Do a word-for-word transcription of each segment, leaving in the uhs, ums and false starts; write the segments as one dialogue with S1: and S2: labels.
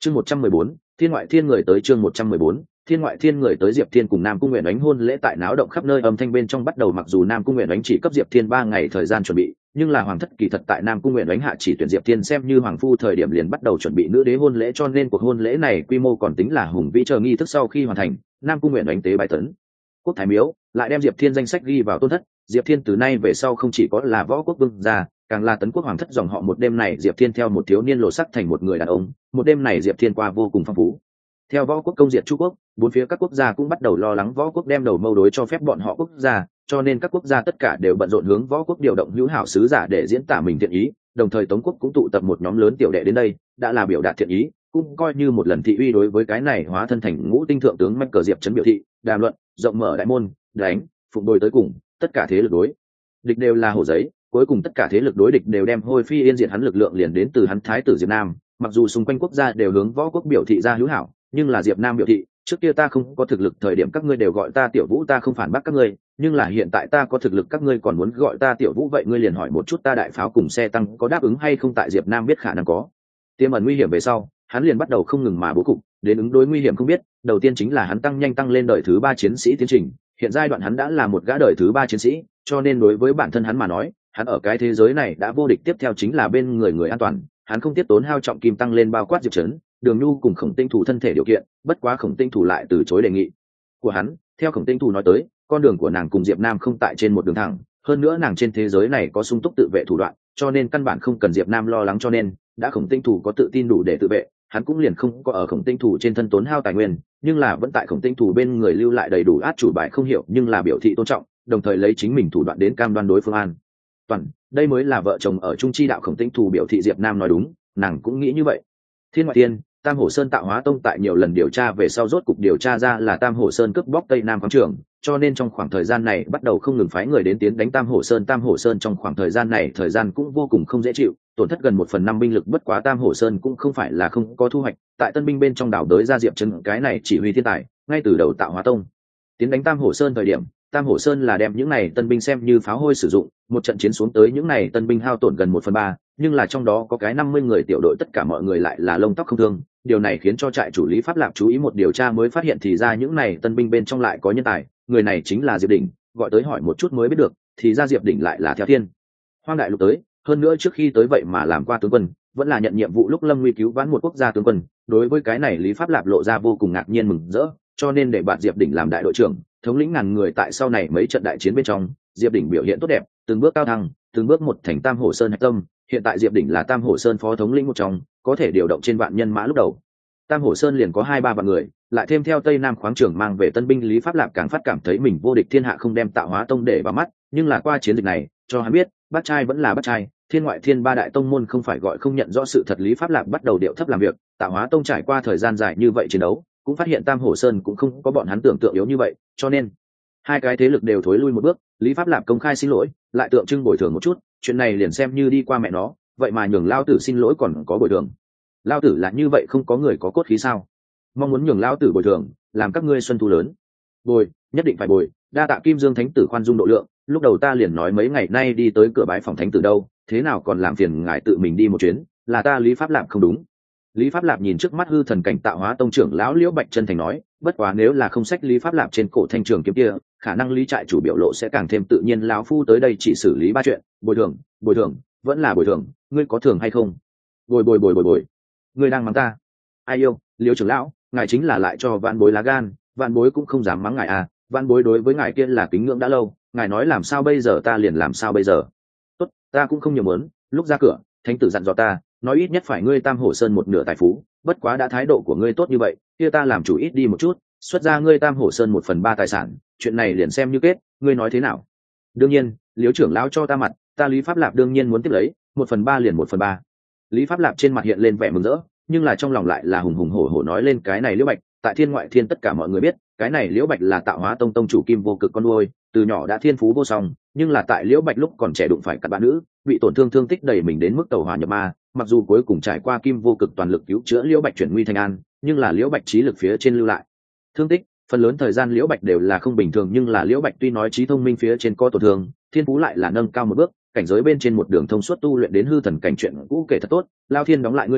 S1: chương một trăm mười bốn thiên ngoại thiên người tới chương một trăm mười bốn thiên ngoại thiên người tới. Diệp Thiên cùng Nam Cung Nguyện Ánh hôn lễ tại náo động khắp nơi, âm thanh bên trong bắt đầu. Mặc dù Nam Cung Nguyện Ánh chỉ cấp Diệp Thiên ba ngày thời gian chuẩn bị, nhưng là hoàng thất kỳ thật tại Nam Cung Nguyện Ánh hạ chỉ tuyển Diệp Thiên xem như hoàng phu thời điểm liền bắt đầu chuẩn bị nữ đế hôn lễ, cho nên cuộc hôn lễ này quy mô còn tính là hùng vĩ. Chờ nghi thức sau khi hoàn thành, Nam Cung Nguyện Ánh tế bái tấn quốc thái miếu, lại đem Diệp Thiên danh sách ghi vào tôn thất. Diệp Thiên từ nay về sau không chỉ có là võ quốc vương gia, càng là tấn quốc hoàng thất dòng họ. Một đêm này Diệp Thiên theo một thiếu niên lộ sắc thành một người đàn ông, một đêm này Diệp Thiên qua vô cùng phong phú. Theo võ quốc công diệt Chu quốc, bốn phía các quốc gia cũng bắt đầu lo lắng võ quốc đem đầu mâu đối cho phép bọn họ quốc gia, cho nên các quốc gia tất cả đều bận rộn hướng võ quốc điều động hữu hảo sứ giả để diễn tả mình thiện ý. Đồng thời Tống quốc cũng tụ tập một nhóm lớn tiểu đệ đến đây, đã là biểu đạt thiện ý, cũng coi như một lần thị uy đối với cái này hóa thân thành ngũ tinh thượng tướng mạch cờ Diệp trấn biểu thị, đàm luận, rộng mở đại môn, đánh, phụng đôi tới cùng, tất cả thế lực đối địch đều là hổ giấy. Cuối cùng tất cả thế lực đối địch đều đem hôi phi yên diệt, hắn lực lượng liền đến từ hắn thái tử Diệp Nam. Mặc dù xung quanh quốc gia đều hướng võ quốc biểu thị ra hữu hảo, nhưng là Diệp Nam biểu thị, trước kia ta không có thực lực thời điểm các ngươi đều gọi ta tiểu vũ, ta không phản bác các ngươi, nhưng là hiện tại ta có thực lực các ngươi còn muốn gọi ta tiểu vũ, vậy ngươi liền hỏi một chút ta đại pháo cùng xe tăng có đáp ứng hay không. Tại Diệp Nam biết khả năng có tiềm ẩn nguy hiểm về sau, hắn liền bắt đầu không ngừng mà bố cục đến ứng đối nguy hiểm không biết. Đầu tiên chính là hắn tăng nhanh tăng lên đời thứ ba chiến sĩ tiến trình, hiện giai đoạn hắn đã là một gã đời thứ ba chiến sĩ, cho nên đối với bản thân hắn mà nói, hắn ở cái thế giới này đã vô địch. Tiếp theo chính là bên người người an toàn, hắn không tiếp tốn hao trọng kim tăng lên bao quát Diệp Trấn, Đường Nhu cùng Khổng Tinh Thủ thân thể điều kiện, bất quá Khổng Tinh Thủ lại từ chối đề nghị của hắn. Theo Khổng Tinh Thủ nói tới, con đường của nàng cùng Diệp Nam không tại trên một đường thẳng, hơn nữa nàng trên thế giới này có sung túc tự vệ thủ đoạn, cho nên căn bản không cần Diệp Nam lo lắng. Cho nên đã Khổng Tinh Thủ có tự tin đủ để tự vệ, hắn cũng liền không có ở Khổng Tinh Thủ trên thân tốn hao tài nguyên, nhưng là vẫn tại Khổng Tinh Thủ bên người lưu lại đầy đủ át chủ bài, không hiểu nhưng là biểu thị tôn trọng, đồng thời lấy chính mình thủ đoạn đến cam đoan đối phương an toàn. Đây mới là vợ chồng ở chung chi đạo. Khổng Tinh Thủ biểu thị Diệp Nam nói đúng, nàng cũng nghĩ như vậy. Thiên ngoại thiên, Tam Hổ Sơn Tạo Hóa Tông tại nhiều lần điều tra về sau rốt cục điều tra ra là Tam Hổ Sơn cướp bóc Tây Nam quảng trường, cho nên trong khoảng thời gian này bắt đầu không ngừng phái người đến tiến đánh Tam Hổ Sơn. Tam Hổ Sơn trong khoảng thời gian này thời gian cũng vô cùng không dễ chịu, tổn thất gần một phần năm binh lực. Bất quá Tam Hổ Sơn cũng không phải là không có thu hoạch, tại tân binh bên trong đảo đới ra Diệp Trấn cái này chỉ huy thiên tài, ngay từ đầu Tạo Hóa Tông tiến đánh Tam Hổ Sơn thời điểm, Tam Hổ Sơn là đem những này tân binh xem như pháo hôi sử dụng, một trận chiến xuống tới những này tân binh hao tổn gần một phần ba, nhưng là trong đó có cái năm mươi người tiểu đội tất cả mọi người lại là lông tóc không thương. Điều này khiến cho trại chủ Lý Pháp Lạp chú ý một điều tra mới phát hiện thì ra những này tân binh bên trong lại có nhân tài, người này chính là Diệp Đỉnh, gọi tới hỏi một chút mới biết được, thì ra Diệp Đỉnh lại là theo Thiên Hoang đại lục tới, hơn nữa trước khi tới vậy mà làm qua tướng quân, vẫn là nhận nhiệm vụ lúc lâm nguy cứu vãn một quốc gia tướng quân. Đối với cái này Lý Pháp Lạp lộ ra vô cùng ngạc nhiên mừng rỡ, cho nên để bạn Diệp Đỉnh làm đại đội trưởng, thống lĩnh ngàn người. Tại sau này mấy trận đại chiến bên trong, Diệp Đỉnh biểu hiện tốt đẹp, từng bước cao thăng, từng bước một thành Tam Hổ Sơn hạch tâm. Hiện tại Diệp Đỉnh là Tam Hổ Sơn phó thống lĩnh một trong, có thể điều động trên vạn nhân mã. Lúc đầu Tam Hổ Sơn liền có hai ba vạn người, lại thêm theo Tây Nam khoáng trưởng mang về tân binh, Lý Pháp Lạp càng phát cảm thấy mình vô địch thiên hạ, không đem Tạo Hóa Tông để vào mắt. Nhưng là qua chiến dịch này, cho hắn biết, bát trai vẫn là bát trai, thiên ngoại thiên ba đại tông môn không phải gọi không nhận rõ sự thật. Lý Pháp Lạp bắt đầu điệu thấp làm việc, Tạo Hóa Tông trải qua thời gian dài như vậy chiến đấu, cũng phát hiện Tam Hổ Sơn cũng không có bọn hắn tưởng tượng yếu như vậy, cho nên hai cái thế lực đều thối lui một bước. Lý Pháp Lạp công khai xin lỗi, lại tượng trưng bồi thường một chút, chuyện này liền xem như đi qua mẹ nó, vậy mà nhường lao tử xin lỗi còn có bồi thường. Lao tử là như vậy không có người có cốt khí sao? Mong muốn nhường lao tử bồi thường, làm các ngươi xuân thu lớn. Bồi, nhất định phải bồi, đa tạ Kim Dương Thánh tử khoan dung độ lượng, lúc đầu ta liền nói mấy ngày nay đi tới cửa bái phòng thánh tử đâu, thế nào còn làm phiền ngài tự mình đi một chuyến, là ta Lý Pháp Lạp không đúng. Lý Pháp Lạp nhìn trước mắt hư thần cảnh Tạo Hóa Tông trưởng lão Liễu Bạch chân thành nói, bất quá nếu là không sách Lý Pháp Lạp trên cổ thanh trường kiếm kia, khả năng Lý trại chủ biểu lộ sẽ càng thêm tự nhiên. Lão phu tới đây chỉ xử lý ba chuyện, bồi thường, bồi thường, vẫn là bồi thường, ngươi có thường hay không? Bồi bồi bồi bồi bồi. Ngươi đang mắng ta? Ai yêu, Liễu trưởng lão, ngài chính là lại cho vạn bối lá gan, vạn bối cũng không dám mắng ngài à, vạn bối đối với ngài kia là kính ngưỡng đã lâu, ngài nói làm sao bây giờ ta liền làm sao bây giờ. Tốt, ta cũng không nhiều muốn, lúc ra cửa, thánh tử dặn dò ta, nói ít nhất phải ngươi Tam Hổ Sơn một nửa tài phú, bất quá đã thái độ của ngươi tốt như vậy, kia ta làm chủ ít đi một chút, xuất ra ngươi Tam Hổ Sơn một phần ba tài sản, chuyện này liền xem như kết, ngươi nói thế nào? Đương nhiên, Liễu trưởng lão cho ta mặt, ta Lý Pháp Lạp đương nhiên muốn tiếp lấy, một phần ba liền một phần ba. Lý Pháp Lạp trên mặt hiện lên vẻ mừng rỡ, nhưng là trong lòng lại là hùng hùng hổ hổ nói lên cái này Liễu Bạch, tại thiên ngoại thiên tất cả mọi người biết, cái này Liễu Bạch là Tạo Hóa Tông tông chủ Kim Vô Cực con nuôi, từ nhỏ đã thiên phú vô song, nhưng là tại Liễu Bạch lúc còn trẻ đụng phải các bạn nữ, bị tổn thương thương tích đầy mình đến mức tẩu hỏa nhập ma, mặc dù cuối cùng trải qua Kim Vô Cực toàn lực cứu chữa Liễu Bạch chuyển nguy thành an, nhưng là Liễu Bạch trí lực phía trên lưu lại thương tích, phần lớn thời gian Liễu Bạch đều là không bình thường. Nhưng là Liễu Bạch tuy nói trí thông minh phía trên có tổn thương, thiên phú lại là nâng cao một bước, cảnh giới bên trên một đường thông suốt tu luyện đến hư thần cảnh. Chuyện cũ kể thật tốt, Lao Thiên đóng lại ngươi cửa,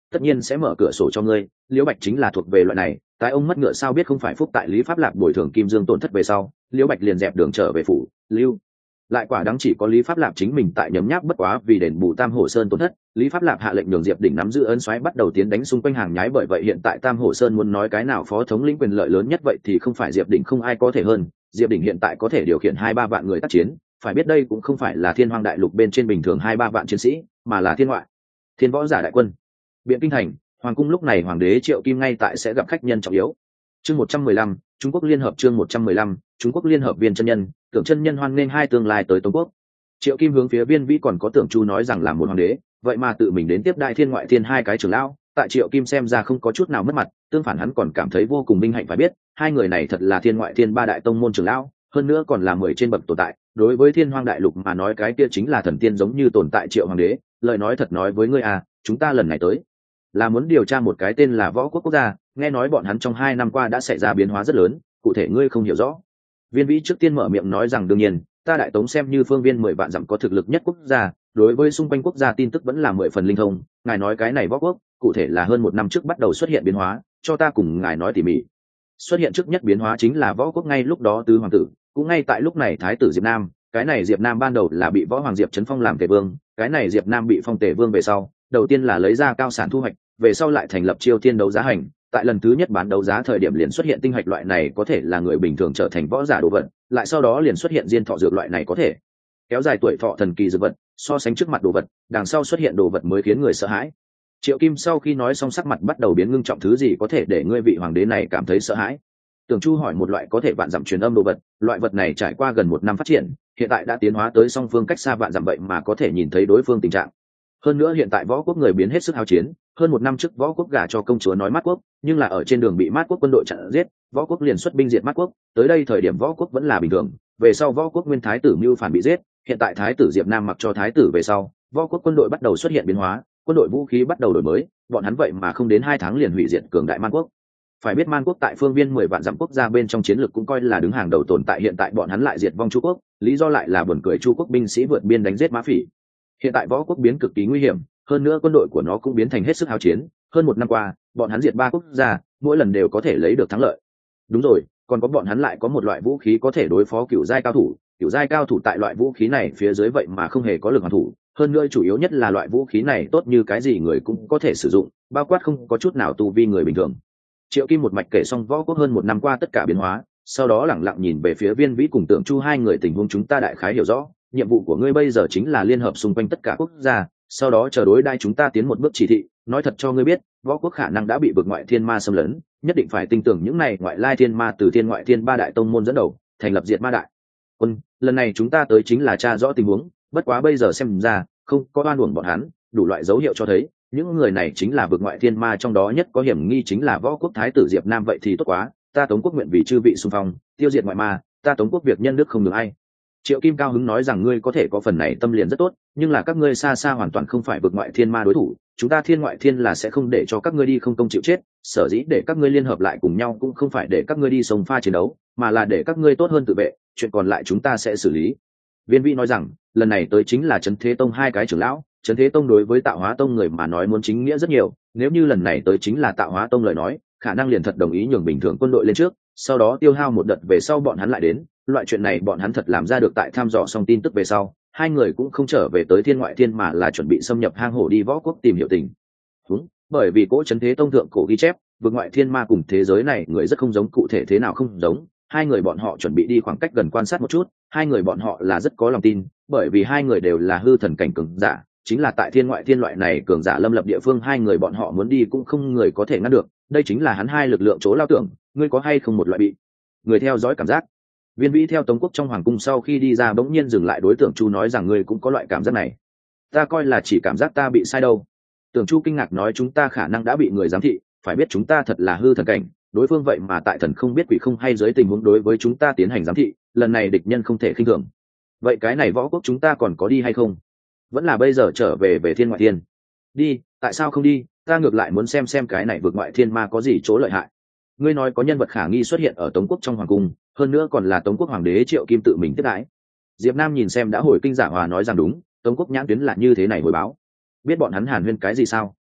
S1: tất nhiên sẽ mở cửa sổ cho ngươi. Liễu Bạch chính là thuộc về loại này, tại ông mất ngựa sao biết không phải phúc, tại Lý Pháp Lạp bồi thường Kim Dương tổn thất về sau, Liễu Bạch liền dẹp đường trở về phủ lưu lại, quả đáng chỉ có Lý Pháp Lạp chính mình tại nhấm nháp, bất quá vì đền bù Tam Hổ Sơn tổn thất, Lý Pháp Lạp hạ lệnh nhường Diệp Đỉnh nắm giữ ấn xoáy bắt đầu tiến đánh xung quanh hàng nhái. Bởi vậy hiện tại Tam Hổ Sơn muốn nói cái nào phó thống lĩnh quyền lợi lớn nhất, vậy thì không phải Diệp Đỉnh, không ai có thể hơn. Diệp Đỉnh hiện tại có thể điều khiển hai ba vạn người tác chiến, phải biết đây cũng không phải là Thiên Hoang đại lục bên trên bình thường hai ba vạn chiến sĩ, mà là thiên ngoại thiên võ giả đại quân. Biện Kinh thành hoàng cung lúc này hoàng đế Triệu Kim ngay tại sẽ gặp khách nhân trọng yếu. Chương một trăm mười lăm Trung Quốc liên hợp. Chương một trăm mười lăm Trung Quốc liên hợp. Viên chân nhân, Tưởng chân nhân hoan nghênh hai tương lai tới Tống quốc. Triệu Kim hướng phía Viên Vĩ còn có Tưởng Chu nói rằng là một hoàng đế, vậy mà tự mình đến tiếp đại thiên ngoại thiên hai cái trưởng lão, tại Triệu Kim xem ra không có chút nào mất mặt, tương phản hắn còn cảm thấy vô cùng vinh hạnh. Phải biết hai người này thật là thiên ngoại thiên ba đại tông môn trưởng lão, hơn nữa còn là mười trên bậc tồn tại. Đối với Thiên Hoang đại lục mà nói, cái kia chính là thần tiên giống như tồn tại. Triệu hoàng đế, lời nói thật nói với ngươi à, chúng ta lần này tới là muốn điều tra một cái tên là Võ Quốc quốc gia, nghe nói bọn hắn trong hai năm qua đã xảy ra biến hóa rất lớn, cụ thể ngươi không hiểu rõ. Viên Vĩ trước tiên mở miệng nói rằng đương nhiên, ta Đại Tống xem như phương viên mười vạn dặm có thực lực nhất quốc gia, đối với xung quanh quốc gia tin tức vẫn là mười phần linh thông. Ngài nói cái này Võ Quốc, cụ thể là hơn một năm trước bắt đầu xuất hiện biến hóa, cho ta cùng ngài nói tỉ mỉ. Xuất hiện trước nhất biến hóa chính là Võ Quốc ngay lúc đó tứ hoàng tử, cũng ngay tại lúc này Thái tử Diệp Nam, cái này Diệp Nam ban đầu là bị Võ Hoàng Diệp Trấn Phong làm Tề Vương, cái này Diệp Nam bị phong Tề Vương về sau, đầu tiên là lấy ra cao sản thu hoạch, về sau lại thành lập Chiêu Thiên đấu giá hành, tại lần thứ nhất bán đấu giá thời điểm liền xuất hiện tinh hạch loại này có thể là người bình thường trở thành võ giả đồ vật, lại sau đó liền xuất hiện diên thọ dược loại này có thể kéo dài tuổi thọ thần kỳ dược vật, so sánh trước mặt đồ vật, đằng sau xuất hiện đồ vật mới khiến người sợ hãi. Triệu Kim sau khi nói xong sắc mặt bắt đầu biến ngưng trọng, thứ gì có thể để ngươi vị hoàng đế này cảm thấy sợ hãi? Tưởng Chu hỏi một loại có thể vạn dặm truyền âm đồ vật, loại vật này trải qua gần một năm phát triển, hiện tại đã tiến hóa tới song phương cách xa vạn dặm vậy mà có thể nhìn thấy đối phương tình trạng. Hơn nữa hiện tại Võ Quốc người biến hết sức hao chiến, hơn một năm trước Võ Quốc gả cho công chúa nói Mát Quốc, nhưng là ở trên đường bị Mát Quốc quân đội chặn giết, Võ Quốc liền xuất binh diệt Mát Quốc, tới đây thời điểm Võ Quốc vẫn là bình thường, về sau Võ Quốc nguyên thái tử mưu phản bị giết, hiện tại thái tử Diệp Nam mặc cho thái tử về sau, Võ Quốc quân đội bắt đầu xuất hiện biến hóa, quân đội vũ khí bắt đầu đổi mới, bọn hắn vậy mà không đến hai tháng liền hủy diệt cường đại Man Quốc. Phải biết Man Quốc tại phương viên mười vạn dặm quốc gia bên trong chiến lược cũng coi là đứng hàng đầu tồn tại, hiện tại bọn hắn lại diệt vong Chu Quốc, lý do lại là buồn cười Chu Quốc binh sĩ vượt biên đánh giết Mã Phỉ. Hiện tại Võ Quốc biến cực kỳ nguy hiểm, hơn nữa quân đội của nó cũng biến thành hết sức hao chiến, hơn một năm qua, bọn hắn diệt ba quốc gia, mỗi lần đều có thể lấy được thắng lợi. Đúng rồi, còn có bọn hắn lại có một loại vũ khí có thể đối phó cửu giai cao thủ, cửu giai cao thủ tại loại vũ khí này phía dưới vậy mà không hề có lực hoàn thủ, hơn nữa chủ yếu nhất là loại vũ khí này tốt như cái gì người cũng có thể sử dụng, bao quát không có chút nào tu vi người bình thường. Triệu Kim một mạch kể xong Võ Quốc hơn một năm qua tất cả biến hóa, sau đó lẳng lặng nhìn về phía Viên Vĩ cùng Tưởng Chu hai người, tình huống chúng ta đại khái hiểu rõ, nhiệm vụ của ngươi bây giờ chính là liên hợp xung quanh tất cả quốc gia, sau đó chờ đối đai chúng ta tiến một bước chỉ thị. Nói thật cho ngươi biết, Võ Quốc khả năng đã bị vực ngoại thiên ma xâm lấn, nhất định phải tin tưởng những này ngoại lai thiên ma từ thiên ngoại thiên ba đại tông môn dẫn đầu, thành lập diệt ma đại quân. Lần này chúng ta tới chính là tra rõ tình huống, bất quá bây giờ xem ra không có oan uổng bọn hắn, đủ loại dấu hiệu cho thấy những người này chính là vực ngoại thiên ma, trong đó nhất có hiểm nghi chính là Võ Quốc thái tử Diệp Nam. Vậy thì tốt quá, ta Tống Quốc nguyện vì chư vị xung phong, tiêu diệt ngoại ma, ta Tống Quốc việc nhân đức không được ai. Triệu Kim cao hứng nói rằng ngươi có thể có phần này tâm liền rất tốt, nhưng là các ngươi xa xa hoàn toàn không phải vực ngoại thiên ma đối thủ, chúng ta thiên ngoại thiên là sẽ không để cho các ngươi đi không công chịu chết, sở dĩ để các ngươi liên hợp lại cùng nhau cũng không phải để các ngươi đi sông pha chiến đấu, mà là để các ngươi tốt hơn tự vệ, chuyện còn lại chúng ta sẽ xử lý. Viên Vĩ nói rằng lần này tới chính là Trấn Thế Tông hai cái trưởng lão, Trấn Thế Tông đối với Tạo Hóa Tông người mà nói muốn chính nghĩa rất nhiều, nếu như lần này tới chính là Tạo Hóa Tông lời nói, khả năng liền thật đồng ý nhường bình thường quân đội lên trước, sau đó tiêu hao một đợt về sau bọn hắn lại đến. Loại chuyện này bọn hắn thật làm ra được. Tại thăm dò xong tin tức về sau, hai người cũng không trở về tới thiên ngoại thiên mà là chuẩn bị xâm nhập hang hổ đi Võ Quốc tìm hiểu tình huống, bởi vì cỗ Trấn Thế Tông thượng cổ ghi chép vực ngoại thiên ma cùng thế giới này người rất không giống, cụ thể thế nào không giống, hai người bọn họ chuẩn bị đi khoảng cách gần quan sát một chút. Hai người bọn họ là rất có lòng tin, bởi vì hai người đều là hư thần cảnh cường giả, chính là tại thiên ngoại thiên loại này cường giả lâm lập địa phương, hai người bọn họ muốn đi cũng không người có thể ngăn được, đây chính là hắn hai lực lượng chỗ lao tưởng. Ngươi có hay không một loại bị người theo dõi cảm giác? Viên Vĩ theo Tống Quốc trong hoàng cung sau khi đi ra bỗng nhiên dừng lại, đối Tưởng Chu nói rằng ngươi cũng có loại cảm giác này. Ta coi là chỉ cảm giác ta bị sai đâu. Tưởng Chu kinh ngạc nói chúng ta khả năng đã bị người giám thị, phải biết chúng ta thật là hư thần cảnh, đối phương vậy mà tại thần không biết quỷ không hay dưới tình huống đối với chúng ta tiến hành giám thị, lần này địch nhân không thể khinh thường. Vậy cái này Võ Quốc chúng ta còn có đi hay không? Vẫn là bây giờ trở về về thiên ngoại thiên? Đi, tại sao không đi, ta ngược lại muốn xem xem cái này vực ngoại thiên ma có gì chỗ lợi hại. Ngươi nói có nhân vật khả nghi xuất hiện ở Tống Quốc trong hoàng cung, hơn nữa còn là Tống Quốc hoàng đế Triệu Kim tự mình tiếp đãi. Diệp Nam nhìn xem đã hồi kinh giả hòa nói rằng đúng, Tống Quốc nhãn tuyến là như thế này hồi báo. Biết bọn hắn hàn huyên cái gì sao?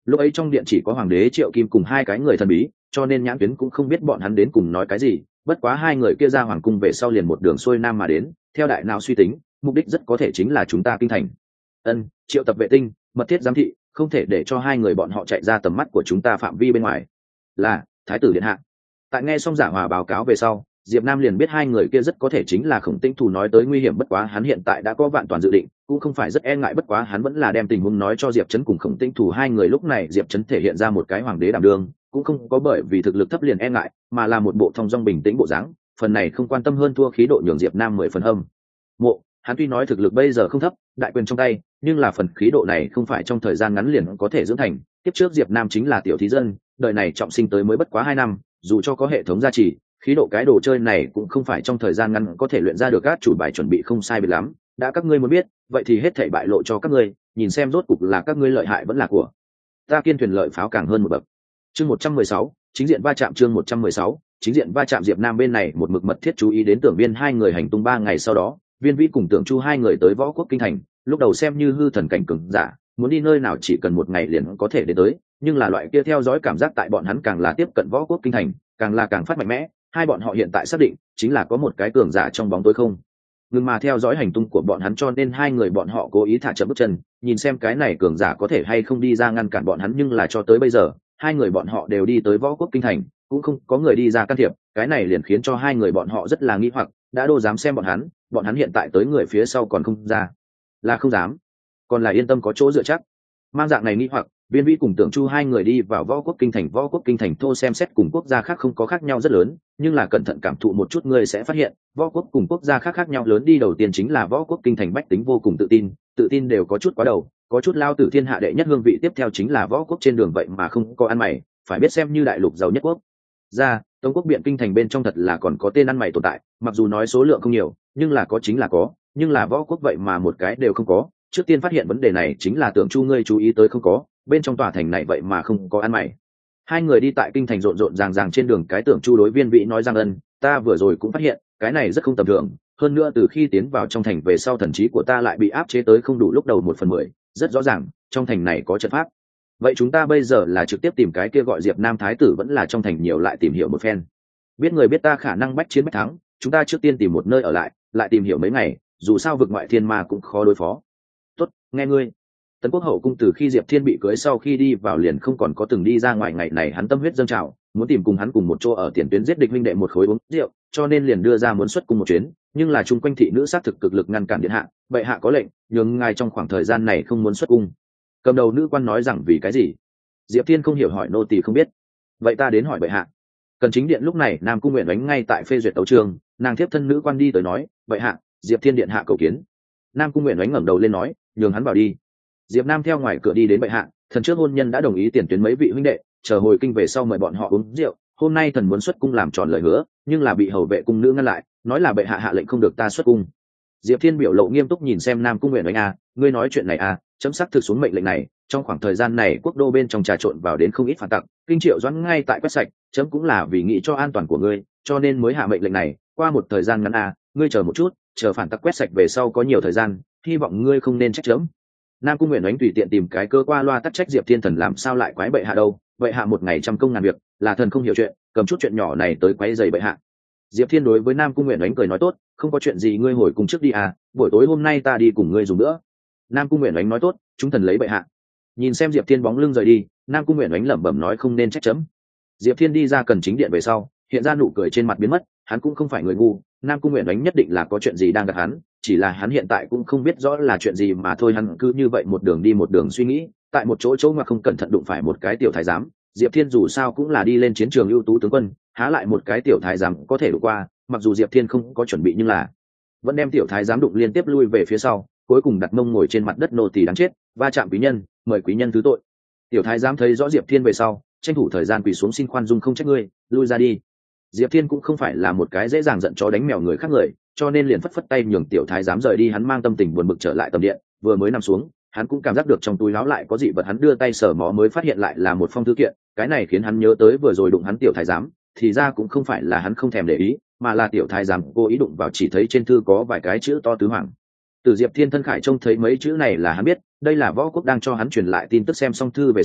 S1: lúc ấy trong điện chỉ có hoàng đế Triệu Kim cùng hai cái người thần bí, cho nên nhãn tuyến cũng không biết bọn hắn đến cùng nói cái gì. Bất quá hai người kia ra hoàng cung về sau liền một đường xuôi nam mà đến, theo đại não suy tính, mục đích rất có thể chính là chúng ta kinh thành. Ân, triệu tập vệ tinh, mật thiết giám thị, không thể để cho hai người bọn họ chạy ra tầm mắt của chúng ta phạm vi bên ngoài. Là thái tử điện hạ. Tại nghe xong giả hòa báo cáo về sau, Diệp Nam liền biết hai người kia rất có thể chính là Khổng Tĩnh Thù nói tới nguy hiểm. Bất quá hắn hiện tại đã có vạn toàn dự định, cũng không phải rất e ngại. Bất quá hắn vẫn là đem tình huống nói cho Diệp Chấn cùng Khổng Tĩnh Thù hai người. Lúc này Diệp Chấn thể hiện ra một cái hoàng đế đảm đương, cũng không có bởi vì thực lực thấp liền e ngại, mà là một bộ thong dong bình tĩnh bộ dáng. Phần này không quan tâm hơn thua khí độ nhường Diệp Nam mười phần hâm mộ. Hắn tuy nói thực lực bây giờ không thấp, đại quyền trong tay, nhưng là phần khí độ này không phải trong thời gian ngắn liền có thể dưỡng thành. Tiếp trước Diệp Nam chính là tiểu thí dân, đời này trọng sinh tới mới bất quá hai năm, dù cho có hệ thống gia trì, khí độ cái đồ chơi này cũng không phải trong thời gian ngắn có thể luyện ra được. Các chủ bài chuẩn bị không sai biệt lắm, đã các ngươi muốn biết, vậy thì hết thảy bại lộ cho các ngươi, nhìn xem rốt cục là các ngươi lợi hại vẫn là của ta kiên thuyền lợi pháo càng hơn một bậc. Chương một trăm mười sáu, chính diện va chạm. Chương một trăm mười sáu, chính diện va chạm. Diệp Nam bên này một mực mật thiết chú ý đến Tưởng Viên hai người hành tung. Ba ngày sau đó, Viên Vĩ cùng Tưởng Chu hai người tới Võ Quốc kinh thành, lúc đầu xem như hư thần cảnh cường giả, muốn đi nơi nào chỉ cần một ngày liền có thể đến tới, nhưng là loại kia theo dõi cảm giác tại bọn hắn càng là tiếp cận Võ Quốc kinh thành, càng là càng phát mạnh mẽ. Hai bọn họ hiện tại xác định chính là có một cái cường giả trong bóng tối không ngừng mà theo dõi hành tung của bọn hắn, cho nên hai người bọn họ cố ý thả chậm bước chân, nhìn xem cái này cường giả có thể hay không đi ra ngăn cản bọn hắn. Nhưng là cho tới bây giờ, hai người bọn họ đều đi tới Võ Quốc kinh thành, cũng không có người đi ra can thiệp. Cái này liền khiến cho hai người bọn họ rất là nghi hoặc, đã đô dám xem bọn hắn, bọn hắn hiện tại tới người phía sau còn không ra, là không dám, còn là yên tâm có chỗ dựa chắc. Mang dạng này nghi hoặc, Viên Vĩ cùng Tưởng Chu hai người đi vào Võ Quốc kinh thành. Võ Quốc kinh thành thô xem xét cùng quốc gia khác không có khác nhau rất lớn, nhưng là cẩn thận cảm thụ một chút người sẽ phát hiện, Võ Quốc cùng quốc gia khác khác nhau lớn đi. Đầu tiên chính là Võ Quốc kinh thành bách tính vô cùng tự tin, tự tin đều có chút quá đầu, có chút lao tử thiên hạ đệ nhất hương vị. Tiếp theo chính là Võ Quốc trên đường vậy mà không có ăn mày, phải biết xem như đại lục giàu nhất quốc gia, Tống Quốc Biện kinh thành bên trong thật là còn có tên ăn mày tồn tại, mặc dù nói số lượng không nhiều, nhưng là có chính là có, nhưng là Võ Quốc vậy mà một cái đều không có. Trước tiên phát hiện vấn đề này chính là Tưởng Chu ngươi chú ý tới không có, bên trong tòa thành này vậy mà không có ăn mày. Hai người đi tại kinh thành rộn rộn ràng ràng trên đường cái. Tưởng Chu đối Viên Vĩ nói rằng ân, ta vừa rồi cũng phát hiện cái này rất không tầm thường, hơn nữa từ khi tiến vào trong thành về sau thần trí của ta lại bị áp chế tới không đủ lúc đầu một phần mười, rất rõ ràng trong thành này có trận pháp. Vậy chúng ta bây giờ là trực tiếp tìm cái kia gọi Diệp Nam thái tử, vẫn là trong thành nhiều lại tìm hiểu một phen? Biết người biết ta khả năng bách chiến bách thắng, chúng ta trước tiên tìm một nơi ở lại, lại tìm hiểu mấy ngày, dù sao vực ngoại thiên ma cũng khó đối phó. Tốt, nghe ngươi. Tấn Quốc hậu cung từ khi Diệp Thiên bị cưới sau khi đi vào liền không còn có từng đi ra ngoài. Ngày này hắn tâm huyết dâng trào, muốn tìm cùng hắn cùng một chỗ ở tiền tuyến giết địch huynh đệ một khối uống rượu, cho nên liền đưa ra muốn xuất cung một chuyến. Nhưng là chung quanh thị nữ sát thực cực lực ngăn cản điện hạ, bệ hạ có lệnh nhường ngài trong khoảng thời gian này không muốn xuất cung. Cầm đầu nữ quan nói rằng vì cái gì? Diệp Thiên không hiểu hỏi, nô tỳ không biết. Vậy ta đến hỏi bệ hạ. Cần chính điện lúc này Nam Cung Nguyện Ánh ngay tại phê duyệt tấu chương, nàng tiếp thân nữ quan đi tới nói, bệ hạ, Diệp Thiên điện hạ cầu kiến. Nam Cung Nguyện Ánh ngẩng đầu lên nói, nhường hắn vào đi. Diệp Nam theo ngoài cửa đi đến bệ hạ, thần trước hôn nhân đã đồng ý tiền tuyến mấy vị huynh đệ, chờ hồi kinh về sau mời bọn họ uống rượu. Hôm nay thần muốn xuất cung làm tròn lời hứa, nhưng là bị hầu vệ cung nữ ngăn lại, nói là bệ hạ hạ lệnh không được ta xuất cung. Diệp Thiên biểu lộ nghiêm túc nhìn xem Nam Cung Nguyện Ánh, a, ngươi nói chuyện này a, chấm xác thực xuống mệnh lệnh này. Trong khoảng thời gian này quốc đô bên trong trà trộn vào đến không ít phản tặc, kinh triệu doãn ngay tại quét sạch, chấm cũng là vì nghĩ cho an toàn của ngươi, cho nên mới hạ mệnh lệnh này. Qua một thời gian ngắn a, ngươi chờ một chút, chờ phản tặc quét sạch về sau có nhiều thời gian, hy vọng ngươi không nên trách chấm. Nam Cung Nguyện Ánh tùy tiện tìm cái cơ qua loa tắc trách Diệp Thiên, thần làm sao lại quái bệ hạ đâu, bệ hạ một ngày trăm công ngàn việc, là thần không hiểu chuyện, cầm chút chuyện nhỏ này tới quấy rầy bệ hạ. Diệp Thiên đối với Nam Cung Nguyện Ánh cười nói tốt, không có chuyện gì ngươi hồi cùng trước đi à, buổi tối hôm nay ta đi cùng ngươi dùng nữa. Nam Cung Nguyện Ánh nói tốt, chúng thần lấy bệ hạ. Nhìn xem Diệp Thiên bóng lưng rời đi, Nam Cung Nguyện Ánh lẩm bẩm nói không nên trách chấm. Diệp Thiên đi ra cần chính điện về sau, hiện ra nụ cười trên mặt biến mất, hắn cũng không phải người ngu, Nam Cung Nguyện Ánh nhất định là có chuyện gì đang gặp hắn, chỉ là hắn hiện tại cũng không biết rõ là chuyện gì mà thôi. Hắn cứ như vậy một đường đi một đường suy nghĩ, tại một chỗ chỗ mà không cẩn thận đụng phải một cái tiểu thái giám. Diệp Thiên dù sao cũng là đi lên chiến trường ưu tú tướng quân, há lại một cái tiểu thái giám có thể đụng qua. Mặc dù Diệp Thiên không có chuẩn bị nhưng là vẫn đem tiểu thái giám đụng liên tiếp lui về phía sau, cuối cùng đặt mông ngồi trên mặt đất, nô tỳ đáng chết, va chạm quý nhân, mời quý nhân thứ tội. Tiểu thái giám thấy rõ Diệp Thiên về sau, tranh thủ thời gian quỳ xuống xin khoan dung, không trách ngươi, lui ra đi. Diệp Thiên cũng không phải là một cái dễ dàng giận chó đánh mèo người khác người, cho nên liền phất phất tay nhường tiểu thái giám rời đi. Hắn mang tâm tình buồn bực trở lại tầm điện, vừa mới nằm xuống, hắn cũng cảm giác được trong túi áo lại có dị vật, hắn đưa tay sờ mó mới phát hiện lại là một phong thư kiện. Cái này khiến hắn nhớ tới vừa rồi đụng hắn tiểu thái giám, thì ra cũng không phải là hắn không thèm để ý, mà là tiểu thái giám cố ý đụng vào, chỉ thấy trên thư có vài cái chữ to tứ hoàng. Từ Diệp Thiên thân khải trông thấy mấy chữ này là hắn biết, đây là Võ Quốc đang cho hắn truyền lại tin tức. Xem xong thư về sau,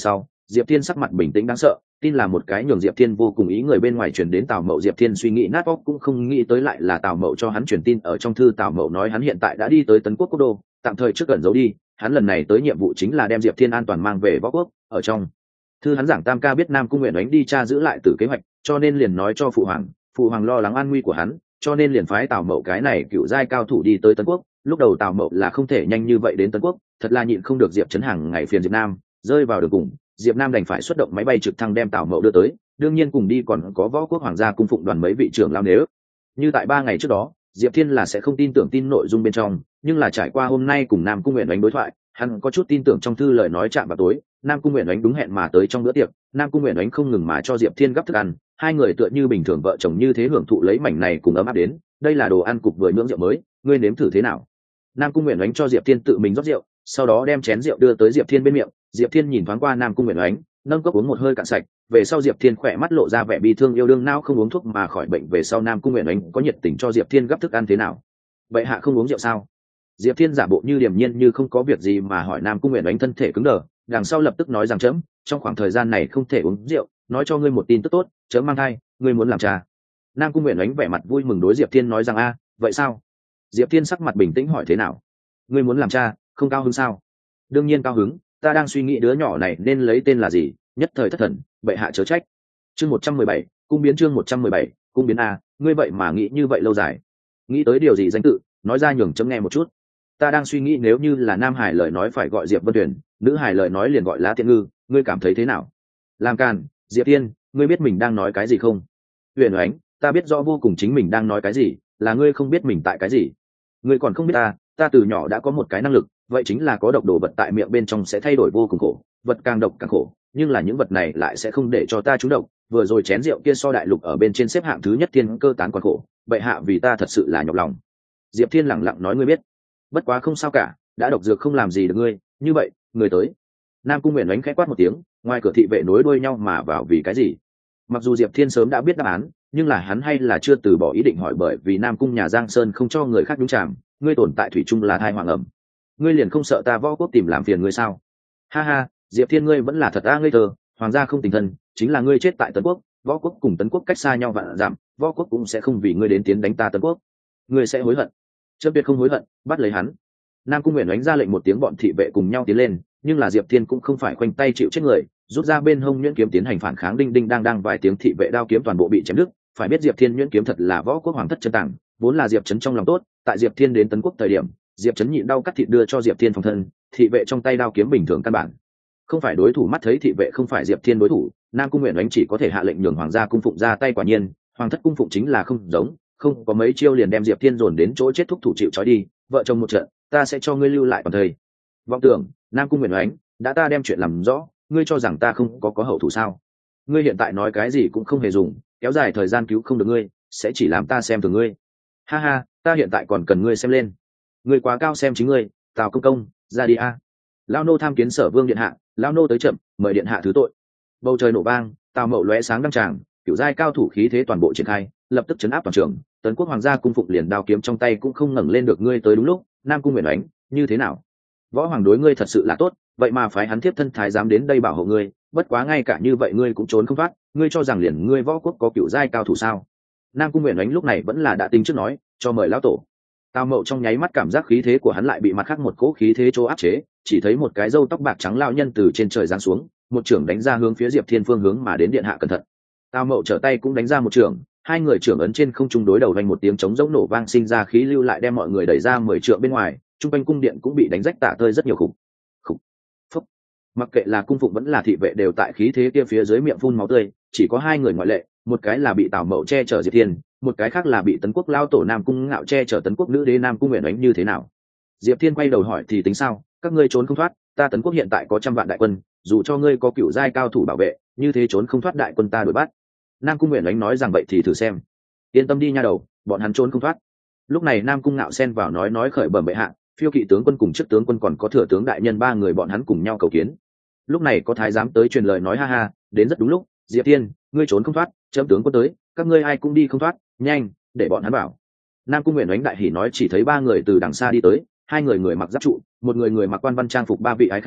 S1: Diệp Thiên sắc mặt bình tĩnh đáng sợ, tin là một cái nhường Diệp Thiên vô cùng ý người bên ngoài truyền đến Tào Mậu. Diệp Thiên suy nghĩ nát óc cũng không nghĩ tới lại là Tào Mậu cho hắn truyền tin. Ở trong thư Tào Mậu nói hắn hiện tại đã đi tới Tấn Quốc Quốc đô, tạm thời trước gần giấu đi, hắn lần này tới nhiệm vụ chính là đem Diệp Thiên an toàn mang về Võ Quốc. Ở trong thư hắn giảng Tam ca biết Nam Cung Nguyện Oánh đi tra giữ lại tử kế hoạch, cho nên liền nói cho phụ hoàng, phụ hoàng lo lắng an nguy của hắn, cho nên liền phái Tào Mậu cái này cựu giai cao thủ đi tới Tấn Quốc. Lúc đầu Tào Mậu là không thể nhanh như vậy đến Tấn Quốc, thật là nhịn không được Diệp Trấn hàng ngày phiền Diệp Nam, rơi vào đường cùng, Diệp Nam đành phải xuất động máy bay trực thăng đem Tào Mậu đưa tới, đương nhiên cùng đi còn có Võ Quốc hoàng gia cung phụng đoàn mấy vị trưởng lão. Nếu như tại ba ngày trước đó Diệp Thiên là sẽ không tin tưởng tin nội dung bên trong, nhưng là trải qua hôm nay cùng Nam Cung Nguyện Oánh đối thoại, hắn có chút tin tưởng trong thư lời nói chạm vào tối. Nam Cung Nguyện Oánh đúng hẹn mà tới trong bữa tiệc, Nam Cung Nguyện Oánh không ngừng mà cho Diệp Thiên gấp thức ăn, hai người tựa như bình thường vợ chồng như thế hưởng thụ lấy mảnh này cùng ấm áp đến. Đây là đồ ăn cục vừa nhưỡng rượu mới, ngươi nếm thử thế nào? Nam Cung Nguyện Oánh cho Diệp Thiên tự mình rót rượu, sau đó đem chén rượu đưa tới Diệp Thiên bên miệng. Diệp Thiên nhìn thoáng qua Nam Cung Nguyện Oánh, nâng cốc uống một hơi cạn sạch. Về sau Diệp Thiên khỏe mắt lộ ra vẻ bi thương, yêu đương não không uống thuốc mà khỏi bệnh. Về sau Nam Cung Nguyện Oánh có nhiệt tình cho Diệp Thiên gấp thức ăn thế nào? Vậy hạ không uống rượu sao? Diệp Thiên giả bộ như điềm nhiên như không có việc gì mà hỏi. Nam Cung Nguyện Oánh thân thể cứng đờ, đằng sau lập tức nói rằng chấm trong khoảng thời gian này không thể uống rượu, nói cho ngươi một tin tức tốt, chấm mang thai, ngươi muốn làm cha. Nam Cung Nguyện Oánh vẻ mặt vui mừng đối Diệp Thiên nói rằng a, vậy sao? Diệp Thiên sắc mặt bình tĩnh hỏi thế nào? Ngươi muốn làm cha, không cao hứng sao? Đương nhiên cao hứng, ta đang suy nghĩ đứa nhỏ này nên lấy tên là gì, nhất thời thất thần, bệ hạ chớ trách. Chương một trăm mười bảy, cung biến. Chương một trăm mười bảy, cung biến a, ngươi vậy mà nghĩ như vậy lâu dài. Nghĩ tới điều gì danh tự, nói ra nhường chấm nghe một chút. Ta đang suy nghĩ nếu như là nam hải lời nói phải gọi Diệp Vân Tuyển, nữ hải lời nói liền gọi Lá Tiện Ngư, ngươi cảm thấy thế nào? Làm càn, Diệp Thiên, ngươi biết mình đang nói cái gì không? Huyền Oánh, ta biết rõ vô cùng chính mình đang nói cái gì, là ngươi không biết mình tại cái gì. Ngươi còn không biết ta, ta từ nhỏ đã có một cái năng lực, vậy chính là có độc đồ vật tại miệng bên trong sẽ thay đổi vô cùng khổ, vật càng độc càng khổ, nhưng là những vật này lại sẽ không để cho ta trúng độc. Vừa rồi chén rượu kia so đại lục ở bên trên xếp hạng thứ nhất thiên cơ tán còn khổ, bệ hạ vì ta thật sự là nhọc lòng. Diệp Thiên lẳng lặng nói ngươi biết, bất quá không sao cả, đã độc dược không làm gì được ngươi, như vậy, người tới. Nam Cung Nguyện Oánh khẽ quát một tiếng, ngoài cửa thị vệ nối đuôi nhau mà vào vì cái gì? Mặc dù Diệp Thiên sớm đã biết đáp án, nhưng là hắn hay là chưa từ bỏ ý định hỏi, bởi vì Nam Cung nhà Giang Sơn không cho người khác nhúng chàm, ngươi tồn tại thủy chung là thai hoàng ẩm. Ngươi liền không sợ ta Võ Quốc tìm làm phiền ngươi sao? Ha ha, Diệp Thiên ngươi vẫn là thật a ngây thơ, hoàng gia không tình thân, chính là ngươi chết tại Tấn Quốc, Võ Quốc cùng Tấn Quốc cách xa nhau vạn dặm, Võ Quốc cũng sẽ không vì ngươi đến tiến đánh ta Tấn Quốc. Ngươi sẽ hối hận. Chấm biết không hối hận, bắt lấy hắn. Nam Cung Nguyện Oánh ra lệnh một tiếng, bọn thị vệ cùng nhau tiến lên, nhưng là Diệp Thiên cũng không phải khoanh tay chịu chết người, rút ra bên hông nhuyễn kiếm tiến hành phản kháng. Đinh đinh đang đang vài tiếng thị vệ đao kiếm toàn bộ bị chém đứt. Phải biết Diệp Thiên nhuyễn kiếm thật là Võ Quốc hoàng thất chân tàng, vốn là Diệp Trấn trong lòng tốt, tại Diệp Thiên đến Tấn Quốc thời điểm, Diệp Trấn nhịn đau cắt thịt đưa cho Diệp Thiên phòng thân, thị vệ trong tay đao kiếm bình thường căn bản không phải đối thủ. Mắt thấy thị vệ không phải Diệp Thiên đối thủ, Nam Cung Nguyện Oánh chỉ có thể hạ lệnh nhường hoàng gia cung phụng ra tay. Quả nhiên, hoàng thất cung phụng chính là không giống, không có mấy chiêu liền đem Diệp Thiên dồn đến chỗ chết, thúc thủ chịu trói đi. Vợ chồng một trận, ta sẽ cho ngươi lưu lại còn thầy. Vọng tưởng, Nam Cung Nguyện Oánh, đã ta đem chuyện làm rõ, ngươi cho rằng ta không có có hậu thủ sao? Ngươi hiện tại nói cái gì cũng không hề dùng, kéo dài thời gian cứu không được ngươi, sẽ chỉ làm ta xem thường ngươi. Ha ha, ta hiện tại còn cần ngươi xem lên. Ngươi quá cao xem chính ngươi. Tào công công, ra đi a. Lao nô tham kiến Sở Vương điện hạ, Lao nô tới chậm, mời điện hạ thứ tội. Bầu trời nổ vang, Tào Mậu lóe sáng đăng tràng, cửu giai cao thủ khí thế toàn bộ triển khai, lập tức chấn áp toàn trường. Tấn Quốc hoàng gia cung phục liền đao kiếm trong tay cũng không ngẩng lên được. Ngươi tới đúng lúc. Nam Cung Nguyện Oánh, như thế nào? Võ hoàng đối ngươi thật sự là tốt, vậy mà phái hắn thiếp thân thái giám đến đây bảo hộ ngươi, bất quá ngay cả như vậy ngươi cũng trốn không thoát. Ngươi cho rằng liền ngươi Võ Quốc có cửu giai cao thủ sao? Nam Cung Nguyện Oánh lúc này vẫn là đã tính trước nói, cho mời lão tổ. Tào Mậu trong nháy mắt cảm giác khí thế của hắn lại bị mặt khác một cỗ khí thế chỗ áp chế, chỉ thấy một cái râu tóc bạc trắng lão nhân từ trên trời giáng xuống, một trưởng đánh ra hướng phía Diệp Thiên phương hướng mà đến. Điện hạ cẩn thận. Tào Mậu trở tay cũng đánh ra một trưởng, hai người trưởng ấn trên không trung đối đầu, vang một tiếng trống rỗng nổ vang, sinh ra khí lưu lại đem mọi người đẩy ra mười trượng bên ngoài, trung quanh cung điện cũng bị đánh rách tả tơi rất nhiều khủng. Khủng. Phúc. Mặc kệ là cung phụng vẫn là thị vệ đều tại khí thế kia phía dưới miệng phun máu tươi, chỉ có hai người ngoại lệ, một cái là bị Tào Mậu che chở Diệp Thiên, một cái khác là bị Tấn Quốc lao tổ Nam Cung Ngạo che chở Tấn Quốc nữ đế Nam Cung Nguyện Oánh. Như thế nào? Diệp Thiên quay đầu hỏi, thì tính sao? Các ngươi trốn không thoát, ta Tấn Quốc hiện tại có trăm vạn đại quân, dù cho ngươi có cửu giai cao thủ bảo vệ, như thế trốn không thoát đại quân ta đuổi bắt. Nam Cung Nguyện Oánh nói rằng vậy thì thử xem. Yên tâm đi nha đầu, bọn hắn trốn không thoát. Lúc này Nam Cung Ngạo xen vào nói nói khởi bẩm bệ hạ, phiêu kỵ tướng quân cùng chức tướng quân còn có thừa tướng đại nhân ba người bọn hắn cùng nhau cầu kiến. Lúc này có thái giám tới truyền lời nói, ha ha, đến rất đúng lúc. Diệp Thiên, ngươi trốn không thoát, chấm tướng quân tới, các ngươi ai cũng đi không thoát, nhanh, để bọn hắn bảo. Nam Cung Nguyện Oánh đại hỉ nói, chỉ thấy ba người từ đằng xa đi tới, hai người người mặc giáp trụ, một người người mặc quan văn trang phục. Ba vị ái khanh,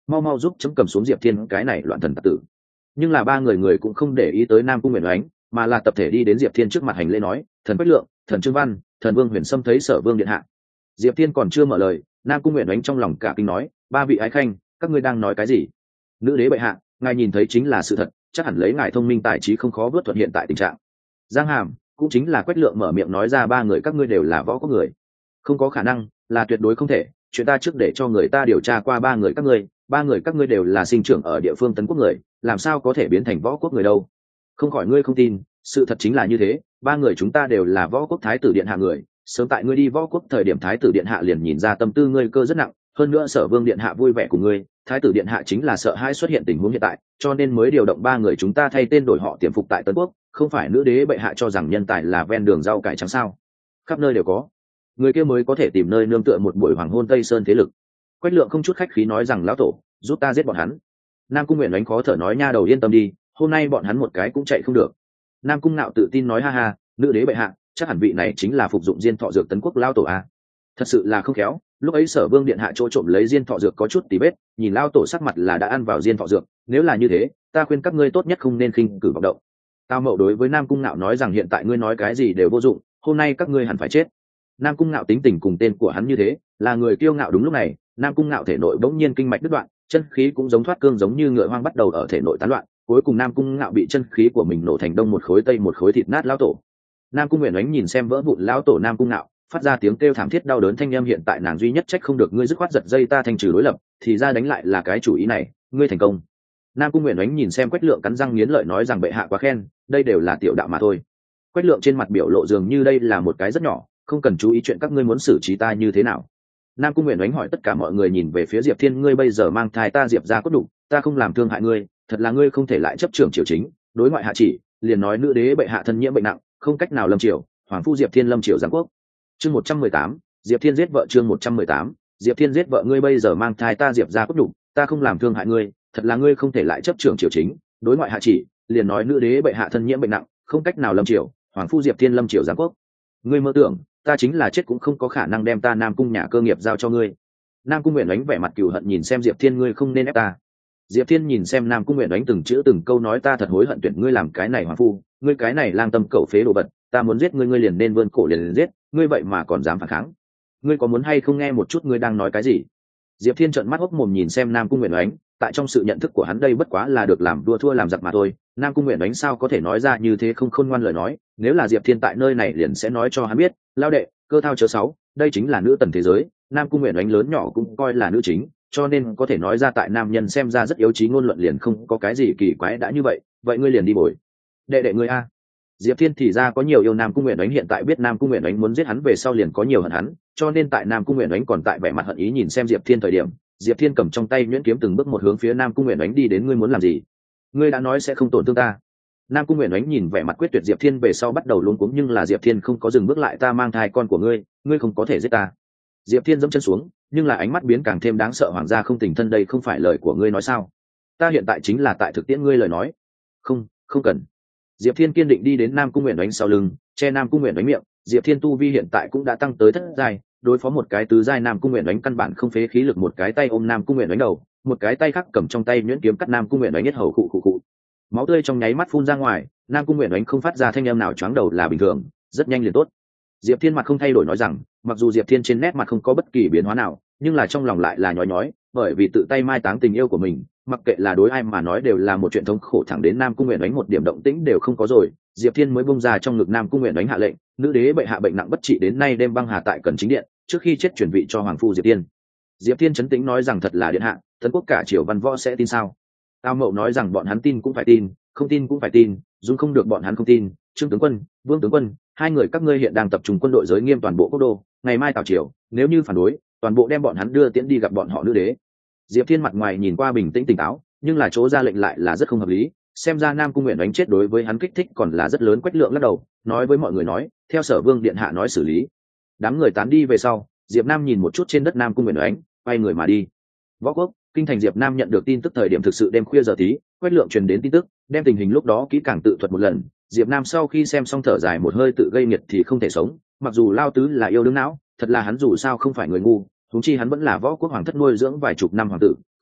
S1: mau mau giúp chấm cầm xuống diệp thiên cái này loạn thần tặc tử. Nhưng là ba người người cũng không để ý tới Nam Cung Nguyện Oánh, mà là tập thể đi đến diệp thiên trước mặt hành lễ nói: thần Quách Lượng, thần Trương Văn, thần Vương Huyền Sâm thấy Sở Vương điện hạ. Diệp thiên còn chưa mở lời, Nam Cung Nguyện Oánh trong lòng cả kinh nói: ba vị ái khanh, các ngươi đang nói cái gì? Nữ đế bệ hạ, ngài nhìn thấy chính là sự thật, chắc hẳn lấy ngài thông minh tài trí không khó vớt thuận hiện tại tình trạng. Giang Hàm cũng chính là Quách Lượng mở miệng nói ra: ba người các ngươi đều là võ quốc người. Không có khả năng, là tuyệt đối không thể. Chuyện ta trước để cho người ta điều tra qua ba người các ngươi, ba người các ngươi đều là sinh trưởng ở địa phương Tấn Quốc người, làm sao có thể biến thành võ quốc người đâu? Không khỏi ngươi không tin, sự thật chính là như thế, ba người chúng ta đều là võ quốc thái tử điện hạ người. Sớm tại ngươi đi võ quốc thời điểm thái tử điện hạ liền nhìn ra tâm tư ngươi cơ rất nặng, hơn nữa Sở Vương điện hạ vui vẻ cùng ngươi, thái tử điện hạ chính là sợ hãi xuất hiện tình huống hiện tại, cho nên mới điều động ba người chúng ta thay tên đổi họ tiềm phục tại Tấn Quốc. Không phải nữ đế bệ hạ cho rằng nhân tài là ven đường rau cải trắng sao? Khắp nơi đều có, người kia mới có thể tìm nơi nương tựa một buổi hoàng hôn Tây Sơn thế lực. Quách Lượng không chút khách khí nói rằng: lão tổ, giúp ta giết bọn hắn. Nam Cung Nguyện Oánh khó thở nói: nha đầu yên tâm đi, hôm nay bọn hắn một cái cũng chạy không được. Nam Cung Ngạo tự tin nói: ha ha, nữ đế bệ hạ, chắc hẳn vị này chính là phục dụng diên thọ dược Tấn Quốc lao tổ a. Thật sự là không khéo, lúc ấy Sở Vương điện hạ chỗ trộm lấy diên thọ dược có chút tí vết, nhìn lao tổ sắc mặt là đã ăn vào diên thọ dược, nếu là như thế, ta khuyên các ngươi tốt nhất không nên khinh cử vọng động. Tào Mậu đối với Nam Cung Ngạo nói rằng: hiện tại ngươi nói cái gì đều vô dụng, hôm nay các ngươi hẳn phải chết. Nam Cung Ngạo tính tình cùng tên của hắn như thế, là người kiêu ngạo. Đúng lúc này, Nam Cung Ngạo thể nội bỗng nhiên kinh mạch đứt đoạn, chân khí cũng giống thoát cương giống như ngựa hoang bắt đầu ở thể nội tán loạn, cuối cùng Nam Cung Ngạo bị chân khí của mình nổ thành đông một khối tây một khối thịt nát lão tổ. Nam Cung Nguyện Oánh nhìn xem vỡ vụn lão tổ Nam Cung Ngạo, phát ra tiếng kêu thảm thiết đau đớn thanh âm. Hiện tại nàng duy nhất trách không được ngươi dứt khoát giật dây ta thanh trừ đối lập, thì ra đánh lại là cái chủ ý này, ngươi thành công. Nam Cung Nguyện Oánh nhìn xem Quách Lượng cắn răng nghiến lợi nói rằng: bệ hạ quá khen, đây đều là tiểu đạo mà thôi. Quách Lượng trên mặt biểu lộ dường như đây là một cái rất nhỏ, không cần chú ý chuyện các ngươi muốn xử trí ta như thế nào. Nam Cung Nguyện Oánh hỏi tất cả mọi người nhìn về phía Diệp Thiên: ngươi bây giờ mang thai ta Diệp ra cốt đủ, ta không làm thương hại ngươi, thật là ngươi không thể lại chấp trưởng triều chính, đối ngoại hạ chỉ, liền nói nữ đế bệ hạ thân nhiễm bệnh nặng, không cách nào lâm triều, hoàng phu Diệp Thiên lâm triều giáng quốc. Chương một trăm mười tám, Diệp Thiên giết vợ. Chương một trăm mười tám, Diệp Thiên giết vợ. ngươi bây giờ mang thai ta Diệp ra cốt đủ, ta không làm thương hại ngươi, thật là ngươi không thể lại chấp trưởng triều chính, đối ngoại hạ chỉ, liền nói nữ đế bệ hạ thân nhiễm bệnh nặng, không cách nào lâm triều, hoàng phu Diệp Thiên lâm triều giáng quốc. Ngươi mơ tưởng ta chính là chết cũng không có khả năng đem ta Nam Cung nhà cơ nghiệp giao cho ngươi. Nam Cung Nguyện Oánh vẻ mặt cừu hận nhìn xem Diệp Thiên: ngươi không nên ép ta. Diệp Thiên nhìn xem Nam Cung Nguyện Oánh từng chữ từng câu nói: ta thật hối hận tuyển ngươi làm cái này hoàng phu, ngươi cái này lang tâm cẩu phế đồ vật, ta muốn giết ngươi ngươi liền nên vươn cổ liền, liền giết, ngươi vậy mà còn dám phản kháng. Ngươi có muốn hay không nghe một chút ngươi đang nói cái gì? Diệp Thiên trợn mắt hốc mồm nhìn xem Nam Cung Nguyện Oánh, tại trong sự nhận thức của hắn đây bất quá là được làm vua thua làm giặc mà thôi. Nam Cung Nguyện Oánh sao có thể nói ra như thế không khôn ngoan lời nói, nếu là Diệp Thiên tại nơi này liền sẽ nói cho hắn biết: lao đệ, cơ thao chớ sáu, đây chính là nữ tần thế giới, Nam Cung Nguyện Oánh lớn nhỏ cũng coi là nữ chính, cho nên có thể nói ra tại nam nhân xem ra rất yếu trí ngôn luận liền không có cái gì kỳ quái. đã như vậy, vậy ngươi liền đi bồi đệ đệ ngươi a. Diệp Thiên thì ra có nhiều yêu Nam Cung Nguyện Oánh, hiện tại biết Nam Cung Nguyện Oánh muốn giết hắn về sau liền có nhiều hận hắn, cho nên tại Nam Cung Nguyện Oánh còn tại vẻ mặt hận ý nhìn xem Diệp Thiên thời điểm, Diệp Thiên cầm trong tay nhuyễn kiếm từng bước một hướng phía Nam Cung Nguyện Oánh đi đến. ngươi muốn làm gì? Ngươi đã nói sẽ không tổn thương ta. Nam Cung Nguyện Oánh nhìn vẻ mặt quyết tuyệt Diệp Thiên về sau bắt đầu luống cuống, nhưng là Diệp Thiên không có dừng bước lại: ta mang thai con của ngươi, ngươi không có thể giết ta. Diệp Thiên dẫm chân xuống, nhưng là ánh mắt biến càng thêm đáng sợ: hoàng gia không tình thân, đây không phải lời của ngươi nói sao? Ta hiện tại chính là tại thực tiễn ngươi lời nói. Không, không cần. Diệp Thiên kiên định đi đến Nam Cung Nguyện Oánh sau lưng, che Nam Cung Nguyện Oánh miệng. Diệp Thiên tu vi hiện tại cũng đã tăng tới thất giai, đối phó một cái tứ giai Nam Cung Nguyện Oánh căn bản không phế khí lực, một cái tay ôm Nam Cung Nguyện Oánh đầu, một cái tay khác cầm trong tay nhuyễn kiếm cắt Nam Cung Nguyện Oánh nhất hầu khụ khụ khụ. Máu tươi trong nháy mắt phun ra ngoài, Nam Cung Nguyện Oánh không phát ra thanh âm nào, choáng đầu là bình thường, rất nhanh liền tốt. Diệp Thiên mặt không thay đổi nói rằng, mặc dù Diệp Thiên trên nét mặt không có bất kỳ biến hóa nào, nhưng là trong lòng lại là nhói nhói, bởi vì tự tay mai táng tình yêu của mình, mặc kệ là đối ai mà nói đều là một chuyện thống khổ. Thẳng đến Nam Cung Nguyện Oánh một điểm động tĩnh đều không có rồi, Diệp Thiên mới bung ra trong ngực Nam Cung Nguyện Oánh hạ lệnh: nữ đế bệ hạ bệnh nặng bất trị, đến nay đêm băng hà tại Cẩn Chính Điện, trước khi chết chuyển vị cho hoàng phu Diệp Thiên. Diệp Thiên chấn tĩnh nói rằng: thật là điện hạ, Tấn Quốc cả triều văn võ sẽ tin sao? Tào Mậu nói rằng: bọn hắn tin cũng phải tin, không tin cũng phải tin, dung không được bọn hắn không tin. Trương tướng quân, Vương tướng quân, hai người các ngươi hiện đang tập trung quân đội giới nghiêm toàn bộ quốc đô, ngày mai tào triều, nếu như phản đối, toàn bộ đem bọn hắn đưa tiễn đi gặp bọn họ nữ đế. Diệp Thiên mặt ngoài nhìn qua bình tĩnh tỉnh táo, nhưng là chỗ ra lệnh lại là rất không hợp lý, xem ra Nam Cung Nguyện Oánh chết đối với hắn kích thích còn là rất lớn. Quách Lượng lắc đầu, nói với mọi người nói: theo Sở Vương điện hạ nói xử lý. Đám người tán đi về sau, Diệp Nam nhìn một chút trên đất Nam Cung Nguyện Oánh, quay người mà đi. Võ Quốc, kinh thành. Diệp Nam nhận được tin tức thời điểm thực sự đêm khuya giờ tí, Quách Lượng truyền đến tin tức, đem tình hình lúc đó kỹ càng tự thuật một lần. Diệp Nam sau khi xem xong thở dài một hơi, tự gây nghiệt thì không thể sống, mặc dù lao tứ là yêu đương não, thật là hắn dù sao không phải người ngu, huống chi hắn vẫn là Võ Quốc hoàng thất nuôi dưỡng vài chục năm hoàng tử,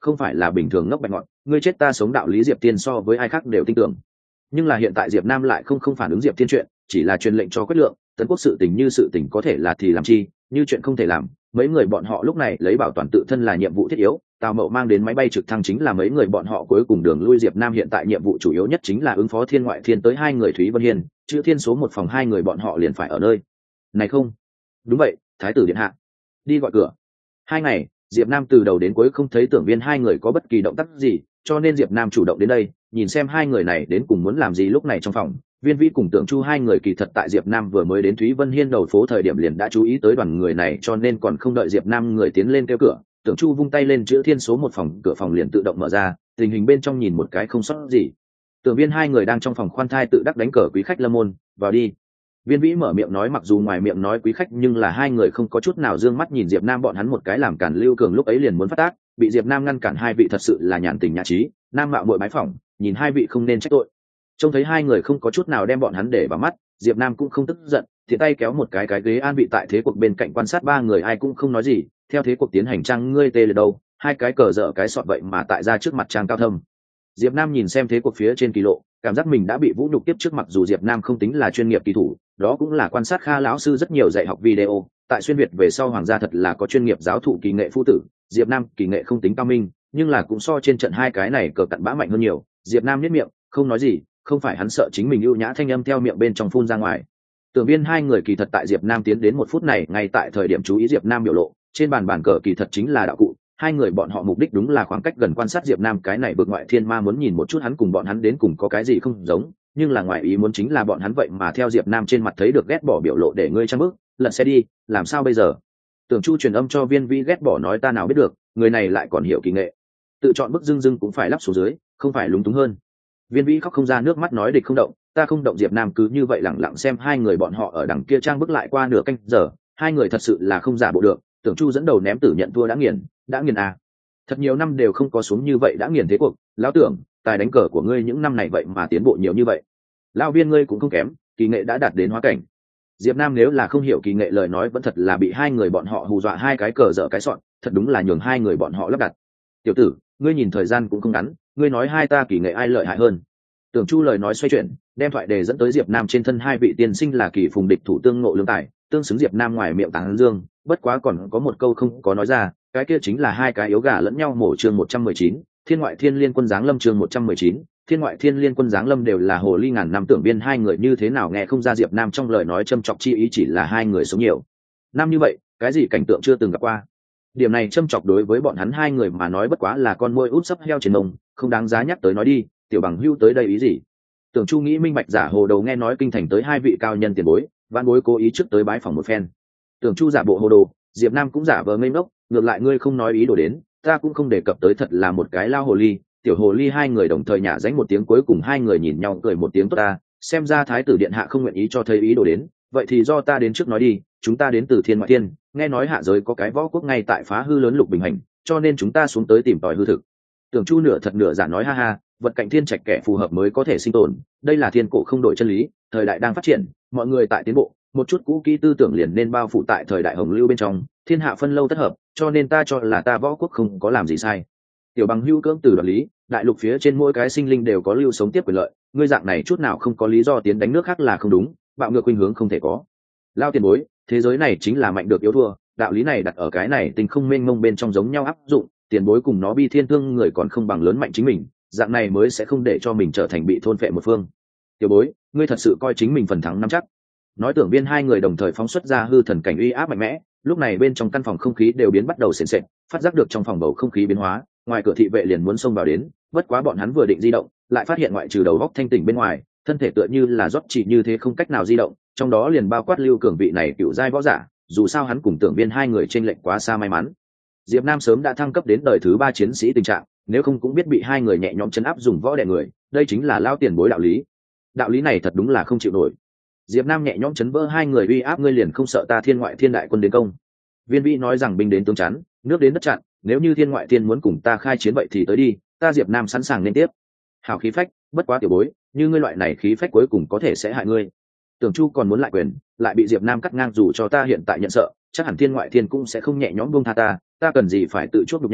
S1: không phải là bình thường ngốc bạch ngọn, ngươi chết ta sống đạo lý Diệp Thiên so với ai khác đều tin tưởng. Nhưng là hiện tại Diệp Nam lại không không phản ứng Diệp Thiên chuyện, chỉ là truyền lệnh cho Quách Lượng, tấn quốc sự tình như sự tình có thể là thì làm chi, như chuyện không thể làm, mấy người bọn họ lúc này lấy bảo toàn tự thân là nhiệm vụ thiết yếu. Tào Mậu mang đến máy bay trực thăng chính là mấy người bọn họ cuối cùng đường lui. Diệp Nam hiện tại nhiệm vụ chủ yếu nhất chính là ứng phó Thiên Ngoại Thiên tới hai người Thúy Vân Hiên, chữ Thiên số một phòng hai người bọn họ liền phải ở nơi này không? Đúng vậy, Thái tử điện hạ. Đi gọi cửa. Hai ngày, Diệp Nam từ đầu đến cuối không thấy Tưởng Viên hai người có bất kỳ động tác gì, cho nên Diệp Nam chủ động đến đây, nhìn xem hai người này đến cùng muốn làm gì. Lúc này trong phòng, Viên Vĩ cùng Tưởng Chu hai người kỳ thật tại Diệp Nam vừa mới đến Thúy Vân Hiên đầu phố thời điểm liền đã chú ý tới đoàn người này, cho nên còn không đợi Diệp Nam người tiến lên kêu cửa, Tưởng Chu vung tay lên chữ Thiên số một phòng, cửa phòng liền tự động mở ra, tình hình bên trong nhìn một cái không sót gì. Tưởng Viên hai người đang trong phòng khoan thai tự đắc đánh cờ quý khách lâm môn, vào đi. Viên Vĩ mở miệng nói, mặc dù ngoài miệng nói quý khách nhưng là hai người không có chút nào dương mắt nhìn Diệp Nam bọn hắn một cái, làm cản Lưu Cường lúc ấy liền muốn phát tác, bị Diệp Nam ngăn cản. Hai vị thật sự là nhàn tình nhã trí, nam mạo muội bái phỏng, nhìn hai vị không nên trách tội. Trông thấy hai người không có chút nào đem bọn hắn để vào mắt, Diệp Nam cũng không tức giận, thì tay kéo một cái cái ghế an vị tại thế cuộc bên cạnh quan sát ba người, ai cũng không nói gì. Theo thế cuộc tiến hành, trang ngươi tê là đâu, hai cái cờ dở cái sọt vậy mà tại ra trước mặt trang cao thâm. Diệp Nam nhìn xem thế cuộc phía trên kỳ lộ, cảm giác mình đã bị vũ nhục tiếp trước. Mặc dù Diệp Nam không tính là chuyên nghiệp kỳ thủ, đó cũng là quan sát Kha lão sư rất nhiều dạy học video, tại xuyên việt về sau hoàng gia thật là có chuyên nghiệp giáo thụ kỳ nghệ phu tử. Diệp Nam kỳ nghệ không tính cao minh, nhưng là cũng so trên trận hai cái này cờ cặn bã mạnh hơn nhiều. Diệp Nam nhếch miệng, không nói gì, không phải hắn sợ chính mình ưu nhã thanh âm theo miệng bên trong phun ra ngoài. Tưởng Viên hai người kỳ thật tại Diệp Nam tiến đến một phút này, ngay tại thời điểm chú ý Diệp Nam biểu lộ, trên bàn bàn cờ kỳ thật chính là đạo cụ. Hai người bọn họ mục đích đúng là khoảng cách gần quan sát Diệp Nam cái này bực ngoại thiên ma, muốn nhìn một chút hắn cùng bọn hắn đến cùng có cái gì không giống. Nhưng là ngoại ý muốn chính là bọn hắn vậy mà theo Diệp Nam trên mặt thấy được ghét bỏ biểu lộ, để ngươi trang bức, lật xe đi, làm sao bây giờ? Tưởng Chu truyền âm cho Viên Vĩ, ghét bỏ nói ta nào biết được, người này lại còn hiểu kỳ nghệ, tự chọn bức dưng dưng cũng phải lắp xuống dưới, không phải lúng túng hơn. Viên Vĩ khóc không ra nước mắt nói địch không động, ta không động. Diệp Nam cứ như vậy lặng lặng xem hai người bọn họ ở đằng kia trang bức lại qua nửa canh giờ, hai người thật sự là không giả bộ được. Tưởng Chu dẫn đầu ném tử nhận thua, đã nghiền, đã nghiền à. Thật nhiều năm đều không có xuống như vậy đã nghiền thế cuộc, lão Tưởng, tài đánh cờ của ngươi những năm này vậy mà tiến bộ nhiều như vậy. Lão Viên ngươi cũng không kém, kỳ nghệ đã đạt đến hóa cảnh. Diệp Nam nếu là không hiểu kỳ nghệ lời nói vẫn thật là bị hai người bọn họ hù dọa, hai cái cờ dở cái sọn, thật đúng là nhường hai người bọn họ lắp đặt. Tiểu tử, ngươi nhìn thời gian cũng không ngắn, ngươi nói hai ta kỳ nghệ ai lợi hại hơn? Tưởng Chu lời nói xoay chuyển, đem thoại đề dẫn tới Diệp Nam trên thân. Hai vị tiên sinh là kỳ phùng địch thủ tương ngộ lương tài, tương xứng. Diệp Nam ngoài miệng tán dương, bất quá còn có một câu không có nói ra, cái kia chính là hai cái yếu gà lẫn nhau mổ. Chương một trăm mười chín, Thiên Ngoại Thiên Liên Quân giáng lâm. Chương một trăm mười chín, Thiên Ngoại Thiên Liên Quân giáng lâm. Đều là hồ ly ngàn năm. Tưởng Viên hai người như thế nào nghe không ra Diệp Nam trong lời nói châm chọc chi ý, chỉ là hai người sống nhiều năm như vậy, cái gì cảnh tượng chưa từng gặp qua. Điểm này châm chọc đối với bọn hắn hai người mà nói bất quá là con muỗi út sấp heo trên mông, không đáng giá nhắc tới. Nói đi, tiểu bằng hưu tới đây ý gì? Tưởng Chu nghĩ minh bạch, giả hồ đầu nghe nói kinh thành tới hai vị cao nhân tiền bối, vãn bối cố ý trước tới bái phòng một phen. Tưởng Chu giả bộ hồ đồ, Diệp Nam cũng giả vờ ngây ngốc, ngược lại ngươi không nói ý đồ đến, ta cũng không đề cập tới, thật là một cái lao hồ ly, tiểu hồ ly. Hai người đồng thời nhả dánh một tiếng, cuối cùng hai người nhìn nhau cười một tiếng, tốt ta, xem ra thái tử điện hạ không nguyện ý cho thấy ý đồ đến, vậy thì do ta đến trước nói đi. Chúng ta đến từ Thiên Ngoại Thiên, nghe nói hạ giới có cái võ quốc ngay tại phá hư lớn Lục Bình Hành, cho nên chúng ta xuống tới tìm tòi hư thực. Tưởng Chu nửa thật nửa giả nói, ha ha, vật cạnh thiên trạch kẻ phù hợp mới có thể sinh tồn, đây là thiên cổ không đổi chân lý, thời đại đang phát triển, mọi người tại tiến bộ, một chút cũ kỹ tư tưởng liền nên bao phủ tại thời đại hồng lưu bên trong, thiên hạ phân lâu tất hợp, cho nên ta cho là ta võ quốc không có làm gì sai. Tiểu bằng hưu cưỡng từ đoạt lý, đại lục phía trên mỗi cái sinh linh đều có lưu sống tiếp quyền lợi, ngươi dạng này chút nào không có lý do tiến đánh nước khác là không đúng, bạo ngược khuynh hướng không thể có. Lao tiền bối, thế giới này chính là mạnh được yếu thua, đạo lý này đặt ở cái này tình không mênh mông bên trong giống nhau áp dụng, tiền bối cùng nó bi thiên thương người còn không bằng lớn mạnh chính mình, dạng này mới sẽ không để cho mình trở thành bị thôn phệ một phương. Tiểu bối, ngươi thật sự coi chính mình phần thắng nắm chắc? Nói Tưởng Viên hai người đồng thời phóng xuất ra hư thần cảnh uy áp mạnh mẽ, lúc này bên trong căn phòng không khí đều biến bắt đầu sền sệt, phát giác được trong phòng bầu không khí biến hóa, ngoài cửa thị vệ liền muốn xông vào đến, bất quá bọn hắn vừa định di động, lại phát hiện ngoại trừ đầu góc thanh tỉnh bên ngoài, thân thể tựa như là rót chỉ như thế không cách nào di động, trong đó liền bao quát Lưu Cường vị này cựu giai võ giả, dù sao hắn cùng Tưởng Viên hai người trên lệnh quá xa may mắn. Diệp Nam sớm đã thăng cấp đến đời thứ ba chiến sĩ tình trạng, nếu không cũng biết bị hai người nhẹ nhõm chấn áp dùng võ đè người, đây chính là lao tiền bối đạo lý. Đạo lý này thật đúng là không chịu nổi. Diệp Nam nhẹ nhõm chấn vỡ hai người uy áp, ngươi liền không sợ ta Thiên Ngoại Thiên đại quân đến công? Viên Vĩ nói rằng binh đến tướng chắn, nước đến đất chặn, nếu như Thiên Ngoại Thiên muốn cùng ta khai chiến vậy thì tới đi, ta Diệp Nam sẵn sàng nên tiếp. Hảo khí phách, bất quá tiểu bối, như ngươi loại này khí phách cuối cùng có thể sẽ hại ngươi. Tưởng Chu còn muốn lại quyền, lại bị Diệp Nam cắt ngang, dù cho ta hiện tại nhận sợ, chắc hẳn Thiên Ngoại Thiên cũng sẽ không nhẹ nhõm buông tha ta, ta cần gì phải tự chuốc nhục nhã,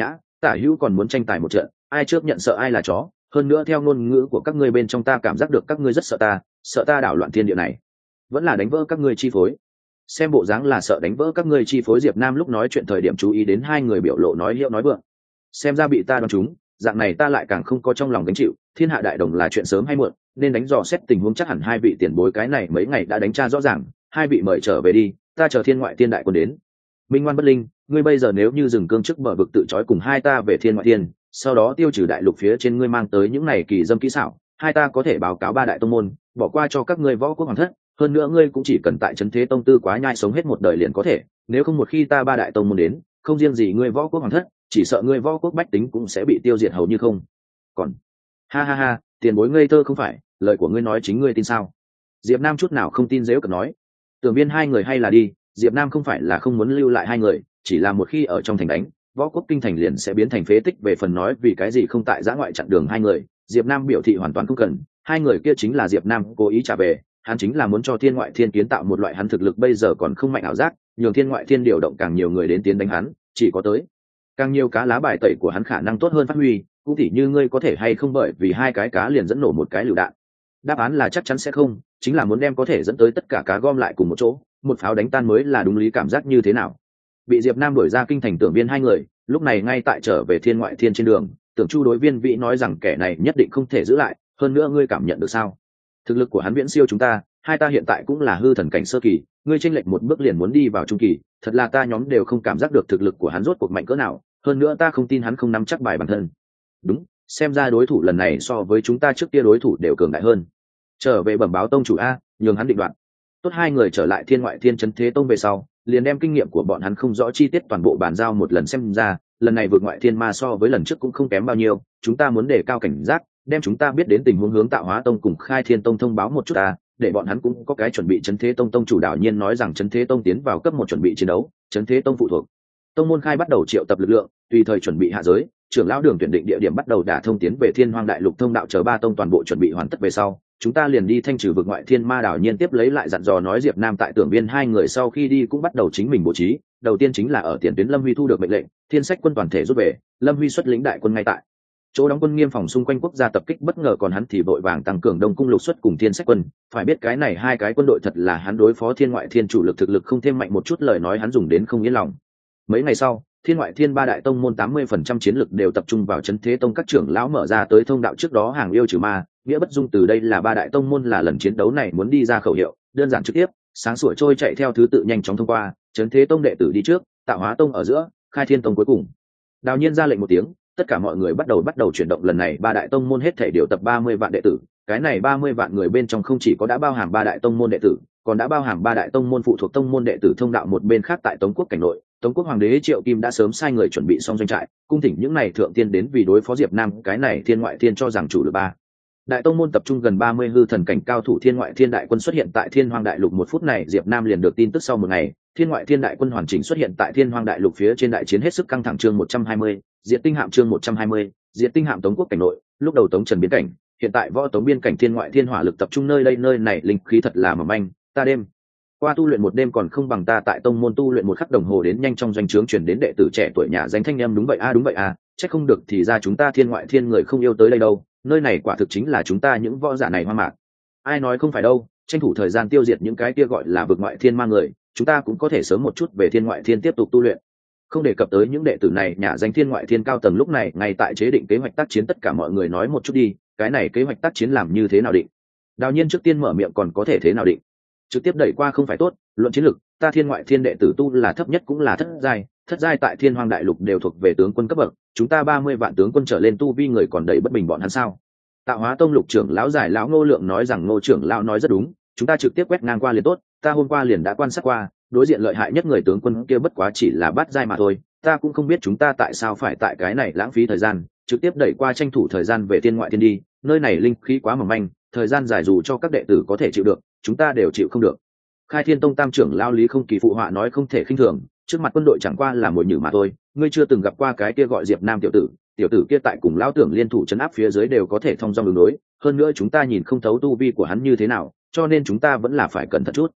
S1: tả hữu còn muốn tranh tài một trận, ai trước nhận sợ ai là chó. Hơn nữa theo ngôn ngữ của các ngươi bên trong ta cảm giác được các ngươi rất sợ ta, sợ ta đảo loạn thiên địa này, vẫn là đánh vỡ các ngươi chi phối. Xem bộ dáng là sợ đánh vỡ các ngươi chi phối. Diệp Nam lúc nói chuyện thời điểm chú ý đến hai người biểu lộ nói hiệu nói vượng, xem ra bị ta đoán trúng, dạng này ta lại càng không có trong lòng gánh chịu. Thiên hạ đại đồng là chuyện sớm hay muộn, nên đánh dò xét tình huống, chắc hẳn hai vị tiền bối cái này mấy ngày đã đánh tra rõ ràng. Hai vị mời trở về đi, ta chờ thiên ngoại thiên đại quân đến. Minh ngoan bất linh, ngươi bây giờ nếu như dừng cương trước bờ vực tự trói cùng hai ta về thiên ngoại thiên, sau đó tiêu trừ đại lục phía trên ngươi mang tới những này kỳ dâm kỹ xảo, hai ta có thể báo cáo ba đại tông môn, bỏ qua cho các ngươi võ quốc hoàng thất. Hơn nữa ngươi cũng chỉ cần tại trấn thế tông tư quá nhai sống hết một đời liền có thể. Nếu không một khi ta ba đại tông môn đến, không riêng gì ngươi võ quốc hoàng thất, chỉ sợ ngươi võ quốc bách tính cũng sẽ bị tiêu diệt hầu như không còn. Ha ha ha, tiền bối ngây thơ không phải, lời của ngươi nói chính ngươi tin sao? Diệp Nam chút nào không tin, dễ cợt nói. Tưởng Viên hai người hay là đi. Diệp Nam không phải là không muốn lưu lại hai người, chỉ là một khi ở trong thành đánh, võ quốc kinh thành liền sẽ biến thành phế tích. Về phần nói vì cái gì không tại giã ngoại chặn đường hai người, Diệp Nam biểu thị hoàn toàn không cần. Hai người kia chính là Diệp Nam cố ý trả về, hắn chính là muốn cho thiên ngoại thiên kiến tạo một loại hắn thực lực bây giờ còn không mạnh ảo giác, nhường thiên ngoại thiên điều động càng nhiều người đến tiến đánh hắn, chỉ có tới càng nhiều cá lá bài tẩy của hắn khả năng tốt hơn phát huy. Cũng tỉ như ngươi có thể hay không bởi vì hai cái cá liền dẫn nổ một cái lựu đạn. Đáp án là chắc chắn sẽ không, chính là muốn đem có thể dẫn tới tất cả cá gom lại cùng một chỗ, một pháo đánh tan mới là đúng lý. Cảm giác như thế nào? Bị Diệp Nam đuổi ra kinh thành Tưởng Viên hai người lúc này ngay tại trở về thiên ngoại thiên trên đường, Tưởng Chu đối Viên Vĩ nói rằng kẻ này nhất định không thể giữ lại. Hơn nữa ngươi cảm nhận được sao? Thực lực của hắn viễn siêu chúng ta, hai ta hiện tại cũng là hư thần cảnh sơ kỳ, ngươi chênh lệch một bước liền muốn đi vào trung kỳ, thật là ta nhóm đều không cảm giác được thực lực của hắn rốt cuộc mạnh cỡ nào. Hơn nữa ta không tin hắn không nắm chắc bài bản thân. Đúng, xem ra đối thủ lần này so với chúng ta trước kia đối thủ đều cường đại hơn. Trở về bẩm báo tông chủ a, nhường hắn định đoạt. Tốt, hai người trở lại thiên ngoại thiên trấn thế tông về sau, liền đem kinh nghiệm của bọn hắn không rõ chi tiết toàn bộ bàn giao một lần. Xem ra lần này vượt ngoại thiên ma so với lần trước cũng không kém bao nhiêu. Chúng ta muốn đề cao cảnh giác, đem chúng ta biết đến tình huống hướng Tạo Hóa tông cùng Khai Thiên tông thông báo một chút ta, để bọn hắn cũng có cái chuẩn bị. Trấn thế tông tông chủ Đảo Nhiên nói rằng Trấn thế tông tiến vào cấp một chuẩn bị chiến đấu, Trấn thế tông phụ thuộc tông môn khai bắt đầu triệu tập lực lượng, tùy thời chuẩn bị hạ giới. Trưởng lão Đường tuyển định địa điểm bắt đầu đả thông tiến về Thiên Hoang đại lục thông đạo, chờ ba tông toàn bộ chuẩn bị hoàn tất về sau, chúng ta liền đi thanh trừ vực ngoại thiên ma. Đảo Nhiên tiếp lấy lại dặn dò nói Diệp Nam tại Tưởng Viên hai người sau khi đi cũng bắt đầu chính mình bố trí. Đầu tiên chính là ở tiền tuyến Lâm Huy thu được mệnh lệnh, Thiên Sách quân toàn thể rút về. Lâm Huy xuất lĩnh đại quân ngay tại chỗ đóng quân nghiêm phòng xung quanh quốc gia tập kích bất ngờ, còn hắn thì vội vàng tăng cường Đông cung lục xuất cùng Thiên Sách quân. Phải biết cái này hai cái quân đội thật là hắn đối phó thiên ngoại thiên chủ lực thực lực không thêm mạnh một chút lời nói hắn dùng đến không yên lòng. Mấy ngày sau, thiên ngoại thiên ba đại tông môn tám mươi phần trăm chiến lực đều tập trung vào trấn thế tông, các trưởng lão mở ra tới thông đạo. Trước đó hàng yêu trừ ma, nghĩa bất dung từ, đây là ba đại tông môn là lần chiến đấu này muốn đi ra khẩu hiệu, đơn giản trực tiếp, sáng sủa trôi chạy theo thứ tự nhanh chóng thông qua. Trấn thế tông đệ tử đi trước, Tạo Hóa tông ở giữa, Khai Thiên tông cuối cùng. Đào Nhiên ra lệnh một tiếng, tất cả mọi người bắt đầu bắt đầu chuyển động. Lần này ba đại tông môn hết thể điều tập ba mươi vạn đệ tử, cái này ba mươi vạn người bên trong không chỉ có đã bao hàm ba đại tông môn đệ tử, còn đã bao hàm ba đại tông môn phụ thuộc tông môn đệ tử. Thông đạo một bên khác tại Tống quốc cảnh nội, Tống quốc hoàng đế Triệu Kim đã sớm sai người chuẩn bị xong doanh trại, cung thỉnh những này thượng tiên đến vì đối phó Diệp Nam. Cái này thiên ngoại thiên cho rằng chủ lực ba đại tông môn tập trung gần ba mươi hư thần cảnh cao thủ. Thiên ngoại thiên đại quân xuất hiện tại Thiên Hoang đại lục. Một phút này Diệp Nam liền được tin tức, sau một ngày thiên ngoại thiên đại quân hoàn chỉnh xuất hiện tại Thiên Hoang đại lục phía trên. Đại chiến hết sức căng thẳng. Chương một trăm hai mươi, Diệt tinh hạm. Chương một trăm hai mươi, Diệt tinh hạm. Tống quốc cảnh nội, lúc đầu Tống Trần biên cảnh, hiện tại võ Tống biên cảnh, thiên ngoại thiên hỏa lực tập trung nơi đây. Nơi này linh khí thật là mỏng manh, ta đêm qua tu luyện một đêm còn không bằng ta tại tông môn tu luyện một khắc đồng hồ. Đến nhanh trong doanh trướng truyền đến đệ tử trẻ tuổi nhà danh thanh em. Đúng vậy a, đúng vậy a, chắc không được thì ra chúng ta thiên ngoại thiên người không yêu tới đây đâu, nơi này quả thực chính là chúng ta những võ giả này hoang mạc. Ai nói không phải đâu, tranh thủ thời gian tiêu diệt những cái kia gọi là vực ngoại thiên ma người, chúng ta cũng có thể sớm một chút về thiên ngoại thiên tiếp tục tu luyện. Không đề cập tới những đệ tử này, nhà danh thiên ngoại thiên cao tầng lúc này ngay tại chế định kế hoạch tác chiến. Tất cả mọi người nói một chút đi, cái này kế hoạch tác chiến làm như thế nào định? Đào Nhiên trước tiên mở miệng, còn có thể thế nào định? Trực tiếp đẩy qua không phải tốt. Luận chiến lực, ta thiên ngoại thiên đệ tử tu là thấp nhất cũng là thất giai, thất giai tại Thiên Hoang đại lục đều thuộc về tướng quân cấp bậc, chúng ta ba mươi vạn tướng quân trở lên tu vi người còn đẩy bất bình bọn hắn sao? Tạo Hóa tông lục trưởng lão giải lão Ngô Lượng nói rằng Ngô trưởng lão nói rất đúng, chúng ta trực tiếp quét ngang qua liền tốt. Ta hôm qua liền đã quan sát qua, đối diện lợi hại nhất người tướng quân kia bất quá chỉ là bát giai mà thôi. Ta cũng không biết chúng ta tại sao phải tại cái này lãng phí thời gian, trực tiếp đẩy qua, tranh thủ thời gian về thiên ngoại thiên đi. Nơi này linh khí quá mỏng manh, thời gian dài dù cho các đệ tử có thể chịu được, chúng ta đều chịu không được. Khai Thiên tông tam trưởng lão Lý Không Kỳ phụ họa nói không thể khinh thường, trước mặt quân đội chẳng qua là mồi nhử mà thôi. Ngươi chưa từng gặp qua cái kia gọi Diệp Nam tiểu tử, tiểu tử kia tại cùng lão tưởng liên thủ chấn áp phía dưới đều có thể thông dong đường đối. Hơn nữa chúng ta nhìn không thấu tu vi của hắn như thế nào, cho nên chúng ta vẫn là phải cẩn thận chút.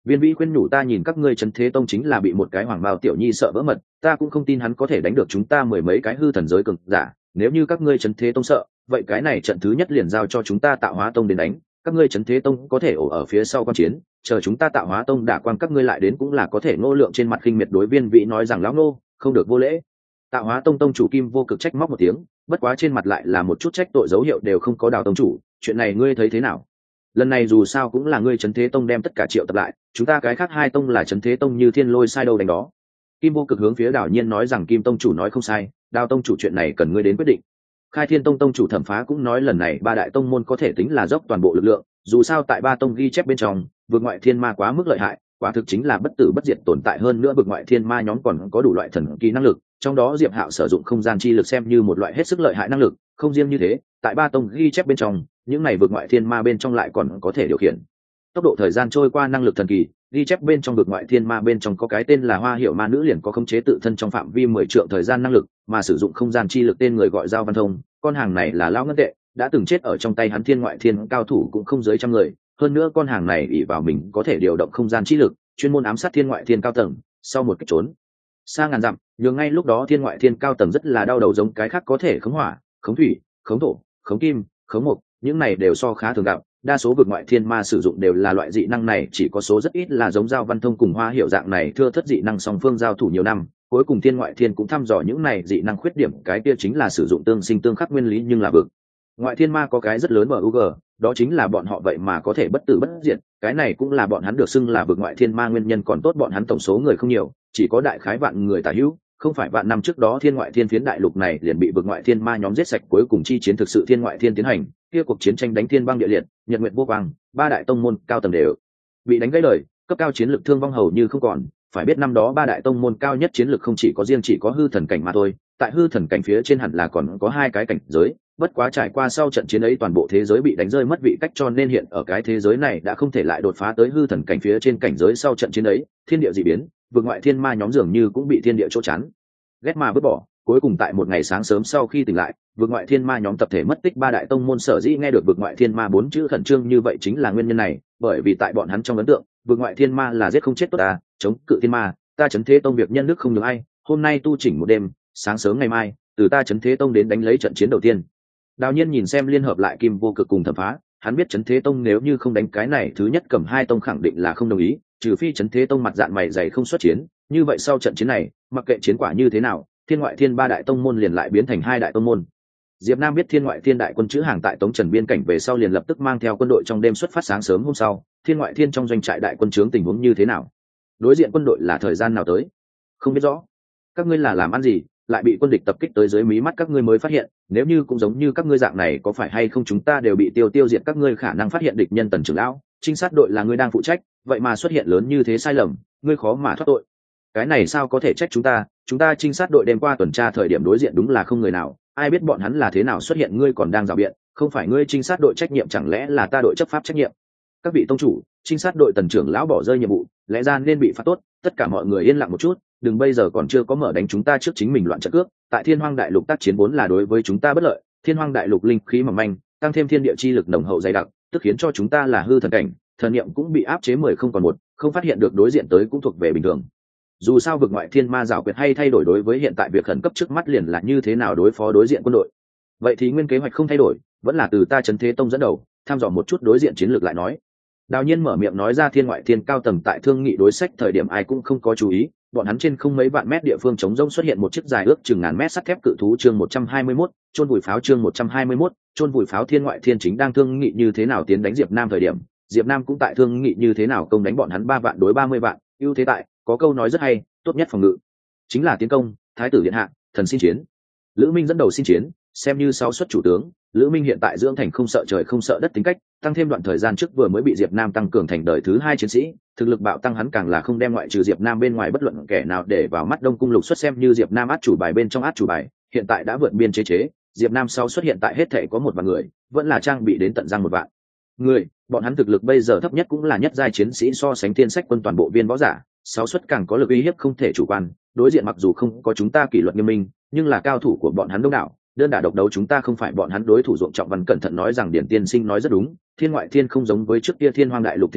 S1: Viên Vĩ khuyên nhủ ta nhìn các ngươi Trấn Thế Tông chính là bị một cái hoàng bao tiểu nhi sợ vỡ mật, ta cũng không tin hắn có thể đánh được chúng ta mười mấy cái hư thần giới cường giả, nếu như các ngươi Trấn Thế Tông sợ, vậy cái này trận thứ nhất liền giao cho chúng ta Tạo Hóa Tông đến đánh, các ngươi Trấn Thế Tông có thể ổ ở phía sau quan chiến, chờ chúng ta Tạo Hóa Tông đả quan các ngươi lại đến cũng là có thể. Ngô Lượng trên mặt khinh miệt đối Viên Vĩ nói rằng lão Ngô, không được vô lễ. Tạo Hóa Tông tông chủ Kim Vô Cực trách móc một tiếng, bất quá trên mặt lại là một chút trách tội dấu hiệu đều không có. Đào tông chủ, chuyện này ngươi thấy thế nào? Lần này dù sao cũng là ngươi Trấn Thế Tông đem tất cả triệu tập lại, chúng ta cái khác hai tông là Trấn Thế Tông như thiên lôi sai đâu đánh đó. Kim Vô Cực hướng phía Đào Nhiên nói rằng Kim tông chủ nói không sai, Đào tông chủ chuyện này cần ngươi đến quyết định. Khai Thiên Tông tông chủ Thẩm Phá cũng nói lần này ba đại tông môn có thể tính là dốc toàn bộ lực lượng, dù sao tại ba tông ghi chép bên trong, vượt ngoại thiên ma quá mức lợi hại, quả thực chính là bất tử bất diệt tồn tại, hơn nữa vượt ngoại thiên ma nhóm còn có đủ loại thần kỳ năng lực, trong đó Diệp Hạo sử dụng không gian chi lực xem như một loại hết sức lợi hại năng lực, không riêng như thế, tại ba tông ghi chép bên trong, những này vượt ngoại thiên ma bên trong lại còn có thể điều khiển tốc độ thời gian trôi qua năng lực thần kỳ. Ghi chép bên trong vượt ngoại thiên ma bên trong có cái tên là Hoa Hiểu Ma Nữ liền có khống chế tự thân trong phạm vi mười trượng thời gian năng lực, mà sử dụng không gian chi lực tên người gọi Giao Văn Thông, con hàng này là lao ngân tệ, đã từng chết ở trong tay hắn thiên ngoại thiên cao thủ cũng không dưới trăm người, hơn nữa con hàng này ỷ vào mình có thể điều động không gian chi lực, chuyên môn ám sát thiên ngoại thiên cao tầng, sau một cách trốn xa ngàn dặm, nhường ngay lúc đó thiên ngoại thiên cao tầng rất là đau đầu, giống cái khác có thể khống hỏa, khống thủy, khống thổ, khống kim, khống mộc, những này đều so khá thường gặp, đa số vượt ngoại thiên ma sử dụng đều là loại dị năng này, chỉ có số rất ít là giống Giao Văn Thông cùng Hoa Hiểu dạng này thưa thất dị năng song phương giao thủ nhiều năm, cuối cùng thiên ngoại thiên cũng thăm dò những này dị năng khuyết điểm, cái kia chính là sử dụng tương sinh tương khắc nguyên lý, nhưng là vực ngoại thiên ma có cái rất lớn ở u giê, đó chính là bọn họ vậy mà có thể bất tử bất diệt, cái này cũng là bọn hắn được xưng là vượt ngoại thiên ma nguyên nhân. Còn tốt bọn hắn tổng số người không nhiều, chỉ có đại khái vạn người tả hữu, không phải vạn năm trước đó thiên ngoại thiên phiến đại lục này liền bị vượt ngoại thiên ma nhóm giết sạch, cuối cùng chi chiến thực sự thiên ngoại thiên tiến hành, kia cuộc chiến tranh đánh thiên băng địa liệt, nhật nguyệt vô quang, ba đại tông môn cao tầng đều bị đánh gãy lời, cấp cao chiến lược thương vong hầu như không còn. Phải biết năm đó ba đại tông môn cao nhất chiến lược không chỉ có riêng chỉ có hư thần cảnh mà thôi, tại hư thần cảnh phía trên hẳn là còn có hai cái cảnh giới, bất quá trải qua sau trận chiến ấy toàn bộ thế giới bị đánh rơi mất vị cách, cho nên hiện ở cái thế giới này đã không thể lại đột phá tới hư thần cảnh phía trên cảnh giới. Sau trận chiến ấy thiên địa dị biến, vượt ngoại thiên ma nhóm dường như cũng bị thiên địa chỗ chắn ghét mà vứt bỏ, cuối cùng tại một ngày sáng sớm sau khi tỉnh lại, vượt ngoại thiên ma nhóm tập thể mất tích. Ba đại tông môn sở dĩ nghe được vượt ngoại thiên ma bốn chữ khẩn trương như vậy chính là nguyên nhân này, bởi vì tại bọn hắn trong ấn tượng vượt ngoại thiên ma là giết không chết tốt ta, chống cự thiên ma, ta Trấn Thế Tông việc nhân đức không nhường ai, hôm nay tu chỉnh một đêm, sáng sớm ngày mai từ ta Trấn Thế Tông đến đánh lấy trận chiến đầu tiên. Đào Nhiên nhìn xem liên hợp lại Kim Vô Cực cùng Thẩm Phá, hắn biết Trấn Thế Tông nếu như không đánh cái này thứ nhất cầm hai tông khẳng định là không đồng ý, trừ phi Trấn Thế Tông mặt dạn mày dày không xuất chiến, như vậy sau trận chiến này mặc kệ chiến quả như thế nào, thiên ngoại thiên ba đại tông môn liền lại biến thành hai đại tông môn. Diệp Nam biết thiên ngoại thiên đại quân chữ hàng tại Tống Trần biên cảnh về sau liền lập tức mang theo quân đội trong đêm xuất phát. Sáng sớm hôm sau, thiên ngoại thiên trong doanh trại đại quân trướng tình huống như thế nào, đối diện quân đội là thời gian nào tới, không biết rõ. Các ngươi là làm ăn gì lại bị quân địch tập kích tới dưới mí mắt các ngươi mới phát hiện, nếu như cũng giống như các ngươi dạng này có phải hay không chúng ta đều bị tiêu tiêu diệt. Các ngươi khả năng phát hiện địch nhân. Tần trưởng lão, trinh sát đội là ngươi đang phụ trách, vậy mà xuất hiện lớn như thế sai lầm, ngươi khó mà thoát tội. Cái này sao có thể trách chúng ta, chúng ta trinh sát đội đêm qua tuần tra thời điểm đối diện đúng là không người nào, ai biết bọn hắn là thế nào xuất hiện, ngươi còn đang rào biện, không phải ngươi trinh sát đội trách nhiệm, chẳng lẽ là ta đội chấp pháp trách nhiệm? Các vị tông chủ, trinh sát đội Tần trưởng lão bỏ rơi nhiệm vụ, lẽ ra nên bị phạt tốt. Tất cả mọi người yên lặng một chút, đừng bây giờ còn chưa có mở đánh chúng ta trước chính mình loạn trận cướp. Tại thiên hoang đại lục tác chiến vốn là đối với chúng ta bất lợi, thiên hoang đại lục linh khí mỏng manh, tăng thêm thiên địa chi lực nồng hậu dày đặc, tức khiến cho chúng ta là hư thần cảnh, thần niệm cũng bị áp chế mười không còn một, không phát hiện được đối diện tới cũng thuộc về bình thường. Dù sao vực ngoại thiên ma giảo quyệt hay thay đổi, đối với hiện tại việc khẩn cấp trước mắt liền là như thế nào đối phó đối diện quân đội. Vậy thì nguyên kế hoạch không thay đổi, vẫn là từ ta Trấn Thế Tông dẫn đầu, tham dò một chút đối diện chiến lược lại nói. Đào Nhiên mở miệng nói ra. Thiên ngoại thiên cao tầng tại thương nghị đối sách thời điểm ai cũng không có chú ý, bọn hắn trên không mấy vạn mét địa phương trống rỗng xuất hiện một chiếc dài ước chừng ngàn mét sắt thép cự thú. Chương một trăm hai mươi mốt, chôn vùi pháo. Chương một trăm hai mươi mốt, chôn vùi pháo. Thiên ngoại thiên chính đang thương nghị như thế nào tiến đánh Diệp Nam thời điểm, Diệp Nam cũng tại thương nghị như thế nào công đánh bọn hắn. Ba vạn đối ba mươi vạn, ưu thế tại, có câu nói rất hay, tốt nhất phòng ngự chính là tiến công. Thái tử điện hạ, thần xin chiến. Lữ Minh dẫn đầu xin chiến, xem như sáu xuất chủ tướng. Lữ Minh hiện tại dưỡng thành không sợ trời không sợ đất tính cách, tăng thêm đoạn thời gian trước vừa mới bị Diệp Nam tăng cường thành đời thứ hai chiến sĩ, thực lực bạo tăng, hắn càng là không đem ngoại trừ Diệp Nam bên ngoài bất luận kẻ nào để vào mắt. Đông cung lục xuất xem như Diệp Nam át chủ bài bên trong át chủ bài, hiện tại đã vượt biên chế chế. Diệp Nam sau xuất hiện tại hết thể có một vạn người, vẫn là trang bị đến tận răng một vạn người, bọn hắn thực lực bây giờ thấp nhất cũng là nhất giai chiến sĩ, so sánh thiên sách quân toàn bộ viên võ giả. Sáu xuất càng có lực uy hiếp không thể chủ quan, đối diện mặc dù không có chúng ta kỷ luật nghiêm minh, nhưng là cao thủ của bọn hắn đông đảo, đơn đả độc đấu chúng ta không phải bọn hắn đối thủ. Ruộng Trọng Văn cẩn thận nói rằng Điển tiên sinh nói rất đúng, thiên ngoại thiên không giống với trước kia thiên hoang đại lục thế lực,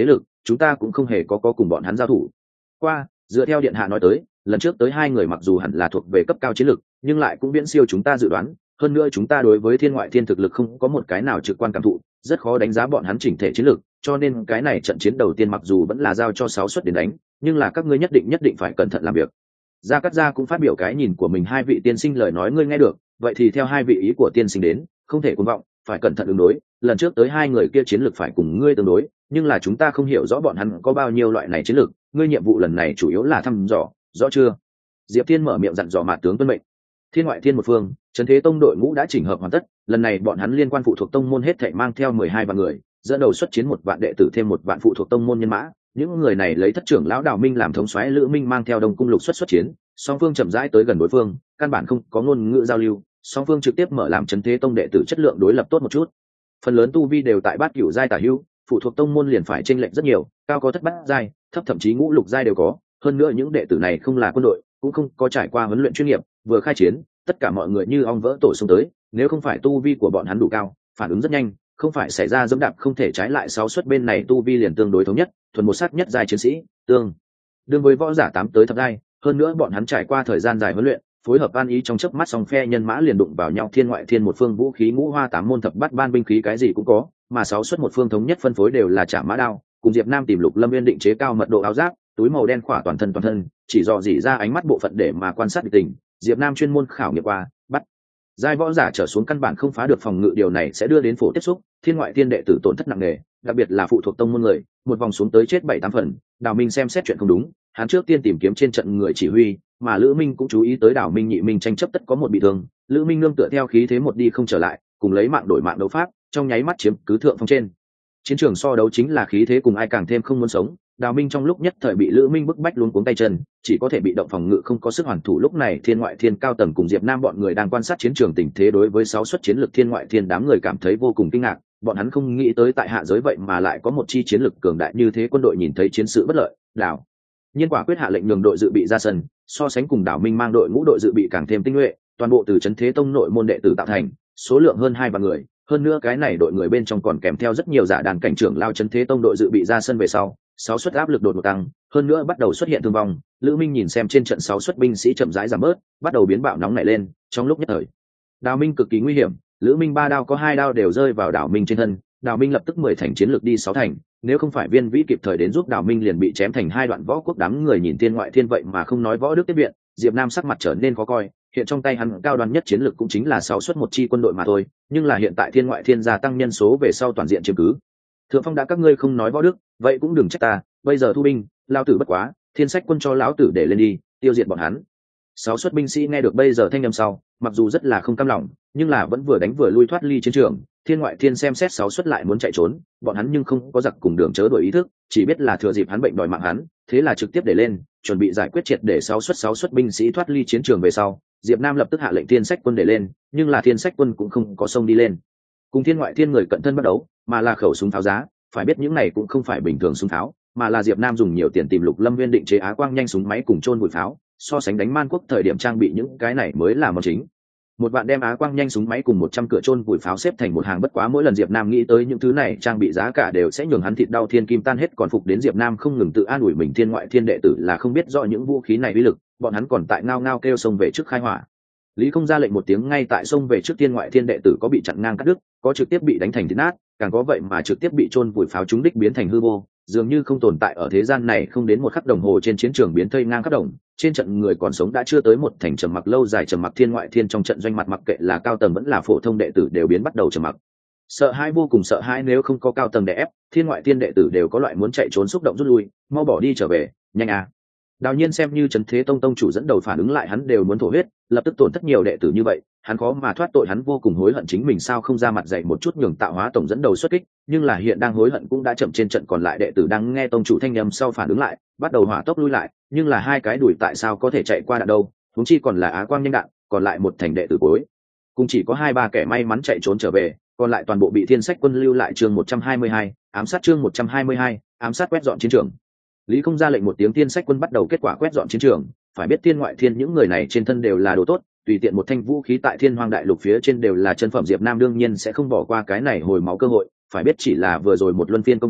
S1: chúng ta cũng không hề có có cùng bọn hắn giao thủ qua. Dựa theo điện hạ nói tới, lần trước tới hai người mặc dù hẳn là thuộc về cấp cao chiến lược, nhưng lại cũng viễn siêu chúng ta dự đoán. Hơn nữa chúng ta đối với thiên ngoại thiên thực lực không có một cái nào trực quan cảm thụ, rất khó đánh giá bọn hắn chỉnh thể chiến lược, cho nên cái này trận chiến đầu tiên mặc dù vẫn là giao cho sáu suất đến đánh, nhưng là các ngươi nhất định nhất định phải cẩn thận làm việc. Gia Cát Gia cũng phát biểu cái nhìn của mình. Hai vị tiên sinh lời nói ngươi nghe được, vậy thì theo hai vị ý của tiên sinh đến, không thể cuồng vọng, phải cẩn thận ứng đối. Lần trước tới hai người kia chiến lược phải cùng ngươi tương đối, nhưng là chúng ta không hiểu rõ bọn hắn có bao nhiêu loại này chiến lược, ngươi nhiệm vụ lần này chủ yếu là thăm dò, rõ chưa? Diệp Thiên mở miệng dặn dò Mạt tướng tuân mệnh. Thiên ngoại thiên một phương, Trấn Thế Tông đội ngũ đã chỉnh hợp hoàn tất, lần này bọn hắn liên quan phụ thuộc tông môn hết thảy mang theo mười hai vạn người, dẫn đầu xuất chiến một vạn đệ tử thêm một vạn phụ thuộc tông môn nhân mã. Những người này lấy thất trưởng lão Đào Minh làm thống soái, Lữ Minh mang theo Đông Cung Lục xuất xuất chiến, song phương chậm rãi tới gần đối phương, căn bản không có ngôn ngữ giao lưu, song phương trực tiếp mở làm Trấn Thế Tông đệ tử chất lượng đối lập tốt một chút. Phần lớn tu vi đều tại bát cửu giai tả hữu, phụ thuộc tông môn liền phải chênh lệch rất nhiều, cao có thất bát giai, thấp thậm chí ngũ lục giai đều có. Hơn nữa những đệ tử này không là quân đội, cũng không có trải qua huấn luyện chuyên nghiệp, vừa khai chiến, tất cả mọi người như ong vỡ tổ xông tới, nếu không phải tu vi của bọn hắn đủ cao, phản ứng rất nhanh, không phải xảy ra dẫm đạp không thể trái lại. Sáu suất bên này tu vi liền tương đối thống nhất, thuần một sắc nhất giai chiến sĩ, tương đương với võ giả tám tới thập giai. Hơn nữa bọn hắn trải qua thời gian dài huấn luyện, phối hợp an ý trong chớp mắt, song phe nhân mã liền đụng vào nhau. Thiên ngoại thiên một phương vũ khí ngũ hoa tám môn thập bát ban binh khí cái gì cũng có, mà sáu suất một phương thống nhất phân phối đều là chả mã đao, cùng Diệp Nam tìm Lục Lâm Nguyên định chế cao mật độ áo giáp, túi màu đen khỏa toàn thân toàn thân, chỉ dò dỉ ra ánh mắt bộ phận để mà quan sát địch tình. Diệp Nam chuyên môn khảo nghiệm qua, bắt giai võ giả trở xuống căn bản không phá được phòng ngự, điều này sẽ đưa đến phổ tiếp xúc. Thiên ngoại thiên đệ tử tổn thất nặng nề, đặc biệt là phụ thuộc tông môn người, một vòng xuống tới chết bảy tám phần. Đào Minh xem xét chuyện không đúng, hắn trước tiên tìm kiếm trên trận người chỉ huy, mà Lữ Minh cũng chú ý tới Đào Minh nhị minh tranh chấp tất có một bị thương. Lữ Minh nương tựa theo khí thế một đi không trở lại, cùng lấy mạng đổi mạng đấu pháp, trong nháy mắt chiếm cứ thượng phong. Trên chiến trường so đấu chính là khí thế cùng ai càng thêm không muốn sống. Đào Minh trong lúc nhất thời bị Lữ Minh bức bách luống cuống tay chân, chỉ có thể bị động phòng ngự, không có sức hoàn thủ. Lúc này thiên ngoại thiên cao tầng cùng Diệp Nam bọn người đang quan sát chiến trường tình thế, đối với sáu suất chiến lược thiên ngoại thiên đám người cảm thấy vô cùng kinh ngạc. Bọn hắn không nghĩ tới tại hạ giới vậy mà lại có một chi chiến lực cường đại như thế. Quân đội nhìn thấy chiến sự bất lợi, Đào nhiên quả quyết hạ lệnh nhường đội dự bị ra sân. So sánh cùng Đào Minh mang đội ngũ đội dự bị càng thêm tinh nhuệ, toàn bộ từ Trấn Thế Tông nội môn đệ tử tạo thành, số lượng hơn hai vạn người. Hơn nữa cái này đội người bên trong còn kèm theo rất nhiều giả đàn cảnh trưởng lao. Trấn Thế Tông đội dự bị ra sân về sau, sáu suất áp lực đột ngột tăng, hơn nữa bắt đầu xuất hiện thương vong. Lữ Minh nhìn xem trên trận sáu suất binh sĩ chậm rãi giảm bớt, bắt đầu biến bạo nóng nảy lên. Trong lúc nhất thời, Đào Minh cực kỳ nguy hiểm. Lữ Minh ba đao có hai đao đều rơi vào Đào Minh trên thân, Đào Minh lập tức mười thành chiến lược đi sáu thành. Nếu không phải Viên Vĩ kịp thời đến giúp, Đào Minh liền bị chém thành hai đoạn. Võ quốc đám người nhìn thiên ngoại thiên vậy mà không nói võ đức tiếp viện, Diệp Nam sắc mặt trở nên khó coi. Hiện trong tay hắn cao đoan nhất chiến lược cũng chính là sáu suất một chi quân đội mà thôi, nhưng là hiện tại thiên ngoại thiên gia tăng nhân số về sau toàn diện chiếm cứ thượng phong. Đã các ngươi không nói võ đức, vậy cũng đừng trách ta, bây giờ thu binh, lao tử bất quá, thiên sách quân cho lão tử để lên đi, tiêu diệt bọn hắn. Sáu suất binh sĩ nghe được bây giờ thanh âm sau, mặc dù rất là không cam lòng, nhưng là vẫn vừa đánh vừa lui thoát ly chiến trường. Thiên ngoại thiên xem xét sáu suất lại muốn chạy trốn, bọn hắn nhưng không có giặc cùng đường chớ đổi ý thức, chỉ biết là thừa dịp hắn bệnh đòi mạng hắn, thế là trực tiếp để lên, chuẩn bị giải quyết triệt để sáu suất. Sáu suất binh sĩ thoát ly chiến trường về sau, Diệp Nam lập tức hạ lệnh thiên sách quân để lên, nhưng là thiên sách quân cũng không có xông đi lên cùng thiên ngoại thiên người cận thân bắt đấu, mà là khẩu súng pháo giá. Phải biết những này cũng không phải bình thường súng pháo, mà là Diệp Nam dùng nhiều tiền tìm Lục Lâm Nguyên định chế á quang nhanh súng máy cùng chôn bụi pháo. So sánh đánh Man Quốc thời điểm trang bị những cái này mới là món chính. Một bạn đem á quang nhanh súng máy cùng một trăm cửa chôn bụi pháo xếp thành một hàng, bất quá mỗi lần Diệp Nam nghĩ tới những thứ này trang bị giá cả đều sẽ nhường hắn thịt đau thiên kim tan hết. Còn phục đến Diệp Nam không ngừng tự an ủi mình, thiên ngoại thiên đệ tử là không biết rõ những vũ khí này uy lực, bọn hắn còn tại ngao ngao kêu xông về trước khai hỏa. Lý Không ra lệnh một tiếng, ngay tại sông về trước thiên ngoại thiên đệ tử có bị chặn ngang cắt đứt, có trực tiếp bị đánh thành thịt nát, càng có vậy mà trực tiếp bị chôn vùi pháo trúng đích biến thành hư vô, dường như không tồn tại ở thế gian này. Không đến một khắc đồng hồ trên chiến trường biến thây ngang khắp đồng, trên trận người còn sống đã chưa tới một thành. Trầm mặc lâu dài, trầm mặc. Thiên ngoại thiên trong trận doanh mặt, mặc kệ là cao tầng vẫn là phổ thông đệ tử đều biến bắt đầu trầm mặc, sợ hãi, vô cùng sợ hãi. Nếu không có cao tầng đè ép, thiên ngoại thiên đệ tử đều có loại muốn chạy trốn xúc động, rút lui, mau bỏ đi trở về, nhanh à. Đào Nhiên xem như Trấn Thế Tông tông chủ dẫn đầu phản ứng lại, hắn đều muốn thổ huyết, lập tức tổn thất nhiều đệ tử như vậy, hắn khó mà thoát tội. Hắn vô cùng hối hận chính mình sao không ra mặt dạy một chút nhường Tạo Hóa tổng dẫn đầu xuất kích, nhưng là hiện đang hối hận cũng đã chậm. Trên trận còn lại đệ tử đang nghe tông chủ thanh âm sau phản ứng lại, bắt đầu hỏa tốc lui lại, nhưng là hai cái đuổi tại sao có thể chạy qua đạn đâu, huống chi còn là á quang nhanh đạn, còn lại một thành đệ tử cuối cũng chỉ có hai ba kẻ may mắn chạy trốn trở về, còn lại toàn bộ bị thiên sách quân lưu lại. Chương một trăm hai mươi hai, ám sát. Chương một trăm hai mươi hai, ám sát. Quét dọn chiến trường. Lý Không ra lệnh một tiếng, thiên sách quân bắt đầu kết quả quét dọn chiến trường. Phải biết thiên ngoại thiên những người này trên thân đều là đồ tốt, tùy tiện một thanh vũ khí tại thiên hoang đại lục phía trên đều là chân phẩm. Diệp Nam đương nhiên sẽ không bỏ qua cái này hồi máu cơ hội. Phải biết chỉ là vừa rồi một luân phiên công kích,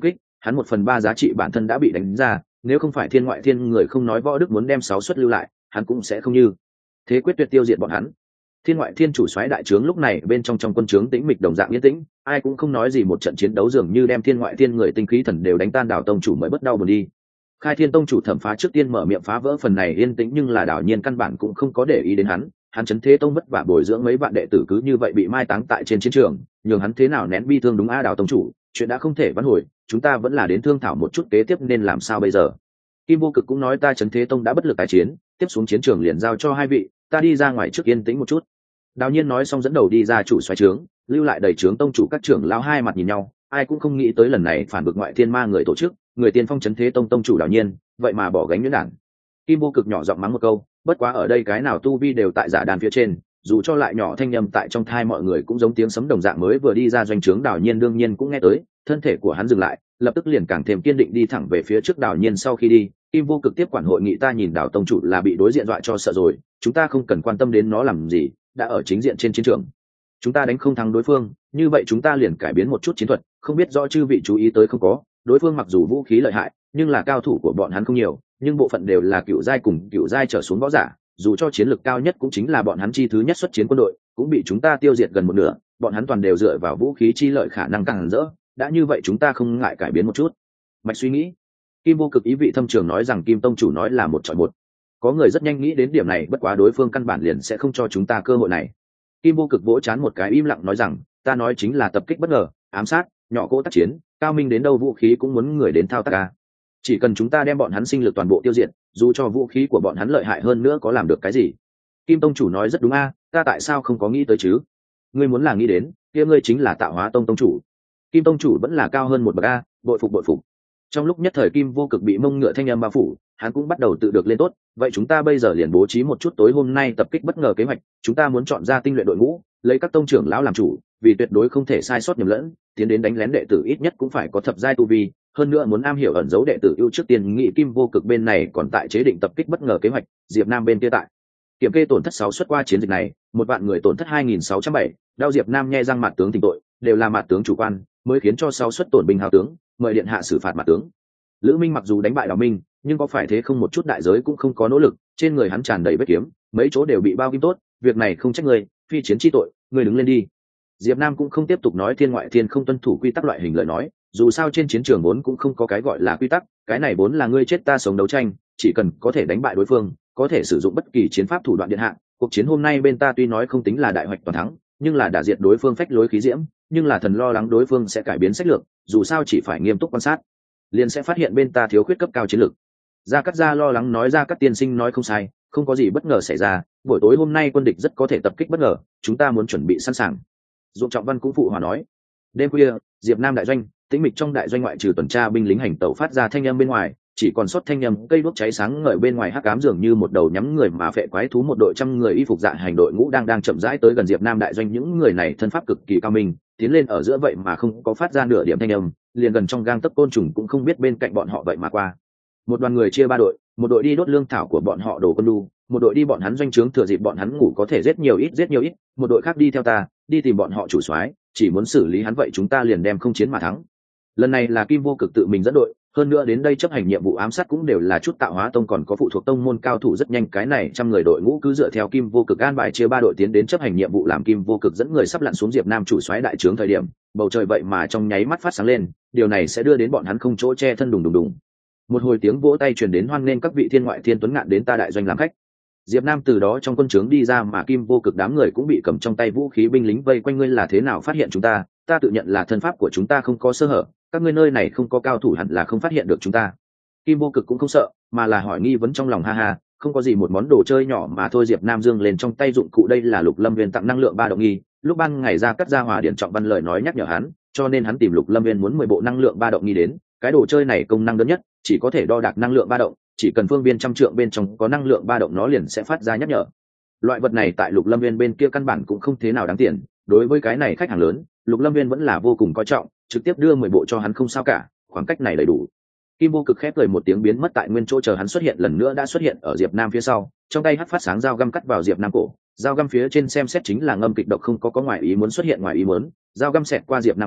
S1: hắn một phần ba giá trị bản thân đã bị đánh ra, nếu không phải thiên ngoại thiên người không nói võ đức muốn đem sáu suất lưu lại, hắn cũng sẽ không như thế quyết tuyệt tiêu diệt bọn hắn. Thiên ngoại thiên chủ soái đại trướng lúc này bên trong trong quân trướng tĩnh mịch đồng dạng yên tĩnh, ai cũng không nói gì, một trận chiến đấu dường như đem thiên ngoại thiên người tinh khí thần đều đánh tan. Đảo tông chủ mới bất đau buồn đi. Khai Thiên tông chủ Thẩm Phá trước tiên mở miệng phá vỡ phần này yên tĩnh, nhưng là Đảo Nhiên căn bản cũng không có để ý đến hắn. Hắn Chấn Thế tông vất vả bồi dưỡng mấy vạn đệ tử cứ như vậy bị mai táng tại trên chiến trường, nhường hắn thế nào nén bi thương. Đúng a Đảo tông chủ, chuyện đã không thể vãn hồi, chúng ta vẫn là đến thương thảo một chút kế tiếp nên làm sao bây giờ. Kim Vô Cực cũng nói ta Chấn Thế tông đã bất lực tái chiến, tiếp xuống chiến trường liền giao cho hai vị, ta đi ra ngoài trước yên tĩnh một chút. Đào Nhiên nói xong dẫn đầu đi ra chủ xoáy trướng, lưu lại đầy trướng tông chủ các trưởng lão hai mặt nhìn nhau, ai cũng không nghĩ tới lần này phản bực ngoại thiên ma người tổ chức, người tiên phong Chấn Thế tông tông chủ Đào Nhiên, vậy mà bỏ gánh nhuyễn đản. Kim Vô Cực nhỏ giọng mắng một câu, bất quá ở đây cái nào tu vi đều tại giả đàn phía trên, dù cho lại nhỏ thanh âm tại trong thai mọi người cũng giống tiếng sấm đồng dạng. Mới vừa đi ra doanh trướng Đào Nhiên đương nhiên cũng nghe tới, thân thể của hắn dừng lại, lập tức liền càng thêm kiên định đi thẳng về phía trước. Đào Nhiên sau khi đi, Kim Vô Cực tiếp quản hội nghị. Ta nhìn Đào tông chủ là bị đối diện dọa cho sợ rồi, chúng ta không cần quan tâm đến nó làm gì, đã ở chính diện trên chiến trường chúng ta đánh không thắng đối phương, như vậy chúng ta liền cải biến một chút chiến thuật. Không biết rõ chư vị chú ý tới không có, đối phương mặc dù vũ khí lợi hại, nhưng là cao thủ của bọn hắn không nhiều, nhưng bộ phận đều là cựu giai cùng cựu giai trở xuống võ giả, dù cho chiến lược cao nhất cũng chính là bọn hắn chi thứ nhất xuất chiến quân đội, cũng bị chúng ta tiêu diệt gần một nửa. Bọn hắn toàn đều dựa vào vũ khí chi lợi khả năng càng rỡ, đã như vậy chúng ta không ngại cải biến một chút mạch suy nghĩ. Kim Vô Cực ý vị thâm trường nói rằng Kim tông chủ nói là một chọi một, có người rất nhanh nghĩ đến điểm này, bất quá đối phương căn bản liền sẽ không cho chúng ta cơ hội này. Kim Vô Cực vỗ chán một cái im lặng nói rằng ta nói chính là tập kích bất ngờ, ám sát, nhỏ cỗ tác chiến, cao minh đến đâu vũ khí cũng muốn người đến thao tác ca. Chỉ cần chúng ta đem bọn hắn sinh lực toàn bộ tiêu diệt, dù cho vũ khí của bọn hắn lợi hại hơn nữa có làm được cái gì. Kim tông chủ nói rất đúng a, ta tại sao không có nghĩ tới chứ? Ngươi muốn là nghĩ đến, kia ngươi chính là Tạo Hóa tông tông chủ. Kim tông chủ vẫn là cao hơn một bậc a, bội phục bội phục. Trong lúc nhất thời Kim Vô Cực bị mông ngựa thanh âm bao phủ, hắn cũng bắt đầu tự được lên tốt. Vậy chúng ta bây giờ liền bố trí một chút tối hôm nay tập kích bất ngờ kế hoạch, chúng ta muốn chọn ra tinh luyện đội ngũ, lấy các tông trưởng lão làm chủ, vì tuyệt đối không thể sai sót nhầm lẫn, tiến đến đánh lén đệ tử ít nhất cũng phải có thập giai tu vi, hơn nữa muốn am hiểu ẩn giấu đệ tử ưu. Trước tiên nghị Kim Vô Cực bên này còn tại chế định tập kích bất ngờ kế hoạch, Diệp Nam bên kia tại kiểm kê tổn thất sáu suất qua chiến dịch này, một vạn người tổn thất hai nghìn sáu trăm bảy, đao Diệp Nam nhe răng mặt tướng tình tội, đều là mặt tướng chủ quan, mới khiến cho sáu suất tổn binh hào tướng, mời điện hạ xử phạt mặt tướng. Lữ Minh mặc dù đánh bại Đào Minh, nhưng có phải thế không, một chút đại giới cũng không có nỗ lực, trên người hắn tràn đầy vết kiếm, mấy chỗ đều bị bao kim tốt, việc này không trách người, phi chiến chi tội, người đứng lên đi. Diệp Nam cũng không tiếp tục nói thiên ngoại thiên không tuân thủ quy tắc loại hình lời nói, dù sao trên chiến trường vốn cũng không có cái gọi là quy tắc, cái này vốn là ngươi chết ta sống đấu tranh, chỉ cần có thể đánh bại đối phương, có thể sử dụng bất kỳ chiến pháp thủ đoạn điện hạ. Cuộc chiến hôm nay bên ta tuy nói không tính là đại hoạch toàn thắng, nhưng là đả diệt đối phương phách lối khí diễm, nhưng là thần lo lắng đối phương sẽ cải biến sách lược, dù sao chỉ phải nghiêm túc quan sát, liền sẽ phát hiện bên ta thiếu khuyết cấp cao chiến lược. Gia Cát Gia lo lắng nói. Gia Cát tiên sinh nói không sai, không có gì bất ngờ xảy ra, buổi tối hôm nay quân địch rất có thể tập kích bất ngờ, chúng ta muốn chuẩn bị sẵn sàng. Dụng Trọng Văn cũng phụ hòa nói. Đêm khuya, Diệp Nam đại doanh, tĩnh mịch trong đại doanh ngoại trừ tuần tra binh lính hành tẩu phát ra thanh âm bên ngoài, chỉ còn sót thanh âm cây đuốc cháy sáng ngời bên ngoài. Hắc ám dường như một đầu nhắm người mà phệ quái thú, một đội trăm người y phục dạ hành đội ngũ đang đang chậm rãi tới gần Diệp Nam đại doanh. Những người này thân pháp cực kỳ cao minh, tiến lên ở giữa vậy mà không có phát ra nửa điểm thanh âm, liền gần trong gang tấc côn trùng cũng không biết bên cạnh bọn họ vậy mà qua. Một đoàn người chia ba đội, một đội đi đốt lương thảo của bọn họ đồ quân đu, một đội đi bọn hắn doanh trướng thừa dịp bọn hắn ngủ có thể giết nhiều ít giết nhiều ít, một đội khác đi theo ta, đi tìm bọn họ chủ soái, chỉ muốn xử lý hắn, vậy chúng ta liền đem không chiến mà thắng. Lần này là Kim Vô Cực tự mình dẫn đội, hơn nữa đến đây chấp hành nhiệm vụ ám sát cũng đều là chút Tạo Hóa tông còn có phụ thuộc tông môn cao thủ. Rất nhanh cái này trăm người đội ngũ cứ dựa theo Kim Vô Cực an bài chia ba đội tiến đến chấp hành nhiệm vụ. Làm Kim Vô Cực dẫn người sắp lặn xuống Diệp Nam chủ soái đại trướng thời điểm, bầu trời vậy mà trong nháy mắt phát sáng lên, điều này sẽ đưa đến bọn hắn không chỗ che thân. Đùng đùng đùng, một hồi tiếng vỗ tay truyền đến, hoan nghênh các vị thiên ngoại thiên tuấn ngạn đến ta đại doanh làm khách. Diệp Nam từ đó trong quân trướng đi ra, mà Kim Vô Cực đám người cũng bị cầm trong tay vũ khí binh lính vây quanh. Ngươi là thế nào phát hiện chúng ta? Ta tự nhận là thân pháp của chúng ta không có sơ hở, các ngươi nơi này không có cao thủ hẳn là không phát hiện được chúng ta. Kim Vô Cực cũng không sợ, mà là hỏi nghi vấn trong lòng. Ha ha, không có gì, một món đồ chơi nhỏ mà thôi. Diệp Nam dương lên trong tay dụng cụ, đây là Lục Lâm Viên tặng năng lượng ba động nghi, lúc ban ngày Gia Cát Gia Hòa Điển Trọng Văn lời nói nhắc nhở hắn, cho nên hắn tìm Lục Lâm Viên muốn mười bộ năng lượng ba động nghi đến. Cái đồ chơi này công năng đơn nhất, chỉ có thể đo đạc năng lượng ba động, chỉ cần phương viên trăm trượng bên trong có năng lượng ba động nó liền sẽ phát ra nhắc nhở. Loại vật này tại Lục Lâm Viên bên kia căn bản cũng không thế nào đáng tiền, đối với cái này khách hàng lớn, Lục Lâm Viên vẫn là vô cùng coi trọng, trực tiếp đưa mười bộ cho hắn không sao cả, khoảng cách này đầy đủ. Kim Vô Cực khép cười một tiếng biến mất tại nguyên chỗ, chờ hắn xuất hiện lần nữa đã xuất hiện ở Diệp Nam phía sau, trong tay hất phát sáng dao găm cắt vào Diệp Nam cổ, dao găm phía trên xem xét chính là ngâm kịch độc, không có có ngoại ý muốn xuất hiện ngoài ý muốn, dao găm xẹt qua Diệp Nam cổ,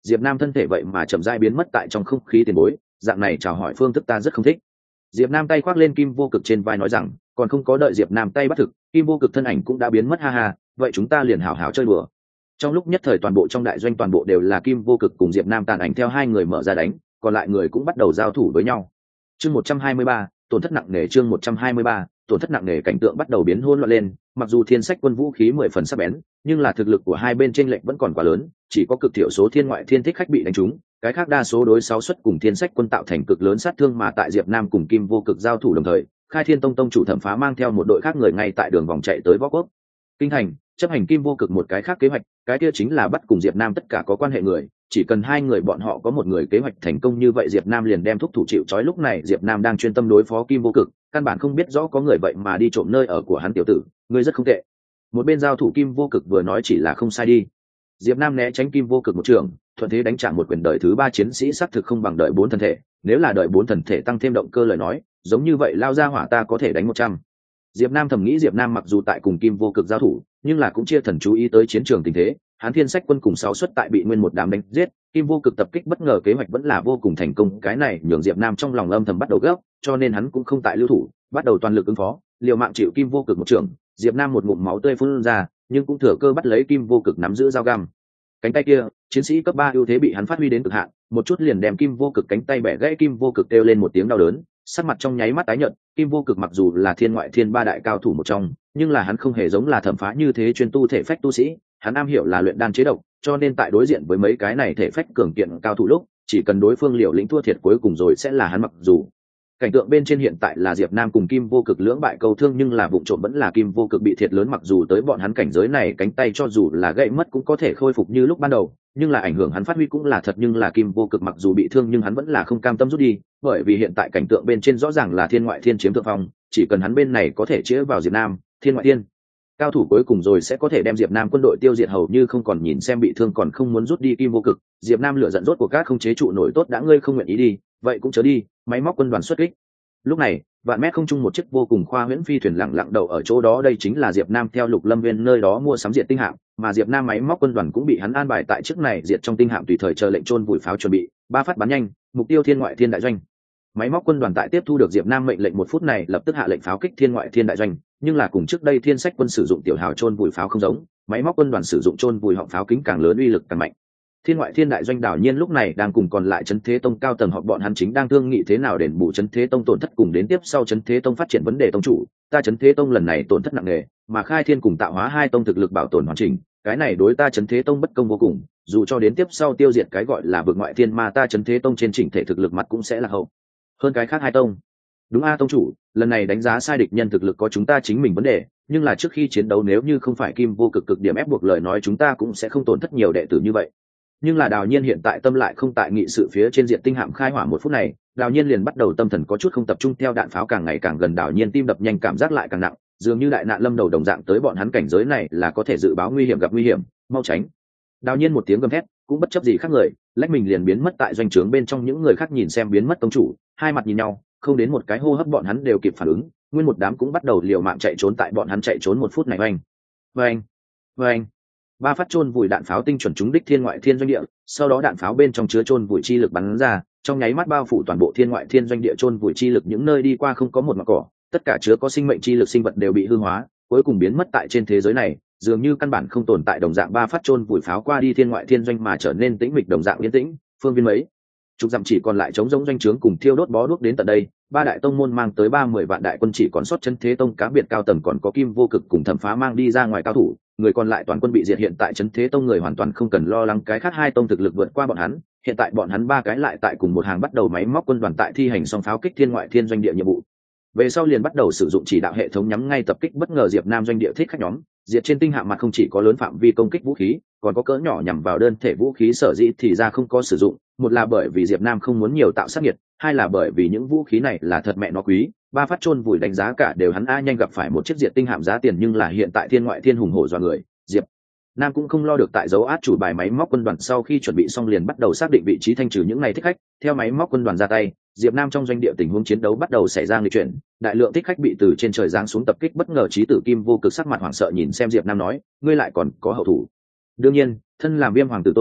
S1: Diệp Nam thân thể vậy mà chậm rãi biến mất tại trong không khí tiền bối, dạng này chào hỏi phương thức ta rất không thích. Diệp Nam tay khoác lên Kim Vô Cực trên vai nói rằng, còn không có đợi Diệp Nam tay bắt thực, Kim Vô Cực thân ảnh cũng đã biến mất ha ha, vậy chúng ta liền hảo hảo chơi đùa. Trong lúc nhất thời toàn bộ trong đại doanh toàn bộ đều là Kim Vô Cực cùng Diệp Nam tàn ảnh theo hai người mở ra đánh, còn lại người cũng bắt đầu giao thủ với nhau. Chương một trăm hai mươi ba, tổn thất nặng nề. Chương một trăm hai mươi ba, tổn thất nặng nề. Cảnh tượng bắt đầu biến hỗn loạn lên, mặc dù Thiên Sách quân vũ khí mười phần sắc bén, nhưng là thực lực của hai bên chênh lệch vẫn còn quá lớn, chỉ có cực thiểu số thiên ngoại thiên thích khách bị đánh trúng, cái khác đa số đối sáu suất cùng Thiên Sách quân tạo thành cực lớn sát thương, mà tại Diệp Nam cùng Kim Vô Cực giao thủ đồng thời, Khai Thiên Tông tông chủ Thẩm Phá mang theo một đội khác người ngay tại đường vòng chạy tới Võ Quốc Kinh thành, chấp hành Kim Vô Cực một cái khác kế hoạch, cái kia chính là bắt cùng Diệp Nam tất cả có quan hệ người, chỉ cần hai người bọn họ có một người kế hoạch thành công như vậy Diệp Nam liền đem thúc thủ chịu trói. Lúc này Diệp Nam đang chuyên tâm đối phó Kim Vô Cực, căn bản không biết rõ có người vậy mà đi trộm nơi ở của hắn. Tiểu tử, ngươi rất không tệ. Một bên giao thủ Kim Vô Cực vừa nói, chỉ là không sai đi. Diệp Nam né tránh Kim Vô Cực một trường, thuận thế đánh trả một quyền. Đời thứ ba chiến sĩ xác thực không bằng đợi bốn thần thể, nếu là đợi bốn thần thể tăng thêm động cơ lời nói, giống như vậy lao ra hỏa ta có thể đánh một trăm. Diệp Nam thầm nghĩ, Diệp Nam mặc dù tại cùng Kim Vô Cực giao thủ, nhưng là cũng chia thần chú ý tới chiến trường tình thế. Hán Thiên Sách quân cùng sáu suất tại bị nguyên một đám đánh giết, Kim Vô Cực tập kích bất ngờ kế hoạch vẫn là vô cùng thành công, cái này nhường Diệp Nam trong lòng âm thầm bắt đầu gấp, cho nên hắn cũng không tại lưu thủ, bắt đầu toàn lực ứng phó, liều mạng chịu Kim Vô Cực một trường. Diệp Nam một ngụm máu tươi phun ra, nhưng cũng thừa cơ bắt lấy Kim Vô Cực nắm giữ dao găm. Cánh tay kia, chiến sĩ cấp ba ưu thế bị hắn phát huy đến cực hạn, một chút liền đem Kim Vô Cực cánh tay bẻ gãy. Kim Vô Cực kêu lên một tiếng đau đớn, sắc mặt trong nháy mắt tái nhợt. Kim Vô Cực mặc dù là thiên ngoại thiên ba đại cao thủ một trong, nhưng là hắn không hề giống là Thẩm Phá như thế chuyên tu thể phách tu sĩ, hắn am hiểu là luyện đan chế độc, cho nên tại đối diện với mấy cái này thể phách cường kiện cao thủ lúc, chỉ cần đối phương liều lĩnh thua thiệt cuối cùng rồi sẽ là hắn. Mặc dù cảnh tượng bên trên hiện tại là Diệp Nam cùng Kim Vô Cực lưỡng bại câu thương, nhưng là vụng trộm vẫn là Kim Vô Cực bị thiệt lớn. Mặc dù tới bọn hắn cảnh giới này, cánh tay cho dù là gãy mất cũng có thể khôi phục như lúc ban đầu, nhưng là ảnh hưởng hắn phát huy cũng là thật. Nhưng là Kim Vô Cực mặc dù bị thương nhưng hắn vẫn là không cam tâm rút đi, bởi vì hiện tại cảnh tượng bên trên rõ ràng là thiên ngoại thiên chiếm thượng phong, chỉ cần hắn bên này có thể chĩa vào Diệp Nam, thiên ngoại thiên cao thủ cuối cùng rồi sẽ có thể đem Diệp Nam quân đội tiêu diệt hầu như không còn. Nhìn xem bị thương còn không muốn rút đi Kim Vô Cực, Diệp Nam lửa giận rốt cuộc các không chế trụ nổi. Tốt đã ngươi không nguyện ý đi, vậy cũng chớ đi. Máy móc quân đoàn xuất kích. Lúc này, vạn mét không trung một chiếc vô cùng khoa huyễn phi thuyền lặng lặng đậu ở chỗ đó, đây chính là Diệp Nam theo Lục Lâm Viên nơi đó mua sắm diệt tinh hạm, mà Diệp Nam máy móc quân đoàn cũng bị hắn an bài tại chiếc này diệt trong tinh hạm, tùy thời chờ lệnh chôn vùi pháo chuẩn bị, ba phát bắn nhanh, mục tiêu thiên ngoại thiên đại doanh. Máy móc quân đoàn tại tiếp thu được Diệp Nam mệnh lệnh một phút này lập tức hạ lệnh pháo kích thiên ngoại thiên đại doanh, nhưng là cùng trước đây Thiên Sách quân sử dụng tiểu hào chôn vùi pháo không giống, máy móc quân đoàn sử dụng chôn vùi họng pháo kính càng lớn, uy lực càng mạnh. Thiên ngoại thiên đại doanh đảo nhiên lúc này đang cùng còn lại Chấn Thế Tông cao tầng họp, bọn hắn chính đang thương nghị thế nào đền bù Chấn Thế Tông tổn thất cùng đến tiếp sau Chấn Thế Tông phát triển vấn đề. Tông chủ, ta Chấn Thế Tông lần này tổn thất nặng nề, mà Khai Thiên cùng Tạo Hóa hai tông thực lực bảo tồn hoàn chỉnh, cái này đối ta Chấn Thế Tông bất công vô cùng, dù cho đến tiếp sau tiêu diệt cái gọi là vực ngoại thiên ma, ta Chấn Thế Tông trên chỉnh thể thực lực mặt cũng sẽ là hậu hơn cái khác hai tông. Đúng a tông chủ, lần này đánh giá sai địch nhân thực lực có chúng ta chính mình vấn đề, nhưng là trước khi chiến đấu nếu như không phải Kim Vô Cực cực điểm ép buộc lời nói, chúng ta cũng sẽ không tổn thất nhiều đệ tử như vậy. Nhưng là Đào Nhiên hiện tại tâm lại không tại nghị sự phía trên diện tinh hạm khai hỏa. Một phút này, Đào Nhiên liền bắt đầu tâm thần có chút không tập trung, theo đạn pháo càng ngày càng gần, Đào Nhiên tim đập nhanh, cảm giác lại càng nặng, dường như đại nạn lâm đầu đồng dạng. Tới bọn hắn cảnh giới này là có thể dự báo nguy hiểm gặp nguy hiểm, mau tránh. Đào Nhiên một tiếng gầm thét, cũng bất chấp gì khác người, lách mình liền biến mất tại doanh trướng bên trong. Những người khác nhìn xem biến mất tông chủ, hai mặt nhìn nhau, không đến một cái hô hấp bọn hắn đều kịp phản ứng, nguyên một đám cũng bắt đầu liều mạng chạy trốn. Tại bọn hắn chạy trốn một phút này, oanh oanh oanh, ba phát chôn vùi đạn pháo tinh chuẩn trúng đích thiên ngoại thiên doanh địa, sau đó đạn pháo bên trong chứa chôn vùi chi lực bắn ra, trong nháy mắt bao phủ toàn bộ thiên ngoại thiên doanh địa. Chôn vùi chi lực những nơi đi qua không có một mảng cỏ, tất cả chứa có sinh mệnh chi lực sinh vật đều bị hư hóa, cuối cùng biến mất tại trên thế giới này, dường như căn bản không tồn tại đồng dạng. Ba phát chôn vùi pháo qua đi, thiên ngoại thiên doanh mà trở nên tĩnh mịch đồng dạng yên tĩnh, phương viên mấy chục dặm chỉ còn lại trống rỗng doanh trướng cùng thiêu đốt bó đuốc. Đến tận đây, ba đại tông môn mang tới ba mươi vạn đại quân chỉ còn sót Chấn Thế Tông cá biệt cao tầng, còn có Kim Vô Cực cùng Thẩm Phá mang đi ra ngoài cao thủ, người còn lại toàn quân bị diệt. Hiện tại Chấn Thế Tông người hoàn toàn không cần lo lắng cái khác hai tông thực lực vượt qua bọn hắn, hiện tại bọn hắn ba cái lại tại cùng một hàng bắt đầu máy móc quân đoàn tại thi hành xong pháo kích thiên ngoại thiên doanh địa nhiệm vụ. Về sau liền bắt đầu sử dụng chỉ đạo hệ thống nhắm ngay tập kích bất ngờ Diệp Nam doanh địa thích khách nhóm, diệt trên tinh hạm mặt không chỉ có lớn phạm vi công kích vũ khí, còn có cỡ nhỏ nhằm vào đơn thể vũ khí. Sở dĩ thì ra không có sử dụng, một là bởi vì Diệp Nam không muốn nhiều tạo sát nhiệt, hai là bởi vì những vũ khí này là thật mẹ nó quý. Ba phát chôn vùi đánh giá cả đều hắn a nhanh gặp phải một chiếc diệt tinh hạm giá tiền, nhưng là hiện tại thiên ngoại thiên hùng hổ dọa người, Diệp Nam cũng không lo được tại dấu át chủ bài máy móc quân đoàn sau khi chuẩn bị xong liền bắt đầu xác định vị trí thanh trừ những này thích khách. Theo máy móc quân đoàn ra tay, Diệp Nam trong doanh địa tình huống chiến đấu bắt đầu xảy ra nghịch chuyển, đại lượng thích khách bị từ trên trời giáng xuống tập kích bất ngờ. Chí tử Kim Vô Cực sắc mặt hoảng sợ nhìn xem Diệp Nam nói, ngươi lại còn có hậu thủ. Đương nhiên, thân làm Viêm Hoàng tử tôn,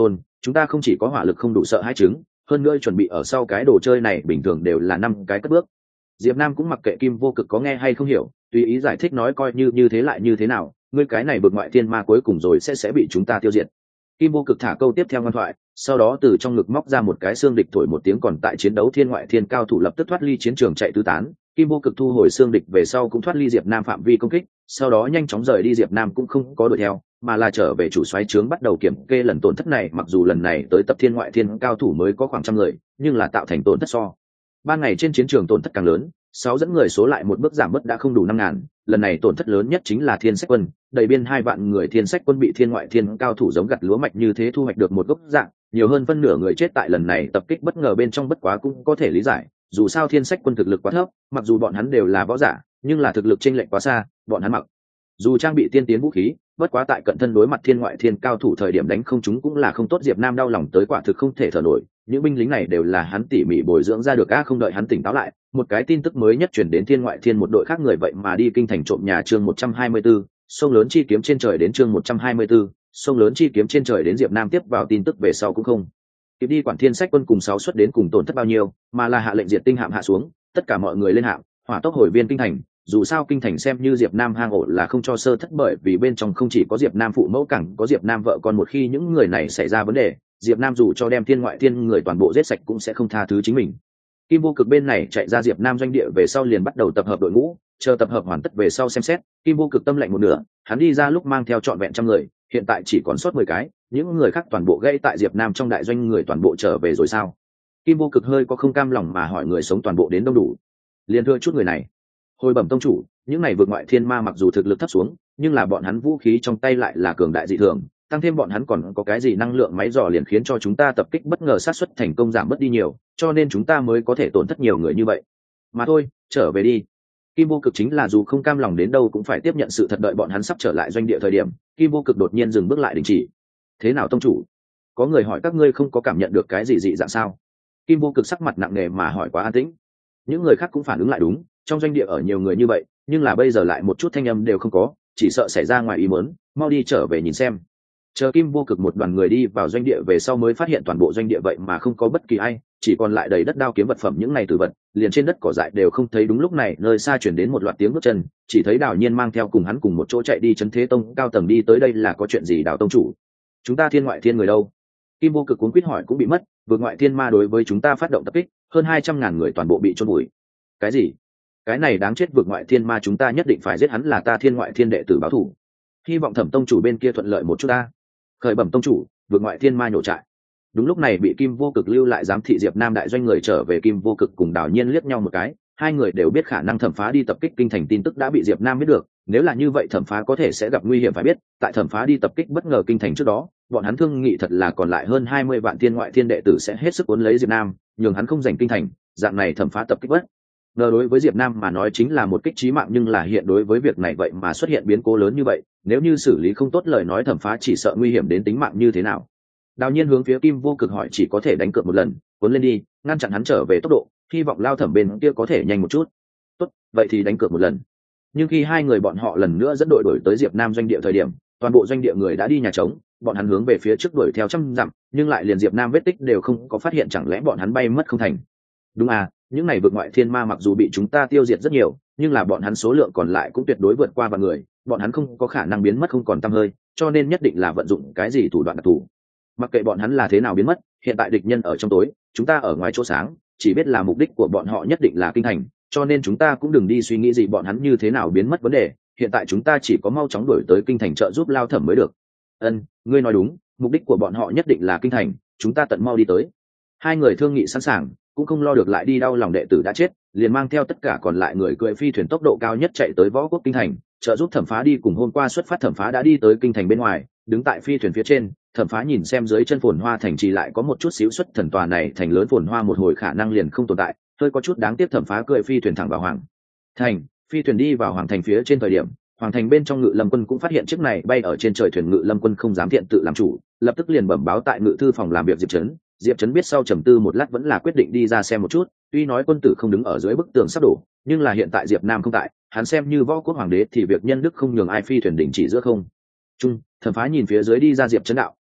S1: chúng ta không chỉ có hỏa lực không đủ sợ hai chứng, hơn nữa chuẩn bị ở sau cái đồ chơi này bình thường đều là năm cái cất bước. Diệp Nam cũng mặc kệ Kim Vô Cực có nghe hay không hiểu, tùy ý giải thích nói coi như như thế lại như thế nào, ngươi cái này bực ngoại thiên ma cuối cùng rồi sẽ sẽ bị chúng ta tiêu diệt. Kim Vô Cực thả câu tiếp theo ngoan thoại, sau đó từ trong ngực móc ra một cái xương địch thổi một tiếng, còn tại chiến đấu thiên ngoại thiên cao thủ lập tức thoát ly chiến trường chạy tứ tán. Kim Vô Cực thu hồi xương địch về sau cũng thoát ly Diệp Nam phạm vi công kích, sau đó nhanh chóng rời đi. Diệp Nam cũng không có đuổi theo, mà là trở về chủ soái trướng bắt đầu kiểm kê lần tổn thất này. Mặc dù lần này tới tập thiên ngoại thiên cao thủ mới có khoảng trăm người, nhưng là tạo thành tổn thất so ban ngày trên chiến trường tổn thất càng lớn. Sáu dẫn người số lại một bước giảm mất đã không đủ năm ngàn. Lần này tổn thất lớn nhất chính là thiên sách quân, đầy biên hai vạn người thiên sách quân bị thiên ngoại thiên cao thủ giống gặt lúa mạch như thế thu hoạch được một gốc dạng, nhiều hơn phân nửa người chết tại lần này tập kích bất ngờ bên trong. Bất quá cũng có thể lý giải, dù sao thiên sách quân thực lực quá thấp, mặc dù bọn hắn đều là võ giả, nhưng là thực lực chênh lệch quá xa. Bọn hắn mặc dù trang bị tiên tiến vũ khí, bất quá tại cận thân đối mặt thiên ngoại thiên cao thủ thời điểm đánh không chúng cũng là không tốt. Diệp Nam đau lòng tới quả thực không thể thở nổi, những binh lính này đều là hắn tỉ mỉ bồi dưỡng ra được. a không đợi hắn tỉnh táo lại, một cái tin tức mới nhất chuyển đến thiên ngoại thiên một đội khác người vậy mà đi kinh thành trộm nhà. Chương một trăm hai mươi tư, sông lớn chi kiếm trên trời đến. Chương một trăm hai mươi tư, sông lớn chi kiếm trên trời đến. Diệp Nam tiếp vào tin tức về sau cũng không kịp đi quản thiên sách quân cùng sáu xuất đến cùng tổn thất bao nhiêu, mà là hạ lệnh diệt tinh hạm hạ xuống, tất cả mọi người lên hạm, hỏa tốc hồi viên kinh thành. Dù sao kinh thành xem như Diệp Nam hang ổ là không cho sơ thất, bởi vì bên trong không chỉ có Diệp Nam phụ mẫu càng có Diệp Nam vợ con. Một khi những người này xảy ra vấn đề, Diệp Nam dù cho đem thiên ngoại thiên người toàn bộ giết sạch cũng sẽ không tha thứ chính mình. Kim Vô Cực bên này chạy ra Diệp Nam doanh địa về sau liền bắt đầu tập hợp đội ngũ, chờ tập hợp hoàn tất về sau xem xét. Kim Vô Cực tâm lạnh một nửa, hắn đi ra lúc mang theo trọn vẹn trăm người, hiện tại chỉ còn sót mười cái, những người khác toàn bộ gãy tại Diệp Nam trong đại doanh. Người toàn bộ trở về rồi sao? Kim Vô Cực hơi có không cam lòng mà hỏi. Người sống toàn bộ đến đông đủ, liền thưa chút người này. Hồi bẩm tông chủ, những này vượt ngoại thiên ma mặc dù thực lực thấp xuống, nhưng là bọn hắn vũ khí trong tay lại là cường đại dị thường, tăng thêm bọn hắn còn có cái gì năng lượng máy dò liền khiến cho chúng ta tập kích bất ngờ sát suất thành công giảm bớt đi nhiều, cho nên chúng ta mới có thể tổn thất nhiều người như vậy. Mà thôi, trở về đi. Kim Vô Cực chính là dù không cam lòng đến đâu cũng phải tiếp nhận sự thật. Đợi bọn hắn sắp trở lại doanh địa thời điểm, Kim Vô Cực đột nhiên dừng bước lại đình chỉ. Thế nào tông chủ? Có người hỏi các ngươi không có cảm nhận được cái gì dị dạng sao? Kim Vô Cực sắc mặt nặng nề mà hỏi. Quá an tĩnh. Những người khác cũng phản ứng lại, đúng, trong doanh địa ở nhiều người như vậy, nhưng là bây giờ lại một chút thanh âm đều không có, chỉ sợ xảy ra ngoài ý muốn, mau đi trở về nhìn xem. Chờ Kim Vô Cực một đoàn người đi vào doanh địa về sau mới phát hiện toàn bộ doanh địa vậy mà không có bất kỳ ai, chỉ còn lại đầy đất đao kiếm vật phẩm những này tử vật, liền trên đất cỏ dại đều không thấy. Đúng lúc này nơi xa chuyển đến một loạt tiếng bước chân, chỉ thấy Đào Nhiên mang theo cùng hắn cùng một chỗ chạy đi Trấn Thế Tông cao tầng đi tới. Đây là có chuyện gì Đào tông chủ? Chúng ta thiên ngoại thiên người đâu? Kim Vô Cực cuống quýt hỏi. Cũng bị mất, vượt ngoại thiên ma đối với chúng ta phát động tập kích, hơn hai trăm ngàn người toàn bộ bị chôn bụi. Cái gì? Cái này đáng chết, vượt ngoại thiên ma chúng ta nhất định phải giết hắn, là ta thiên ngoại thiên đệ tử báo thù. Hy vọng Thẩm tông chủ bên kia thuận lợi một chút ta. Khởi bẩm tông chủ, vượt ngoại thiên ma nhổ trại. Đúng lúc này bị Kim Vô Cực lưu lại giám thị Diệp Nam đại doanh người trở về. Kim Vô Cực cùng Đào Nhiên liếc nhau một cái, hai người đều biết khả năng Thẩm Phá đi tập kích kinh thành tin tức đã bị Diệp Nam biết được, nếu là như vậy Thẩm Phá có thể sẽ gặp nguy hiểm. Phải biết, tại Thẩm Phá đi tập kích bất ngờ kinh thành trước đó, bọn hắn thương nghị thật là còn lại hơn hai mươi vạn thiên ngoại thiên đệ tử sẽ hết sức cuốn lấy Diệp Nam, nhường hắn không giành kinh thành. Dạng này Thẩm Phá tập kích bất ngờ đối với Diệp Nam mà nói chính là một kích chí mạng, nhưng là hiện đối với việc này vậy mà xuất hiện biến cố lớn như vậy, nếu như xử lý không tốt lời nói Thẩm Phá chỉ sợ nguy hiểm đến tính mạng như thế nào. Đào Nhiên hướng phía Kim Vô Cực hỏi. Chỉ có thể đánh cược một lần, cuốn lên đi, ngăn chặn hắn trở về tốc độ, hy vọng Lao Thẩm bên kia có thể nhanh một chút. Tốt, vậy thì đánh cược một lần. Nhưng khi hai người bọn họ lần nữa dẫn đội đổi tới Diệp Nam doanh địa thời điểm, toàn bộ doanh địa người đã đi nhà trống, bọn hắn hướng về phía trước đuổi theo trăm dặm, nhưng lại liền Diệp Nam vết tích đều không có phát hiện. Chẳng lẽ bọn hắn bay mất không thành? Đúng à, những này vượt ngoại thiên ma mặc dù bị chúng ta tiêu diệt rất nhiều, nhưng là bọn hắn số lượng còn lại cũng tuyệt đối vượt qua vạn người, bọn hắn không có khả năng biến mất không còn tăm hơi, cho nên nhất định là vận dụng cái gì thủ đoạn đặc thù. Mặc kệ bọn hắn là thế nào biến mất, hiện tại địch nhân ở trong tối, chúng ta ở ngoài chỗ sáng, chỉ biết là mục đích của bọn họ nhất định là kinh thành, cho nên chúng ta cũng đừng đi suy nghĩ gì bọn hắn như thế nào biến mất vấn đề, hiện tại chúng ta chỉ có mau chóng đuổi tới kinh thành trợ giúp Lao Thẩm mới được. Ân, ngươi nói đúng, mục đích của bọn họ nhất định là kinh thành, chúng ta tận mau đi tới. Hai người thương nghị sẵn sàng, cũng không lo được lại đi đau lòng đệ tử đã chết, liền mang theo tất cả còn lại người cưỡi phi thuyền tốc độ cao nhất chạy tới Võ Quốc kinh thành, trợ giúp Thẩm Phá đi. Cùng hôm qua xuất phát Thẩm Phá đã đi tới kinh thành bên ngoài, đứng tại phi thuyền phía trên, Thẩm Phá nhìn xem dưới chân phồn hoa thành trì lại có một chút xíu xuất thần, tòa này thành lớn phồn hoa một hồi khả năng liền không tồn tại, hơi có chút đáng tiếc. Thẩm Phá cưỡi phi thuyền thẳng vào hoàng thành, phi thuyền đi vào hoàng thành phía trên thời điểm, hoàng thành bên trong Ngự Lâm quân cũng phát hiện chiếc này bay ở trên trời thuyền. Ngự Lâm quân không dám thiện tự làm chủ, lập tức liền bẩm báo tại ngự thư phòng làm việc Diệp Trấn. Diệp Trấn biết sau trầm tư một lát vẫn là quyết định đi ra xem một chút, tuy nói quân tử không đứng ở dưới bức tường sắp đổ, nhưng là hiện tại Diệp Nam không tại, hắn xem như Võ Quốc hoàng đế thì việc nhân đức không nhường ai. Phi thuyền đỉnh chỉ giữa không trung, Thẩm Phá nhìn phía dưới đi ra Diệp Trấn đạo,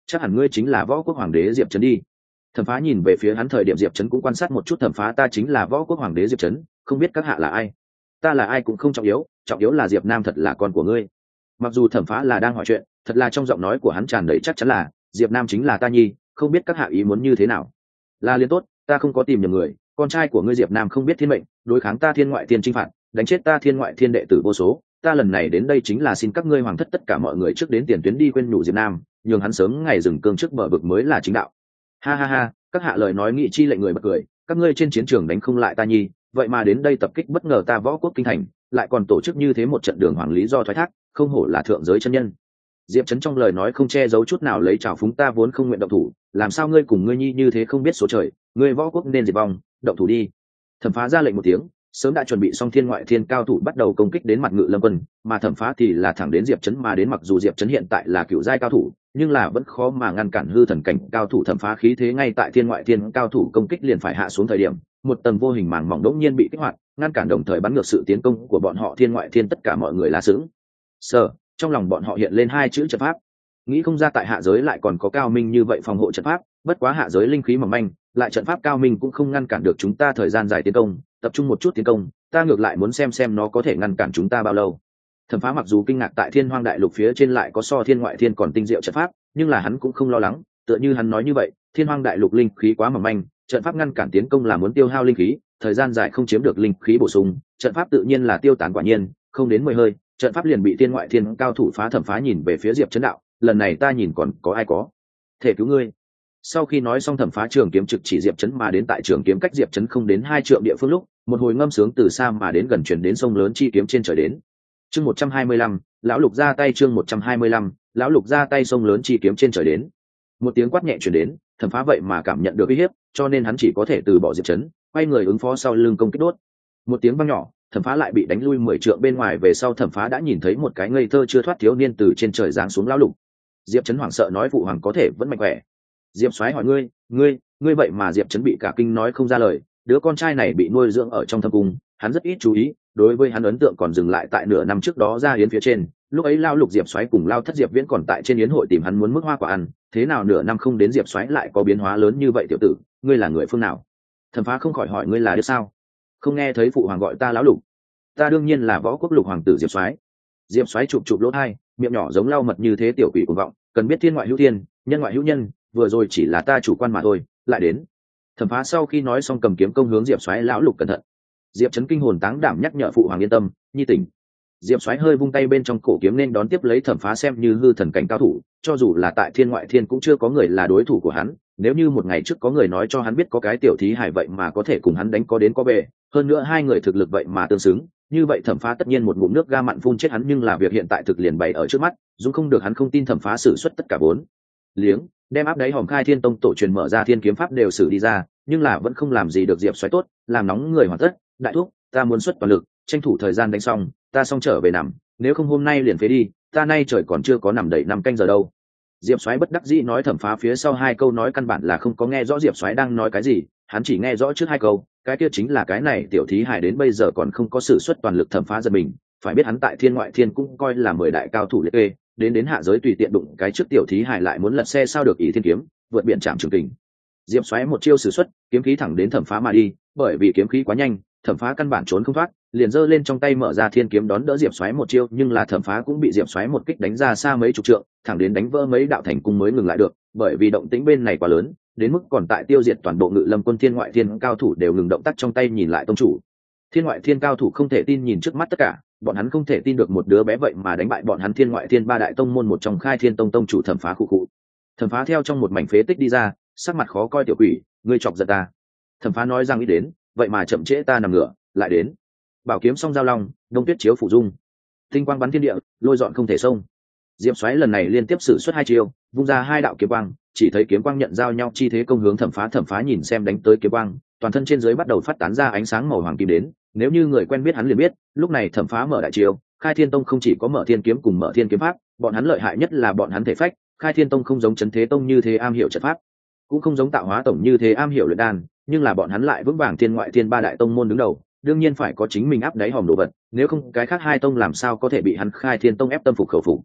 S1: chắc hẳn ngươi chính là võ quốc hoàng đế Diệp Trấn đi. Thẩm Phá nhìn về phía hắn thời điểm Diệp Trấn cũng quan sát một chút. Thẩm Phá, ta chính là võ quốc hoàng đế Diệp Trấn, không biết các hạ là ai. Ta là ai cũng không trọng yếu, trọng yếu là Diệp Nam thật là con của ngươi. Mặc dù Thẩm Phá là đang hỏi chuyện, thật là trong giọng nói của hắn tràn đầy chắc chắn là Diệp Nam chính là ta nhi, không biết các hạ ý muốn như thế nào. Là liên tốt, ta không có tìm nhầm người, con trai của ngươi Diệp Nam không biết thiên mệnh, đối kháng ta Thiên Ngoại Thiên chinh phạt, đánh chết ta Thiên Ngoại Thiên đệ tử vô số. Ta lần này đến đây chính là xin các ngươi hoàng thất tất cả mọi người trước đến tiền tuyến đi khuyên nhủ Diệp Nam, nhường hắn sớm ngày dừng cương trước bờ vực mới là chính đạo. Ha ha ha, các hạ lời nói nghị chi lệnh người bật cười, các ngươi trên chiến trường đánh không lại ta nhi, vậy mà đến đây tập kích bất ngờ ta võ quốc kinh thành, lại còn tổ chức như thế một trận đường hoàng lý do thoái thác, không hổ là thượng giới chân nhân. Diệp Trấn trong lời nói không che giấu chút nào lấy trào phúng, ta vốn không nguyện động thủ, làm sao ngươi cùng ngươi nhi như thế không biết số trời, ngươi võ quốc nên diệt vong, động thủ đi. Thẩm Phá ra lệnh một tiếng, sớm đã chuẩn bị xong Thiên Ngoại Thiên cao thủ bắt đầu công kích đến mặt Ngự Lâm quân, mà Thẩm Phá thì là thẳng đến Diệp Trấn mà đến. Mặc dù Diệp Trấn hiện tại là cựu giai cao thủ, nhưng là vẫn khó mà ngăn cản hư thần cảnh cao thủ. Thẩm Phá khí thế ngay tại Thiên Ngoại Thiên cao thủ công kích liền phải hạ xuống thời điểm, một tầng vô hình màng mỏng đống nhiên bị kích hoạt, ngăn cản đồng thời bắn ngược sự tiến công của bọn họ. Thiên Ngoại Thiên tất cả mọi người là sướng sở, trong lòng bọn họ hiện lên hai chữ trận pháp. Nghĩ không ra tại hạ giới lại còn có cao minh như vậy phòng hộ trận pháp, bất quá hạ giới linh khí mỏng manh, lại trận pháp cao minh cũng không ngăn cản được chúng ta thời gian dài tiến công, tập trung một chút tiến công, ta ngược lại muốn xem xem nó có thể ngăn cản chúng ta bao lâu. Thẩm Phá mặc dù kinh ngạc tại Thiên Hoang đại lục phía trên lại có so Thiên Ngoại Thiên còn tinh diệu trận pháp, nhưng là hắn cũng không lo lắng, tựa như hắn nói như vậy, Thiên Hoang đại lục linh khí quá mỏng manh, trận pháp ngăn cản tiến công là muốn tiêu hao linh khí, thời gian dài không chiếm được linh khí bổ sung, trận pháp tự nhiên là tiêu tán. Quả nhiên, không đến mười hơi, trận pháp liền bị Thiên Ngoại Thiên cao thủ phá. Thẩm Phá nhìn về phía Diệp Trấn đạo, lần này ta nhìn còn có ai có thể cứu ngươi. Sau khi nói xong, Thẩm Phá trường kiếm trực chỉ Diệp Trấn mà đến. Tại trường kiếm cách Diệp Trấn không đến hai trượng địa phương lúc, một hồi ngâm sướng từ xa mà đến gần truyền đến sông lớn chi kiếm trên trời đến. Chương một trăm hai mươi lăm, lão lục ra tay. Chương một trăm hai mươi lăm, lão lục ra tay. Sông lớn chi kiếm trên trời đến. Một tiếng quát nhẹ truyền đến, Thẩm Phá vậy mà cảm nhận được uy hiếp, cho nên hắn chỉ có thể từ bỏ Diệp Trấn, quay người ứng phó sau lưng công kích đốt. Một tiếng vang nhỏ, Thẩm Phá lại bị đánh lui mười trượng bên ngoài. Về sau Thẩm Phá đã nhìn thấy một cái ngây thơ chưa thoát thiếu niên từ trên trời giáng xuống. Lão lục. Diệp Trấn hoảng sợ nói, phụ hoàng có thể vẫn mạnh khỏe. Diệp Soái hỏi, ngươi ngươi ngươi vậy mà Diệp Trấn bị cả kinh nói không ra lời. Đứa con trai này bị nuôi dưỡng ở trong thâm cung, hắn rất ít chú ý, đối với hắn ấn tượng còn dừng lại tại nửa năm trước đó ra yến phía trên. Lúc ấy Lao Lục Diệp Soái cùng Lao Thất Diệp Viễn còn tại trên yến hội tìm hắn muốn mức hoa quả ăn, thế nào nửa năm không đến Diệp Soái lại có biến hóa lớn như vậy? Tiểu tử, ngươi là người phương nào? Thẩm Phá không khỏi hỏi, ngươi là đứa sao? Không nghe thấy phụ hoàng gọi ta lão lục? Ta đương nhiên là võ quốc lục hoàng tử Diệp Soái. Diệp Soái chụp chụp lỗ tai, miệng nhỏ giống lau mật như thế. Tiểu quỷ cuồng vọng, cần biết thiên ngoại hữu thiên, nhân ngoại hữu nhân, vừa rồi chỉ là ta chủ quan mà thôi, lại đến. Thẩm Phá sau khi nói xong cầm kiếm công hướng Diệp Soái. Lão lục cẩn thận. Diệp Trấn kinh hồn táng đảm nhắc nhở, phụ hoàng yên tâm, nhi tỉnh. Diệp Soái hơi vung tay bên trong cổ kiếm nên đón tiếp lấy Thẩm Phá. Xem như hư thần cảnh cao thủ, cho dù là tại thiên ngoại thiên cũng chưa có người là đối thủ của hắn. Nếu như một ngày trước có người nói cho hắn biết có cái tiểu thí hải vậy mà có thể cùng hắn đánh có đến có bề, hơn nữa hai người thực lực vậy mà tương xứng, như vậy Thẩm Phá tất nhiên một ngụm nước ga mặn phun chết hắn. Nhưng là việc hiện tại thực liền bày ở trước mắt, dung không được hắn không tin. Thẩm Phá sử xuất tất cả bốn liếng, đem áp đáy hòm Khai Thiên Tông tổ truyền mở ra thiên kiếm pháp đều sử đi ra, nhưng là vẫn không làm gì được Diệp Soái. Tốt, làm nóng người hoàn tất, đại thúc, ta muốn xuất toàn lực, tranh thủ thời gian đánh xong, ta xong trở về nằm, nếu không hôm nay liền phế đi, ta nay trời còn chưa có nằm đầy năm canh giờ đâu. Diệp Soái bất đắc dĩ nói. Thẩm Phá phía sau hai câu nói căn bản là không có nghe rõ Diệp Soái đang nói cái gì, hắn chỉ nghe rõ trước hai câu, cái kia chính là cái này tiểu thí hải đến bây giờ còn không có sử xuất toàn lực. Thẩm Phá giật mình, phải biết hắn tại thiên ngoại thiên cũng coi là mười đại cao thủ liệt kê, đến đến hạ giới tùy tiện đụng cái trước tiểu thí hải lại muốn lật xe sao được? Ý thiên kiếm vượt biển trảm trường kình. Diệp Soái một chiêu sử xuất, kiếm khí thẳng đến Thẩm Phá mà đi, bởi vì kiếm khí quá nhanh, Thẩm Phá căn bản trốn không thoát, liền giơ lên trong tay mở ra thiên kiếm đón đỡ Diệp Soái một chiêu. Nhưng là Thẩm Phá cũng bị Diệp Soái một kích đánh ra xa mấy chục trượng, thẳng đến đánh vỡ mấy đạo thành cung mới ngừng lại được, bởi vì động tĩnh bên này quá lớn, đến mức còn tại tiêu diệt toàn bộ Ngự Lâm quân. Thiên ngoại thiên cao thủ đều ngừng động tác trong tay nhìn lại tông chủ. Thiên ngoại thiên cao thủ không thể tin nhìn trước mắt tất cả, bọn hắn không thể tin được một đứa bé vậy mà đánh bại bọn hắn thiên ngoại thiên ba đại tông môn một trong Khai Thiên Tông tông chủ Thẩm Phá. Khụ khụ. Thẩm Phá theo trong một mảnh phế tích đi ra, sắc mặt khó coi, tiểu quỷ, ngươi chọc giận ta. Thẩm Phá nói rằng, nghĩ đến, vậy mà chậm trễ ta nằm ngửa, lại đến. Bảo kiếm song giao long, đông tuyết chiếu phủ dung, tinh quang bắn thiên địa, lôi dọn không thể xông. Diệp Soái lần này liên tiếp sử xuất hai chiêu, vung ra hai đạo kiếm quang, chỉ thấy kiếm quang nhận giao nhau chi thế công hướng Thẩm Phá. Thẩm Phá nhìn xem đánh tới kiếm quang, toàn thân trên dưới bắt đầu phát tán ra ánh sáng màu hoàng kim đến, nếu như người quen biết hắn liền biết, lúc này Thẩm Phá mở đại chiêu. Khai Thiên Tông không chỉ có mở thiên kiếm cùng mở thiên kiếm pháp, bọn hắn lợi hại nhất là bọn hắn thể phách. Khai Thiên Tông không giống Chấn Thế Tông như thế am hiểu trận pháp, cũng không giống Tạo Hóa Tổng như thế am hiểu luyện đan, nhưng là bọn hắn lại vững vàng thiên ngoại thiên ba đại tông môn đứng đầu, đương nhiên phải có chính mình áp đáy hòm đồ vật, nếu không cái khác hai tông làm sao có thể bị hắn Khai Thiên Tông ép tâm phục khẩu phục.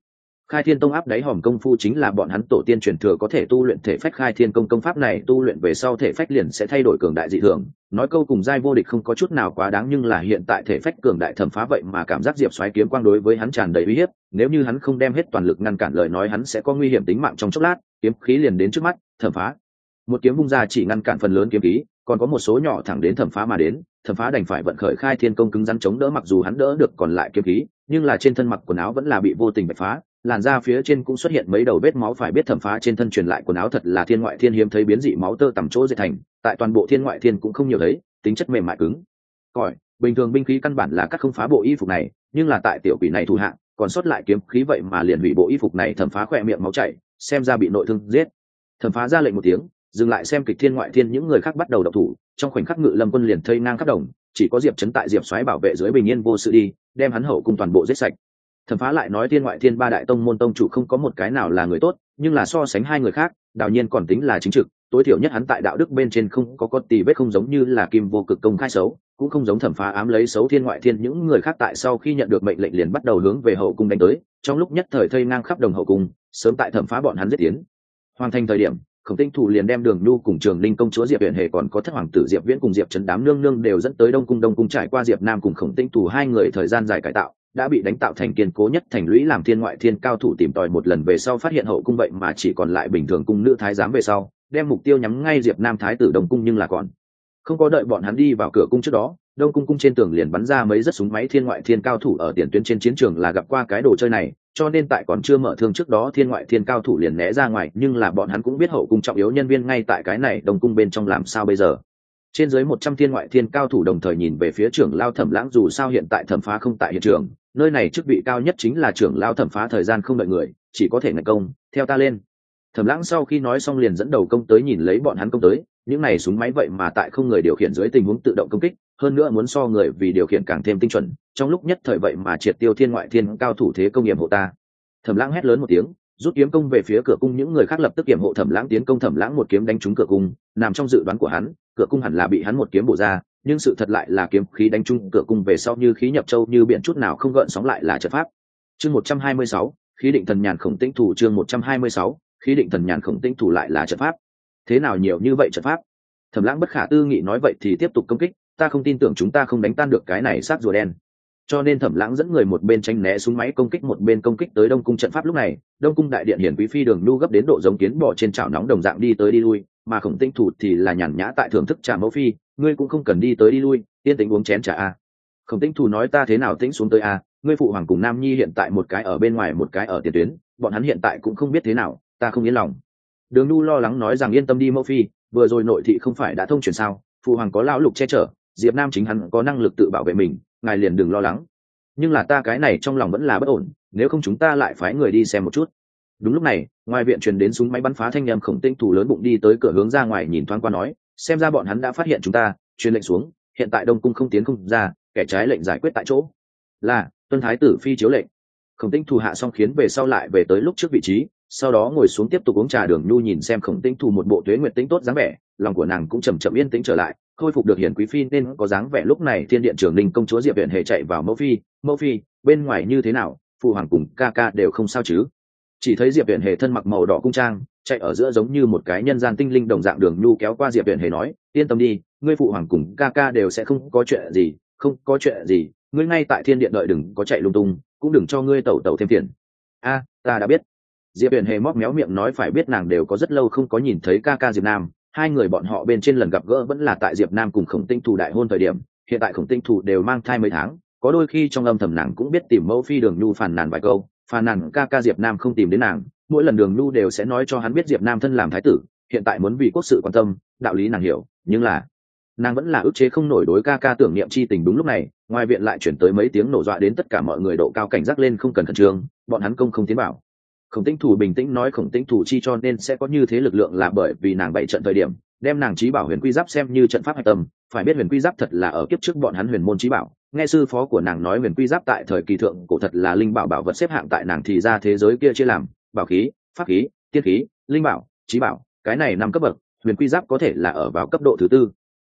S1: Khai Thiên Tông áp đáy hòm công phu chính là bọn hắn tổ tiên truyền thừa có thể tu luyện thể phách Khai Thiên công công pháp này, tu luyện về sau thể phách liền sẽ thay đổi cường đại dị thường. Nói câu cùng giai vô địch không có chút nào quá đáng, nhưng là hiện tại thể phách cường đại Thẩm Phá vậy mà cảm giác Diệp Soái kiếm quang đối với hắn tràn đầy uy hiếp, nếu như hắn không đem hết toàn lực ngăn cản lời nói hắn sẽ có nguy hiểm tính mạng trong chốc lát. Kiếm khí liền đến trước mắt, Thẩm Phá một kiếm vung ra chỉ ngăn cản phần lớn kiếm khí, còn có một số nhỏ thẳng đến Thẩm Phá mà đến. Thẩm Phá đành phải vận khởi Khai Thiên công cứng rắn chống đỡ, mặc dù hắn đỡ được còn lại kiếm khí, nhưng là trên thân mặc quần áo vẫn là bị vô tình bạch phá, làn da phía trên cũng xuất hiện mấy đầu vết máu. Phải biết Thẩm Phá trên thân truyền lại quần áo thật là thiên ngoại thiên hiếm thấy, biến dị máu tơ tầm chỗ dệt thành, tại toàn bộ thiên ngoại thiên cũng không nhiều thấy, tính chất mềm mại cứng cỏi, bình thường binh khí căn bản là cắt không phá bộ y phục này, nhưng là tại tiểu quỷ này thủ hạ còn sót lại kiếm khí vậy mà liền hủy bộ y phục này. Thẩm Phá khỏe miệng máu chảy, xem ra bị nội thương giết. Thẩm Phá ra lệnh một tiếng, dừng lại xem kịch. Thiên ngoại thiên những người khác bắt đầu động thủ, trong khoảnh khắc Ngự Lâm quân liền thây ngang khắp đồng, chỉ có Diệp Trấn tại Diệp Soái bảo vệ dưới bình yên vô sự đi, đem hắn hậu cung toàn bộ giết sạch. Thẩm Phá lại nói thiên ngoại thiên ba đại tông môn tông chủ không có một cái nào là người tốt, nhưng là so sánh hai người khác, Đào Nhiên còn tính là chính trực, tối thiểu nhất hắn tại đạo đức bên trên không có có tì vết, không giống như là Kim Vô Cực công khai xấu, cũng không giống Thẩm Phá ám lấy xấu. Thiên ngoại thiên những người khác tại sau khi nhận được mệnh lệnh liền bắt đầu hướng về hậu cung đánh tới, trong lúc nhất thời thây ngang khắp đồng hậu cung, sớm tại Thẩm Phá bọn hắn giết tiến hoàn thành thời điểm, Khổng Tinh Thủ liền đem Đường Nhu cùng Trường Linh công chúa Diệp Huyền Hề còn có thất hoàng tử Diệp Viễn cùng Diệp Trấn đám nương nương đều dẫn tới Đông cung. Đông cung trải qua Diệp Nam cùng Khổng Tinh Thủ hai người thời gian dài cải tạo, đã bị đánh tạo thành kiên cố nhất thành lũy. Làm thiên ngoại thiên cao thủ tìm tòi một lần về sau phát hiện hậu cung vậy mà chỉ còn lại bình thường cung nữ thái giám về sau, đem mục tiêu nhắm ngay Diệp Nam thái tử Đông cung, nhưng là còn không có đợi bọn hắn đi vào cửa cung trước đó, Đông cung cung trên tường liền bắn ra mấy rất súng máy. Thiên ngoại thiên cao thủ ở tiền tuyến trên chiến trường là gặp qua cái đồ chơi này, cho nên tại còn chưa mở thương trước đó thiên ngoại thiên cao thủ liền né ra ngoài, nhưng là bọn hắn cũng biết hậu cung trọng yếu nhân viên ngay tại cái này Đông cung bên trong, làm sao bây giờ. Trên dưới một trăm thiên ngoại thiên cao thủ đồng thời nhìn về phía trưởng lao Thẩm Lãng, dù sao hiện tại Thẩm Phá không tại hiện trường, nơi này chức vị cao nhất chính là trưởng lao Thẩm Phá thời gian không đợi người, chỉ có thể ngạch công, theo ta lên. Thẩm Lãng sau khi nói xong liền dẫn đầu công tới, nhìn lấy bọn hắn công tới, những này súng máy vậy mà tại không người điều khiển dưới tình huống tự động công kích, hơn nữa muốn so người vì điều khiển càng thêm tinh chuẩn, trong lúc nhất thời vậy mà triệt tiêu thiên ngoại thiên cao thủ thế công yểm hộ ta. Thẩm Lãng hét lớn một tiếng, rút kiếm công về phía cửa cung, những người khác lập tức yểm hộ Thẩm Lãng tiến công. Thẩm Lãng một kiếm đánh trúng cửa cung, nằm trong dự đoán của hắn, cửa cung hẳn là bị hắn một kiếm bổ ra, nhưng sự thật lại là kiếm khí đánh trúng cửa cung về sau như khí nhập châu, như biển chút nào không gợn sóng, lại là trận pháp. Chương một trăm hai mươi sáu, khí định thần nhàn Khổng Tĩnh Thủ. Chương một trăm hai mươi sáu, khí định thần nhàn Khổng Tĩnh Thủ, lại là trận pháp. Thế nào nhiều như vậy trận pháp? Thẩm Lãng bất khả tư nghị nói, vậy thì tiếp tục công kích, ta không tin tưởng chúng ta không đánh tan được cái này xác rùa đen. Cho nên Thẩm Lãng dẫn người một bên tránh né súng máy công kích, một bên công kích tới Đông cung trận pháp. Lúc này Đông cung đại điện hiển quý phi Đường Nhu gấp đến độ giống kiến bò trên chảo nóng đồng dạng đi tới đi lui, mà Khổng Tĩnh Thủ thì là nhàn nhã tại thưởng thức trà. Mẫu phi, ngươi cũng không cần đi tới đi lui, yên tĩnh uống chén trà a. Khổng Tĩnh Thủ nói, ta thế nào tĩnh xuống tới a? Ngươi phụ hoàng cùng Nam Nhi hiện tại một cái ở bên ngoài, một cái ở tiền tuyến, bọn hắn hiện tại cũng không biết thế nào, ta không yên lòng. Đường Nhu lo lắng nói rằng, yên tâm đi mẫu phi, vừa rồi nội thị không phải đã thông truyền sao, phụ hoàng có lão lục che chở, Diệp Nam chính hắn có năng lực tự bảo vệ mình, ngài liền đừng lo lắng. Nhưng là ta cái này trong lòng vẫn là bất ổn, nếu không chúng ta lại phái người đi xem một chút. Đúng lúc này ngoài viện truyền đến súng máy bắn phá thanh âm, Khổng Tĩnh Thủ lớn bụng đi tới cửa hướng ra ngoài nhìn thoáng qua nói, xem ra bọn hắn đã phát hiện chúng ta, truyền lệnh xuống, hiện tại Đông cung không tiến không ra, kẻ trái lệnh giải quyết tại chỗ. Là tuân thái tử phi chiếu lệnh. Khổng Tĩnh Thủ hạ xong khiến về sau lại về tới lúc trước vị trí, sau đó ngồi xuống tiếp tục uống trà. Đường Nhu nhìn xem Khổng Tĩnh Thủ một bộ tuế nguyệt tĩnh tốt dáng vẻ, lòng của nàng cũng chậm chậm yên tĩnh trở lại, khôi phục được hiển quý phi nên có dáng vẻ. Lúc này thiên điện Trường Linh công chúa Diệp Huyền Hề chạy vào, mẫu phi, mẫu phi, bên ngoài như thế nào, phụ hoàng cùng ca ca đều không sao chứ? Chỉ thấy Diệp Huyền Hề thân mặc màu đỏ cung trang, chạy ở giữa giống như một cái nhân gian tinh linh đồng dạng. Đường Nhu kéo qua Diệp Huyền Hề nói, yên tâm đi, ngươi phụ hoàng cùng ca ca đều sẽ không có chuyện gì, không có chuyện gì, ngươi ngay tại thiên điện đợi, đừng có chạy lung tung, cũng đừng cho ngươi tẩu tẩu thêm phiền. A, ta đã biết. Diệp Huyền Hề móc méo miệng nói, phải biết nàng đều có rất lâu không có nhìn thấy ca ca Diệp Nam, hai người bọn họ bên trên lần gặp gỡ vẫn là tại Diệp Nam cùng Khổng Tĩnh Thủ đại hôn thời điểm, hiện tại Khổng Tĩnh Thủ đều mang thai mấy tháng, có đôi khi trong âm thầm nàng cũng biết tìm mẫu phi Đường Nhu phàn nàn vài câu, phàn nàn ca ca Diệp Nam không tìm đến nàng, mỗi lần Đường Nhu đều sẽ nói cho hắn biết Diệp Nam thân làm thái tử, hiện tại muốn vì quốc sự quan tâm, đạo lý nàng hiểu, nhưng là nàng vẫn là ức chế không nổi đối ca ca tưởng niệm chi tình. Đúng lúc này ngoài viện lại chuyển tới mấy tiếng nổ, dọa đến tất cả mọi người độ cao cảnh giác lên, không cần khẩn trương, bọn hắn công không tiến bảo. Khổng Tĩnh Thủ bình tĩnh nói, Khổng Tĩnh Thủ chi cho nên sẽ có như thế lực lượng là bởi vì nàng bày trận thời điểm đem nàng trí bảo Huyền Quy Giáp xem như trận pháp hạch tâm. Phải biết Huyền Quy Giáp thật là ở kiếp trước bọn hắn huyền môn trí bảo, nghe sư phó của nàng nói Huyền Quy Giáp tại thời kỳ thượng cổ thật là linh bảo bảo vật, xếp hạng tại nàng thì ra thế giới kia chia làm bảo khí, pháp khí, tiên khí, linh bảo, trí bảo, cái này năm cấp bậc, Huyền Quy Giáp có thể là ở vào cấp độ thứ tư.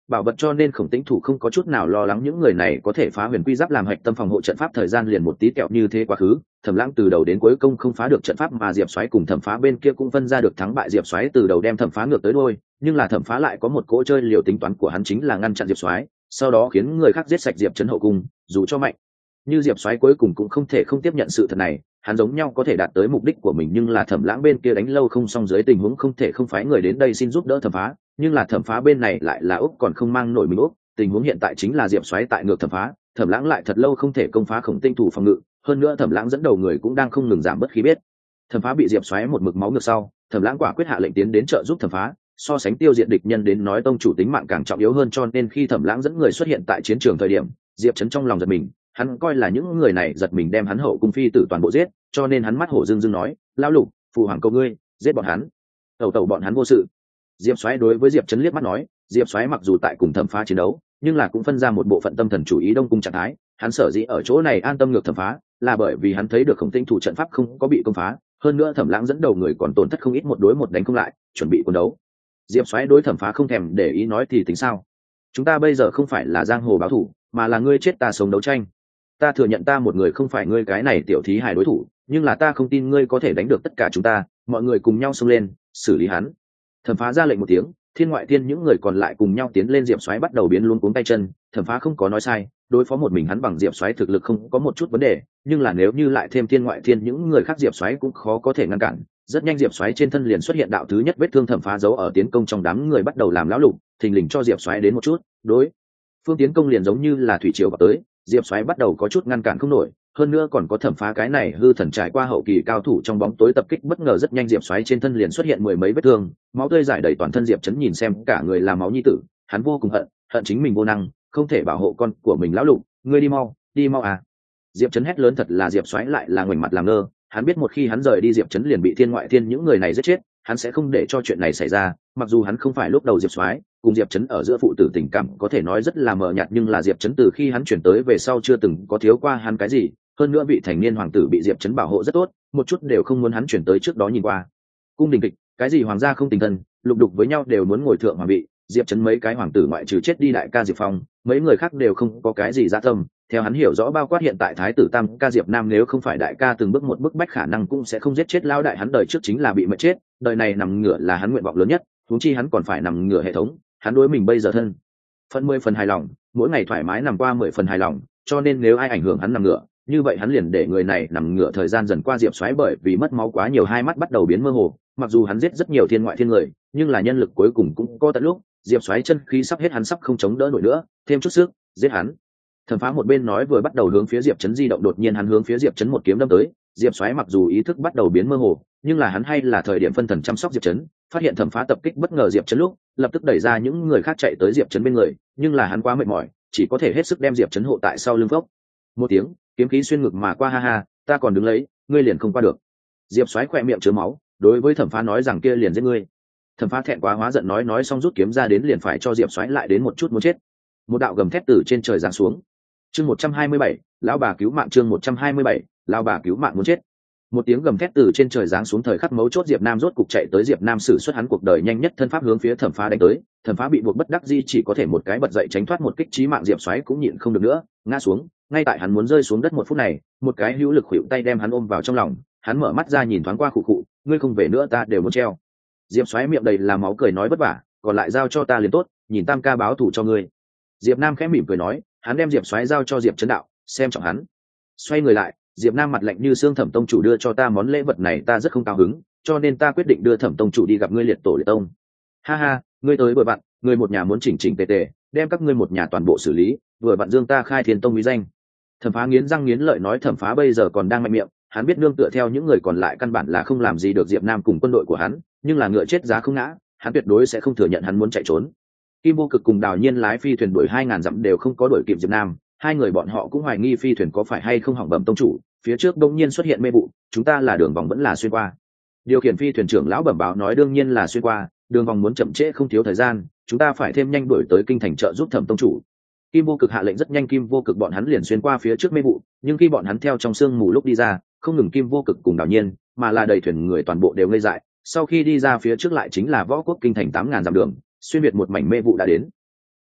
S1: bảo vật cho nên Khổng Tĩnh thủ không có chút nào lo lắng những người này có thể phá huyền quy giáp làm hạch tâm phòng hộ trận pháp. Thời gian liền một tí kẹo như thế quá khứ, Thẩm Lãng từ đầu đến cuối công không phá được trận pháp, mà Diệp Soái cùng Thẩm Phá bên kia cũng phân ra được thắng bại. Diệp Soái từ đầu đem Thẩm Phá ngược tới đuôi, nhưng là Thẩm Phá lại có một cỗ chơi liều, tính toán của hắn chính là ngăn chặn Diệp Soái, sau đó khiến người khác giết sạch Diệp Trấn hậu cung. Dù cho mạnh như Diệp Soái cuối cùng cũng không thể không tiếp nhận sự thật này, hắn giống nhau có thể đạt tới mục đích của mình, nhưng là Thẩm Lãng bên kia đánh lâu không xong dưới tình huống không thể không phái người đến đây xin giúp đỡ Thẩm Phá, nhưng là Thẩm Phá bên này lại là Úc còn không mang nổi mình Úc. Tình huống hiện tại chính là Diệp Soái tại ngược Thẩm Phá, Thẩm Lãng lại thật lâu không thể công phá Khổng Tinh thủ phòng ngự, hơn nữa Thẩm Lãng dẫn đầu người cũng đang không ngừng giảm bất khí biết. Thẩm Phá bị Diệp Soái một mực máu ngược sau, Thẩm Lãng quả quyết hạ lệnh tiến đến trợ giúp Thẩm Phá, so sánh tiêu diệt địch nhân đến nói tông chủ tính mạng càng trọng yếu hơn, cho nên khi Thẩm Lãng dẫn người xuất hiện tại chiến trường thời điểm, Diệp Trấn trong lòng giật mình, hắn coi là những người này giật mình đem hắn hậu cung phi tử toàn bộ giết, cho nên hắn mắt hổ dưng dưng nói: "Lão lục, phụ hoàng cầu ngươi, giết bọn hắn." Tẩu tẩu bọn hắn vô sự. Diệp Soái đối với Diệp Trấn liếc mắt nói, Diệp Soái mặc dù tại cùng Thẩm Phá chiến đấu, nhưng là cũng phân ra một bộ phận tâm thần chủ ý Đông cung trạng thái, hắn sở dĩ ở chỗ này an tâm ngược Thẩm Phá, là bởi vì hắn thấy được Khổng Tinh thủ trận pháp không có bị công phá, hơn nữa Thẩm Lãng dẫn đầu người còn tổn thất không ít, một đối một đánh không lại, chuẩn bị quân đấu. Diệp Soái đối Thẩm Phá không thèm để ý nói thì tính sao? Chúng ta bây giờ không phải là giang hồ báo thủ, mà là ngươi chết ta sống đấu tranh. Ta thừa nhận ta một người không phải ngươi cái này tiểu thí hài đối thủ, nhưng là ta không tin ngươi có thể đánh được tất cả chúng ta, mọi người cùng nhau xông lên, xử lý hắn. Thẩm Phá ra lệnh một tiếng, thiên ngoại thiên những người còn lại cùng nhau tiến lên. Diệp Soái bắt đầu biến luống cuống tay chân, Thẩm Phá không có nói sai, đối phó một mình hắn bằng Diệp Soái thực lực không có một chút vấn đề, nhưng là nếu như lại thêm thiên ngoại thiên những người khác Diệp Soái cũng khó có thể ngăn cản. Rất nhanh Diệp Soái trên thân liền xuất hiện đạo thứ nhất vết thương. Thẩm Phá giấu ở tiến công trong đám người bắt đầu làm lão lục, thình lình cho Diệp Soái đến một chút, đối phương tiến công liền giống như là thủy triều vào tới, Diệp Soái bắt đầu có chút ngăn cản không nổi, hơn nữa còn có Thẩm Phá cái này hư thần trải qua hậu kỳ cao thủ trong bóng tối tập kích, bất ngờ rất nhanh Diệp Soái trên thân liền xuất hiện mười mấy vết thương, máu tươi rải đầy toàn thân. Diệp Trấn nhìn xem cả người là máu nhi tử, hắn vô cùng hận, hận chính mình vô năng, không thể bảo hộ con của mình. Lão lục, ngươi đi mau, đi mau à! Diệp Trấn hét lớn, thật là Diệp Soái lại là ngoảnh mặt làm ngơ, hắn biết một khi hắn rời đi Diệp Trấn liền bị thiên ngoại thiên những người này giết chết, hắn sẽ không để cho chuyện này xảy ra. Mặc dù hắn không phải lúc đầu Diệp Soái cùng Diệp Trấn ở giữa phụ tử tình cảm có thể nói rất là mờ nhạt, nhưng là Diệp Trấn từ khi hắn chuyển tới về sau chưa từng có thiếu qua hắn cái gì, hơn nữa vị thành niên hoàng tử bị Diệp Trấn bảo hộ rất tốt, một chút đều không muốn hắn chuyển tới. Trước đó nhìn qua cung đình kịch, cái gì hoàng gia không tình thân, lục đục với nhau đều muốn ngồi thượng hoàng vị, Diệp Trấn mấy cái hoàng tử ngoại trừ chết đi đại ca Diệp Phong, mấy người khác đều không có cái gì dạ tâm. Theo hắn hiểu rõ, bao quát hiện tại thái tử tam ca Diệp Nam, nếu không phải đại ca từng bước một bức bách, khả năng cũng sẽ không giết chết lão đại. Hắn đời trước chính là bị mệt chết, đời này nằm ngửa là hắn nguyện vọng lớn nhất, huống chi hắn còn phải nằm ngửa hệ thống. Hắn đối mình bây giờ thân phận mười phần hài lòng, mỗi ngày thoải mái nằm qua mười phần hài lòng, cho nên nếu ai ảnh hưởng hắn nằm ngửa, như vậy hắn liền để người này nằm ngửa. Thời gian dần qua, Diệp Soái bởi vì mất máu quá nhiều, hai mắt bắt đầu biến mơ hồ. Mặc dù hắn giết rất nhiều thiên ngoại thiên người, nhưng là nhân lực cuối cùng cũng có tận lúc. Diệp Soái chân khí sắp hết, hắn sắp không chống đỡ nổi nữa, thêm chút sức, giết hắn. Thẩm Phá một bên nói vừa bắt đầu hướng phía Diệp Trấn di động, đột nhiên hắn hướng phía Diệp Trấn một kiếm đâm tới. Diệp Soái mặc dù ý thức bắt đầu biến mơ hồ, nhưng là hắn hay là thời điểm phân thần chăm sóc Diệp Trấn, phát hiện Thẩm Phá tập kích bất ngờ Diệp Trấn lúc, lập tức đẩy ra những người khác chạy tới Diệp Trấn bên người, nhưng là hắn quá mệt mỏi, chỉ có thể hết sức đem Diệp Trấn hộ tại sau lưng phốc. Một tiếng, kiếm khí xuyên ngực mà qua, ha ha, ta còn đứng lấy, ngươi liền không qua được. Diệp Soái khỏe miệng chứa máu, đối với Thẩm Phá nói rằng kia liền giết ngươi. Thẩm Phá thẹn quá hóa giận nói nói xong rút kiếm ra đến liền phải cho Diệp Soái lại đến một chút muốn chết. Một đạo gầm thét từ trên trời giáng xuống. Chương một trăm hai mươi bảy, lão bà cứu mạng. Chương một trăm hai mươi bảy, lão bà cứu mạng muốn chết. Một tiếng gầm thét từ trên trời giáng xuống, thời khắc mấu chốt Diệp Nam rốt cục chạy tới. Diệp Nam sử xuất hắn cuộc đời nhanh nhất thân pháp hướng phía Thẩm Phá đánh tới. Thẩm Phá bị buộc bất đắc dĩ chỉ có thể một cái bật dậy tránh thoát một kích chí mạng. Diệp Soái cũng nhịn không được nữa, ngã xuống. Ngay tại hắn muốn rơi xuống đất một phút này, một cái hữu lực khuỵu tay đem hắn ôm vào trong lòng. Hắn mở mắt ra nhìn thoáng qua khụ khụ, ngươi không về nữa ta đều muốn treo. Diệp Soái miệng đầy là máu cười nói vất vả, còn lại giao cho ta liền tốt, nhìn tam ca báo thù cho ngươi. Diệp Nam khẽ mỉm cười nói, hắn đem Diệp Soái giao cho Diệp Trấn đạo, xem trọng hắn. Xoay người lại, Diệp Nam mặt lạnh như xương, Thẩm tông chủ đưa cho ta món lễ vật này ta rất không cao hứng, cho nên ta quyết định đưa Thẩm tông chủ đi gặp ngươi liệt tổ liệt tông. Ha ha, ngươi tới vừa vặn, ngươi một nhà muốn chỉnh chỉnh tề tề, đem các ngươi một nhà toàn bộ xử lý, vừa vặn dương ta khai thiên tông uy danh. Thẩm Phá nghiến răng nghiến lợi nói. Thẩm Phá bây giờ còn đang mạnh miệng, hắn biết nương tựa theo những người còn lại căn bản là không làm gì được Diệp Nam cùng quân đội của hắn, nhưng là ngựa chết giá không ngã, hắn tuyệt đối sẽ không thừa nhận hắn muốn chạy trốn. Kim Vô Cực cùng Đào Nhiên lái phi thuyền đuổi hai ngàn dặm đều không có đuổi kịp Diệp Nam, hai người bọn họ cũng hoài nghi phi thuyền có phải hay không hỏng bẩm tông chủ. Phía trước đột nhiên xuất hiện mê vụ, chúng ta là đường vòng vẫn là xuyên qua? Điều khiển phi thuyền trưởng lão bẩm báo nói đương nhiên là xuyên qua, đường vòng muốn chậm trễ không thiếu thời gian, chúng ta phải thêm nhanh đuổi tới kinh thành trợ giúp Thẩm tông chủ. Kim Vô Cực hạ lệnh rất nhanh, Kim Vô Cực bọn hắn liền xuyên qua phía trước mê vụ, nhưng khi bọn hắn theo trong sương mù lúc đi ra, không ngừng Kim Vô Cực cùng Đào Nhiên, mà là đầy thuyền người toàn bộ đều ngây dại. Sau khi đi ra phía trước lại chính là võ quốc kinh thành tám ngàn dặm đường, xuyên việt một mảnh mê vụ đã đến.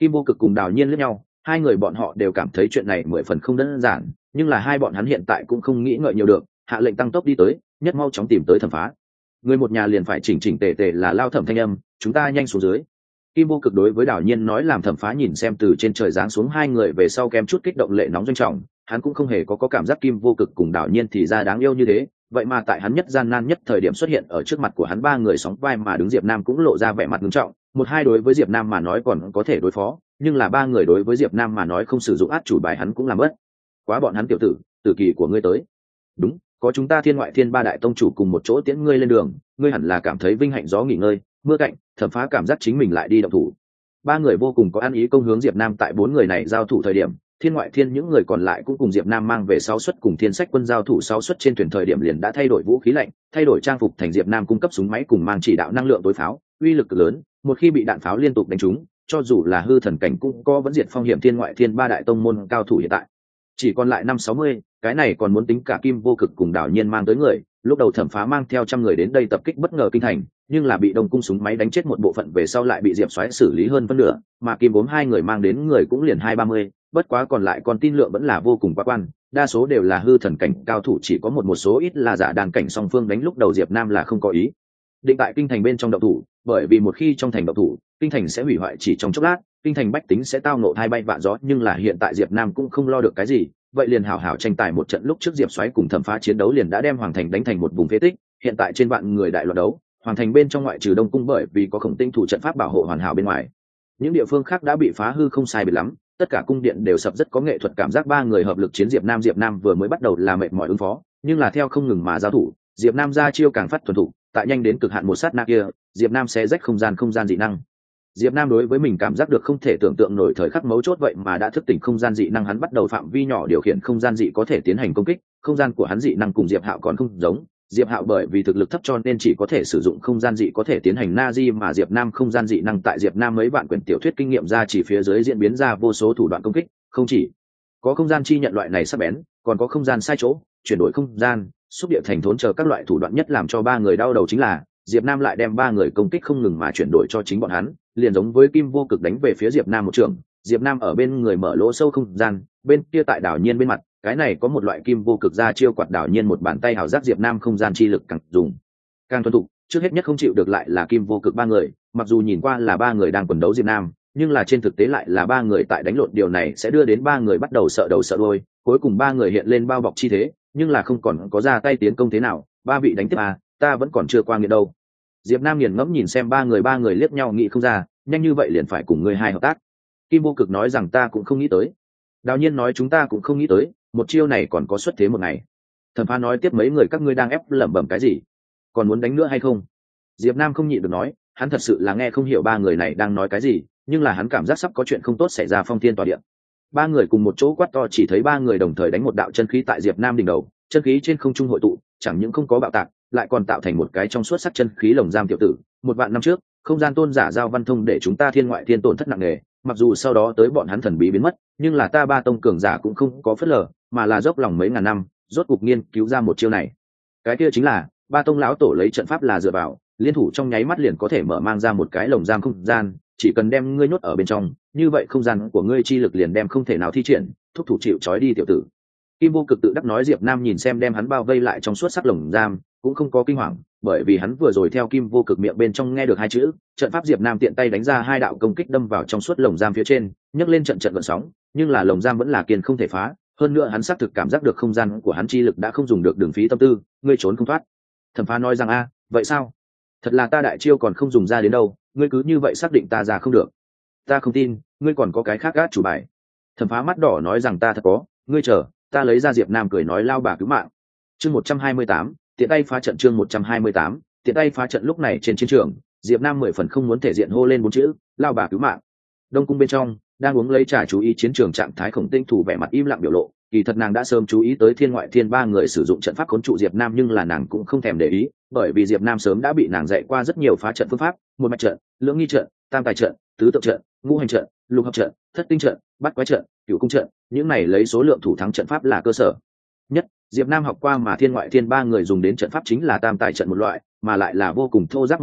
S1: Kim Vô Cực cùng Đào Nhiên liếc nhau, hai người bọn họ đều cảm thấy chuyện này mười phần không đơn giản, nhưng là hai bọn hắn hiện tại cũng không nghĩ ngợi nhiều được, hạ lệnh tăng tốc đi tới, nhất mau chóng tìm tới Thẩm Phá. Người một nhà liền phải chỉnh chỉnh tề tề là lao Thẩm thanh âm, chúng ta nhanh xuống dưới. Kim Vô Cực đối với Đào Nhiên nói, làm Thẩm Phá nhìn xem từ trên trời giáng xuống hai người về sau kém chút kích động lệ nóng doanh trọng, hắn cũng không hề có có cảm giác Kim Vô Cực cùng Đào Nhiên thì ra đáng yêu như thế, vậy mà tại hắn nhất gian nan nhất thời điểm xuất hiện ở trước mặt của hắn ba người sóng vai mà đứng Diệp Nam cũng lộ ra vẻ mặt nghiêm trọng, một hai đối với Diệp Nam mà nói còn có thể đối phó, nhưng là ba người đối với Diệp Nam mà nói không sử dụng át chủ bài hắn cũng làm mất. Quá bọn hắn tiểu tử, tử kỳ của ngươi tới. Đúng, có chúng ta Thiên Ngoại Thiên ba đại tông chủ cùng một chỗ tiễn ngươi lên đường, ngươi hẳn là cảm thấy vinh hạnh gió nghỉ ngơi, mưa cạnh, Thẩm Phá cảm giác chính mình lại đi động thủ. Ba người vô cùng có ăn ý công hướng Diệp Nam, tại bốn người này giao thủ thời điểm, Thiên Ngoại Thiên những người còn lại cũng cùng Diệp Nam mang về sáu suất cùng Thiên Sách quân giao thủ sáu suất trên thuyền thời điểm liền đã thay đổi vũ khí lạnh, thay đổi trang phục thành Diệp Nam cung cấp súng máy cùng mang chỉ đạo năng lượng tối pháo, uy lực cực lớn, một khi bị đạn pháo liên tục đánh trúng, cho dù là hư thần cảnh cũng có vẫn diệt phong hiểm. Thiên Ngoại Thiên ba đại tông môn cao thủ hiện tại chỉ còn lại năm sáu mươi, cái này còn muốn tính cả Kim Vô Cực cùng Đào Nhiên mang tới người. Lúc đầu Thẩm Phá mang theo trăm người đến đây tập kích bất ngờ kinh thành, nhưng là bị Đông cung súng máy đánh chết một bộ phận, về sau lại bị Diệp Soái xử lý hơn phân nửa, mà Kim Bốn hai người mang đến người cũng liền hai ba mươi, bất quá còn lại còn tin lượng vẫn là vô cùng quá quan, đa số đều là hư thần cảnh cao thủ, chỉ có một một số ít là giả đàn cảnh. Song phương đánh lúc đầu Diệp Nam là không có ý định tại kinh thành bên trong động thủ, bởi vì một khi trong thành động thủ, kinh thành sẽ hủy hoại chỉ trong chốc lát, kinh thành bách tính sẽ tao nộ hai bay vạ gió. Nhưng là hiện tại Diệp Nam cũng không lo được cái gì, vậy liền hảo hảo tranh tài một trận. Lúc trước Diệp Soái cùng Thẩm Phá chiến đấu liền đã đem Hoàng thành đánh thành một vùng phế tích, hiện tại trên vạn người đại loạn đấu, Hoàng thành bên trong ngoại trừ Đông cung bởi vì có Khổng Tinh thủ trận pháp bảo hộ hoàn hảo bên ngoài, những địa phương khác đã bị phá hư không sai biệt lắm, tất cả cung điện đều sập, rất có nghệ thuật cảm giác. Ba người hợp lực chiến Diệp Nam, Diệp Nam vừa mới bắt đầu là mệt mỏi ứng phó, nhưng là theo không ngừng mà giao thủ, Diệp Nam ra chiêu càng phát thuần thục, tại nhanh đến cực hạn một sát na kia, Diệp Nam sẽ rách không gian không gian dị năng. Diệp Nam đối với mình cảm giác được không thể tưởng tượng nổi thời khắc mấu chốt vậy mà đã thức tỉnh không gian dị năng, hắn bắt đầu phạm vi nhỏ điều khiển không gian dị có thể tiến hành công kích. Không gian của hắn dị năng cùng Diệp Hạo còn không giống, Diệp Hạo bởi vì thực lực thấp cho nên chỉ có thể sử dụng không gian dị có thể tiến hành na di, mà Diệp Nam không gian dị năng tại Diệp Nam mấy vạn quyển tiểu thuyết kinh nghiệm ra chỉ phía dưới diễn biến ra vô số thủ đoạn công kích, không chỉ có không gian chi nhận loại này sắc bén, còn có không gian sai chỗ, chuyển đổi không gian, xúc địa thành thốn chờ các loại thủ đoạn. Nhất làm cho ba người đau đầu chính là Diệp Nam lại đem ba người công kích không ngừng mà chuyển đổi cho chính bọn hắn, liền giống với Kim Vô Cực đánh về phía Diệp Nam một trường, Diệp Nam ở bên người mở lỗ sâu không gian, bên kia tại Đào Nhiên bên mặt, cái này có một loại Kim Vô Cực ra chiêu quạt Đào Nhiên một bàn tay hảo giác Diệp Nam không gian chi lực càng dùng càng thuần thục. Trước hết nhất không chịu được lại là Kim Vô Cực ba người, mặc dù nhìn qua là ba người đang quần đấu Diệp Nam, nhưng là trên thực tế lại là ba người tại đánh lộn, điều này sẽ đưa đến ba người bắt đầu sợ đầu sợ đuôi, cuối cùng ba người hiện lên bao bọc chi thế, nhưng là không còn có ra tay tiến công thế nào. Ba vị đánh tiếp à, ta vẫn còn chưa qua nghiện đâu. Diệp Nam nghiền ngẫm nhìn xem ba người, ba người liếc nhau nghĩ không ra, nhanh như vậy liền phải cùng người hai hợp tác. Kim Vô Cực nói rằng ta cũng không nghĩ tới. Đào Nhiên nói chúng ta cũng không nghĩ tới, một chiêu này còn có xuất thế một ngày. Thẩm Phá nói tiếp mấy người các ngươi đang ép lẩm bẩm cái gì, còn muốn đánh nữa hay không? Diệp Nam không nhịn được nói, hắn thật sự là nghe không hiểu ba người này đang nói cái gì, nhưng là hắn cảm giác sắp có chuyện không tốt xảy ra. Phong Thiên Tỏa Địa, ba người cùng một chỗ quát to, chỉ thấy ba người đồng thời đánh một đạo chân khí tại Diệp Nam đỉnh đầu, chân khí trên không trung hội tụ, chẳng những không có bạo tạc, lại còn tạo thành một cái trong suốt sắc chân khí lồng giam. Tiểu tử, một vạn năm trước không gian tôn giả Giao Văn Thông để chúng ta Thiên Ngoại Thiên tổn thất nặng nề, mặc dù sau đó tới bọn hắn thần bí biến mất, nhưng là ta ba tông cường giả cũng không có phớt lờ, mà là dốc lòng mấy ngàn năm, rốt cục nghiên cứu ra một chiêu này. Cái kia chính là ba tông lão tổ lấy trận pháp là dựa vào, liên thủ trong nháy mắt liền có thể mở mang ra một cái lồng giam không gian, chỉ cần đem ngươi nhốt ở bên trong, như vậy không gian của ngươi chi lực liền đem không thể nào thi triển, thúc thủ chịu trói đi tiểu tử. Kim Vô Cực tự đắc nói. Diệp Nam nhìn xem đem hắn bao vây lại trong suốt sắc lồng giam, cũng không có kinh hoàng, bởi vì hắn vừa rồi theo Kim Vô Cực miệng bên trong nghe được hai chữ trận pháp. Diệp Nam tiện tay đánh ra hai đạo công kích đâm vào trong suốt lồng giam phía trên, nhấc lên trận trận gợn sóng, nhưng là lồng giam vẫn là kiên không thể phá. Hơn nữa hắn xác thực cảm giác được không gian của hắn chi lực đã không dùng được, đường phí tâm tư, ngươi trốn không thoát. Thẩm Phá nói rằng a, vậy sao? Thật là ta đại chiêu còn không dùng ra đến đâu, ngươi cứ như vậy xác định ta ra không được? Ta không tin, ngươi còn có cái khác gác chủ bài. Thẩm Phá mắt đỏ nói rằng ta thật có, ngươi chờ, ta lấy ra. Diệp Nam cười nói lao bà cứu mạng. Chương một trăm hai mươi tám, tiện tay phá trận. Chương một trăm hai mươi tám, tiện tay phá trận. Lúc này trên chiến trường, Diệp Nam mười phần không muốn thể diện hô lên bốn chữ lao bà cứu mạng. Đông cung bên trong đang uống lấy trà chú ý chiến trường trạng thái Khổng Tinh thủ vẻ mặt im lặng biểu lộ, kỳ thật nàng đã sớm chú ý tới Thiên Ngoại Thiên ba người sử dụng trận pháp khốn trụ Diệp Nam, nhưng là nàng cũng không thèm để ý, bởi vì Diệp Nam sớm đã bị nàng dạy qua rất nhiều phá trận phương pháp, một mạch trận, lưỡng nghi trận, tam tài trận, tứ tượng trận, ngũ hành trận, lục hợp trận, thất tinh trận, bát quái trận, cửu cung trận, những này lấy số lượng thủ thắng trận pháp là cơ sở nhất. Diệp Nam học qua, mà Thiên Ngoại Thiên ba người dùng đến trận pháp chính là tam tài trận một loại, mà lại là vô cùng thô ráp một loại,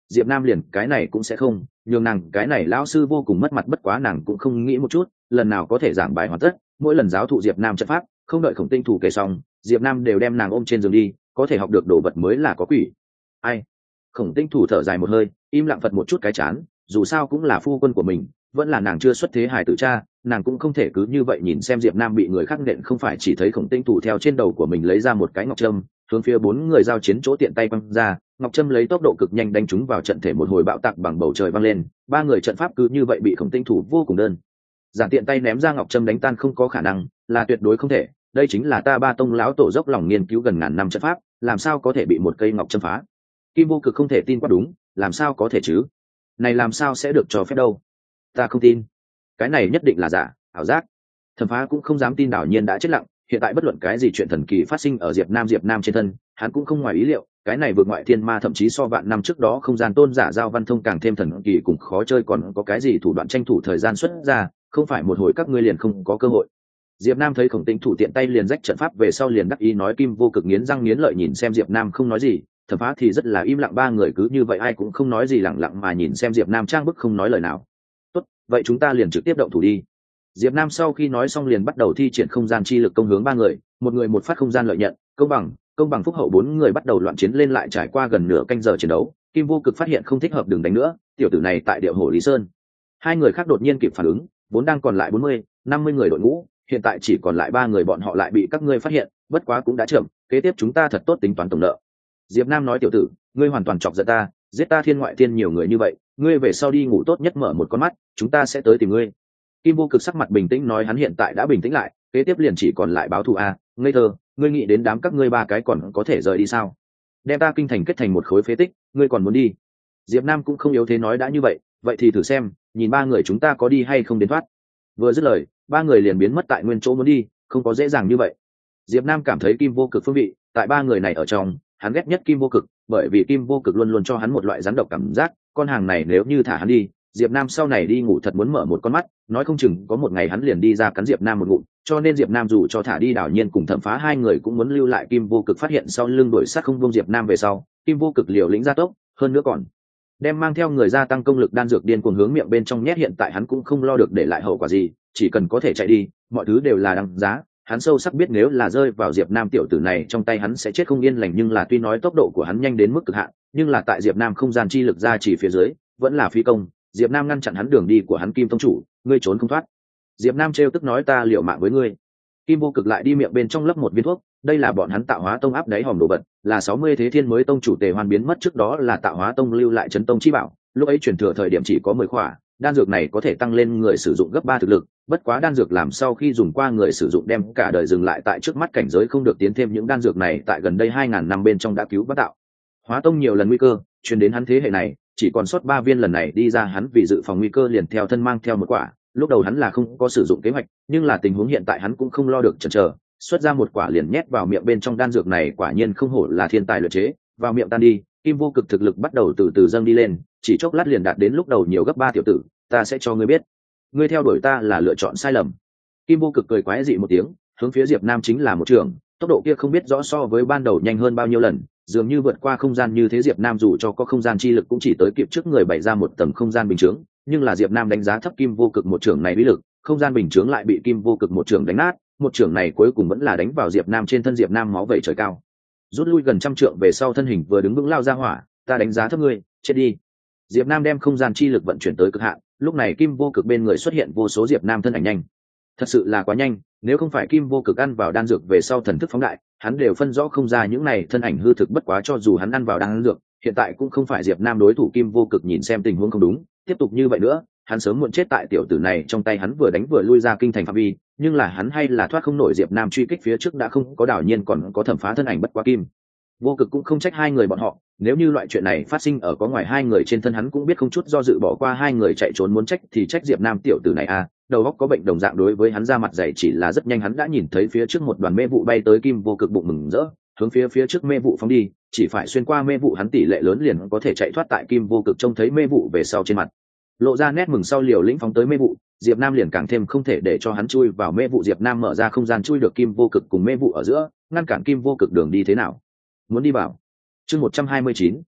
S1: diệp nam liền cái này cũng sẽ không, nhường nàng cái này lão sư vô cùng mất mặt. Bất quá nàng cũng không nghĩ một chút, lần nào có thể giảng bài hoàn tất, mỗi lần giáo thụ diệp nam trận pháp, không đợi Khổng Tinh Thủ kể xong, diệp nam đều đem nàng ôm trên giường đi, có thể học được đồ vật mới là có quỷ. Ai? Khổng Tinh Thủ thở dài một hơi, im lặng phật một chút cái chán, dù sao cũng là phu quân của mình, vẫn là nàng chưa xuất thế hài tử cha, nàng cũng không thể cứ như vậy nhìn xem diệp nam bị người khác nện. Không phải chỉ thấy Khổng Tinh Thủ theo trên đầu của mình lấy ra một cái ngọc trâm, hướng phía bốn người giao chiến chỗ tiện tay quăng ra, ngọc trâm lấy tốc độ cực nhanh đánh trúng vào trận thể, một hồi bạo tạc bằng bầu trời vang lên, ba người trận pháp cứ như vậy bị Khổng Tinh Thủ vô cùng đơn giản tiện tay ném ra ngọc trâm đánh tan. Không có khả năng, là tuyệt đối không thể, đây chính là ta Ba Tông lão tổ dốc lòng nghiên cứu gần ngàn năm trận pháp, làm sao có thể bị một cây ngọc trâm phá? Kim Vô Cực không thể tin quá đúng, làm sao có thể chứ, này làm sao sẽ được cho phép đâu, ta không tin, cái này nhất định là giả, ảo giác. Thẩm Phá cũng không dám tin, đảo nhiên đã chết lặng. Hiện tại bất luận cái gì chuyện thần kỳ phát sinh ở diệp nam diệp nam trên thân, hắn cũng không ngoài ý liệu. Cái này vượt ngoại thiên ma thậm chí so vạn năm trước đó không gian tôn giả Giao Văn Thông càng thêm thần kỳ cùng khó chơi, còn có cái gì thủ đoạn tranh thủ thời gian xuất ra, không phải một hồi các ngươi liền không có cơ hội. Diệp Nam thấy Khổng Tinh Thủ tiện tay liền rách trận pháp về sau liền đắc ý nói. Kim Vô Cực nghiến răng nghiến lợi nhìn xem Diệp Nam không nói gì, Thẩm Phá thì rất là im lặng, ba người cứ như vậy ai cũng không nói gì, lặng lặng mà nhìn xem Diệp Nam trang bức không nói lời nào. Tốt, vậy chúng ta liền trực tiếp động thủ đi. Diệp Nam sau khi nói xong liền bắt đầu thi triển không gian chi lực công hướng ba người, một người một phát không gian lợi nhận, công bằng, công bằng phúc hậu, bốn người bắt đầu loạn chiến lên. Lại trải qua gần nửa canh giờ chiến đấu, Kim Vô Cực phát hiện không thích hợp, đừng đánh nữa, tiểu tử này tại Điệu Hổ Lý Sơn. Hai người khác đột nhiên kịp phản ứng, vốn đang còn lại bốn mươi, năm mươi người đội ngũ, hiện tại chỉ còn lại ba người, bọn họ lại bị các ngươi phát hiện, bất quá cũng đã chậm, kế tiếp chúng ta thật tốt tính toán tổng nợ. Diệp Nam nói, tiểu tử, ngươi hoàn toàn chọc giận ta, giết ta thiên ngoại thiên nhiều người như vậy, ngươi về sau đi ngủ tốt nhất mở một con mắt, chúng ta sẽ tới tìm ngươi. Kim Vô Cực sắc mặt bình tĩnh nói, hắn hiện tại đã bình tĩnh lại, kế tiếp liền chỉ còn lại báo thù a. Ngây thơ, ngươi nghĩ đến đám các ngươi ba cái còn có thể rời đi sao? Đem ta kinh thành kết thành một khối phế tích, ngươi còn muốn đi? Diệp Nam cũng không yếu thế nói, đã như vậy, vậy thì thử xem, nhìn ba người chúng ta có đi hay không đến thoát. Vừa dứt lời, ba người liền biến mất tại nguyên chỗ, muốn đi, không có dễ dàng như vậy. Diệp Nam cảm thấy Kim Vô Cực phương vị, tại ba người này ở trong, hắn ghét nhất Kim Vô Cực, bởi vì Kim Vô Cực luôn luôn cho hắn một loại rắn độc cảm giác, con hàng này nếu như thả hắn đi, Diệp Nam sau này đi ngủ thật muốn mở một con mắt, nói không chừng có một ngày hắn liền đi ra cắn Diệp Nam một ngụm. Cho nên Diệp Nam dù cho thả đi đảo nhiên cùng Thẩm Phá hai người cũng muốn lưu lại. Kim Vô Cực phát hiện sau lưng đuổi sát không buông Diệp Nam về sau, Kim Vô Cực liều lĩnh ra tốc, hơn nữa còn đem mang theo người gia tăng công lực đan dược điên cuồng hướng miệng bên trong nhét. Hiện tại hắn cũng không lo được để lại hậu quả gì, chỉ cần có thể chạy đi, mọi thứ đều là đáng giá. Hắn sâu sắc biết nếu là rơi vào Diệp Nam tiểu tử này trong tay hắn sẽ chết không yên lành, nhưng là tuy nói tốc độ của hắn nhanh đến mức cực hạn, nhưng là tại Diệp Nam không gian chi lực ra chỉ phía dưới, vẫn là phi công. Diệp Nam ngăn chặn hắn đường đi của hắn. Kim tông chủ, ngươi trốn không thoát. Diệp Nam trêu tức nói, ta liều mạng với ngươi. Kim Vô Cực lại đi miệng bên trong lấp một viên thuốc, đây là bọn hắn Tạo Hóa Tông áp đáy hòm đồ vật, là sáu mươi thế thiên mới tông chủ Tề Hoan biến mất trước đó là Tạo Hóa Tông lưu lại chấn tông chi bảo, lúc ấy truyền thừa thời điểm chỉ có mười khỏa, đan dược này có thể tăng lên người sử dụng gấp ba thực lực, bất quá đan dược làm sau khi dùng qua người sử dụng đem cả đời dừng lại tại trước mắt cảnh giới không được tiến thêm. Những đan dược này tại gần đây hai ngàn năm bên trong đã cứu vớt Tạo Hóa Tông nhiều lần nguy cơ, truyền đến hắn thế hệ này, chỉ còn sót ba viên, lần này đi ra hắn vì dự phòng nguy cơ liền theo thân mang theo một quả. Lúc đầu hắn là không có sử dụng kế hoạch, nhưng là tình huống hiện tại hắn cũng không lo được chần chờ, xuất ra một quả liền nhét vào miệng bên trong. Đan dược này quả nhiên không hổ là thiên tài luyện chế, vào miệng tan đi, Kim Vô Cực thực lực bắt đầu từ từ dâng đi lên, chỉ chốc lát liền đạt đến lúc đầu nhiều gấp ba. Tiểu tử, ta sẽ cho ngươi biết, ngươi theo đuổi ta là lựa chọn sai lầm. Kim Vô Cực cười quái dị một tiếng, hướng phía Diệp Nam chính là một trường, tốc độ kia không biết rõ so với ban đầu nhanh hơn bao nhiêu lần, dường như vượt qua không gian như thế. Diệp Nam dù cho có không gian chi lực cũng chỉ tới kịp trước người bày ra một tầng không gian bình chướng, nhưng là Diệp Nam đánh giá thấp Kim Vô Cực một trường này uy lực, không gian bình chướng lại bị Kim Vô Cực một trường đánh nát. Một trường này cuối cùng vẫn là đánh vào Diệp Nam trên thân. Diệp Nam máu vẩy trời cao, rút lui gần trăm trượng về sau, thân hình vừa đứng vững lao ra hỏa, ta đánh giá thấp ngươi, chết đi. Diệp Nam đem không gian chi lực vận chuyển tới cực hạn, lúc này Kim Vô Cực bên người xuất hiện vô số Diệp Nam thân ảnh nhanh, thật sự là quá nhanh, nếu không phải Kim Vô Cực ăn vào đan dược về sau thần thức phóng đại, hắn đều phân rõ không ra những này thân ảnh hư thực. Bất quá cho dù hắn ăn vào đan dược, hiện tại cũng không phải Diệp Nam đối thủ. Kim Vô Cực nhìn xem tình huống không đúng, tiếp tục như vậy nữa, hắn sớm muộn chết tại tiểu tử này trong tay. Hắn vừa đánh vừa lui ra kinh thành phạm vi, nhưng là hắn hay là thoát không nổi Diệp Nam truy kích. Phía trước đã không có đảo nhiên còn có Thẩm Phá thân ảnh, bất quá Kim Vô Cực cũng không trách hai người bọn họ, nếu như loại chuyện này phát sinh ở có ngoài hai người trên thân hắn cũng biết không chút do dự bỏ qua hai người chạy trốn. Muốn trách thì trách Diệp Nam tiểu tử này à, đầu óc có bệnh đồng dạng. Đối với hắn ra mặt dày, chỉ là rất nhanh hắn đã nhìn thấy phía trước một đoàn mê vụ bay tới. Kim Vô Cực bụng mừng rỡ, hướng phía phía trước mê vụ phóng đi, chỉ phải xuyên qua mê vụ hắn tỷ lệ lớn liền có thể chạy thoát. Tại Kim Vô Cực trông thấy mê vụ về sau, trên mặt lộ ra nét mừng, sau liều lĩnh phóng tới mê vụ. Diệp Nam liền càng thêm không thể để cho hắn chui vào mê vụ. Diệp Nam mở ra không gian chui được Kim Vô Cực cùng mê vụ ở giữa, ngăn cản Kim Vô Cực đường đi. Thế nào, muốn đi vào? Chương một trăm hai mươi chín,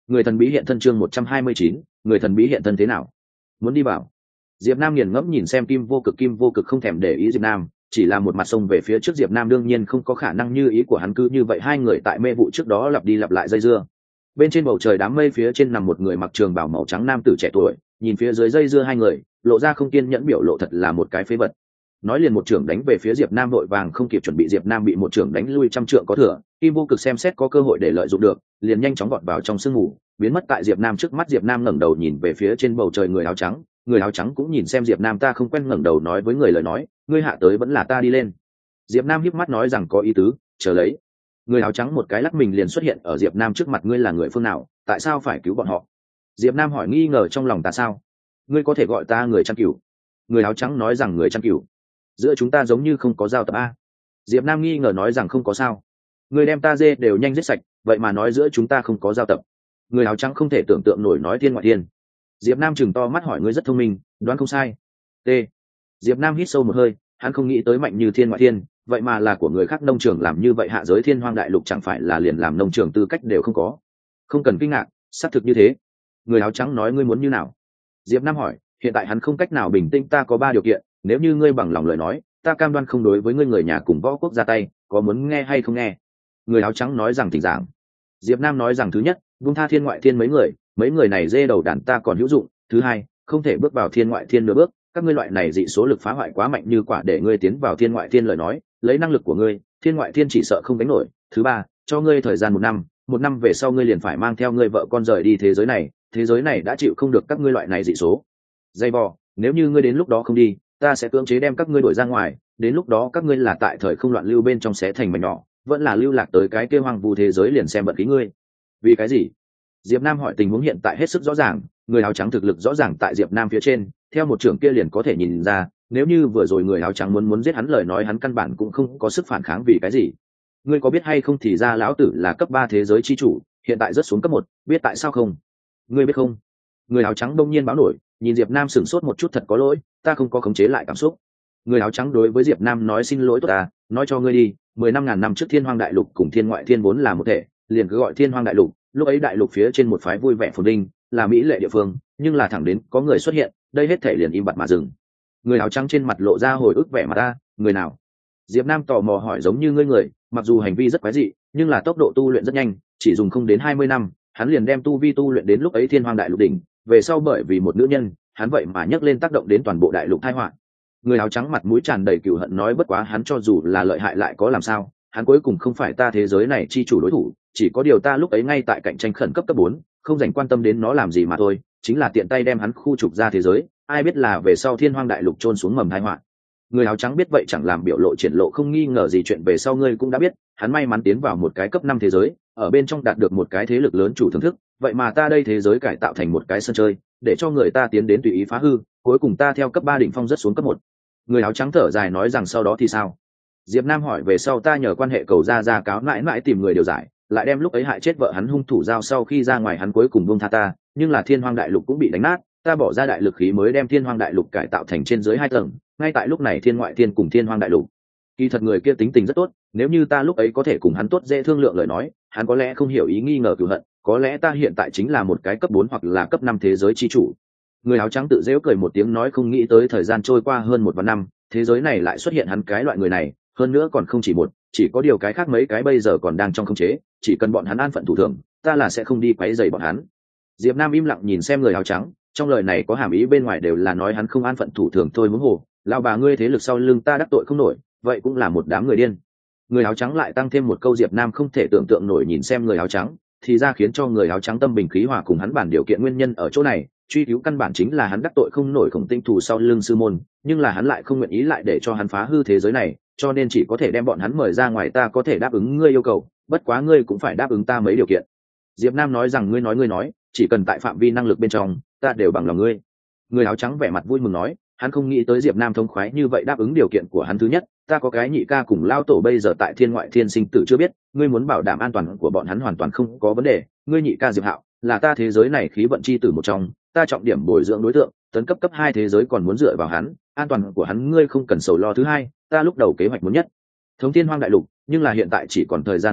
S1: Người thần bí hiện thân chương một trăm hai mươi chín, người thần bí hiện thân thế nào? Muốn đi vào. Diệp Nam nghiền ngẫm nhìn xem Kim Vô Cực, Kim Vô Cực không thèm để ý Diệp Nam, chỉ là một mặt sông về phía trước. Diệp Nam đương nhiên không có khả năng như ý của hắn, cứ như vậy hai người tại mê vụ trước đó lặp đi lặp lại dây dưa. Bên trên bầu trời đám mây phía trên nằm một người mặc trường bào màu trắng nam tử trẻ tuổi, nhìn phía dưới dây dưa hai người, lộ ra không kiên nhẫn biểu lộ, thật là một cái phế vật. Nói liền một trưởng đánh về phía Diệp Nam, vội vàng không kịp chuẩn bị, Diệp Nam bị một trưởng đánh lui trăm trượng có thừa. Kim Vô Cực xem xét có cơ hội để lợi dụng được, liền nhanh chóng vọt vào trong sương mù, biến mất tại Diệp Nam trước mắt. Diệp Nam ngẩng đầu nhìn về phía trên bầu trời người áo trắng, người áo trắng cũng nhìn xem Diệp Nam, ta không quen, ngẩng đầu nói với người lời nói, ngươi hạ tới vẫn là ta đi lên. Diệp Nam híp mắt nói rằng có ý tứ, chờ lấy. Người áo trắng một cái lắc mình liền xuất hiện ở Diệp Nam trước mặt, ngươi là người phương nào, tại sao phải cứu bọn họ? Diệp Nam hỏi nghi ngờ trong lòng, ta sao? Ngươi có thể gọi ta người Trăn Cửu. Người áo trắng nói rằng người Trăn Cửu, giữa chúng ta giống như không có giao tập a. Diệp Nam nghi ngờ nói rằng không có sao, người đem ta dê đều nhanh giết sạch, vậy mà nói giữa chúng ta không có giao tập. Người áo trắng không thể tưởng tượng nổi nói thiên ngoại thiên. Diệp Nam chừng to mắt hỏi, ngươi rất thông minh, đoán không sai. T. Diệp Nam hít sâu một hơi, hắn không nghĩ tới mạnh như thiên ngoại thiên, vậy mà là của người khác nông trường làm như vậy, hạ giới thiên hoang đại lục chẳng phải là liền làm nông trường tư cách đều không có. Không cần kinh ngạc, xác thực như thế. Người áo trắng nói, ngươi muốn như nào? Diệp Nam hỏi, hiện tại hắn không cách nào bình tĩnh, ta có ba điều kiện, nếu như ngươi bằng lòng lời nói, ta cam đoan không đối với ngươi người nhà cùng võ quốc ra tay, có muốn nghe hay không nghe? Người áo trắng nói rằng thỉnh giảng. Diệp Nam nói rằng thứ nhất, buông tha thiên ngoại thiên mấy người, mấy người này dê đầu đàn ta còn hữu dụng. Thứ hai, không thể bước vào thiên ngoại thiên nửa bước, các ngươi loại này dị số lực phá hoại quá mạnh, như quả để ngươi tiến vào thiên ngoại thiên lời nói, lấy năng lực của ngươi, thiên ngoại thiên chỉ sợ không đánh nổi. Thứ ba, cho ngươi thời gian một năm, một năm về sau ngươi liền phải mang theo ngươi vợ con rời đi thế giới này, thế giới này đã chịu không được các ngươi loại này dị số dây vò, nếu như ngươi đến lúc đó không đi, ta sẽ cưỡng chế đem các ngươi đuổi ra ngoài, đến lúc đó các ngươi là tại thời không loạn lưu bên trong xé thành mảnh nhỏ, vẫn là lưu lạc tới cái kêu hoang vu thế giới, liền xem vận khí ngươi. Vì cái gì? Diệp Nam hỏi, tình huống hiện tại hết sức rõ ràng, người áo trắng thực lực rõ ràng tại Diệp Nam phía trên, theo một trưởng kia liền có thể nhìn ra, nếu như vừa rồi người áo trắng muốn muốn giết hắn lời nói, hắn căn bản cũng không có sức phản kháng. Vì cái gì? Ngươi có biết hay không, thì ra lão tử là cấp ba thế giới chi chủ, hiện tại rất xuống cấp một, biết tại sao không? Ngươi biết không? Người áo trắng đông nhiên báo nổi, nhìn Diệp Nam sửng sốt một chút, thật có lỗi, ta không có khống chế lại cảm xúc. Người áo trắng đối với Diệp Nam nói, xin lỗi tốt ta, nói cho ngươi đi, mười năm ngàn năm trước thiên hoang đại lục cùng thiên ngoại thiên vốn là một thể, liền cứ gọi thiên hoang đại lục. Lúc ấy đại lục phía trên một phái vui vẻ phồn vinh, là mỹ lệ địa phương, nhưng là thẳng đến có người xuất hiện, đây hết thể liền im bặt mà dừng. Người áo trắng trên mặt lộ ra hồi ức vẻ mặt, ta, người nào? Diệp Nam tò mò hỏi, giống như ngươi người, mặc dù hành vi rất quái dị, nhưng là tốc độ tu luyện rất nhanh, chỉ dùng không đến hai mươi năm, hắn liền đem tu vi tu luyện đến lúc ấy thiên hoang đại lục đỉnh. Về sau bởi vì một nữ nhân, hắn vậy mà nhấc lên tác động đến toàn bộ đại lục tai họa. Người áo trắng mặt mũi tràn đầy cừu hận nói, bất quá hắn cho dù là lợi hại lại có làm sao, hắn cuối cùng không phải ta thế giới này chi chủ đối thủ, chỉ có điều ta lúc ấy ngay tại cạnh tranh khẩn cấp cấp bốn, không dành quan tâm đến nó làm gì mà thôi, chính là tiện tay đem hắn khu trục ra thế giới, ai biết là về sau thiên hoang đại lục trôn xuống mầm tai họa. Người áo trắng biết vậy chẳng làm biểu lộ triển lộ không nghi ngờ gì, chuyện về sau ngươi cũng đã biết, hắn may mắn tiến vào một cái cấp năm thế giới, ở bên trong đạt được một cái thế lực lớn chủ thưởng thức, vậy mà ta đây thế giới cải tạo thành một cái sân chơi, để cho người ta tiến đến tùy ý phá hư, cuối cùng ta theo cấp ba đỉnh phong rất xuống cấp một. Người áo trắng thở dài nói rằng sau đó thì sao? Diệp Nam hỏi, về sau ta nhờ quan hệ cầu ra ra cáo mãi mãi tìm người điều giải, lại đem lúc ấy hại chết vợ hắn hung thủ giao, sau khi ra ngoài hắn cuối cùng buông tha ta, nhưng là thiên hoang đại lục cũng bị đánh nát, ta bỏ ra đại lực khí mới đem thiên hoang đại lục cải tạo thành trên dưới hai tầng. Ngay tại lúc này thiên ngoại thiên cùng thiên hoang đại lục, kỳ thật người kia tính tình rất tốt, nếu như ta lúc ấy có thể cùng hắn tốt dễ thương lượng lời nói, hắn có lẽ không hiểu ý nghi ngờ cửu hận, có lẽ ta hiện tại chính là một cái cấp bốn hoặc là cấp năm thế giới chi chủ. Người áo trắng tự giễu cười một tiếng nói, không nghĩ tới thời gian trôi qua hơn một vạn năm, thế giới này lại xuất hiện hắn cái loại người này, hơn nữa còn không chỉ một, chỉ có điều cái khác mấy cái bây giờ còn đang trong khống chế, chỉ cần bọn hắn an phận thủ thường, ta là sẽ không đi quấy rầy bọn hắn. Diệp Nam im lặng nhìn xem người áo trắng, trong lời này có hàm ý bên ngoài đều là nói hắn không an phận thủ thường thôi. Huống hồ, lão bà ngươi thế lực sau lưng ta đắc tội không nổi, vậy cũng là một đám người điên. Người áo trắng lại tăng thêm một câu, Diệp Nam không thể tưởng tượng nổi nhìn xem người áo trắng, thì ra khiến cho người áo trắng tâm bình khí hòa cùng hắn bản điều kiện nguyên nhân ở chỗ này, truy cứu căn bản chính là hắn đắc tội không nổi Khổng Tinh Thù sau lưng sư môn, nhưng là hắn lại không nguyện ý lại để cho hắn phá hư thế giới này, cho nên chỉ có thể đem bọn hắn mời ra ngoài. Ta có thể đáp ứng ngươi yêu cầu, bất quá ngươi cũng phải đáp ứng ta mấy điều kiện. Diệp Nam nói rằng, ngươi nói ngươi nói, chỉ cần tại phạm vi năng lực bên trong, ta đều bằng lòng ngươi. Người áo trắng vẻ mặt vui mừng nói, hắn không nghĩ tới Diệp Nam thông khoái như vậy đáp ứng điều kiện của hắn. Thứ nhất, ta có cái nhị ca cùng lao tổ bây giờ tại thiên ngoại thiên sinh tử chưa biết, ngươi muốn bảo đảm an toàn của bọn hắn hoàn toàn không có vấn đề. Ngươi nhị ca Diệp Hạo là ta thế giới này khí vận chi tử một trong, ta trọng điểm bồi dưỡng đối tượng, tấn cấp cấp hai thế giới còn muốn dựa vào hắn, an toàn của hắn ngươi không cần sầu lo. Thứ hai, ta lúc đầu kế hoạch muốn nhất thống thiên hoang đại lục, nhưng là hiện tại chỉ còn thời gian một năm,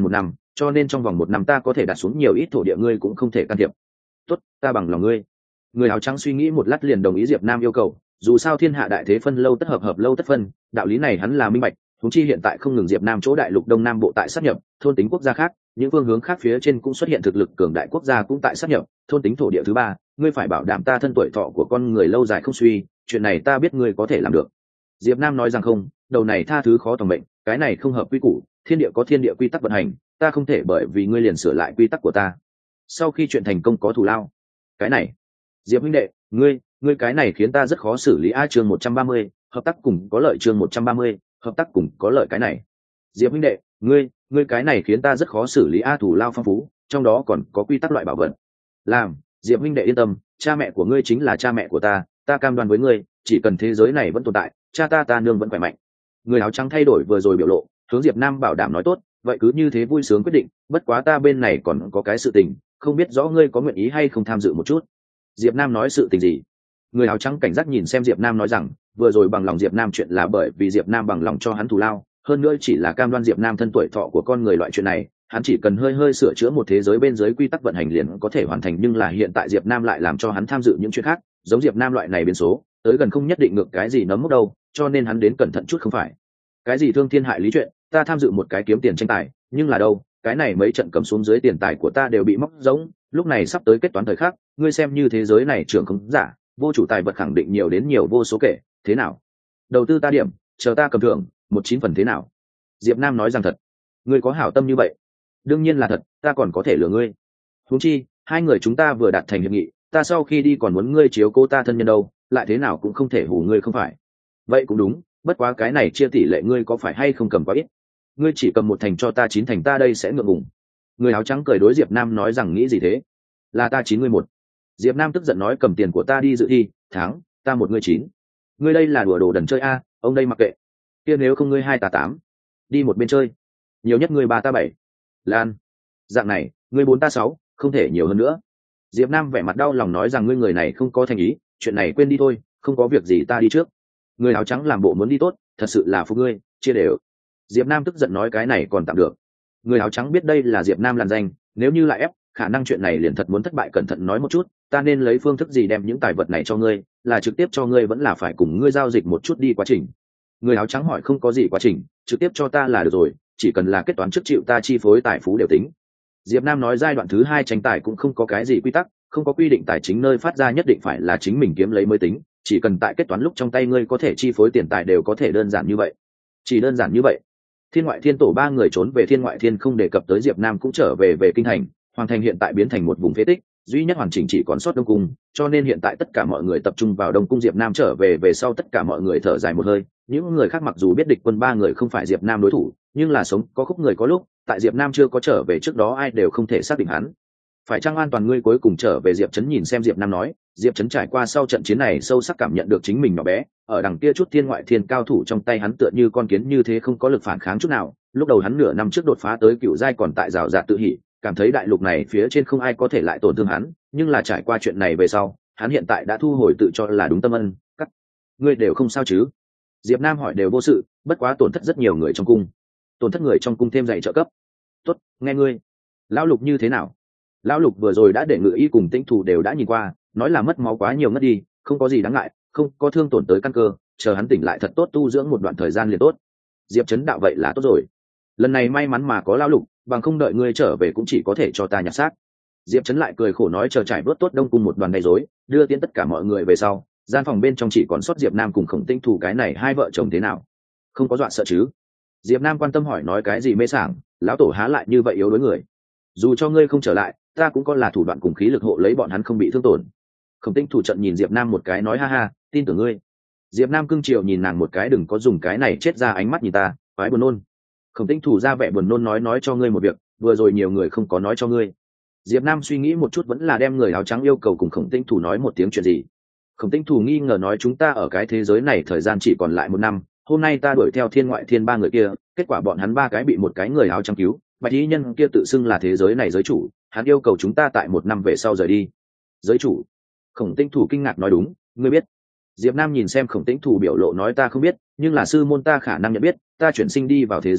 S1: cho nên trong vòng một năm ta có thể đặt xuống nhiều ít thổ địa ngươi cũng không thể can thiệp. Tốt, ta bằng lòng ngươi. Người áo trắng suy nghĩ một lát liền đồng ý Diệp Nam yêu cầu, dù sao thiên hạ đại thế phân lâu tất hợp, hợp lâu tất phân, đạo lý này hắn là minh bạch. Huống chi hiện tại không ngừng Diệp Nam chỗ đại lục đông nam bộ tại sát nhập thôn tính quốc gia khác, những phương hướng khác phía trên cũng xuất hiện thực lực cường đại quốc gia cũng tại sát nhập thôn tính thổ địa thứ ba, ngươi phải bảo đảm ta thân tuổi thọ của con người lâu dài không suy, chuyện này ta biết ngươi có thể làm được. Diệp Nam nói rằng không, đầu này tha thứ khó tòng mệnh, cái này không hợp quy củ, thiên địa có thiên địa quy tắc vận hành, ta không thể bởi vì ngươi liền sửa lại quy tắc của ta. Sau khi chuyện thành công có thù lao. Cái này, Diệp huynh đệ, ngươi, ngươi cái này khiến ta rất khó xử lý. A chương một trăm ba mươi, hợp tác cùng có lợi. Chương một trăm ba mươi, hợp tác cùng có lợi. Cái này, Diệp huynh đệ, ngươi, ngươi cái này khiến ta rất khó xử lý. A thù lao phong phú, trong đó còn có quy tắc loại bảo vật. Làm, Diệp huynh đệ yên tâm, cha mẹ của ngươi chính là cha mẹ của ta, ta cam đoan với ngươi, chỉ cần thế giới này vẫn tồn tại, cha ta ta nương vẫn khỏe mạnh. Người áo trắng thay đổi vừa rồi biểu lộ, hướng Diệp Nam bảo đảm nói tốt, vậy cứ như thế vui sướng quyết định, bất quá ta bên này còn có cái sự tình, không biết rõ ngươi có nguyện ý hay không tham dự một chút. Diệp Nam nói sự tình gì? Người áo trắng cảnh giác nhìn xem Diệp Nam nói rằng, vừa rồi bằng lòng Diệp Nam chuyện là bởi vì Diệp Nam bằng lòng cho hắn thù lao, hơn nữa chỉ là cam đoan Diệp Nam thân tuổi thọ của con người loại chuyện này, hắn chỉ cần hơi hơi sửa chữa một thế giới bên dưới quy tắc vận hành liền có thể hoàn thành, nhưng là hiện tại Diệp Nam lại làm cho hắn tham dự những chuyện khác, giống Diệp Nam loại này biến số, tới gần không nhất định ngược cái gì nấm mốc đâu, cho nên hắn đến cẩn thận chút không phải. Cái gì thương thiên hại lý chuyện, ta tham dự một cái kiếm tiền tranh tài, nhưng là đâu, cái này mấy trận cầm xuống dưới tiền tài của ta đều bị móc giống, lúc này sắp tới kết toán thời khắc, ngươi xem như thế giới này trưởng không giả, vô chủ tài vật khẳng định nhiều đến nhiều vô số kể, thế nào? Đầu tư ta điểm, chờ ta cầm thưởng, một chín phần thế nào? Diệp Nam nói rằng thật. Ngươi có hảo tâm như vậy? Đương nhiên là thật, ta còn có thể lừa ngươi. Huống chi, hai người chúng ta vừa đạt thành hiệp nghị, ta sau khi đi còn muốn ngươi chiếu cố ta thân nhân đâu, lại thế nào cũng không thể hù ngươi không phải? Vậy cũng đúng, bất quá cái này chia tỷ lệ ngươi có phải hay không cầm quá ít? Ngươi chỉ cầm một thành cho ta chín thành ta đây sẽ ngượng ngùng. Người áo trắng cười đối Diệp Nam nói rằng nghĩ gì thế? Là ta chín ngươi một. Diệp Nam tức giận nói cầm tiền của ta đi dự thi, thắng, ta một ngươi chín. Ngươi đây là đùa đồ đần chơi a, ông đây mặc kệ. Kia nếu không ngươi hai ta tám, đi một bên chơi. Nhiều nhất ngươi ba ta bảy. Lan, dạng này, ngươi bốn ta sáu, không thể nhiều hơn nữa. Diệp Nam vẻ mặt đau lòng nói rằng ngươi người này không có thành ý, chuyện này quên đi thôi, không có việc gì ta đi trước. Người áo trắng làm bộ muốn đi tốt, thật sự là phục ngươi, chia đều. Diệp Nam tức giận nói cái này còn tạm được. Người áo trắng biết đây là Diệp Nam làn danh, nếu như lại ép, khả năng chuyện này liền thật muốn thất bại, cẩn thận nói một chút, ta nên lấy phương thức gì đem những tài vật này cho ngươi, là trực tiếp cho ngươi vẫn là phải cùng ngươi giao dịch một chút đi quá trình. Người áo trắng hỏi không có gì quá trình, trực tiếp cho ta là được rồi, chỉ cần là kết toán trước chịu ta chi phối tài phú đều tính. Diệp Nam nói giai đoạn thứ hai tranh tài cũng không có cái gì quy tắc, không có quy định tài chính nơi phát ra nhất định phải là chính mình kiếm lấy mới tính, chỉ cần tại kết toán lúc trong tay ngươi có thể chi phối tiền tài đều có thể, đơn giản như vậy. Chỉ đơn giản như vậy. Thiên ngoại thiên tổ ba người trốn về thiên ngoại thiên, không đề cập tới Diệp Nam cũng trở về về kinh thành. Hoàng thành hiện tại biến thành một vùng phế tích, duy nhất hoàn chỉnh chỉ còn sót Đông cung, cho nên hiện tại tất cả mọi người tập trung vào Đông cung. Diệp Nam trở về về sau tất cả mọi người thở dài một hơi, những người khác mặc dù biết địch quân ba người không phải Diệp Nam đối thủ, nhưng là sống có khúc người có lúc, tại Diệp Nam chưa có trở về trước đó ai đều không thể xác định hắn phải chăng an toàn. Ngươi cuối cùng trở về. Diệp Chấn nhìn xem Diệp Nam nói, Diệp Chấn trải qua sau trận chiến này sâu sắc cảm nhận được chính mình nhỏ bé, ở đằng kia chút thiên ngoại thiên cao thủ trong tay hắn tựa như con kiến như thế, không có lực phản kháng chút nào. Lúc đầu hắn nửa năm trước đột phá tới cựu giai còn tại rào rạt tự hỉ, cảm thấy đại lục này phía trên không ai có thể lại tổn thương hắn, nhưng là trải qua chuyện này về sau, hắn hiện tại đã thu hồi tự cho là đúng tâm ân. Các ngươi đều không sao chứ? Diệp Nam hỏi. Đều vô sự, bất quá tổn thất rất nhiều người trong cung, tổn thất người trong cung thêm dạy trợ cấp. Tốt, nghe ngươi. Lão Lục như thế nào? Lão Lục vừa rồi đã để Ngự Y cùng Tĩnh Thủ đều đã nhìn qua, nói là mất máu quá nhiều ngất đi, không có gì đáng ngại, không có thương tổn tới căn cơ, chờ hắn tỉnh lại thật tốt tu dưỡng một đoạn thời gian liền tốt. Diệp Chấn đạo vậy là tốt rồi. Lần này may mắn mà có Lão Lục, bằng không đợi ngươi trở về cũng chỉ có thể cho ta nhặt xác. Diệp Chấn lại cười khổ nói chờ trải bớt tốt Đông cung một đoàn đầy rối, đưa tiễn tất cả mọi người về sau, gian phòng bên trong chỉ còn sót Diệp Nam cùng Khổng Tĩnh Thủ, cái này hai vợ chồng thế nào? Không có dọa sợ chứ? Diệp Nam quan tâm hỏi. Nói cái gì mê sảng, lão tổ há lại như vậy yếu đối người. Dù cho ngươi không trở lại, ta cũng có là thủ đoạn cùng khí lực hộ lấy bọn hắn không bị thương tổn. Khổng Tĩnh Thủ trận nhìn Diệp Nam một cái nói ha ha, tin tưởng ngươi. Diệp Nam cưng chiều nhìn nàng một cái, đừng có dùng cái này chết ra ánh mắt nhìn ta, quái buồn nôn. Khổng Tĩnh Thủ ra vẻ buồn nôn nói nói cho ngươi một việc, vừa rồi nhiều người không có nói cho ngươi. Diệp Nam suy nghĩ một chút vẫn là đem người áo trắng yêu cầu cùng Khổng Tĩnh Thủ nói một tiếng chuyện gì. Khổng Tĩnh Thủ nghi ngờ nói chúng ta ở cái thế giới này thời gian chỉ còn lại một năm, hôm nay ta đuổi theo thiên ngoại thiên ba người kia, kết quả bọn hắn ba cái bị một cái người áo trắng cứu, bạch y nhân kia tự xưng là thế giới này giới chủ, hắn yêu cầu chúng ta tại một năm về sau rời đi. Giới chủ? Khổng Tĩnh Thủ kinh ngạc nói đúng, ngươi biết? Diệp Nam nhìn xem Khổng Tĩnh Thủ biểu lộ nói ta không biết, nhưng là sư môn ta khả năng nhận biết, ta chuyển sinh đi vào thế giới này,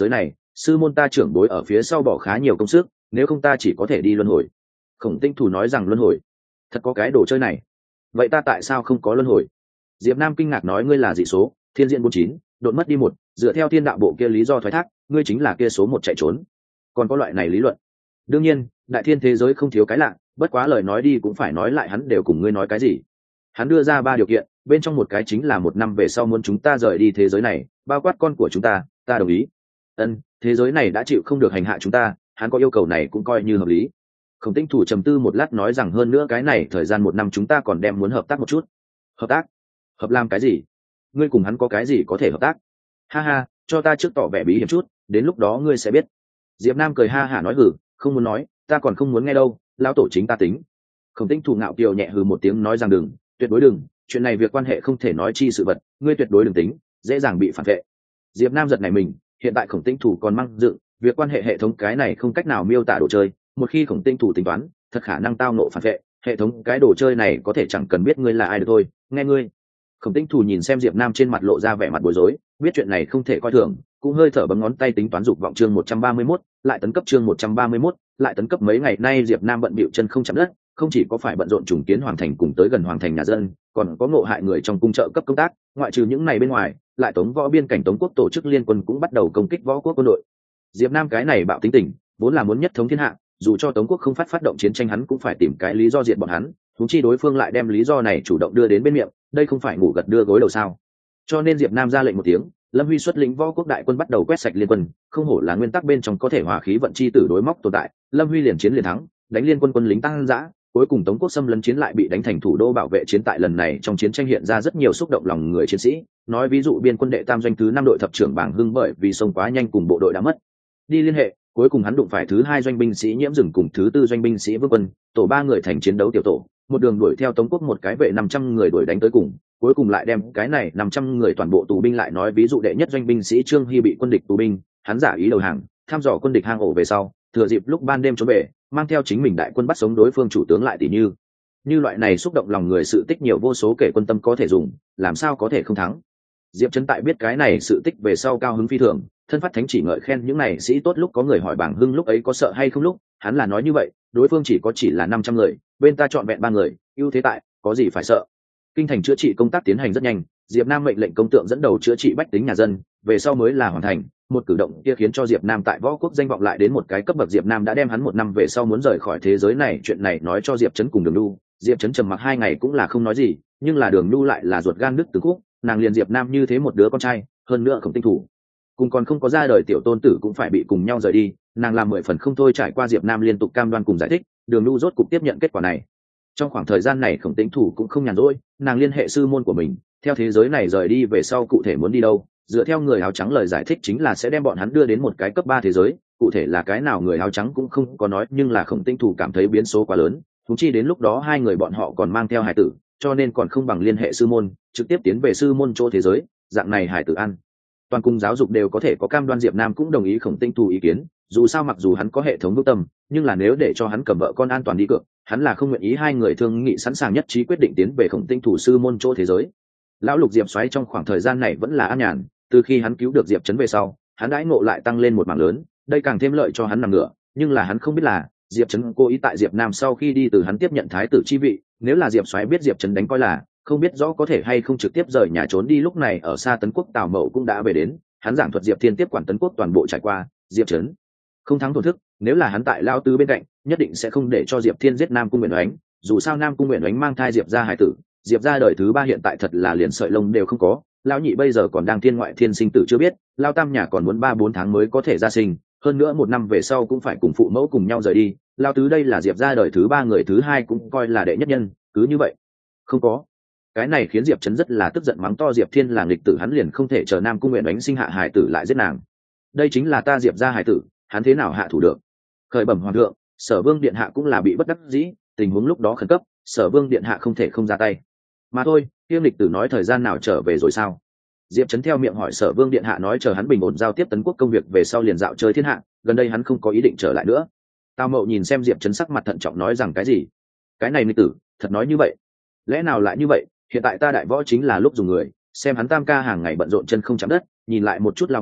S1: sư môn ta trưởng bối ở phía sau bỏ khá nhiều công sức, nếu không ta chỉ có thể đi luân hồi. Khổng Tinh Thủ nói rằng luân hồi, thật có cái đồ chơi này? Vậy ta tại sao không có luân hồi? Diệp Nam kinh ngạc nói, ngươi là dị số, thiên diện bốn chín, đột mất đi một, dựa theo thiên đạo bộ kia lý do thoái thác, ngươi chính là kia số một chạy trốn. Còn có loại này lý luận? Đương nhiên, đại thiên thế giới không thiếu cái lạ, bất quá lời nói đi cũng phải nói lại, hắn đều cùng ngươi nói cái gì? Hắn đưa ra ba điều kiện, bên trong một cái chính là một năm về sau muốn chúng ta rời đi thế giới này, bao quát con của chúng ta, ta đồng ý. Ân, thế giới này đã chịu không được hành hạ chúng ta, hắn có yêu cầu này cũng coi như hợp lý. Khổng Tinh Thủ trầm tư một lát nói rằng, hơn nữa cái này thời gian một năm chúng ta còn đem muốn hợp tác một chút. Hợp tác? Hợp làm cái gì? Ngươi cùng hắn có cái gì có thể hợp tác? Ha ha, cho ta trước tỏ vẻ bí hiểm chút, đến lúc đó ngươi sẽ biết. Diệp Nam cười ha hả nói, hừ, không muốn nói, ta còn không muốn nghe đâu, lão tổ chính ta tính. Khổng Tinh Thủ ngạo kiều nhẹ hừ một tiếng nói rằng, đừng, tuyệt đối đừng, chuyện này việc quan hệ không thể nói chi sự vật, ngươi tuyệt đối đừng tính, dễ dàng bị phản vệ. Diệp Nam giật nảy mình, hiện tại Khổng Tinh Thủ còn mang dựng việc quan hệ hệ thống cái này không cách nào miêu tả đồ chơi, một khi Khổng Tinh Thủ tính toán, thật khả năng tao nộ phản vệ, hệ thống cái đồ chơi này có thể chẳng cần biết ngươi là ai được thôi, nghe ngươi. Khổng Tinh Thủ nhìn xem Diệp Nam trên mặt lộ ra vẻ mặt bối rối, biết chuyện này không thể coi thường, cũng hơi thở bấm ngón tay tính toán dục vọng chương một trăm ba mươi mốt, lại tấn cấp chương một trăm ba mươi mốt, lại tấn cấp. Mấy ngày nay Diệp Nam bận bịu chân không chạm đất, không chỉ có phải bận rộn trùng kiến hoàng thành cùng tới gần hoàng thành nhà dân, còn có ngộ hại người trong cung trợ cấp công tác, ngoại trừ những này bên ngoài, lại Tống võ biên cảnh Tống quốc tổ chức liên quân cũng bắt đầu công kích võ quốc quân đội. Diệp Nam cái này bạo tính tình, vốn là muốn nhất thống thiên hạ, dù cho Tống quốc không phát phát động chiến tranh hắn cũng phải tìm cái lý do diệt bọn hắn, huống chi đối phương lại đem lý do này chủ động đưa đến bên miệng, đây không phải ngủ gật đưa gối đầu sao? Cho nên Diệp Nam ra lệnh một tiếng, Lâm Huy xuất lĩnh võ quốc đại quân bắt đầu quét sạch liên quân, không hổ là nguyên tắc bên trong có thể hòa khí vận chi tử đối móc tồn tại, Lâm Huy liền chiến liền thắng, đánh liên quân quân lính tăng dã, cuối cùng Tống quốc xâm lấn chiến lại bị đánh thành thủ đô bảo vệ chiến. Tại lần này trong chiến tranh hiện ra rất nhiều xúc động lòng người chiến sĩ, nói ví dụ biên quân đệ tam doanh thứ năm đội thập trưởng Bảng Hưng bởi vì sông quá nhanh cùng bộ đội đã mất đi liên hệ, cuối cùng hắn đụng phải thứ hai doanh binh sĩ Nhiễm Dừng cùng thứ tư doanh binh sĩ Vương Quân, tổ ba người thành chiến đấu tiểu tổ, một đường đuổi theo Tống quốc một cái vệ năm trăm người đuổi đánh tới cùng, cuối cùng lại đem cái này năm trăm người toàn bộ tù binh. Lại nói ví dụ đệ nhất doanh binh sĩ Trương Hy bị quân địch tù binh, hắn giả ý đầu hàng, thăm dò quân địch hang ổ về sau, thừa dịp lúc ban đêm trốn về, mang theo chính mình đại quân bắt sống đối phương chủ tướng. Lại tỷ như như loại này xúc động lòng người sự tích nhiều vô số kể, quân tâm có thể dùng, làm sao có thể không thắng. Diệp Trấn tại biết cái này sự tích về sau cao hứng phi thường, thân phát thánh chỉ ngợi khen những này sĩ tốt. Lúc có người hỏi Bảng Hưng lúc ấy có sợ hay không, lúc hắn là nói như vậy, đối phương chỉ có chỉ là năm trăm người, bên ta chọn vẹn ba người, ưu thế tại, có gì phải sợ. Kinh thành chữa trị công tác tiến hành rất nhanh, Diệp Nam mệnh lệnh công tượng dẫn đầu chữa trị bách tính nhà dân, về sau mới là hoàn thành. Một cử động kia khiến cho Diệp Nam tại võ quốc danh vọng lại đến một cái cấp bậc. Diệp Nam đã đem hắn một năm về sau muốn rời khỏi thế giới này chuyện này nói cho Diệp Trấn cùng Đường Nhu. Diệp Trấn trầm mặc hai ngày cũng là không nói gì, nhưng là Đường Nhu lại là ruột gan nứt từng khúc, nàng liền Diệp Nam như thế một đứa con trai, hơn nữa Khổng Tinh Thủ cùng còn không có ra đời tiểu tôn tử cũng phải bị cùng nhau rời đi, nàng làm mười phần không thôi. Trải qua Diệp Nam liên tục cam đoan cùng giải thích, Đường Nhu rốt cục tiếp nhận kết quả này. Trong khoảng thời gian này Khổng Tinh Thủ cũng không nhàn rỗi, nàng liên hệ sư môn của mình, theo thế giới này rời đi về sau cụ thể muốn đi đâu, dựa theo người áo trắng lời giải thích chính là sẽ đem bọn hắn đưa đến một cái cấp ba thế giới, cụ thể là cái nào người áo trắng cũng không có nói, nhưng là Khổng Tinh Thủ cảm thấy biến số quá lớn, thúng chi đến lúc đó hai người bọn họ còn mang theo hải tử, cho nên còn không bằng liên hệ sư môn, trực tiếp tiến về sư môn chỗ thế giới, dạng này hải tử ăn toàn cung giáo dục đều có thể có cam đoan. Diệp Nam cũng đồng ý Khổng Tinh Thủ ý kiến, dù sao mặc dù hắn có hệ thống vững tâm, nhưng là nếu để cho hắn cầm vợ con an toàn đi cược, hắn là không nguyện ý. Hai người thương nghị sẵn sàng nhất trí quyết định tiến về Khổng Tinh Thủ sư môn chỗ thế giới. Lão Lục Diệp Xoáy trong khoảng thời gian này vẫn là an nhàn, từ khi hắn cứu được Diệp Trấn về sau, hắn đãi ngộ lại tăng lên một mảng lớn, đây càng thêm lợi cho hắn nằm ngửa. Nhưng là hắn không biết là Diệp Trấn cố ý tại Diệp Nam sau khi đi từ hắn tiếp nhận thái tử chi vị, nếu là Diệp Xoáy biết Diệp Trấn đánh coi là không biết rõ có thể hay không trực tiếp rời nhà trốn đi. Lúc này ở xa Tấn quốc Tào Mậu cũng đã về đến, hắn giảng thuật Diệp Thiên tiếp quản Tấn quốc toàn bộ trải qua, Diệp Trấn không thắng thổn thức, nếu là hắn tại Lao Tứ bên cạnh, nhất định sẽ không để cho Diệp Thiên giết Nam Cung Nguyện Oánh. Dù sao Nam Cung Nguyện Oánh mang thai Diệp gia hải tử, Diệp gia đời thứ ba hiện tại thật là liền sợi lông đều không có, Lão Nhị bây giờ còn đang thiên ngoại thiên sinh tử chưa biết, Lao Tam nhà còn muốn ba bốn tháng mới có thể ra sinh, hơn nữa một năm về sau cũng phải cùng phụ mẫu cùng nhau rời đi. Lao Tứ đây là Diệp gia đời thứ ba người thứ hai cũng coi là đệ nhất nhân, cứ như vậy không có. Cái này khiến Diệp Trấn rất là tức giận, mắng to Diệp Thiên là nghịch tử, hắn liền không thể chờ Nam Cung Nguyện Oánh sinh hạ hải tử lại giết nàng. Đây chính là ta Diệp gia hải tử, hắn thế nào hạ thủ được. Khởi bẩm hoàng thượng, Sở Vương điện hạ cũng là bị bất đắc dĩ, tình huống lúc đó khẩn cấp, Sở Vương điện hạ không thể không ra tay. Mà thôi, Tiêm Lịch Tử nói thời gian nào trở về rồi sao? Diệp Trấn theo miệng hỏi Sở Vương điện hạ nói chờ hắn bình ổn giao tiếp Tấn quốc công việc về sau liền dạo chơi thiên hạ, gần đây hắn không có ý định trở lại nữa. Tào Mậu nhìn xem Diệp Trấn sắc mặt thận trọng nói rằng cái gì? Cái này Lịch Tử, thật nói như vậy? Lẽ nào lại như vậy? Hiện tại ta đại võ chính là lúc dùng người, xem hắn Tam ca hàng ngày bận rộn chân không chạm đất, nhìn lại một chút Lão Ngũ,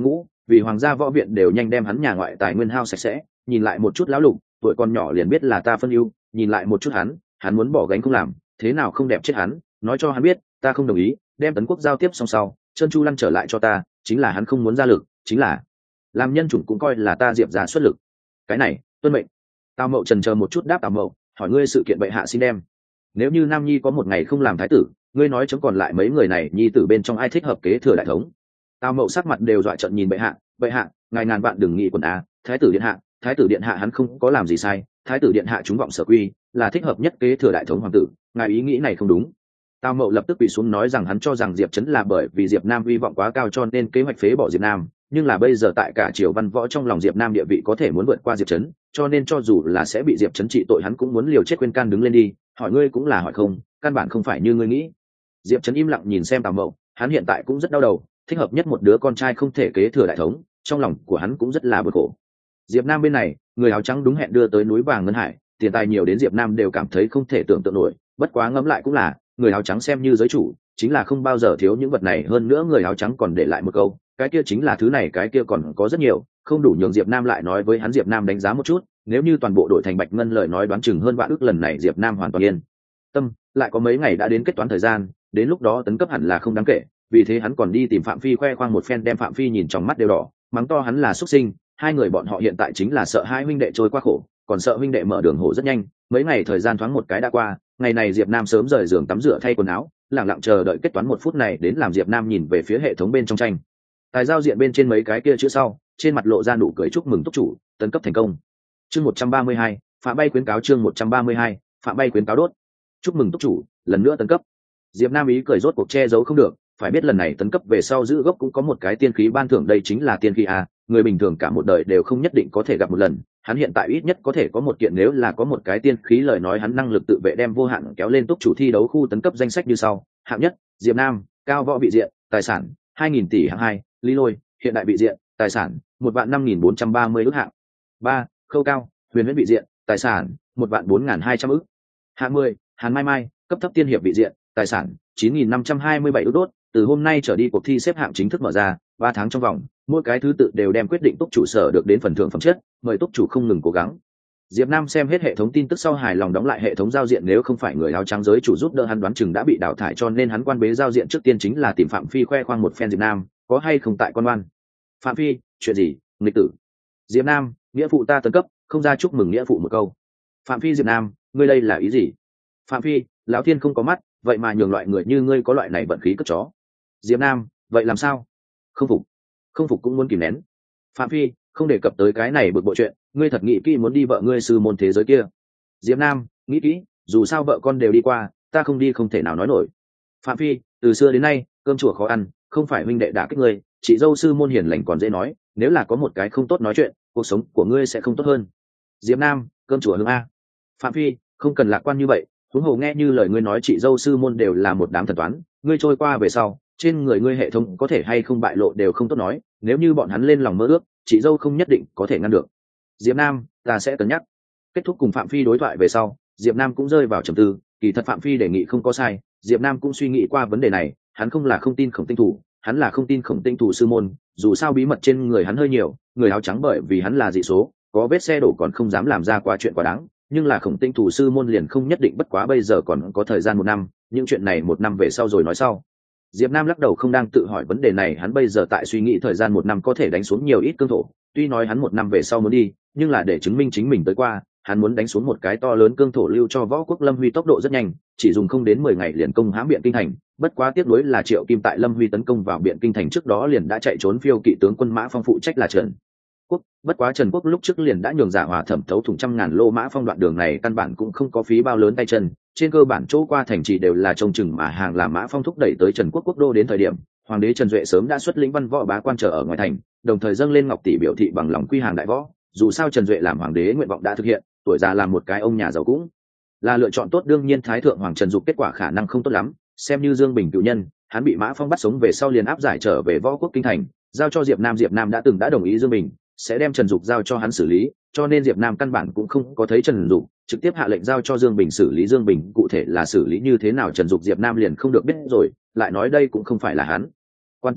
S1: vì hoàng gia võ viện đều nhanh đem hắn nhà ngoại tài nguyên hao sạch sẽ. Nhìn lại một chút lão lục, tuổi con nhỏ liền biết là ta phân ưu, nhìn lại một chút hắn, hắn muốn bỏ gánh không làm, thế nào không đẹp chết hắn, nói cho hắn biết ta không đồng ý, đem tấn quốc giao tiếp xong sau trơn chu lăn trở lại cho ta, chính là hắn không muốn ra lực, chính là làm nhân chủng cũng coi là ta diệp ra xuất lực. Cái này tuân mệnh. Tào Mậu trần chờ một chút đáp Tào Mậu, hỏi ngươi sự kiện bệ hạ xin đem, nếu như Nam Nhi có một ngày không làm thái tử, ngươi nói chống còn lại mấy người này nhi tử bên trong ai thích hợp kế thừa đại thống. Tào Mậu sắc mặt đều dọa trận nhìn bệ hạ, bệ hạ ngài ngàn vạn đừng nghĩ quần á, thái tử điện hạ, thái tử điện hạ hắn không có làm gì sai, thái tử điện hạ chúng vọng sở quy là thích hợp nhất kế thừa đại thống hoàng tử, ngài ý nghĩ này không đúng. Tào Mậu lập tức bị xuống nói rằng hắn cho rằng Diệp Trấn là bởi vì Diệp Nam uy vọng quá cao cho nên kế hoạch phế bỏ Diệp Nam, nhưng là bây giờ tại cả triều văn võ trong lòng Diệp Nam địa vị có thể muốn vượt qua Diệp Trấn, cho nên cho dù là sẽ bị Diệp Trấn trị tội hắn cũng muốn liều chết khuyên can đứng lên đi, hỏi ngươi cũng là hỏi không, căn bản không phải như ngươi nghĩ. Diệp Trấn im lặng nhìn xem Tào Mậu, hắn hiện tại cũng rất đau đầu, thích hợp nhất một đứa con trai không thể kế thừa đại thống, trong lòng của hắn cũng rất là bực khổ. Diệp Nam bên này, người áo trắng đúng hẹn đưa tới núi vàng ngân hải, tiền tài nhiều đến Diệp Nam đều cảm thấy không thể tưởng tượng nổi, bất quá ngẫm lại cũng là, người áo trắng xem như giới chủ, chính là không bao giờ thiếu những vật này, hơn nữa người áo trắng còn để lại một câu, cái kia chính là thứ này cái kia còn có rất nhiều, không đủ nhường Diệp Nam lại nói với hắn. Diệp Nam đánh giá một chút, nếu như toàn bộ đội thành bạch ngân lời nói đoán chừng hơn vạn ước, lần này Diệp Nam hoàn toàn yên tâm, lại có mấy ngày đã đến kết toán thời gian, đến lúc đó tấn cấp hẳn là không đáng kể, vì thế hắn còn đi tìm Phạm Phi khoe khoang một phen, đem Phạm Phi nhìn trong mắt đều đỏ, mắng to hắn là xuất sinh. Hai người bọn họ hiện tại chính là sợ hai huynh đệ trôi qua khổ, còn sợ huynh đệ mở đường hổ rất nhanh. Mấy ngày thời gian thoáng một cái đã qua, ngày này Diệp Nam sớm rời giường tắm rửa thay quần áo, lặng lặng chờ đợi kết toán một phút này đến làm. Diệp Nam nhìn về phía hệ thống bên trong tranh tài giao diện bên trên mấy cái kia chữ sau, trên mặt lộ ra nụ cười chúc mừng túc chủ tấn cấp thành công. Chương một trăm ba mươi hai, phạm bay khuyến cáo. Chương một trăm ba mươi hai, phạm bay khuyến cáo đốt. Chúc mừng túc chủ lần nữa tấn cấp. Diệp Nam ý cười rốt cuộc che giấu không được, phải biết lần này tấn cấp về sau giữ gốc cũng có một cái tiên khí ban thưởng, đây chính là tiên khí a, người bình thường cả một đời đều không nhất định có thể gặp một lần, hắn hiện tại ít nhất có thể có một kiện, nếu là có một cái tiên khí lời nói hắn năng lực tự vệ đem vô hạn kéo lên. Túc chủ thi đấu khu tấn cấp danh sách như sau: hạng nhất Diệp Nam, cao võ vị diện, tài sản hai nghìn tỷ. Hạng hai Lý Lôi, hiện đại vị diện, tài sản một vạn năm nghìn bốn trăm ba mươi ức. Hạng ba Khâu Cao, huyền huyễn vị diện, tài sản một vạn bốn nghìn hai trăm ức. Hạng mười Hàn Mai Mai, cấp thấp tiên hiệp vị diện, tài sản chín nghìn năm trăm hai mươi bảy ức đốt. Từ hôm nay trở đi cuộc thi xếp hạng chính thức mở ra, ba tháng trong vòng mỗi cái thứ tự đều đem quyết định túc chủ sở được đến phần thưởng phẩm chất, mời túc chủ không ngừng cố gắng. Diệp Nam xem hết hệ thống tin tức sau hài lòng đóng lại hệ thống giao diện, nếu không phải người áo trắng giới chủ giúp đỡ hắn đoán chừng đã bị đào thải, cho nên hắn quan bế giao diện trước tiên chính là tìm Phạm Phi khoe khoang một phen Diệp Nam có hay không tại con oan. Phạm Phi, chuyện gì? Nghịch tử. Diệp Nam, nghĩa phụ ta tấn cấp, không ra chúc mừng nghĩa phụ một câu. Phạm Phi, Diệp Nam, ngươi đây là ý gì? Phạm Phi, lão thiên không có mắt, vậy mà nhường loại người như ngươi có loại này vận khí cất chó. Diệp Nam, vậy làm sao? Không phục. Không phục cũng muốn kìm nén. Phạm Phi, không đề cập tới cái này bực bội chuyện, ngươi thật nghĩ kỹ muốn đi vợ ngươi sư môn thế giới kia. Diệp Nam, nghĩ kỹ, dù sao vợ con đều đi qua, ta không đi không thể nào nói nổi. Phạm Phi, từ xưa đến nay cơm chùa khó ăn, không phải huynh đệ đả kích ngươi, chị dâu sư môn hiền lành còn dễ nói, nếu là có một cái không tốt nói chuyện, cuộc sống của ngươi sẽ không tốt hơn. Diệp Nam, cơm chùa hướng a. Phạm Phi, không cần lạc quan như vậy, huống hồ nghe như lời ngươi nói chị dâu sư môn đều là một đám thần toán, ngươi trôi qua về sau trên người ngươi hệ thống có thể hay không bại lộ đều không tốt nói, nếu như bọn hắn lên lòng mơ ước, chị dâu không nhất định có thể ngăn được. Diệp Nam, ta sẽ cân nhắc. Kết thúc cùng Phạm Phi đối thoại về sau, Diệp Nam cũng rơi vào trầm tư, kỳ thật Phạm Phi đề nghị không có sai, Diệp Nam cũng suy nghĩ qua vấn đề này, hắn không là không tin Khổng Tinh Thủ, hắn là không tin Khổng Tinh Thủ sư môn, dù sao bí mật trên người hắn hơi nhiều, người áo trắng bởi vì hắn là dị số, có vết xe đổ còn không dám làm ra quá chuyện quá đáng, nhưng là Khổng Tinh Thủ sư môn liền không nhất định, bất quá bây giờ còn có thời gian một năm, những chuyện này một năm về sau rồi nói sau. Diệp Nam lắc đầu không đang tự hỏi vấn đề này, hắn bây giờ tại suy nghĩ thời gian một năm có thể đánh xuống nhiều ít cương thổ, tuy nói hắn một năm về sau muốn đi, nhưng là để chứng minh chính mình tới qua, hắn muốn đánh xuống một cái to lớn cương thổ lưu cho võ quốc Lâm Huy tốc độ rất nhanh, chỉ dùng không đến mười ngày liền công hãm Biện Kinh thành, bất quá tiếc nuối là Triệu Kim tại Lâm Huy tấn công vào Biện Kinh thành trước đó liền đã chạy trốn, phiêu kỵ tướng quân Mã Phong phụ trách là Trần Quốc, bất quá Trần Quốc lúc trước liền đã nhường Giả Hòa thẩm thấu thủng trăm ngàn lô Mã Phong, đoạn đường này căn bản cũng không có phí bao lớn tay chân, trên cơ bản chỗ qua thành trì đều là trông chừng mà hàng là Mã Phong thúc đẩy tới Trần Quốc quốc đô. Đến thời điểm hoàng đế Trần Duệ sớm đã xuất lĩnh văn võ bá quan chờ ở ngoài thành, đồng thời dâng lên ngọc tỷ biểu thị bằng lòng quy hàng đại võ, dù sao Trần Duệ làm hoàng đế nguyện vọng đã thực hiện, tuổi già làm một cái ông nhà giàu cũng là lựa chọn tốt. đương nhiên Thái thượng hoàng Trần Dục kết quả khả năng không tốt lắm, xem như Dương Bình cựu nhân, hắn bị Mã Phong bắt sống về sau liền áp giải trở về võ quốc kinh thành, giao cho Diệp Nam. Diệp Nam đã từng đã đồng ý Dương Bình sẽ đem Trần Dục giao cho hắn xử lý, cho nên Diệp Nam căn bản cũng không có thấy Trần Dục, trực tiếp hạ lệnh giao cho Dương Bình xử lý. Dương Bình cụ thể là xử lý như thế nào Trần Dục Diệp Nam liền không được biết rồi, lại nói đây cũng không phải là hắn quan tâm chuyện,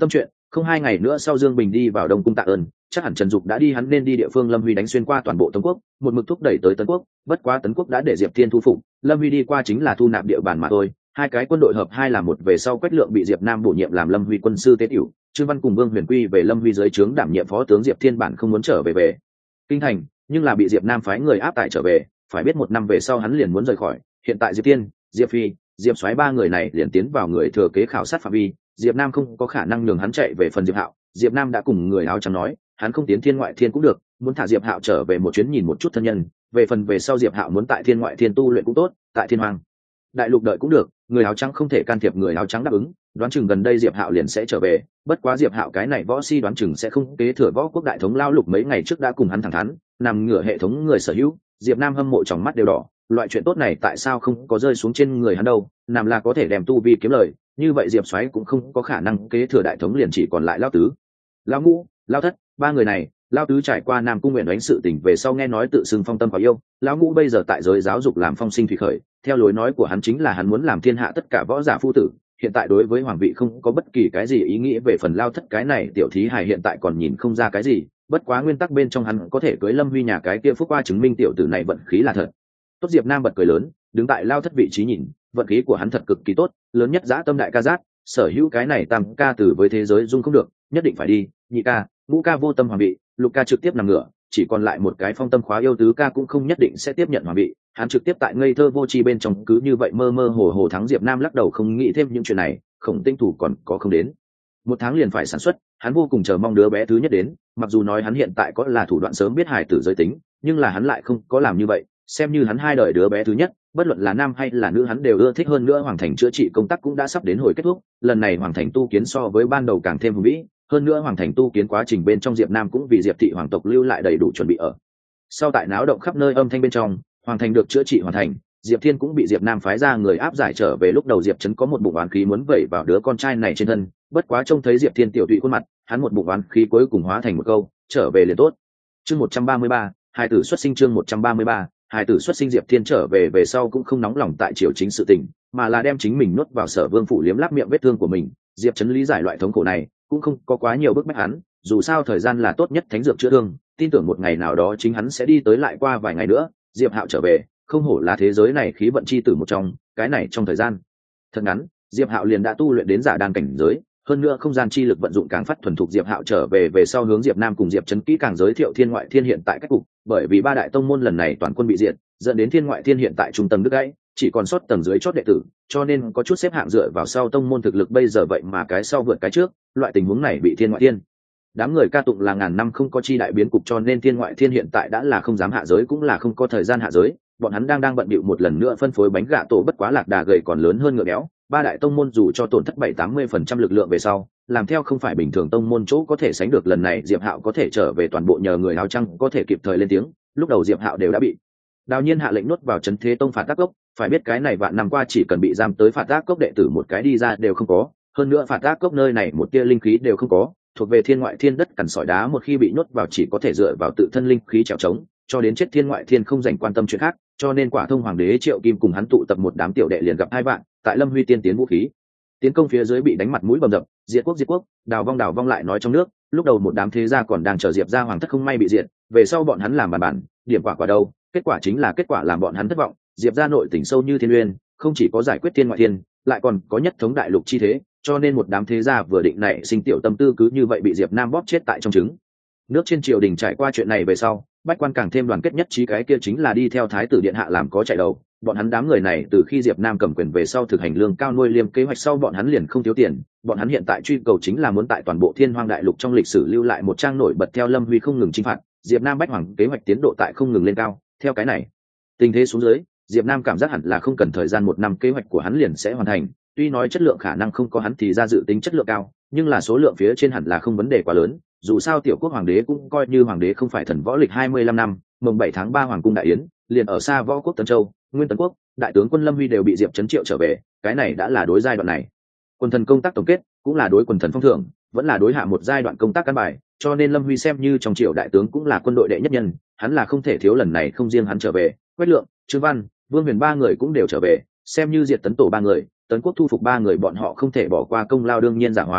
S1: Không hai ngày nữa sau Dương Bình đi vào Đông cung tạ ơn, chắc hẳn Trần Dục đã đi hắn nên đi địa phương. Lâm Huy đánh xuyên qua toàn bộ Tấn Quốc, một mực thúc đẩy tới Tấn Quốc, bất quá Tấn Quốc đã để Diệp Thiên thu phục, Lâm Huy đi qua chính là thu nạp địa bàn mà thôi. Hai cái quân đội hợp hai là một, về sau Quách Lượng bị Diệp Nam bổ nhiệm làm Lâm Huy quân sư tế tiểu, Trương Văn cùng Vương Huyền quy về Lâm Huy dưới trướng đảm nhiệm phó tướng. Diệp Thiên bản không muốn trở về về kinh thành, nhưng là bị Diệp Nam phái người áp tải trở về, phải biết một năm về sau hắn liền muốn rời khỏi. Hiện tại Diệp Thiên, Diệp Phi, Diệp Soái ba người này liền tiến vào người thừa kế khảo sát phạm vi, Diệp Nam không có khả năng nhường hắn chạy về phần Diệp Hạo. Diệp Nam đã cùng người áo trắng nói, hắn không tiến Thiên Ngoại Thiên cũng được, muốn thả Diệp Hạo trở về một chuyến nhìn một chút thân nhân. Về phần về sau Diệp Hạo muốn tại Thiên Ngoại Thiên tu luyện cũng tốt, tại Thiên Hoàng Đại Lục đợi cũng được, người áo trắng không thể can thiệp. Người áo trắng đáp ứng, đoán chừng gần đây Diệp Hạo liền sẽ trở về. Bất quá Diệp Hạo cái này võ si đoán chừng sẽ không kế thừa võ quốc đại thống lao lục mấy ngày trước đã cùng hắn thẳng thắn, nằm ngửa hệ thống người sở hữu. Diệp Nam hâm mộ trong mắt đều đỏ, loại chuyện tốt này tại sao không có rơi xuống trên người hắn đâu, nằm là có thể đem tu vi kiếm lời, như vậy Diệp Soái cũng không có khả năng kế thừa đại thống, liền chỉ còn lại Lão Tứ, Lão Ngũ, Lão Thất, ba người này. Lão Tứ trải qua Nam Cung Nguyện đánh sự tình về sau nghe nói tự xưng phong tâm và yêu, Lão Ngũ bây giờ tại giới giáo dục làm phong sinh thủy khởi, theo lối nói của hắn chính là hắn muốn làm thiên hạ tất cả võ giả phu tử, hiện tại đối với hoàng vị không có bất kỳ cái gì ý nghĩ. Về phần Lão Thất cái này tiểu thí hài hiện tại còn nhìn không ra cái gì, bất quá nguyên tắc bên trong hắn có thể cưới Lâm Huy nhà cái kia phúc qua chứng minh tiểu tử này vận khí là thật tốt. Diệp Nam bật cười lớn, đứng tại Lão Thất vị trí nhìn, vận khí của hắn thật cực kỳ tốt, lớn nhất dã tâm đại ca giác, sở hữu cái này tam ca từ với thế giới dung không được, nhất định phải đi. Nhị ca, ngũ ca vô tâm hoàng vị, lục ca trực tiếp nằm ngửa, chỉ còn lại một cái phong tâm khóa yêu, tứ ca cũng không nhất định sẽ tiếp nhận hoàng vị, hắn trực tiếp tại ngây thơ vô tri bên trong cứ như vậy mơ mơ hồ hồ thắng. Diệp Nam lắc đầu không nghĩ thêm những chuyện này, Khổng Tinh thủ còn có không đến một tháng liền phải sản xuất, hắn vô cùng chờ mong đứa bé thứ nhất đến. Mặc dù nói hắn hiện tại có là thủ đoạn sớm biết hài tử giới tính, nhưng là hắn lại không có làm như vậy, xem như hắn hai đời đứa bé thứ nhất, bất luận là nam hay là nữ hắn đều ưa thích. Hơn nữa Hoàng Thành chữa trị công tác cũng đã sắp đến hồi kết thúc, lần này Hoàng Thành tu kiến so với ban đầu càng thêm hùng vĩ. Hơn nữa Hoàng Thành tu kiến quá trình bên trong Diệp Nam cũng vì Diệp thị hoàng tộc lưu lại đầy đủ chuẩn bị ở sau. Tại náo động khắp nơi âm thanh bên trong, Hoàng Thành được chữa trị hoàn thành, Diệp Thiên cũng bị Diệp Nam phái ra người áp giải trở về. Lúc đầu Diệp Trấn có một bụng oán khí muốn vẩy vào đứa con trai này trên thân, bất quá trông thấy Diệp Thiên tiểu tụy khuôn mặt, hắn một bụng oán khí cuối cùng hóa thành một câu, trở về liền tốt. Chương một trăm ba mươi ba, hài tử xuất sinh. Chương một trăm ba mươi ba, hài tử xuất sinh. Diệp Thiên trở về về sau cũng không nóng lòng tại triều chính sự tình, mà là đem chính mình nuốt vào Sở Vương phủ liếm láp miệng vết thương của mình. Diệp Trấn lý giải loại thống khổ này, cũng không có quá nhiều bức bách hắn, dù sao thời gian là tốt nhất thánh dược chữa thương, tin tưởng một ngày nào đó chính hắn sẽ đi tới. Lại qua vài ngày nữa, Diệp Hạo trở về, không hổ là thế giới này khí vận chi tử một trong, cái này trong thời gian thật ngắn, Diệp Hạo liền đã tu luyện đến giả đan cảnh giới, hơn nữa không gian chi lực vận dụng càng phát thuần thục. Diệp Hạo trở về về sau hướng Diệp Nam cùng Diệp Trấn kỹ càng giới thiệu Thiên Ngoại Thiên hiện tại cách cục, bởi vì ba đại tông môn lần này toàn quân bị diệt, dẫn đến Thiên Ngoại Thiên hiện tại trung tâm đứt gãy, chỉ còn sót tầng dưới chót đệ tử, cho nên có chút xếp hạng dựa vào sau tông môn thực lực bây giờ vậy mà cái sau vượt cái trước. Loại tình huống này bị Thiên Ngoại Thiên đám người ca tụng là ngàn năm không có chi đại biến cục, cho nên Thiên Ngoại Thiên hiện tại đã là không dám hạ giới, cũng là không có thời gian hạ giới. Bọn hắn đang đang bận bịu một lần nữa phân phối bánh gạ tổ, bất quá lạc đà gầy còn lớn hơn ngựa béo, ba đại tông môn dù cho tổn thất bảy tám mươi phần trăm lực lượng về sau, làm theo không phải bình thường tông môn chỗ có thể sánh được. Lần này Diệp Hạo có thể trở về toàn bộ nhờ người áo trắng có thể kịp thời lên tiếng, lúc đầu Diệp Hạo đều đã bị Đào Nhiên hạ lệnh nuốt vào Trấn Thế Tông Phạt Tác Cốc, phải biết cái này vạn năm qua chỉ cần bị giam tới Phạt Tác Cốc đệ tử một cái đi ra đều không có, hơn nữa Phạt Tác Cốc nơi này một tia linh khí đều không có, thuộc về Thiên Ngoại Thiên đất cằn sỏi đá, một khi bị nhốt vào chỉ có thể dựa vào tự thân linh khí trèo trống, cho đến chết Thiên Ngoại Thiên không dành quan tâm chuyện khác. Cho nên Quả Thông Hoàng đế Triệu Kim cùng hắn tụ tập một đám tiểu đệ liền gặp hai vạn, tại Lâm Huy tiên tiến vũ khí tiến công phía dưới bị đánh mặt mũi bầm dập, diệt quốc diệt quốc, đào vong đào vong. Lại nói trong nước, lúc đầu một đám thế gia còn đang chờ Diệp gia hoàng thất không may bị diệt, về sau bọn hắn làm bàn bản điểm quả quả đâu, kết quả chính là kết quả làm bọn hắn thất vọng. Diệp gia nội tình sâu như thiên uyên, không chỉ có giải quyết Thiên Ngoại Thiên, lại còn có nhất thống đại lục chi thế, cho nên một đám thế gia vừa định nảy sinh tiểu tâm tư cứ như vậy bị Diệp Nam bóp chết tại trong trứng nước. Trên triều đình trải qua chuyện này về sau, bách quan càng thêm đoàn kết nhất trí, cái kia chính là đi theo thái tử điện hạ làm có chạy đầu. Bọn hắn đám người này từ khi Diệp Nam cầm quyền về sau thực hành lương cao nuôi liêm kế hoạch sau, bọn hắn liền không thiếu tiền. Bọn hắn hiện tại truy cầu chính là muốn tại toàn bộ Thiên Hoang đại lục trong lịch sử lưu lại một trang nổi bật. Theo Lâm Huy không ngừng chinh phạt, Diệp Nam bách hoàng kế hoạch tiến độ tại không ngừng lên cao. Theo cái này tình thế xuống dưới, Diệp Nam cảm giác hẳn là không cần thời gian một năm kế hoạch của hắn liền sẽ hoàn thành. Tuy nói chất lượng khả năng không có hắn thì ra dự tính chất lượng cao, nhưng là số lượng phía trên hẳn là không vấn đề quá lớn. Dù sao tiểu quốc hoàng đế cũng coi như hoàng đế không phải thần võ lịch hai mươi lăm năm, mồng bảy tháng ba hoàng cung đại yến, liền ở xa võ quốc Tấn Châu, Nguyên Tấn quốc, đại tướng quân Lâm Huy đều bị Diệp Trấn triệu trở về, cái này đã là đối giai đoạn này quần thần công tác tổng kết, cũng là đối quần thần phong thưởng, vẫn là đối hạ một giai đoạn công tác căn bài, cho nên Lâm Huy xem như trong triều đại tướng cũng là quân đội đệ nhất nhân, hắn là không thể thiếu. Lần này không riêng hắn trở về, Quách Lượng, Trương Văn, Vương Huyền ba người cũng đều trở về, xem như diệt Tấn Tổ ba người, Tấn Quốc thu phục ba người, bọn họ không thể bỏ qua công lao. Đương nhiên Giả Hòa,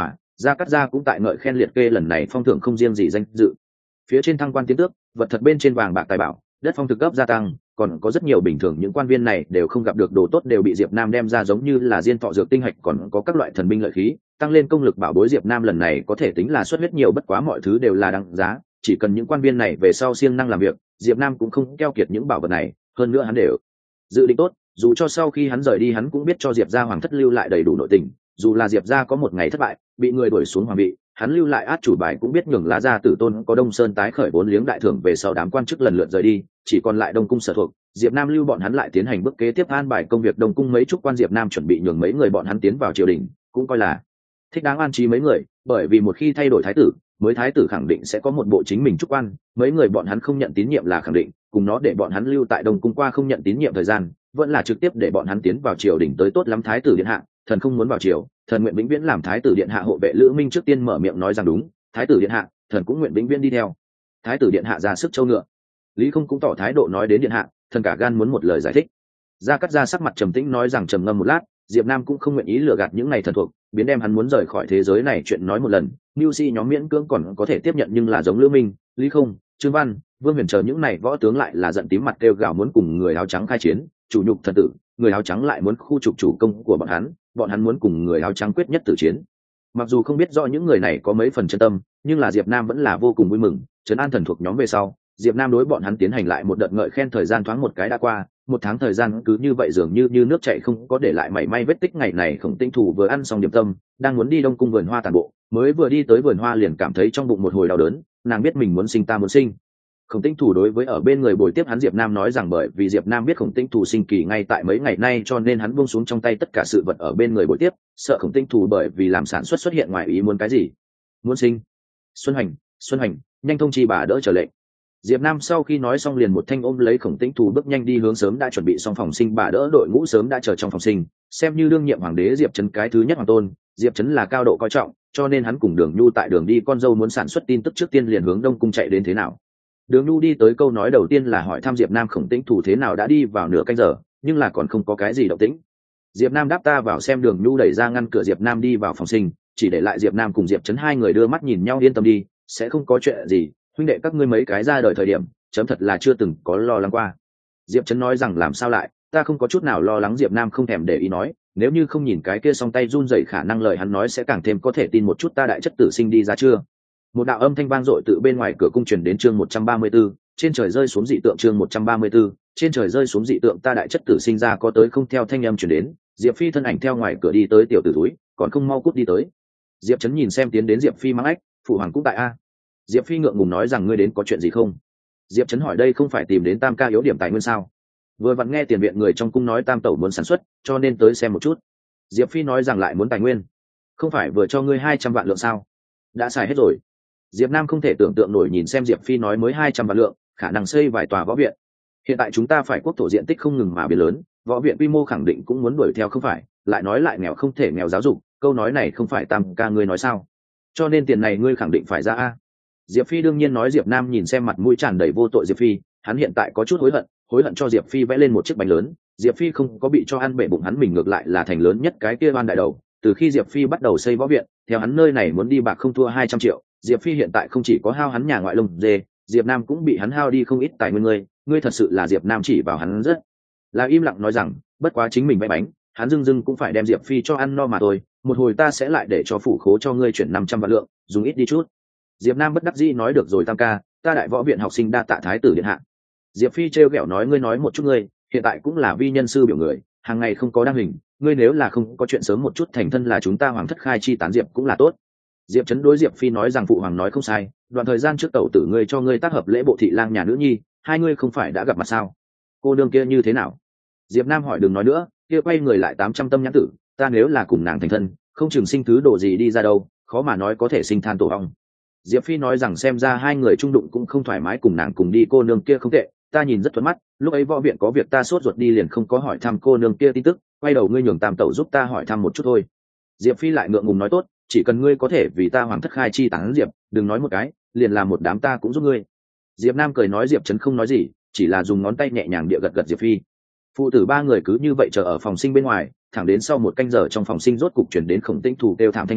S1: Gia Cát Gia cũng tại ngợi khen liệt kê lần này phong thưởng không riêng gì danh dự, phía trên thăng quan tiến tước, vật thật bên trên vàng bạc tài bảo, đất phong thực cấp gia tăng, còn có rất nhiều bình thường những quan viên này đều không gặp được đồ tốt đều bị Diệp Nam đem ra, giống như là diên thọ dược tinh hạch, còn có các loại thần binh lợi khí, tăng lên công lực bảo bối. Diệp Nam lần này có thể tính là xuất huyết nhiều, bất quá mọi thứ đều là đáng giá, chỉ cần những quan viên này về sau siêng năng làm việc, Diệp Nam cũng không keo kiệt những bảo vật này, hơn nữa hắn đều dự định tốt, dù cho sau khi hắn rời đi hắn cũng biết cho Diệp gia hoàng thất lưu lại đầy đủ nội tình, dù là Diệp gia có một ngày thất bại, bị người đuổi xuống hoàng vị, hắn lưu lại át chủ bài cũng biết nhường lá gia tử tôn có Đông Sơn tái khởi vốn liếng đại thưởng về sau đám quan chức lần lượt rời đi, chỉ còn lại Đông cung sở thuộc. Diệp Nam lưu bọn hắn lại tiến hành bước kế tiếp an bài công việc Đông cung. Mấy chục quan Diệp Nam chuẩn bị nhường mấy người bọn hắn tiến vào triều đình, cũng coi là thích đáng an trí mấy người, bởi vì một khi thay đổi thái tử, mới thái tử khẳng định sẽ có một bộ chính mình trúc quan, mấy người bọn hắn không nhận tín nhiệm là khẳng định, cùng nó để bọn hắn lưu tại Đông cung qua không nhận tín nhiệm thời gian, vẫn là trực tiếp để bọn hắn tiến vào triều đình tới tốt lắm. Thái tử điện hạ, thần không muốn vào triều, thần nguyện vĩnh viễn làm thái tử điện hạ hộ vệ. Lữ Minh trước tiên mở miệng nói rằng đúng, thái tử điện hạ, thần cũng nguyện vĩnh viễn đi theo thái tử điện hạ ra sức châu ngựa. Lý Không cũng tỏ thái độ nói đến điện hạ, thần cả gan muốn một lời giải thích. Gia Cát Gia sắc mặt trầm tĩnh nói rằng trầm ngâm một lát, Diệp Nam cũng không nguyện ý lừa gạt những này thần thuộc, biến đem hắn muốn rời khỏi thế giới này chuyện nói một lần. Nưu Si nhóm miễn cưỡng còn có thể tiếp nhận, nhưng là giống Lữ Minh, Lý Không, Trương Văn, Vương Huyền chờ những này võ tướng lại là giận tím mặt kêu gào muốn cùng người áo trắng khai chiến, chủ nhục thần tử, người áo trắng lại muốn khu trục chủ công của bọn hắn, bọn hắn muốn cùng người áo trắng quyết nhất tử chiến. Mặc dù không biết rõ những người này có mấy phần chân tâm, nhưng là Diệp Nam vẫn là vô cùng vui mừng. Trấn an thần thuộc nhóm về sau, Diệp Nam đối bọn hắn tiến hành lại một đợt ngợi khen. Thời gian thoáng một cái đã qua, một tháng thời gian cứ như vậy dường như như nước chảy, không có để lại mảy may vết tích. Ngày này Khổng Tinh Thủ vừa ăn xong điểm tâm, đang muốn đi Đông cung vườn hoa tản bộ, mới vừa đi tới vườn hoa liền cảm thấy trong bụng một hồi đau đớn, nàng biết mình muốn sinh ta muốn sinh. Khổng Tinh Thủ đối với ở bên người bồi tiếp hắn Diệp Nam nói rằng bởi vì Diệp Nam biết Khổng Tinh Thủ sinh kỳ ngay tại mấy ngày nay, cho nên hắn buông xuống trong tay tất cả sự vật ở bên người bồi tiếp, sợ Khổng Tinh Thủ bởi vì làm sản xuất xuất hiện ngoài ý muốn cái gì. Muốn sinh. Xuân Hành, Xuân Hành, nhanh thông chi bà đỡ trở lệnh. Diệp Nam sau khi nói xong liền một thanh ôm lấy Khổng Tinh Thủ bước nhanh đi hướng sớm đã chuẩn bị xong phòng sinh. Bà đỡ đội ngũ sớm đã chờ trong phòng sinh, xem như đương nhiệm hoàng đế Diệp Trấn cái thứ nhất hoàng tôn, Diệp Trấn là cao độ coi trọng, cho nên hắn cùng Đường Nhu tại đường đi con dâu muốn sản xuất tin tức trước tiên liền hướng Đông cung chạy đến. Thế nào? Đường Nhu đi tới câu nói đầu tiên là hỏi thăm Diệp Nam Khổng Tinh Thủ thế nào, đã đi vào nửa canh giờ, nhưng là còn không có cái gì động tĩnh. Diệp Nam đáp ta vào xem. Đường Nhu đẩy ra ngăn cửa Diệp Nam đi vào phòng sinh, chỉ để lại Diệp Nam cùng Diệp Trấn hai người đưa mắt nhìn nhau, yên tâm đi, sẽ không có chuyện gì, huynh đệ các ngươi mấy cái ra đời thời điểm, chấm thật là chưa từng có lo lắng qua. Diệp Trấn nói rằng làm sao lại, ta không có chút nào lo lắng. Diệp Nam không thèm để ý nói, nếu như không nhìn cái kia song tay run rẩy, khả năng lời hắn nói sẽ càng thêm có thể tin một chút. Ta đại chất tử sinh đi ra chưa? Một đạo âm thanh vang dội từ bên ngoài cửa cung truyền đến. Chương một trăm ba mươi 134, trên trời rơi xuống dị tượng. Chương một trăm ba mươi 134, trên trời rơi xuống dị tượng. Ta đại chất tử sinh ra có tới không? Theo thanh âm truyền đến, Diệp Phi thân ảnh theo ngoài cửa đi tới. Tiểu tử túi, còn không mau cút đi tới. Diệp Trấn nhìn xem tiến đến Diệp Phi mắng ách, phụ hoàng cũng tại a. Diệp Phi ngượng ngùng nói rằng ngươi đến có chuyện gì không? Diệp Trấn hỏi đây không phải tìm đến Tam ca yếu điểm tài nguyên sao? Vừa vặn nghe tiền viện người trong cung nói Tam tẩu muốn sản xuất, cho nên tới xem một chút. Diệp Phi nói rằng lại muốn tài nguyên, không phải vừa cho ngươi hai trăm vạn lượng sao? Đã xài hết rồi. Diệp Nam không thể tưởng tượng nổi nhìn xem Diệp Phi nói mới hai trăm vạn lượng, khả năng xây vài tòa võ viện. Hiện tại chúng ta phải quốc thổ diện tích không ngừng mà biến lớn, võ viện quy mô khẳng định cũng muốn đuổi theo không phải, lại nói lại nghèo không thể nghèo giáo dục, câu nói này không phải Tam ca ngươi nói sao? Cho nên tiền này ngươi khẳng định phải ra a. Diệp Phi đương nhiên nói. Diệp Nam nhìn xem mặt mũi tràn đầy vô tội Diệp Phi, hắn hiện tại có chút hối hận, hối hận cho Diệp Phi vẽ lên một chiếc bánh lớn. Diệp Phi không có bị cho ăn bể bụng hắn, mình ngược lại là thành lớn nhất cái kia oan đại đầu. Từ khi Diệp Phi bắt đầu xây võ viện, theo hắn nơi này muốn đi bạc không thua hai trăm triệu, Diệp Phi hiện tại không chỉ có hao hắn nhà ngoại lông dê, Diệp Nam cũng bị hắn hao đi không ít tài nguyên. ngươi, ngươi thật sự là Diệp Nam chỉ vào hắn rất là im lặng nói rằng, bất quá chính mình vẽ bánh, hắn dưng dưng cũng phải đem Diệp Phi cho ăn no mà thôi, một hồi ta sẽ lại để cho phủ khố cho ngươi chuyển năm trăm vạn lượng, dùng ít đi chút. Diệp Nam bất đắc dĩ nói được rồi Tam ca, ta đại võ viện học sinh đa tạ thái tử điện hạ. Diệp Phi trêu ghẹo nói ngươi nói một chút, ngươi hiện tại cũng là vi nhân sư biểu người, hàng ngày không có đăng hình, ngươi nếu là không có chuyện sớm một chút thành thân là chúng ta hoàng thất khai chi tán diệp cũng là tốt. Diệp Trấn đối Diệp Phi nói rằng phụ hoàng nói không sai, đoạn thời gian trước tẩu tử ngươi cho ngươi tác hợp lễ bộ thị lang nhà nữ nhi, hai ngươi không phải đã gặp mặt sao? Cô đương kia như thế nào? Diệp Nam hỏi đừng nói nữa, kia quay người lại tám trăm tâm nhãn tử, ta nếu là cùng nàng thành thân, không chừng sinh thứ đồ gì đi ra đâu, khó mà nói có thể sinh than tổ ong. Diệp Phi nói rằng xem ra hai người trung đụng cũng không thoải mái, cùng nàng cùng đi cô nương kia không tệ, ta nhìn rất thuận mắt, lúc ấy võ viện có việc ta sốt ruột đi liền không có hỏi thăm cô nương kia tin tức, quay đầu ngươi nhường Tam tẩu giúp ta hỏi thăm một chút thôi. Diệp Phi lại ngượng ngùng nói tốt, chỉ cần ngươi có thể vì ta hoàng thất khai chi tán diệp, đừng nói một cái, liền làm một đám ta cũng giúp ngươi. Diệp Nam cười nói. Diệp Trấn không nói gì, chỉ là dùng ngón tay nhẹ nhàng địa gật gật Diệp Phi. Phụ tử ba người cứ như vậy chờ ở phòng sinh bên ngoài, thẳng đến sau một canh giờ trong phòng sinh rốt cục chuyển đến Khổng Tĩnh Thủ kêu thảm thanh âm,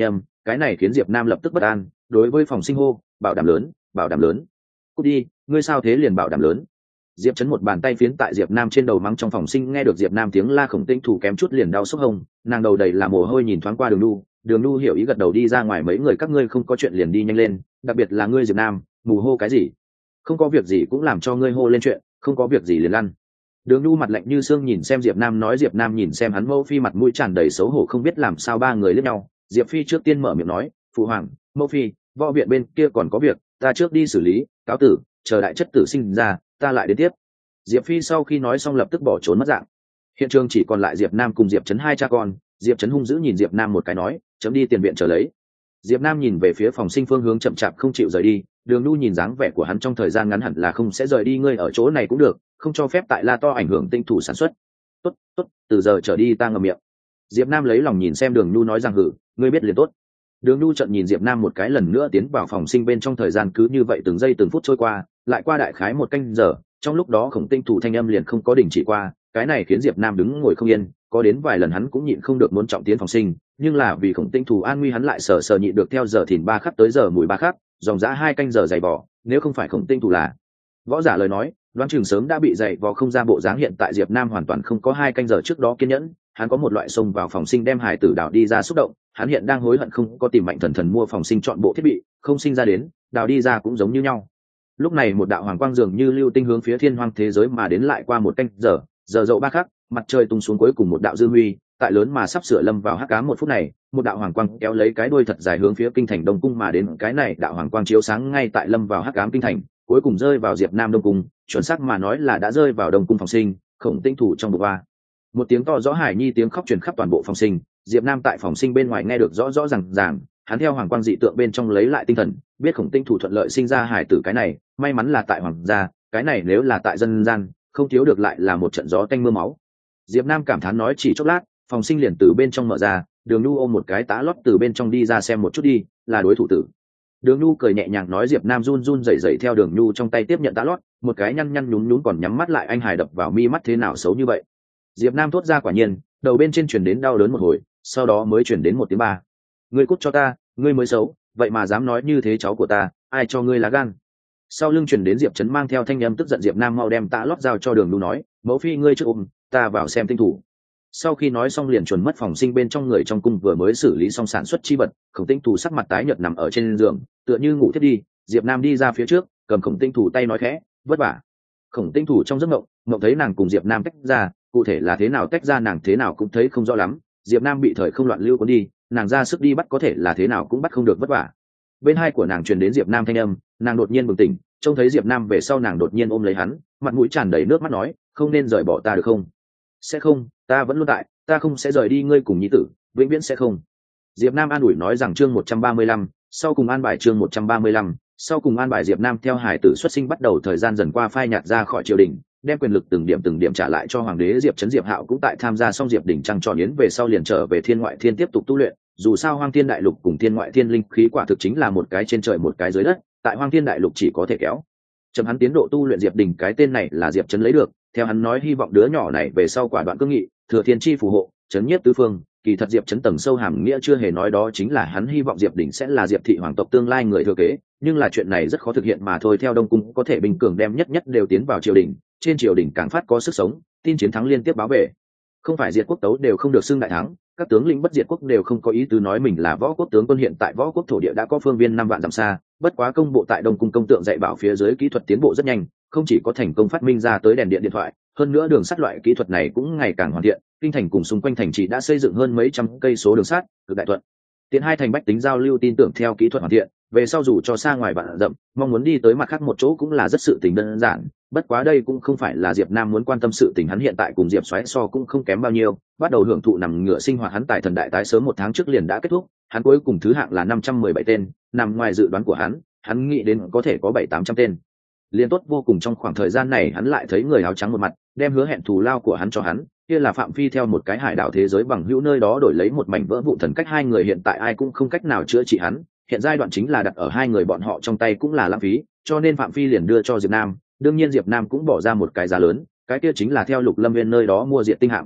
S1: cái này khiến diệp nam lập tức bất an, đối với phòng sinh hô, bảo đảm lớn, bảo đảm lớn. Cút đi, ngươi sao thế liền bảo đảm lớn. Diệp Chấn một bàn tay phiến tại Diệp Nam trên đầu mắng. Trong phòng sinh nghe được Diệp Nam tiếng la Khổng Tĩnh Thủ kém chút liền đau sốc hông, nàng đầu đầy là mồ hôi nhìn thoáng qua Đường Nu, Đường Nu hiểu ý gật đầu đi ra ngoài. Mấy người các ngươi không có chuyện liền đi nhanh lên, đặc biệt là ngươi Diệp Nam, mù hô cái gì? Không có việc gì cũng làm cho ngươi hô lên chuyện, không có việc gì liền lăn. Đường Nu mặt lạnh như xương nhìn xem Diệp Nam nói. Diệp Nam nhìn xem hắn, Mẫu Phi mặt mũi tràn đầy xấu hổ không biết làm sao. Ba người liếc nhau, Diệp Phi trước tiên mở miệng nói, phụ hoàng, Mẫu Phi, võ viện bên kia còn có việc, ta trước đi xử lý, cáo tử, chờ đại chất tử sinh ra, ta lại đến tiếp. Diệp Phi sau khi nói xong lập tức bỏ trốn mất dạng. Hiện trường chỉ còn lại Diệp Nam cùng Diệp Chấn hai cha con. Diệp Chấn hung dữ nhìn Diệp Nam một cái nói, chấm đi tiền viện chờ lấy. Diệp Nam nhìn về phía phòng sinh phương hướng chậm chạp không chịu rời đi. Đường Nu nhìn dáng vẻ của hắn trong thời gian ngắn hẳn là không sẽ rời đi. Ngươi ở chỗ này cũng được, không cho phép tại La To ảnh hưởng tinh thủ sản xuất. Tốt, tốt, từ giờ trở đi ta ngậm miệng. Diệp Nam lấy lòng nhìn xem Đường Nu nói rằng hử, ngươi biết liền tốt. Đường Nu trận nhìn Diệp Nam một cái lần nữa tiến vào phòng sinh bên trong. Thời gian cứ như vậy từng giây từng phút trôi qua, lại qua đại khái một canh giờ. Trong lúc đó Khổng Tinh Thủ thanh âm liền không có đình chỉ qua, cái này khiến Diệp Nam đứng ngồi không yên, có đến vài lần hắn cũng nhịn không được muốn trọng tiến phòng sinh, nhưng là vì Khổng Tinh Thủ an nguy hắn lại sờ sờ nhịn được theo giờ thìn ba khắc tới giờ mùi ba khắc, dòng dã hai canh giờ dày vò. Nếu không phải Khổng Tinh Thủ là võ giả lời nói, đoán chừng sớm đã bị dày vò không ra bộ dáng. Hiện tại Diệp Nam hoàn toàn không có hai canh giờ trước đó kiên nhẫn, hắn có một loại xông vào phòng sinh đem hài tử đào đi ra xúc động. Hắn hiện đang hối hận không có tìm Mạnh Thần Thần mua phòng sinh chọn bộ thiết bị, không sinh ra đến, đào đi ra cũng giống như nhau. Lúc này một đạo hoàng quang dường như lưu tinh hướng phía thiên hoang thế giới mà đến. Lại qua một canh giờ, giờ dậu ba khắc, mặt trời tung xuống cuối cùng một đạo dư huy, tại lớn mà sắp sửa lâm vào hắc ám. Một phút này, một đạo hoàng quang kéo lấy cái đuôi thật dài hướng phía kinh thành Đông Cung mà đến. Cái này đạo hoàng quang chiếu sáng ngay tại lâm vào hắc ám kinh thành, cuối cùng rơi vào Diệp Nam Đông Cung, chuẩn xác mà nói là đã rơi vào Đông Cung phòng sinh. Khổng Tinh Thủ trong bụng ba, một tiếng to rõ hải nhi tiếng khóc truyền khắp toàn bộ phòng sinh. Diệp Nam tại phòng sinh bên ngoài nghe được rõ rõ ràng ràng, hắn theo hoàng quang dị tượng bên trong lấy lại tinh thần, biết Khổng Tinh Thủ thuận lợi sinh ra hải tử. Cái này may mắn là tại hoàng gia, cái này nếu là tại dân gian, không thiếu được lại là một trận gió tanh mưa máu. Diệp Nam cảm thán nói. Chỉ chốc lát, phòng sinh liền từ bên trong mở ra, Đường Nu ôm một cái tá lót từ bên trong đi ra. Xem một chút đi, là đối thủ tử. Đường Nu cười nhẹ nhàng nói. Diệp Nam run run rẩy rẩy theo Đường Nu trong tay tiếp nhận tá lót, một cái nhăn nhăn nhún nhún còn nhắm mắt lại. Anh hài đập vào mi mắt, thế nào xấu như vậy. Diệp Nam thốt ra. Quả nhiên, đầu bên trên truyền đến đau đớn một hồi, sau đó mới truyền đến một tiếng ba. Ngươi cút cho ta, ngươi mới xấu, vậy mà dám nói như thế cháu của ta, ai cho ngươi lá gan. Sau lưng truyền đến Diệp Chấn mang theo thanh âm tức giận. Diệp Nam mau đem tạ lót giao cho Đường Nu nói, Mẫu Phi ngươi trước ôm, ta vào xem tinh thủ. Sau khi nói xong liền chuẩn mất phòng sinh bên trong. Người trong cung vừa mới xử lý xong sản xuất chi vật, Khổng Tinh Thủ sắc mặt tái nhợt nằm ở trên giường, tựa như ngủ thiết đi. Diệp Nam đi ra phía trước, cầm Khổng Tinh Thủ tay nói khẽ, vất vả. Khổng Tinh Thủ trong giấc mộng, mộng thấy nàng cùng Diệp Nam tách ra, cụ thể là thế nào tách ra nàng thế nào cũng thấy không rõ lắm. Diệp Nam bị thời không loạn lưu cuốn đi, nàng ra sức đi bắt có thể là thế nào cũng bắt không được, vất vả. Bên hai của nàng truyền đến Diệp Nam thanh âm, nàng đột nhiên bừng tỉnh, trông thấy Diệp Nam về sau nàng đột nhiên ôm lấy hắn, mặt mũi tràn đầy nước mắt nói, không nên rời bỏ ta được không? Sẽ không, ta vẫn luôn tại, ta không sẽ rời đi ngươi cùng nhi tử, vĩnh viễn sẽ không. Diệp Nam an ủi nói rằng. Chương một trăm ba mươi lăm, sau cùng an bài. Chương một trăm ba mươi lăm, sau cùng an bài. Diệp Nam theo hải tử xuất sinh bắt đầu thời gian dần qua phai nhạt ra khỏi triều đình, đem quyền lực từng điểm từng điểm trả lại cho hoàng đế. Diệp Chấn Diệp Hạo cũng tại tham gia xong Diệp đỉnh trăng tròn yến về sau liền trở về Thiên Ngoại Thiên tiếp tục tu luyện. Dù sao Hoang Thiên Đại Lục cùng Thiên Ngoại Thiên linh khí quả thực chính là một cái trên trời một cái dưới đất, tại Hoang Thiên Đại Lục chỉ có thể kéo chậm hắn tiến độ tu luyện. Diệp Đình cái tên này là Diệp Chấn lấy được, theo hắn nói hy vọng đứa nhỏ này về sau quả đoạn cương nghị, thừa thiên chi phù hộ, chấn nhiếp tứ phương. Kỳ thật Diệp Chấn tầng sâu hàm nghĩa chưa hề nói, đó chính là hắn hy vọng Diệp Đình sẽ là Diệp thị hoàng tộc tương lai người thừa kế, nhưng là chuyện này rất khó thực hiện mà thôi. Theo Đông Cung có thể bình cường đem nhất nhất đều tiến vào triều đình, trên triều đình càng phát có sức sống, tin chiến thắng liên tiếp báo về. Không phải diệt quốc tấu đều không được xưng đại thắng, các tướng lĩnh bất diệt quốc đều không có ý tứ nói mình là võ quốc tướng quân. Hiện tại võ quốc thổ địa đã có phương viên năm vạn dặm xa, bất quá công bộ tại Đông Cung công tượng dạy bảo phía dưới kỹ thuật tiến bộ rất nhanh, không chỉ có thành công phát minh ra tới đèn điện điện thoại, hơn nữa đường sắt loại kỹ thuật này cũng ngày càng hoàn thiện. Kinh thành cùng xung quanh thành trì đã xây dựng hơn mấy trăm cây số đường sắt, cực đại thuận tiện hai thành bách tính giao lưu tin tưởng. Theo kỹ thuật hoàn thiện, về sau dù cho xa ngoài vạn dặm, mong muốn đi tới mặt khác một chỗ cũng là rất sự tình đơn giản. Bất quá đây cũng không phải là Diệp Nam muốn quan tâm sự tình, hắn hiện tại cùng Diệp Soái so cũng không kém bao nhiêu, bắt đầu hưởng thụ nằm ngửa sinh hoạt. Hắn tại thần đại tái sớm một tháng trước liền đã kết thúc, hắn cuối cùng thứ hạng là năm trăm mười bảy tên, nằm ngoài dự đoán của hắn, hắn nghĩ đến có thể có bảy tám trăm tên, liên tốt vô cùng. Trong khoảng thời gian này hắn lại thấy người áo trắng một mặt, đem hứa hẹn thù lao của hắn cho hắn, kia là Phạm Phi theo một cái hải đảo thế giới bằng hữu nơi đó đổi lấy một mảnh vỡ vụn thần cách. Hai người hiện tại ai cũng không cách nào chữa trị hắn, hiện giai đoạn chính là đặt ở hai người bọn họ trong tay cũng là lãng phí, cho nên Phạm Phi liền đưa cho Diệp Nam. Đương nhiên Diệp Nam cũng bỏ ra một cái giá lớn, cái kia chính là theo Lục Lâm Viên nơi đó mua Diệt Tinh Hạm.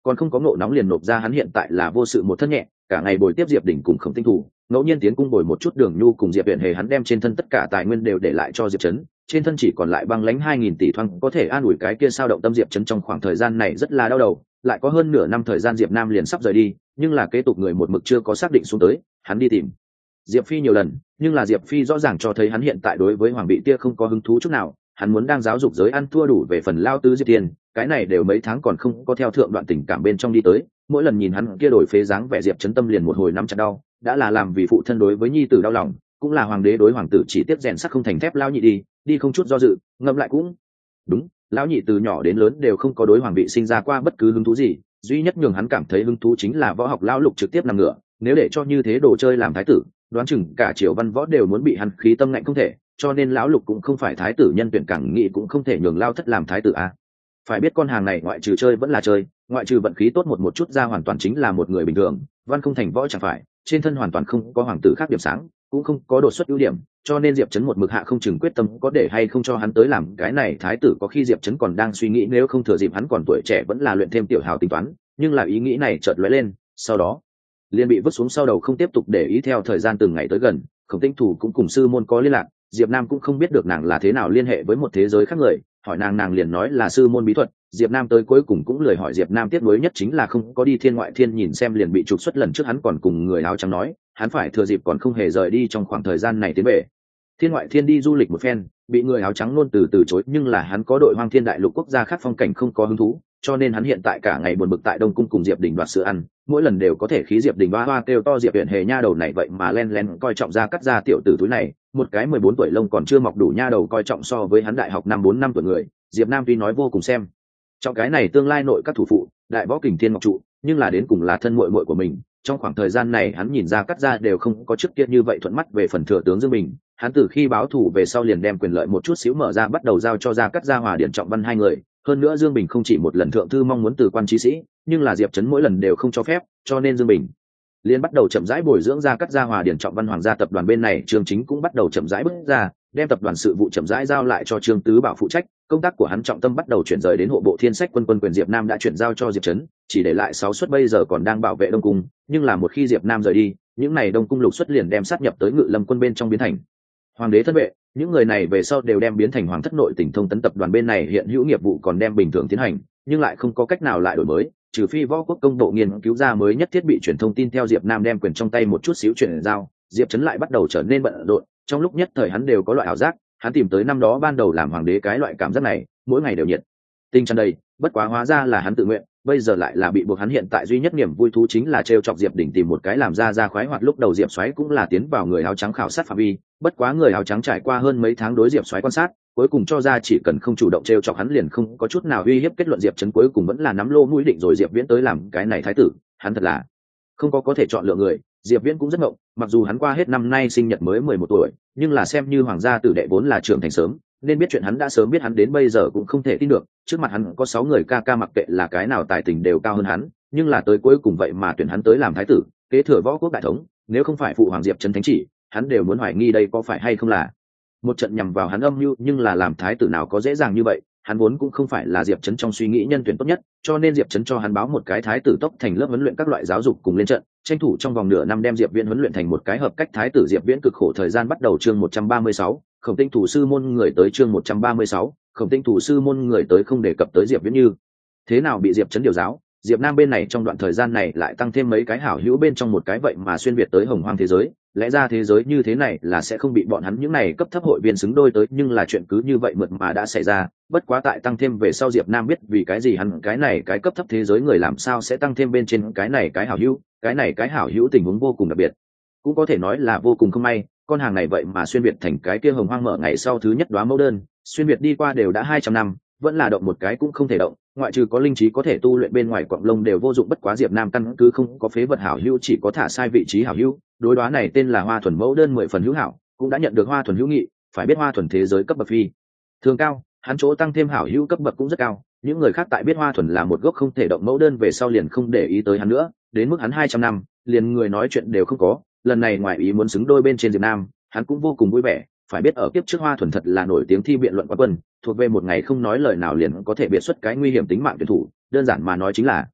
S1: còn không có ngộ nóng liền nộp ra hắn hiện tại là vô sự một thân nhẹ, cả ngày bồi tiếp Diệp Đình cùng Khổng Tinh Thủ, ngẫu nhiên tiến cung bồi một chút Đường Nhu cùng Diệp Uyển Hề, hắn đem trên thân tất cả tài nguyên đều để lại cho Diệp Trấn, trên thân chỉ còn lại băng lãnh hai nghìn tỷ thoáng có thể an ủi cái kia sao động tâm Diệp Trấn trong khoảng thời gian này rất là đau đầu, lại có hơn nửa năm thời gian Diệp Nam liền sắp rời đi, nhưng là kế tục người một mực chưa có xác định xuống tới, hắn đi tìm Diệp Phi nhiều lần, nhưng là Diệp Phi rõ ràng cho thấy hắn hiện tại đối với Hoàng Bị Tia không có hứng thú chút nào, hắn muốn đang giáo dục giới ăn thua đủ về phần lao tứ Diệp Tiền, cái này đều mấy tháng còn không có theo thượng đoạn tình cảm bên trong đi tới, mỗi lần nhìn hắn kia đổi phế dáng vẻ Diệp Trấn tâm liền một hồi nắm chặt đau, đã là làm vì phụ thân đối với nhi tử đau lòng, cũng là hoàng đế đối hoàng tử chỉ tiếp rèn sắt không thành thép, lao nhị đi, đi không chút do dự, ngậm lại cũng đúng, lão nhị từ nhỏ đến lớn đều không có đối hoàng vị sinh ra qua bất cứ hứng thú gì, duy nhất nhường hắn cảm thấy hứng thú chính là võ học lão lục trực tiếp nằm ngửa, nếu để cho như thế đồ chơi làm thái tử, đoán chừng cả triều văn võ đều muốn bị hắn khí tâm ngạnh không thể, cho nên lão lục cũng không phải thái tử nhân tuyển, càng nghĩ cũng không thể nhường lao thất làm thái tử a. Phải biết con hàng này ngoại trừ chơi vẫn là chơi, ngoại trừ vận khí tốt một một chút ra hoàn toàn chính là một người bình thường, văn không thành võ chẳng phải, trên thân hoàn toàn không có hoàng tử khác điểm sáng, cũng không có đột xuất ưu điểm, cho nên Diệp Trấn một mực hạ không chừng quyết tâm có để hay không cho hắn tới làm cái này thái tử. Có khi Diệp Trấn còn đang suy nghĩ nếu không thừa dịp hắn còn tuổi trẻ vẫn là luyện thêm tiểu hào tính toán, nhưng là ý nghĩ này chợt lóe lên, sau đó liền bị vứt xuống sau đầu, không tiếp tục để ý. Theo thời gian từng ngày tới gần, Khổng Tinh Thủ cũng cùng sư môn có liên lạc, Diệp Nam cũng không biết được nàng là thế nào liên hệ với một thế giới khác người, hỏi nàng nàng liền nói là sư môn bí thuật. Diệp Nam tới cuối cùng cũng lười hỏi. Diệp Nam tiếc nuối nhất chính là không có đi Thiên Ngoại Thiên nhìn xem, liền bị trục xuất. Lần trước hắn còn cùng người áo trắng nói hắn phải thừa dịp còn không hề rời đi trong khoảng thời gian này tiến về Thiên Ngoại Thiên đi du lịch một phen, bị người áo trắng luôn từ từ chối, nhưng là hắn có đội Hoang Thiên đại lục quốc gia khác phong cảnh không có hứng thú, cho nên hắn hiện tại cả ngày buồn bực tại Đông cung cùng Diệp Đình đoạt sữa ăn, mỗi lần đều có thể khí Diệp Đình hoa hoa kêu to. Diệp Uyển Hề nha đầu này vậy mà len lén coi trọng ra cắt ra tiểu tử túi này, một cái mười bốn tuổi lông còn chưa mọc đủ nha đầu coi trọng so với hắn đại học năm bốn năm tuổi người. Diệp Nam tuy nói vô cùng xem trọng cái này tương lai nội các thủ phụ đại võ kình Thiên Ngọc trụ, nhưng là đến cùng là thân muội muội của mình, trong khoảng thời gian này hắn nhìn ra cắt ra đều không có trước kia như vậy thuận mắt. Về phần thừa tướng Dương Bình, hắn từ khi báo thù về sau liền đem quyền lợi một chút xíu mở ra, bắt đầu giao cho Gia Cắt Gia Hòa Điển Trọng Văn hai người. Hơn nữa Dương Bình không chỉ một lần thượng thư mong muốn từ quan trí sĩ, nhưng là Diệp Trấn mỗi lần đều không cho phép, cho nên Dương Bình liền bắt đầu chậm rãi bồi dưỡng Gia Cắt Gia Hòa Điển Trọng Văn. Hoàng gia tập đoàn bên này Trương Chính cũng bắt đầu chậm rãi bước ra, đem tập đoàn sự vụ chậm rãi giao lại cho Trương Tứ Bảo phụ trách, công tác của hắn trọng tâm bắt đầu chuyển rời đến hộ bộ thiên sách quân quân quyền. Diệp Nam đã chuyển giao cho Diệp Trấn, chỉ để lại sáu suất bây giờ còn đang bảo vệ Đông cung, nhưng là một khi Diệp Nam rời đi, những này Đông cung lục suất liền đem sát nhập tới Ngự Lâm quân bên trong, biến thành hoàng đế thân vệ. Những người này về sau đều đem biến thành hoàng thất nội tỉnh thông tấn tập đoàn bên này hiện hữu nghiệp vụ còn đem bình thường tiến hành, nhưng lại không có cách nào lại đổi mới, trừ phi võ quốc công bộ nghiên cứu ra mới nhất thiết bị truyền thông tin. Theo Diệp Nam đem quyền trong tay một chút xíu chuyển giao, Diệp Trấn lại bắt đầu trở nên bận rộn, trong lúc nhất thời hắn đều có loại ảo giác hắn tìm tới năm đó ban đầu làm hoàng đế cái loại cảm giác này, mỗi ngày đều nhiệt tình tràn đầy. Bất quá hóa ra là hắn tự nguyện, bây giờ lại là bị buộc. Hắn hiện tại duy nhất niềm vui thú chính là trêu chọc Diệp Đình, tìm một cái làm ra ra khoái hoạt. Lúc đầu Diệp Soái cũng là tiến vào người áo trắng khảo sát phạm vi, bất quá người áo trắng trải qua hơn mấy tháng đối Diệp Soái quan sát, cuối cùng cho ra chỉ cần không chủ động trêu chọc hắn liền không có chút nào uy hiếp. Kết luận Diệp Trấn cuối cùng vẫn là nắm lô mũi định rồi Diệp Viễn tới làm cái này thái tử, hắn thật là không có có thể chọn lựa người. Diệp Viễn cũng rất ngộng, mặc dù hắn qua hết năm nay sinh nhật mới mười một tuổi, nhưng là xem như hoàng gia tử đệ vốn là trưởng thành sớm, nên biết chuyện hắn đã sớm biết. Hắn đến bây giờ cũng không thể tin được, trước mặt hắn có sáu người ca ca mặc kệ là cái nào tài tình đều cao hơn hắn, nhưng là tới cuối cùng vậy mà tuyển hắn tới làm thái tử, kế thừa võ quốc đại thống. Nếu không phải phụ hoàng Diệp Trấn thánh chỉ, hắn đều muốn hoài nghi đây có phải hay không là một trận nhằm vào hắn âm mưu. Nhưng là làm thái tử nào có dễ dàng như vậy, hắn vốn cũng không phải là Diệp Trấn trong suy nghĩ nhân tuyển tốt nhất, cho nên Diệp Trấn cho hắn báo một cái thái tử tốc thành lớp huấn luyện các loại giáo dục cùng lên trận, tranh thủ trong vòng nửa năm đem Diệp Viễn huấn luyện thành một cái hợp cách thái tử. Diệp Viễn cực khổ thời gian bắt đầu. Chương một trăm ba mươi sáu, Khổng Tinh Thủ sư môn người tới. Chương một trăm ba mươi sáu, Khổng Tinh Thủ sư môn người tới. Không đề cập tới Diệp Viễn như thế nào bị Diệp Trấn điều giáo, Diệp Nam bên này trong đoạn thời gian này lại tăng thêm mấy cái hảo hữu, bên trong một cái vậy mà xuyên việt tới Hồng Hoang thế giới. Lẽ ra thế giới như thế này là sẽ không bị bọn hắn những này cấp thấp hội viên xứng đôi tới, nhưng là chuyện cứ như vậy mượt mà đã xảy ra. Bất quá tại tăng thêm về sau Diệp Nam biết vì cái gì hắn cái này cái cấp thấp thế giới người làm sao sẽ tăng thêm bên trên cái này cái hảo hữu. Cái này cái hảo hữu tình huống vô cùng đặc biệt, cũng có thể nói là vô cùng không may. Con hàng này vậy mà xuyên việt thành cái kia Hồng Hoang mở ngày sau thứ nhất đóa mẫu đơn, xuyên việt đi qua đều đã hai trăm năm, vẫn là động một cái cũng không thể động, ngoại trừ có linh trí có thể tu luyện bên ngoài quặng lông đều vô dụng. Bất quá Diệp Nam căn cứ không có phế vật hảo hữu, chỉ có thả sai vị trí hảo hữu. Đối đoá này tên là Hoa Thuần mẫu đơn mười phần hữu hảo, cũng đã nhận được Hoa Thuần hữu nghị. Phải biết Hoa Thuần thế giới cấp bậc phi thường cao, hắn chỗ tăng thêm hảo hữu cấp bậc cũng rất cao. Những người khác tại biết Hoa Thuần là một gốc không thể động mẫu đơn về sau liền không để ý tới hắn nữa, đến mức hắn hai trăm năm liền người nói chuyện đều không có. Lần này ngoài ý muốn xứng đôi bên trên Diệp Nam, hắn cũng vô cùng vui vẻ. Phải biết ở kiếp trước Hoa Thuần thật là nổi tiếng thi biện luận quán quân, thuộc về một ngày không nói lời nào liền có thể biệt xuất cái nguy hiểm tính mạng tuyển thủ, đơn giản mà nói chính là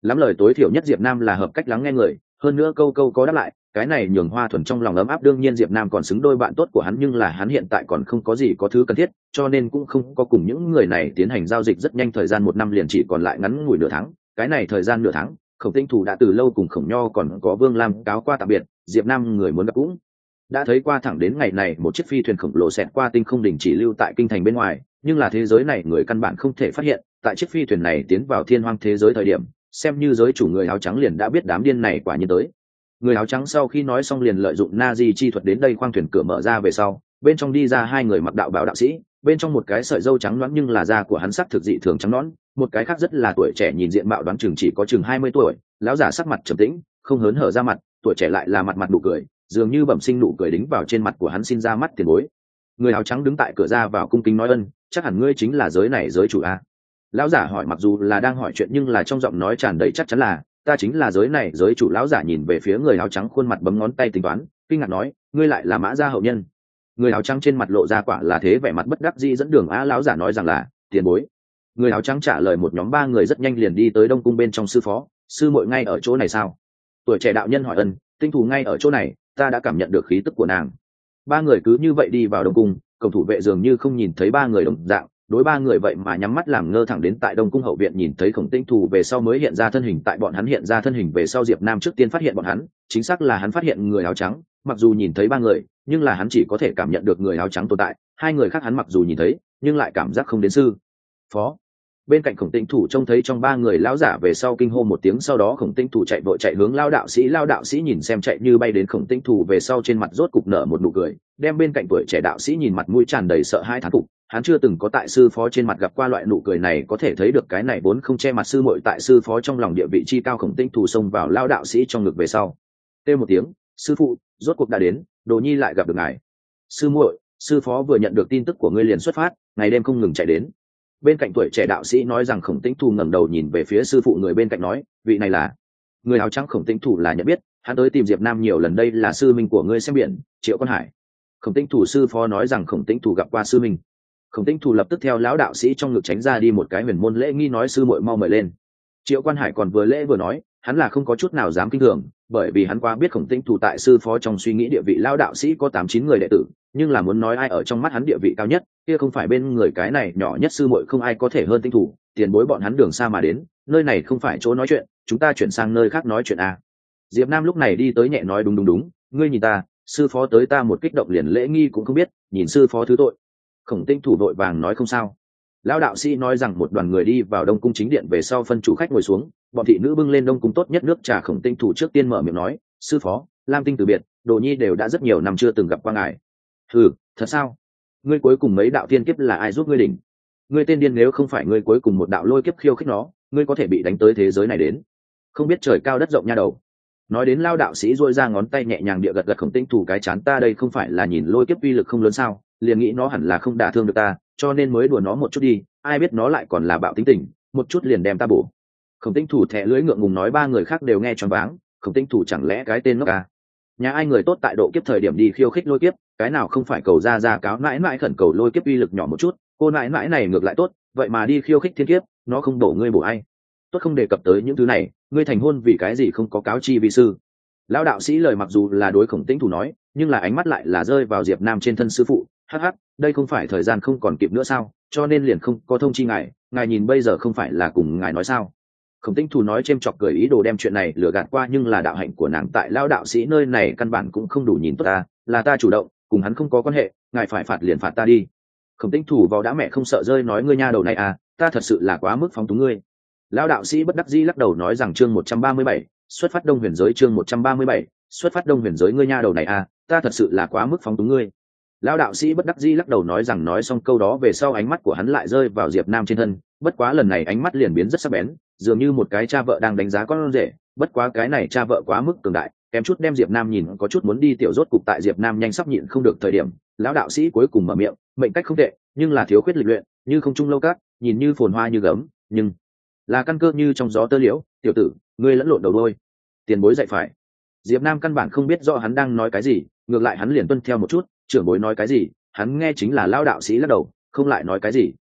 S1: lắm lời tối thiểu nhất Diệp Nam là hợp cách lắng nghe người, hơn nữa câu câu có đáp lại, cái này nhường Hoa Thuần trong lòng ấm áp. Đương nhiên Diệp Nam còn xứng đôi bạn tốt của hắn, nhưng là hắn hiện tại còn không có gì có thứ cần thiết, cho nên cũng không có cùng những người này tiến hành giao dịch. Rất nhanh thời gian một năm liền chỉ còn lại ngắn ngủi nửa tháng, cái này thời gian nửa tháng, Khổng Tinh Thủ đã từ lâu cùng Khổng Nho còn có Vương Lam cáo qua tạm biệt. Diệp Nam người muốn gặp cũng đã thấy qua. Thẳng đến ngày này, một chiếc phi thuyền khổng lồ xẹt qua tinh không đỉnh chỉ lưu tại kinh thành bên ngoài, nhưng là thế giới này người căn bản không thể phát hiện. Tại chiếc phi thuyền này tiến vào thiên hoang thế giới thời điểm, xem như giới chủ người áo trắng liền đã biết đám điên này quả nhiên tới. Người áo trắng sau khi nói xong liền lợi dụng na di chi thuật đến đây. Khoang thuyền cửa mở ra về sau, bên trong đi ra hai người mặc đạo bào đạo sĩ, bên trong một cái sợi râu trắng nõn nhưng là da của hắn sắc thực dị thường trắng nõn, một cái khác rất là tuổi trẻ, nhìn diện mạo đoán chừng chỉ có chừng hai mươi tuổi, lão giả sắc mặt trầm tĩnh, không hớn hở ra mặt, tuổi trẻ lại là mặt mặt nụ cười, dường như bẩm sinh nụ cười đính vào trên mặt của hắn. Xin ra mắt tiền bối. Người áo trắng đứng tại cửa ra vào cung kính nói: ân, chắc hẳn ngươi chính là giới này giới chủ a? Lão giả hỏi, mặc dù là đang hỏi chuyện nhưng là trong giọng nói tràn đầy chắc chắn là ta chính là giới này giới chủ. Lão giả nhìn về phía người áo trắng, khuôn mặt bấm ngón tay tính toán, kinh ngạc nói: ngươi lại là Mã gia hậu nhân? Người áo trắng trên mặt lộ ra quả là thế vẻ mặt bất đắc dĩ dẫn đường. A, lão giả nói rằng là tiền bối. Người áo trắng trả lời. Một nhóm ba người rất nhanh liền đi tới Đông cung bên trong. Sư phó, sư muội ngay ở chỗ này sao? Tuổi trẻ đạo nhân hỏi. Ân, Tinh Thủ ngay ở chỗ này, ta đã cảm nhận được khí tức của nàng. Ba người cứ như vậy đi vào Đông cung, cổng thủ vệ dường như không nhìn thấy ba người đồng dạng, đối ba người vậy mà nhắm mắt làm ngơ. Thẳng đến tại Đông cung hậu viện nhìn thấy Khổng Tinh Thủ về sau mới hiện ra thân hình. Tại bọn hắn hiện ra thân hình về sau, Diệp Nam trước tiên phát hiện bọn hắn, chính xác là hắn phát hiện người áo trắng. Mặc dù nhìn thấy ba người, nhưng là hắn chỉ có thể cảm nhận được người áo trắng tồn tại, hai người khác hắn mặc dù nhìn thấy nhưng lại cảm giác không đến. Sư phó. Bên cạnh Khổng Tinh Thủ trông thấy trong ba người lão giả về sau kinh hô một tiếng, sau đó Khổng Tinh Thủ chạy vội chạy hướng Lao đạo sĩ. Lao đạo sĩ nhìn xem chạy như bay đến Khổng Tinh Thủ về sau, trên mặt rốt cục nở một nụ cười, đem bên cạnh tuổi trẻ đạo sĩ nhìn mặt mũi tràn đầy sợ hãi thán phục. Hắn chưa từng có tại sư phó trên mặt gặp qua loại nụ cười này, có thể thấy được cái này vốn không che mặt sư muội tại sư phó trong lòng địa vị chi cao. Khổng Tinh Thủ xông vào Lao đạo sĩ trong ngực về sau, kêu một tiếng: sư phụ, rốt cuộc đã đến, đồ nhi lại gặp được ngài. Sư muội, sư phó vừa nhận được tin tức của ngươi liền xuất phát, ngày đêm không ngừng chạy đến. Bên cạnh tuổi trẻ đạo sĩ nói rằng. Khổng Tĩnh Thủ ngẩng đầu nhìn về phía sư phụ người bên cạnh nói: vị này là? Người áo trắng Khổng Tĩnh Thủ là nhận biết, hắn tới tìm Diệp Nam nhiều lần, đây là sư minh của ngươi xem biển, Triệu Quan Hải. Khổng Tĩnh Thủ sư phó nói rằng Khổng Tĩnh Thủ gặp qua sư minh. Khổng Tĩnh Thủ lập tức theo lão đạo sĩ trong ngực tránh ra đi một cái huyền môn lễ nghi, nói: sư muội mau mời lên. Triệu Quan Hải còn vừa lễ vừa nói, hắn là không có chút nào dám kinh thường, bởi vì hắn qua biết Khổng Tĩnh Thủ tại sư phó trong suy nghĩ địa vị lão đạo sĩ có tám chín người đệ tử, nhưng là muốn nói ai ở trong mắt hắn địa vị cao nhất, kia không phải bên người cái này nhỏ nhất sư muội, không ai có thể hơn Tinh Thủ. Tiền bối, bọn hắn đường xa mà đến, nơi này không phải chỗ nói chuyện, chúng ta chuyển sang nơi khác nói chuyện a. Diệp Nam lúc này đi tới nhẹ nói: đúng đúng đúng, ngươi nhìn ta, sư phó tới ta một kích động liền lễ nghi cũng không biết, nhìn sư phó thứ tội. Khổng Tinh Thủ vội vàng nói: không sao. Lão đạo sĩ nói rằng một đoàn người đi vào Đông cung chính điện về sau, phân chủ khách ngồi xuống, bọn thị nữ bưng lên Đông cung tốt nhất nước trà. Khổng Tinh Thủ trước tiên mở miệng nói: sư phó, Lam Tinh từ biệt, đồ nhi đều đã rất nhiều năm chưa từng gặp qua ngài. Ừ, thật sao? Ngươi cuối cùng mấy đạo tiên kiếp là ai giúp ngươi đỉnh? Ngươi tên điên, nếu không phải ngươi cuối cùng một đạo lôi kiếp khiêu khích nó, ngươi có thể bị đánh tới thế giới này đến, không biết trời cao đất rộng nha đầu. Nói đến Lao đạo sĩ dôi ra ngón tay nhẹ nhàng địa gật gật Khổng Tinh Thủ cái chán: ta đây không phải là nhìn lôi kiếp uy lực không lớn sao, liền nghĩ nó hẳn là không đả thương được ta, cho nên mới đùa nó một chút đi, ai biết nó lại còn là bạo tính tình, một chút liền đem ta bổ. Khổng Tinh Thủ thẻ lưỡi ngượng ngùng nói. Ba người khác đều nghe choáng váng. Khổng Tinh Thủ chẳng lẽ cái tên ngốc à? Nhà ai người tốt tại độ kiếp thời điểm đi khiêu khích lôi kiếp, cái nào không phải cầu ra ra cáo mãi mãi khẩn cầu lôi kiếp uy lực nhỏ một chút, cô mãi mãi này ngược lại tốt, vậy mà đi khiêu khích thiên kiếp, nó không bổ ngươi bổ ai? Tốt không đề cập tới những thứ này, ngươi thành hôn vì cái gì không có cáo chi vi sư? Lão đạo sĩ lời mặc dù là đối Khổng Tĩnh Thủ nói, nhưng là ánh mắt lại là rơi vào Diệp Nam trên thân. sư phụ, hắc hắc, đây không phải thời gian không còn kịp nữa sao, cho nên liền không có thông chi ngài, ngài nhìn bây giờ không phải là cùng ngài nói sao? Khổng Tĩnh Thủ nói chêm chọc cười, ý đồ đem chuyện này lừa gạt qua, nhưng là đạo hạnh của nàng tại Lão đạo sĩ nơi này căn bản cũng không đủ nhìn tốt ta, là ta chủ động, cùng hắn không có quan hệ, ngài phải phạt liền phạt ta đi. Khổng Tĩnh Thủ vào đã mẹ không sợ rơi nói: ngươi nha đầu này à, ta thật sự là quá mức phóng túng ngươi. Lão đạo sĩ bất đắc dĩ lắc đầu nói rằng: chương một trăm ba mươi bảy, xuất phát Đông Huyền giới. Chương một trăm ba mươi bảy, xuất phát Đông Huyền giới. Ngươi nha đầu này à, ta thật sự là quá mức phóng túng ngươi. Lão đạo sĩ bất đắc dĩ lắc đầu nói rằng, nói xong câu đó về sau ánh mắt của hắn lại rơi vào Diệp Nam trên thân, bất quá lần này ánh mắt liền biến rất sắc bén, dường như một cái cha vợ đang đánh giá con rể, bất quá cái này cha vợ quá mức cường đại, kém chút đem Diệp Nam nhìn có chút muốn đi tiểu. Rốt cục tại Diệp Nam nhanh sắp nhịn không được thời điểm, lão đạo sĩ cuối cùng mở miệng: mệnh cách không tệ, nhưng là thiếu khuyết lịch luyện, như không trung lâu cát, nhìn như phồn hoa như gấm, nhưng là căn cơ như trong gió tơ liễu. Tiểu tử, ngươi lẫn lộn đầu đuôi, tiền bối dạy phải. Diệp Nam căn bản không biết rõ hắn đang nói cái gì, ngược lại hắn liền tuân theo một chút, trưởng bối nói cái gì, hắn nghe chính là lão đạo sĩ lắc đầu, không lại nói cái gì.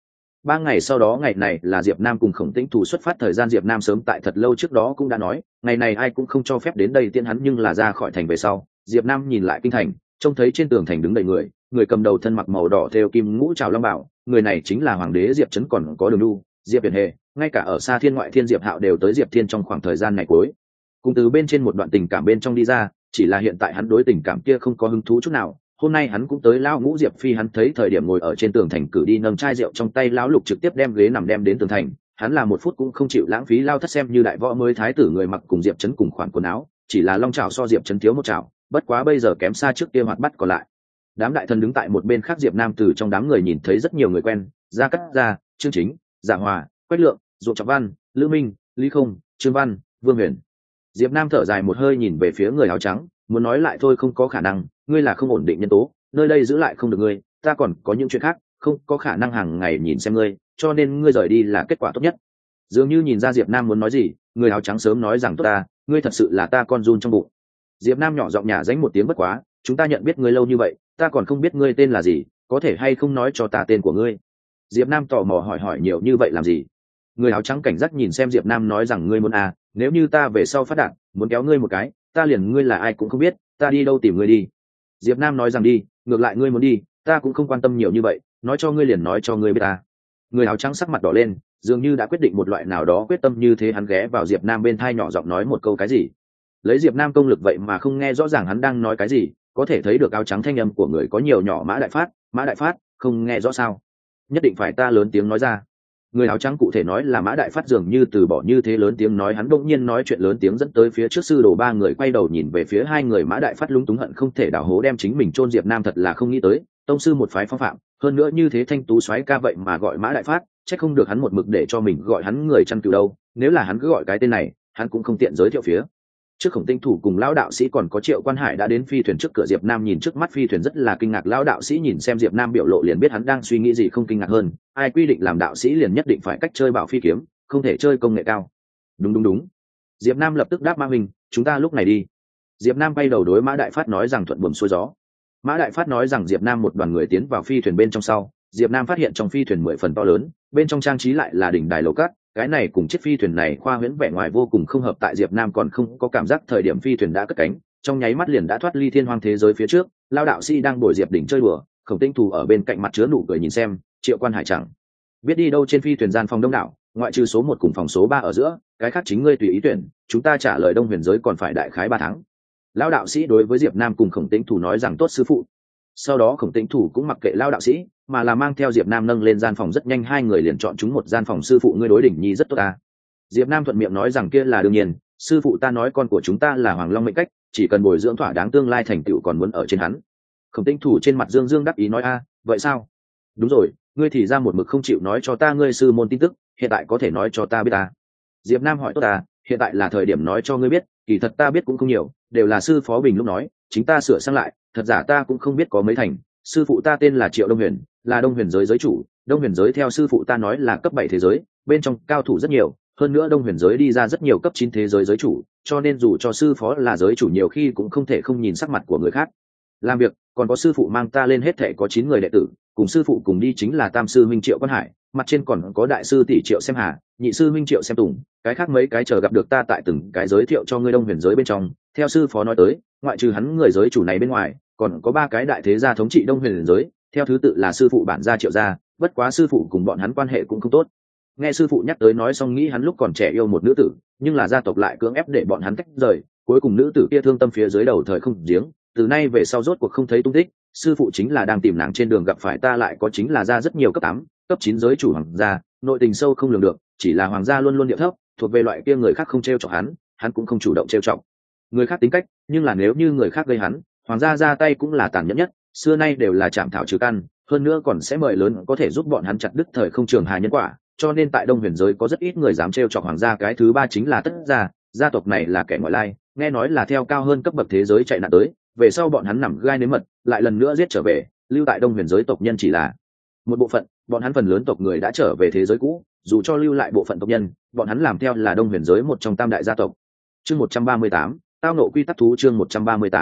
S1: Ba ngày sau đó, ngày này là Diệp Nam cùng Khổng Tĩnh Thủ xuất phát thời gian. Diệp Nam sớm tại thật lâu trước đó cũng đã nói, ngày này ai cũng không cho phép đến đây tiễn hắn, nhưng là ra khỏi thành về sau, Diệp Nam nhìn lại kinh thành, trông thấy trên tường thành đứng đầy người, người cầm đầu thân mặc màu đỏ thêu kim ngũ trảo long bảo, người này chính là hoàng đế Diệp Trấn, còn có Đường Nhu, Diệp Viễn Hề, ngay cả ở xa Thiên Ngoại Thiên Diệp Hạo đều tới Diệp Thiên trong khoảng thời gian này cuối cùng từ bên trên một đoạn tình cảm bên trong đi ra, chỉ là hiện tại hắn đối tình cảm kia không có hứng thú chút nào. Hôm nay hắn cũng tới lão ngũ Diệp Phi, hắn thấy thời điểm ngồi ở trên tường thành cử đi nâng chai rượu trong tay, lão lục trực tiếp đem ghế nằm đem đến tường thành, hắn là một phút cũng không chịu lãng phí. Lao Thất xem như đại võ mới thái tử, người mặc cùng Diệp Trấn cùng khoản quần áo, chỉ là long trảo so Diệp Trấn thiếu một trảo, bất quá bây giờ kém xa trước kia hoạt bắt còn lại. Đám đại thần đứng tại một bên khác, Diệp Nam từ trong đám người nhìn thấy rất nhiều người quen, Gia Cát Gia, Trương Chính, Dạ Hòa, Quách Lượng, Dụ Trọng Văn, Lữ Minh, Lý Không, Trương Văn, Vương Huyền. Diệp Nam thở dài một hơi nhìn về phía người áo trắng, muốn nói lại thôi không có khả năng, ngươi là không ổn định nhân tố, nơi đây giữ lại không được ngươi, ta còn có những chuyện khác, không có khả năng hàng ngày nhìn xem ngươi, cho nên ngươi rời đi là kết quả tốt nhất. Dường như nhìn ra Diệp Nam muốn nói gì, người áo trắng sớm nói rằng tốt ta, ngươi thật sự là ta con run trong bụng. Diệp Nam nhỏ giọng nhả dánh một tiếng, bất quá, chúng ta nhận biết ngươi lâu như vậy, ta còn không biết ngươi tên là gì, có thể hay không nói cho ta tên của ngươi? Diệp Nam tò mò hỏi, hỏi nhiều như vậy làm gì? Người áo trắng cảnh giác nhìn xem Diệp Nam, nói rằng ngươi muốn à, nếu như ta về sau phát đạt, muốn kéo ngươi một cái, ta liền ngươi là ai cũng không biết, ta đi đâu tìm ngươi đi? Diệp Nam nói rằng đi, ngược lại ngươi muốn đi, ta cũng không quan tâm nhiều như vậy, nói cho ngươi liền nói cho ngươi biết ta. Người áo trắng sắc mặt đỏ lên, dường như đã quyết định một loại nào đó quyết tâm như thế, hắn ghé vào Diệp Nam bên tai nhỏ giọng nói một câu cái gì. Lấy Diệp Nam công lực vậy mà không nghe rõ ràng hắn đang nói cái gì, có thể thấy được áo trắng thanh âm của người có nhiều nhỏ. Mã Đại Phát, Mã Đại Phát, không nghe rõ sao? Nhất định phải ta lớn tiếng nói ra. Người áo trắng cụ thể nói là Mã Đại Phát, dường như từ bỏ như thế lớn tiếng nói, hắn đột nhiên nói chuyện lớn tiếng dẫn tới phía trước sư đồ ba người quay đầu nhìn về phía hai người. Mã Đại Phát lúng túng hận không thể đào hố đem chính mình chôn. Diệp Nam thật là không nghĩ tới, tông sư một phái phong phạm, hơn nữa như thế thanh tú soái ca vậy mà gọi Mã Đại Phát, chắc không được hắn một mực để cho mình gọi hắn người chăn cừu đâu, nếu là hắn cứ gọi cái tên này, hắn cũng không tiện giới thiệu phía trước. Khổng Tinh Thủ cùng lão đạo sĩ còn có Triệu Quan Hải đã đến phi thuyền trước cửa. Diệp Nam nhìn trước mắt phi thuyền rất là kinh ngạc, lão đạo sĩ nhìn xem Diệp Nam biểu lộ liền biết hắn đang suy nghĩ gì, không kinh ngạc hơn, ai quy định làm đạo sĩ liền nhất định phải cách chơi bảo phi kiếm, không thể chơi công nghệ cao? Đúng đúng đúng. Diệp Nam lập tức đáp, Mã Minh, chúng ta lúc này đi. Diệp Nam bay đầu đối Mã Đại Phát nói rằng thuận buồm xuôi gió. Mã Đại Phát nói rằng Diệp Nam một đoàn người tiến vào phi thuyền bên trong sau, Diệp Nam phát hiện trong phi thuyền mười phần to lớn, bên trong trang trí lại là đỉnh đài lầu cát, cái này cùng chiếc phi thuyền này khoa huyễn vẻ ngoài vô cùng không hợp. Tại Diệp Nam còn không có cảm giác thời điểm phi thuyền đã cất cánh, trong nháy mắt liền đã thoát ly thiên hoang thế giới. Phía trước, Lão đạo sĩ đang bồi Diệp đỉnh chơi đùa, Khổng Tinh Thủ ở bên cạnh mặt chứa nụ cười nhìn xem. Triệu Quan Hải chẳng biết đi đâu, trên phi thuyền gian phòng đông đảo, ngoại trừ số một cùng phòng số ba ở giữa, cái khác chính ngươi tùy ý tuyển, chúng ta trả lời Đông Huyền giới còn phải đại khái ba tháng. Lão đạo sĩ đối với Diệp Nam cùng Khổng Tinh Thủ nói rằng tốt sư phụ. Sau đó Khổng Tinh Thủ cũng mặc kệ Lão đạo sĩ, mà là mang theo Diệp Nam nâng lên gian phòng, rất nhanh hai người liền chọn chúng một gian phòng. Sư phụ ngươi đối đỉnh nhi rất tốt ta. Diệp Nam thuận miệng nói rằng kia là đương nhiên, sư phụ ta nói con của chúng ta là Hoàng Long mệnh cách, chỉ cần bồi dưỡng thỏa đáng tương lai thành tựu còn muốn ở trên hắn. Khổng Tinh Thủ trên mặt dương dương đắc ý nói a, vậy sao? Đúng rồi, ngươi thì ra một mực không chịu nói cho ta ngươi sư môn tin tức, hiện tại có thể nói cho ta biết ta. Diệp Nam hỏi tốt ta, hiện tại là thời điểm nói cho ngươi biết, kỳ thật ta biết cũng không nhiều, đều là sư phó Bình lúc nói, chính ta sửa sang lại, thật giả ta cũng không biết có mấy thành. Sư phụ ta tên là Triệu Đông Huyền, là Đông Huyền giới giới chủ. Đông Huyền giới theo sư phụ ta nói là cấp bảy thế giới, bên trong cao thủ rất nhiều, hơn nữa Đông Huyền giới đi ra rất nhiều cấp chín thế giới giới chủ, cho nên dù cho sư phó là giới chủ nhiều khi cũng không thể không nhìn sắc mặt của người khác làm việc. Còn có sư phụ mang ta lên hết thảy có chín người đệ tử, cùng sư phụ cùng đi chính là tam sư minh Triệu Quan Hải, mặt trên còn có đại sư tỷ Triệu Xem Hà, nhị sư minh Triệu Xem Tùng, cái khác mấy cái chờ gặp được ta tại từng cái giới thiệu cho ngươi. Đông Huyền giới bên trong, theo sư phó nói tới, ngoại trừ hắn người giới chủ này bên ngoài, còn có ba cái đại thế gia thống trị Đông Huyền giới, theo thứ tự là sư phụ bản gia Triệu gia, bất quá sư phụ cùng bọn hắn quan hệ cũng không tốt. Nghe sư phụ nhắc tới nói xong nghĩ hắn lúc còn trẻ yêu một nữ tử, nhưng là gia tộc lại cưỡng ép để bọn hắn tách rời, cuối cùng nữ tử kia thương tâm phía dưới đầu thời không giếng, từ nay về sau rốt cuộc không thấy tung tích. Sư phụ chính là đang tìm nàng trên đường gặp phải ta, lại có chính là ra rất nhiều cấp tám, cấp chín giới chủ hoàng gia, nội tình sâu không lường được, chỉ là hoàng gia luôn luôn điệu thấp, thuộc về loại kia người khác không trêu chọc hắn, hắn cũng không chủ động trêu chọc người khác tính cách, nhưng là nếu như người khác gây hắn, hoàng gia ra tay cũng là tàn nhẫn nhất, xưa nay đều là chạm thảo trừ căn, hơn nữa còn sẽ mời lớn có thể giúp bọn hắn chặt đứt thời không trường hà nhân quả, cho nên tại Đông Huyền giới có rất ít người dám trêu chọc hoàng gia. Cái thứ ba chính là Tất gia, gia tộc này là kẻ ngoại lai, nghe nói là theo cao hơn cấp bậc thế giới chạy nạn tới, về sau bọn hắn nằm gai nếm mật, lại lần nữa giết trở về, lưu tại Đông Huyền giới tộc nhân chỉ là một bộ phận, bọn hắn phần lớn tộc người đã trở về thế giới cũ, dù cho lưu lại bộ phận tộc nhân, bọn hắn làm theo là Đông Huyền giới một trong tam đại gia tộc. Chương một trăm ba mươi tám, tao nộ quy tắc thú. Chương một trăm ba mươi tám,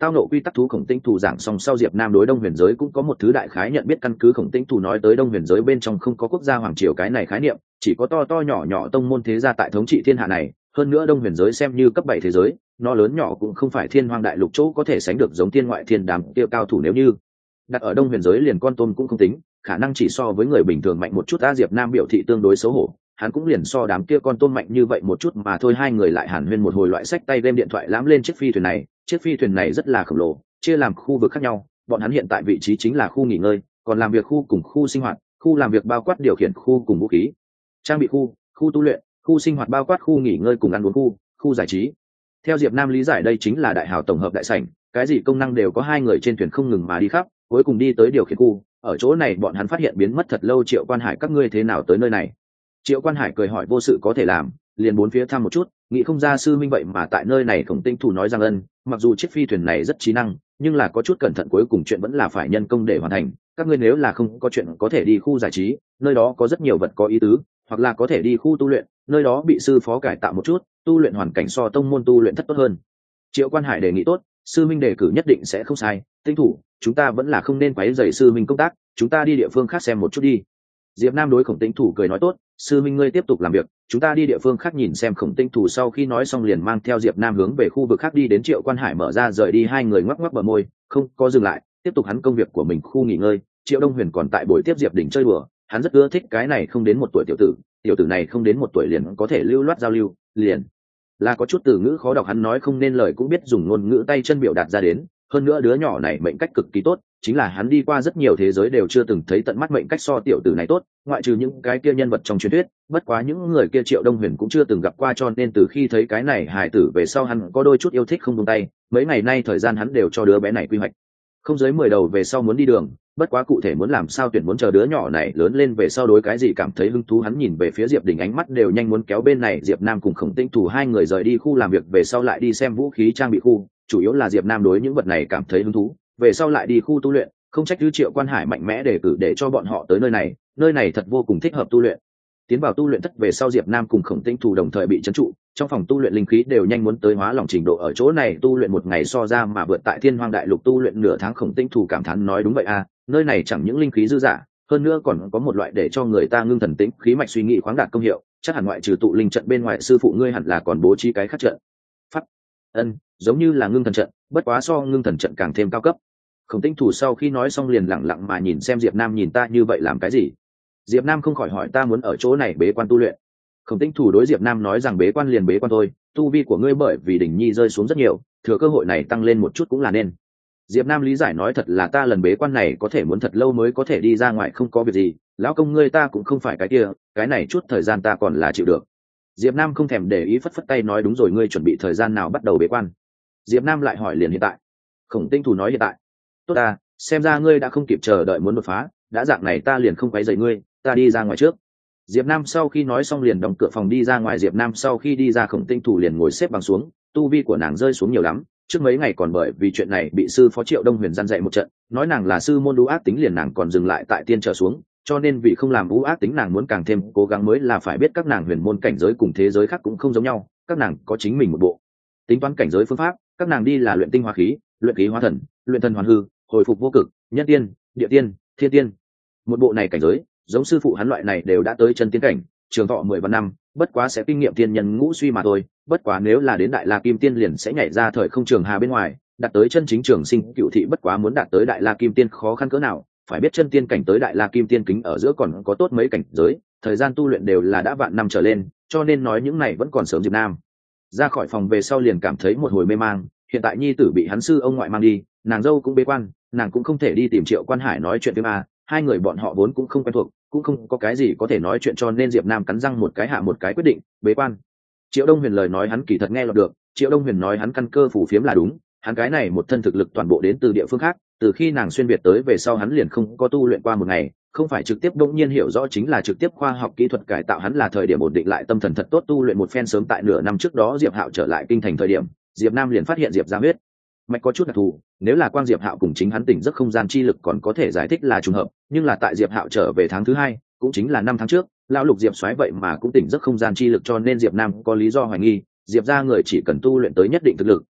S1: tao nộ quy tắc thú khổng tĩnh thủ giảng xong sau, Diệp Nam đối đông huyền giới cũng có một thứ đại khái nhận biết. Căn cứ khổng tĩnh thủ nói tới, đông huyền giới bên trong không có quốc gia hoàng triều cái này khái niệm, chỉ có to to nhỏ nhỏ tông môn thế gia tại thống trị thiên hạ này. Hơn nữa đông huyền giới xem như cấp bảy thế giới, nó lớn nhỏ cũng không phải thiên hoang đại lục chỗ có thể sánh được, giống thiên ngoại thiên đám kia cao thủ nếu như đặt ở đông huyền giới liền con tôm cũng không tính, khả năng chỉ so với người bình thường mạnh một chút. A Diệp Nam biểu thị tương đối xấu hổ, hắn cũng liền so đám kia con tôm mạnh như vậy một chút mà thôi. Hai người lại hàn huyên một hồi, loại sách tay đem điện thoại lãm lên chiếc phi thuyền này. Chiếc phi thuyền này rất là khổng lồ, chia làm khu vực khác nhau. Bọn hắn hiện tại vị trí chính là khu nghỉ ngơi, còn làm việc khu cùng khu sinh hoạt. Khu làm việc bao quát điều khiển khu cùng vũ khí trang bị khu, khu tu luyện, khu sinh hoạt bao quát khu nghỉ ngơi cùng ăn uống khu, khu giải trí. Theo Diệp Nam lý giải, đây chính là đại hào tổng hợp đại sảnh, cái gì công năng đều có. Hai người trên thuyền không ngừng mà đi khắp, cuối cùng đi tới điều khiển khu. Ở chỗ này bọn hắn phát hiện biến mất thật lâu Triệu Quan Hải. Các ngươi thế nào tới nơi này? Triệu Quan Hải cười hỏi. Vô sự có thể làm, liền bốn phía thăm một chút, nghĩ không ra sư minh vậy mà tại nơi này. Khổng Tĩnh Thủ nói rằng ân, mặc dù chiếc phi thuyền này rất trí năng, nhưng là có chút cẩn thận, cuối cùng chuyện vẫn là phải nhân công để hoàn thành. Các ngươi nếu là không có chuyện có thể đi khu giải trí, nơi đó có rất nhiều vật có ý tứ, hoặc là có thể đi khu tu luyện, nơi đó bị sư phó cải tạo một chút, tu luyện hoàn cảnh so tông môn tu luyện thất tốt hơn. Triệu Quan Hải đề nghị tốt, sư minh đề cử nhất định sẽ không sai. Tinh thủ, chúng ta vẫn là không nên quấy rầy sư minh công tác, chúng ta đi địa phương khác xem một chút đi. Diệp Nam đối Khổng Tĩnh Thủ cười nói tốt, sư minh ngươi tiếp tục làm việc, chúng ta đi địa phương khác nhìn xem. Khổng Tĩnh Thủ sau khi nói xong liền mang theo Diệp Nam hướng về khu vực khác đi đến. Triệu Quan Hải mở ra rời đi, hai người ngoắc ngoắc bờ môi, không có dừng lại, tiếp tục hắn công việc của mình. Khu nghỉ ngơi, Triệu Đông Huyền còn tại buổi tiếp Diệp Đình chơi đùa, hắn rất ưa thích cái này không đến một tuổi tiểu tử. Tiểu tử này không đến một tuổi liền có thể lưu loát giao lưu, liền là có chút từ ngữ khó đọc, hắn nói không nên lời cũng biết dùng ngôn ngữ tay chân biểu đạt ra đến. Hơn nữa đứa nhỏ này mệnh cách cực kỳ tốt, chính là hắn đi qua rất nhiều thế giới đều chưa từng thấy tận mắt mệnh cách so tiểu tử này tốt, ngoại trừ những cái kia nhân vật trong truyền thuyết. Bất quá những người kia Triệu Đông Huyền cũng chưa từng gặp qua, cho nên từ khi thấy cái này hài tử về sau hắn có đôi chút yêu thích không buông tay. Mấy ngày nay thời gian hắn đều cho đứa bé này quy hoạch không dưới mười đầu về sau muốn đi đường, bất quá cụ thể muốn làm sao tuyển, muốn chờ đứa nhỏ này lớn lên về sau đối cái gì cảm thấy hứng thú. Hắn nhìn về phía Diệp Đình, ánh mắt đều nhanh muốn kéo bên này. Diệp Nam cùng Khổng Tĩnh Thủ hai người rời đi khu làm việc về sau lại đi xem vũ khí trang bị khu, chủ yếu là Diệp Nam đối những vật này cảm thấy hứng thú, về sau lại đi khu tu luyện. Không trách thứ Triệu Quan Hải mạnh mẽ đề cử để cho bọn họ tới nơi này, nơi này thật vô cùng thích hợp tu luyện. Tiến vào tu luyện thất về sau, Diệp Nam cùng Khổng Tĩnh Thủ đồng thời bị trấn trụ, trong phòng tu luyện linh khí đều nhanh muốn tới hóa lòng trình độ, ở chỗ này tu luyện một ngày so ra mà vượt tại Thiên Hoang Đại Lục tu luyện nửa tháng. Khổng Tĩnh Thủ cảm thán nói đúng vậy à, nơi này chẳng những linh khí dư dả, hơn nữa còn có một loại để cho người ta ngưng thần tĩnh khí mạch suy nghĩ khoáng đạt công hiệu, chắc hẳn ngoại trừ tụ linh trận bên ngoài sư phụ ngươi hẳn là còn bố trí cái khác trận pháp. Ân, giống như là ngưng thần trận, bất quá so ngưng thần trận càng thêm cao cấp. Khổng Tĩnh Thủ sau khi nói xong liền lặng lặng mà nhìn xem Diệp Nam, nhìn ta như vậy làm cái gì? Diệp Nam không khỏi hỏi, ta muốn ở chỗ này bế quan tu luyện. Khổng Tĩnh Thủ đối Diệp Nam nói rằng bế quan liền bế quan thôi, tu vi của ngươi bởi vì đỉnh nhi rơi xuống rất nhiều, thừa cơ hội này tăng lên một chút cũng là nên. Diệp Nam lý giải nói, thật là ta lần bế quan này có thể muốn thật lâu mới có thể đi ra ngoài, không có việc gì, lão công ngươi ta cũng không phải cái kia, cái này chút thời gian ta còn là chịu được. Diệp Nam không thèm để ý, phất phất tay nói đúng rồi, ngươi chuẩn bị thời gian nào bắt đầu bế quan? Diệp Nam lại hỏi liền hiện tại. Khổng Tĩnh Thủ nói hiện tại. Tốt à, xem ra ngươi đã không kịp chờ đợi muốn đột phá, đã dạng này ta liền không quấy rầy ngươi, ta đi ra ngoài trước. Diệp Nam sau khi nói xong liền đóng cửa phòng đi ra ngoài. Diệp Nam sau khi đi ra, Khổng Tĩnh Thủ liền ngồi xếp bằng xuống, tu vi của nàng rơi xuống nhiều lắm, trước mấy ngày còn bởi vì chuyện này bị sư phó Triệu Đông Huyền gian dạy một trận, nói nàng là sư môn đu ác tính, liền nàng còn dừng lại tại tiên trở xuống, cho nên vì không làm u ác tính nàng muốn càng thêm cố gắng, mới là phải biết các nàng huyền môn cảnh giới cùng thế giới khác cũng không giống nhau, các nàng có chính mình một bộ tính toán cảnh giới phương pháp, các nàng đi là luyện tinh hóa khí, luyện khí hóa thần, luyện thần hoàn hư, hồi phục vô cực, nhân tiên, địa tiên, thiên tiên. Một bộ này cảnh giới giống sư phụ hắn loại này đều đã tới chân tiên cảnh, trường thọ mười vạn năm, bất quá sẽ kinh nghiệm tiên nhân ngũ suy mà thôi. Bất quá nếu là đến đại la kim tiên liền sẽ nhảy ra thời không trường hà bên ngoài, đạt tới chân chính trường sinh cựu thị. Bất quá muốn đạt tới đại la kim tiên khó khăn cỡ nào, phải biết chân tiên cảnh tới đại la kim tiên kính ở giữa còn có tốt mấy cảnh giới, thời gian tu luyện đều là đã vạn năm trở lên, cho nên nói những này vẫn còn sớm. Diệp Nam ra khỏi phòng về sau liền cảm thấy một hồi mê mang, hiện tại nhi tử bị hắn sư ông ngoại mang đi, nàng dâu cũng bế quan, nàng cũng không thể đi tìm Triệu Quan Hải nói chuyện với a, hai người bọn họ vốn cũng không quen thuộc, cũng không có cái gì có thể nói chuyện, cho nên Diệp Nam cắn răng một cái hạ một cái quyết định bế quan. Triệu Đông Huyền lời nói hắn kỳ thật nghe lọt được, Triệu Đông Huyền nói hắn căn cơ phù phiếm là đúng, hắn cái này một thân thực lực toàn bộ đến từ địa phương khác, từ khi nàng xuyên việt tới về sau hắn liền không có tu luyện qua một ngày, không phải trực tiếp đống nhiên hiểu rõ chính là trực tiếp khoa học kỹ thuật cải tạo, hắn là thời điểm ổn định lại tâm thần thật tốt tu luyện một phen. Sớm tại nửa năm trước đó Diệp Hạo trở lại kinh thành thời điểm, Diệp Nam liền phát hiện Diệp gia huyết mạch có chút đặc thù, nếu là quang Diệp Hạo cùng chính hắn tỉnh giấc không gian chi lực còn có thể giải thích là trùng hợp, nhưng là tại Diệp Hạo trở về tháng thứ hai, cũng chính là năm tháng trước, lão lục Diệp Soái vậy mà cũng tỉnh giấc không gian chi lực, cho nên Diệp Nam có lý do hoài nghi Diệp gia người chỉ cần tu luyện tới nhất định thực lực,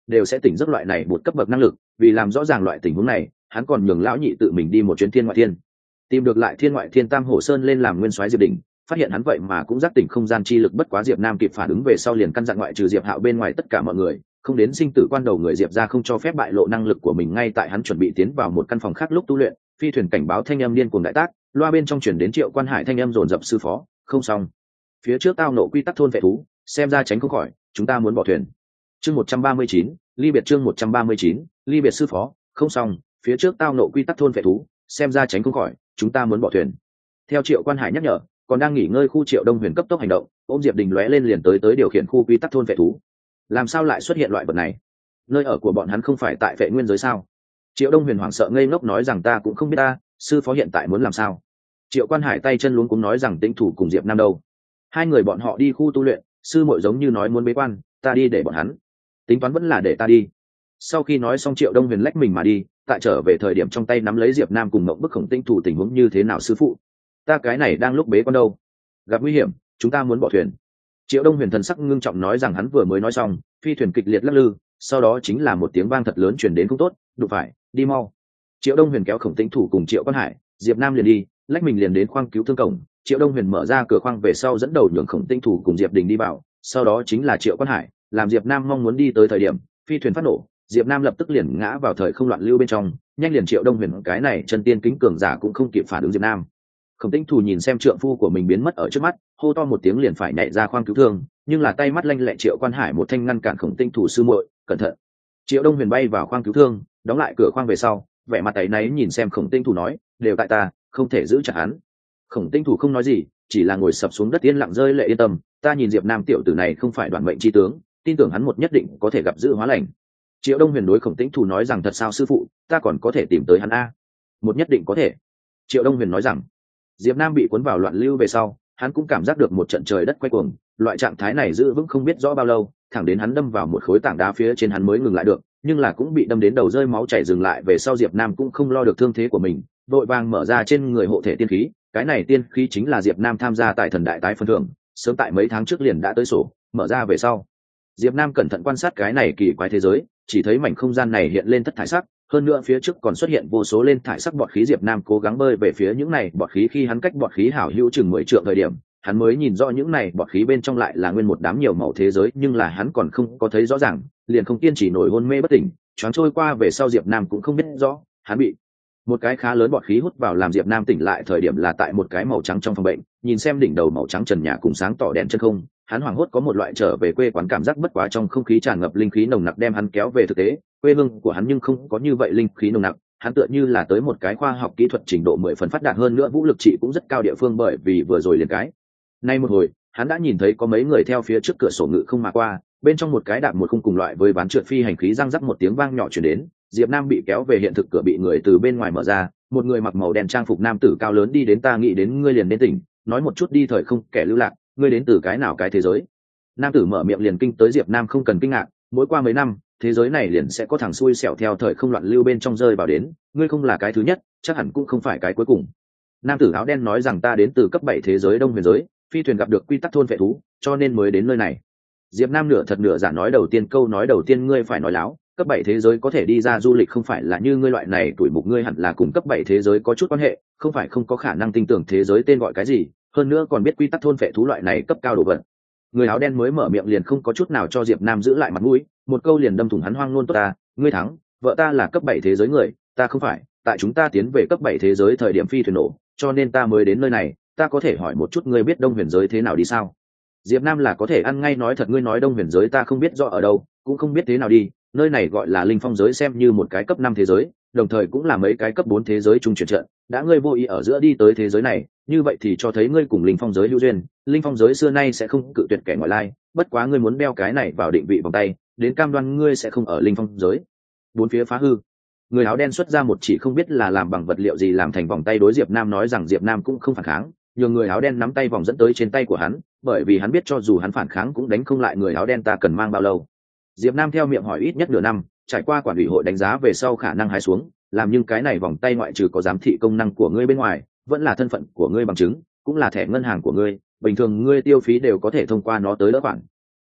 S1: đều sẽ tỉnh giấc loại này một cấp bậc năng lực. Vì làm rõ ràng loại tình huống này, hắn còn nhường lão nhị tự mình đi một chuyến thiên ngoại thiên, tìm được lại thiên ngoại thiên tam hổ sơn lên làm nguyên soái Diệp Đình. Phát hiện hắn vậy mà cũng giác tỉnh không gian chi lực, bất quá Diệp Nam kịp phản ứng về sau liền căn dặn ngoại trừ Diệp Hạo bên ngoài tất cả mọi người không đến sinh tử quan đầu người Diệp ra không cho phép bại lộ năng lực của mình. Ngay tại hắn chuẩn bị tiến vào một căn phòng khác lúc tu luyện, phi thuyền cảnh báo thanh âm điên cuồng đại tác, loa bên trong chuyển đến Triệu Quan Hải thanh âm dồn dập: sư phó, không xong, phía trước tao nộ quy tắc thôn vệ thú, xem ra tránh không khỏi, chúng ta muốn bỏ thuyền. Chương một trăm ba mươi chín, ly biệt. Chương một trăm ba mươi chín, ly biệt. Sư phó, không xong, phía trước tao nộ quy tắc thôn vệ thú, xem ra tránh không khỏi, chúng ta muốn bỏ thuyền. Theo Triệu Quan Hải nhắc nhở, còn đang nghỉ ngơi khu Triệu Đông Huyền cấp tốc hành động, ôm Diệp Đình lóe lên liền tới tới điều khiển khu quy tắc thôn vệ thú. Làm sao lại xuất hiện loại vật này? Nơi ở của bọn hắn không phải tại vệ nguyên giới sao? Triệu Đông Huyền hoảng sợ ngây ngốc nói rằng ta cũng không biết ta, sư phó hiện tại muốn làm sao? Triệu Quan Hải tay chân luống cuống nói rằng Tĩnh Thủ cùng Diệp Nam đâu? Hai người bọn họ đi khu tu luyện, sư muội giống như nói muốn bế quan, ta đi để bọn hắn. Tính toán vẫn là để ta đi. Sau khi nói xong Triệu Đông Huyền lách mình mà đi, tại trở về thời điểm trong tay nắm lấy Diệp Nam cùng Mộng Bức Khổng Tĩnh Thủ tình huống như thế nào sư phụ? Ta cái này đang lúc bế quan đâu, gặp nguy hiểm, chúng ta muốn bỏ thuyền. Triệu Đông Huyền thần sắc ngưng trọng nói rằng hắn vừa mới nói xong, phi thuyền kịch liệt lắc lư, sau đó chính là một tiếng vang thật lớn truyền đến không tốt, đụng phải, đi mau. Triệu Đông Huyền kéo Khổng Tĩnh Thủ cùng Triệu Quan Hải, Diệp Nam liền đi, lách mình liền đến khoang cứu thương cổng. Triệu Đông Huyền mở ra cửa khoang về sau dẫn đầu nhường Khổng Tĩnh Thủ cùng Diệp Đình đi vào, sau đó chính là Triệu Quan Hải, làm Diệp Nam mong muốn đi tới thời điểm, phi thuyền phát nổ, Diệp Nam lập tức liền ngã vào thời không loạn lưu bên trong, nhanh liền Triệu Đông Huyền cái này chân tiên kính cường giả cũng không kịp phản ứng Diệp Nam. Khổng Tĩnh Thủ nhìn xem trượng phu của mình biến mất ở trước mắt, hô to một tiếng liền phải nhảy ra khoang cứu thương, nhưng là tay mắt lanh lẹ Triệu Quan Hải một thanh ngăn cản Khổng Tĩnh Thủ sư muội, cẩn thận. Triệu Đông Huyền bay vào khoang cứu thương, đóng lại cửa khoang về sau, vẻ mặt áy náy nhìn xem Khổng Tĩnh Thủ nói, đều tại ta, không thể giữ chặt hắn. Khổng Tĩnh Thủ không nói gì, chỉ là ngồi sập xuống đất yên lặng rơi lệ yên tâm, ta nhìn Diệp Nam tiểu tử này không phải đoạn mệnh chi tướng, tin tưởng hắn một nhất định có thể gặp dự hóa lành. Triệu Đông Huyền đối Khổng Tĩnh Thủ nói rằng thật sao sư phụ, ta còn có thể tìm tới hắn a? Một nhất định có thể. Triệu Đông Huyền nói rằng Diệp Nam bị cuốn vào loạn lưu về sau, hắn cũng cảm giác được một trận trời đất quay cuồng, loại trạng thái này giữ vững không biết rõ bao lâu, thẳng đến hắn đâm vào một khối tảng đá phía trên hắn mới ngừng lại được, nhưng là cũng bị đâm đến đầu rơi máu chảy dừng lại về sau Diệp Nam cũng không lo được thương thế của mình, vội vàng mở ra trên người hộ thể tiên khí, cái này tiên khí chính là Diệp Nam tham gia tại thần đại tái phân thưởng, sớm tại mấy tháng trước liền đã tới sổ, mở ra về sau, Diệp Nam cẩn thận quan sát cái này kỳ quái thế giới, chỉ thấy mảnh không gian này hiện lên thất thải sắc, hơn nữa phía trước còn xuất hiện vô số lên thải sắc bọt khí. Diệp Nam cố gắng bơi về phía những này bọt khí, khi hắn cách bọt khí hảo hữu chừng mười trượng thời điểm, hắn mới nhìn rõ những này bọt khí bên trong lại là nguyên một đám nhiều màu thế giới, nhưng là hắn còn không có thấy rõ ràng, liền không kiên trì nổi hôn mê bất tỉnh, choáng trôi qua về sau Diệp Nam cũng không biết rõ, hắn bị một cái khá lớn bọt khí hút vào, làm Diệp Nam tỉnh lại thời điểm là tại một cái màu trắng trong phòng bệnh, nhìn xem đỉnh đầu màu trắng trần nhà cùng sáng tỏ đèn chân không, hắn hoảng hốt có một loại trở về quê quán cảm giác, bất quá trong không khí tràn ngập linh khí nồng nặc đem hắn kéo về thực tế, quê hương của hắn nhưng không có như vậy linh khí nồng nặc, hắn tựa như là tới một cái khoa học kỹ thuật trình độ mười phần phát đạt, hơn nữa vũ lực trị cũng rất cao địa phương, bởi vì vừa rồi liền cái nay một hồi hắn đã nhìn thấy có mấy người theo phía trước cửa sổ ngự không mà qua, bên trong một cái đạp một khung cùng loại với ván trượt phi hành khí răng rắc một tiếng vang nhỏ truyền đến, Diệp Nam bị kéo về hiện thực, cửa bị người từ bên ngoài mở ra, một người mặc màu đen trang phục nam tử cao lớn đi đến, ta nghĩ đến ngươi liền đến tỉnh, nói một chút đi, thời không kẻ lưu lạc, ngươi đến từ cái nào cái thế giới? Nam tử mở miệng liền kinh tới Diệp Nam không cần kinh ngạc, mỗi qua mấy năm thế giới này liền sẽ có thằng xui xẻo theo thời không loạn lưu bên trong rơi vào đến, ngươi không là cái thứ nhất, chắc hẳn cũng không phải cái cuối cùng. Nam tử áo đen nói rằng ta đến từ cấp bảy thế giới Đông Huyền giới, phi thuyền gặp được quy tắc thôn vệ thú, cho nên mới đến nơi này. Diệp Nam nửa thật nửa giả nói đầu tiên, câu nói đầu tiên ngươi phải nói láo, cấp bảy thế giới có thể đi ra du lịch không phải là như ngươi loại này tuổi mục, ngươi hẳn là cùng cấp bảy thế giới có chút quan hệ, không phải không có khả năng tin tưởng thế giới tên gọi cái gì, hơn nữa còn biết quy tắc thôn vệ thú loại này cấp cao đồ vật. Người áo đen mới mở miệng liền không có chút nào cho Diệp Nam giữ lại mặt mũi, một câu liền đâm thủng hắn hoang luôn, tốt ta, ngươi thắng, vợ ta là cấp bảy thế giới người, ta không phải, tại chúng ta tiến về cấp bảy thế giới thời điểm phi thuyền nổ, cho nên ta mới đến nơi này, ta có thể hỏi một chút ngươi biết Đông Huyền giới thế nào đi sao? Diệp Nam là có thể ăn ngay nói thật, ngươi nói Đông Huyền giới ta không biết rõ ở đâu, cũng không biết thế nào đi, nơi này gọi là Linh Phong giới, xem như một cái cấp năm thế giới, đồng thời cũng là mấy cái cấp bốn thế giới chung chuyển trận, đã ngươi vô ý ở giữa đi tới thế giới này, như vậy thì cho thấy ngươi cùng Linh Phong giới hữu duyên, Linh Phong giới xưa nay sẽ không cự tuyệt kẻ ngoại lai, bất quá ngươi muốn đeo cái này vào định vị vòng tay, đến cam đoan ngươi sẽ không ở Linh Phong giới bốn phía phá hư. Người áo đen xuất ra một chỉ không biết là làm bằng vật liệu gì làm thành vòng tay, đối Diệp Nam nói rằng Diệp Nam cũng không phản kháng, nhường người áo đen nắm tay vòng dẫn tới trên tay của hắn, bởi vì hắn biết cho dù hắn phản kháng cũng đánh không lại người áo đen. Ta cần mang bao lâu? Diệp Nam theo miệng hỏi. Ít nhất nửa năm, trải qua quản ủy hội đánh giá về sau khả năng hái xuống, làm nhưng cái này vòng tay ngoại trừ có giám thị công năng của ngươi bên ngoài, vẫn là thân phận của ngươi bằng chứng, cũng là thẻ ngân hàng của ngươi, bình thường ngươi tiêu phí đều có thể thông qua nó tới đỡ khoản.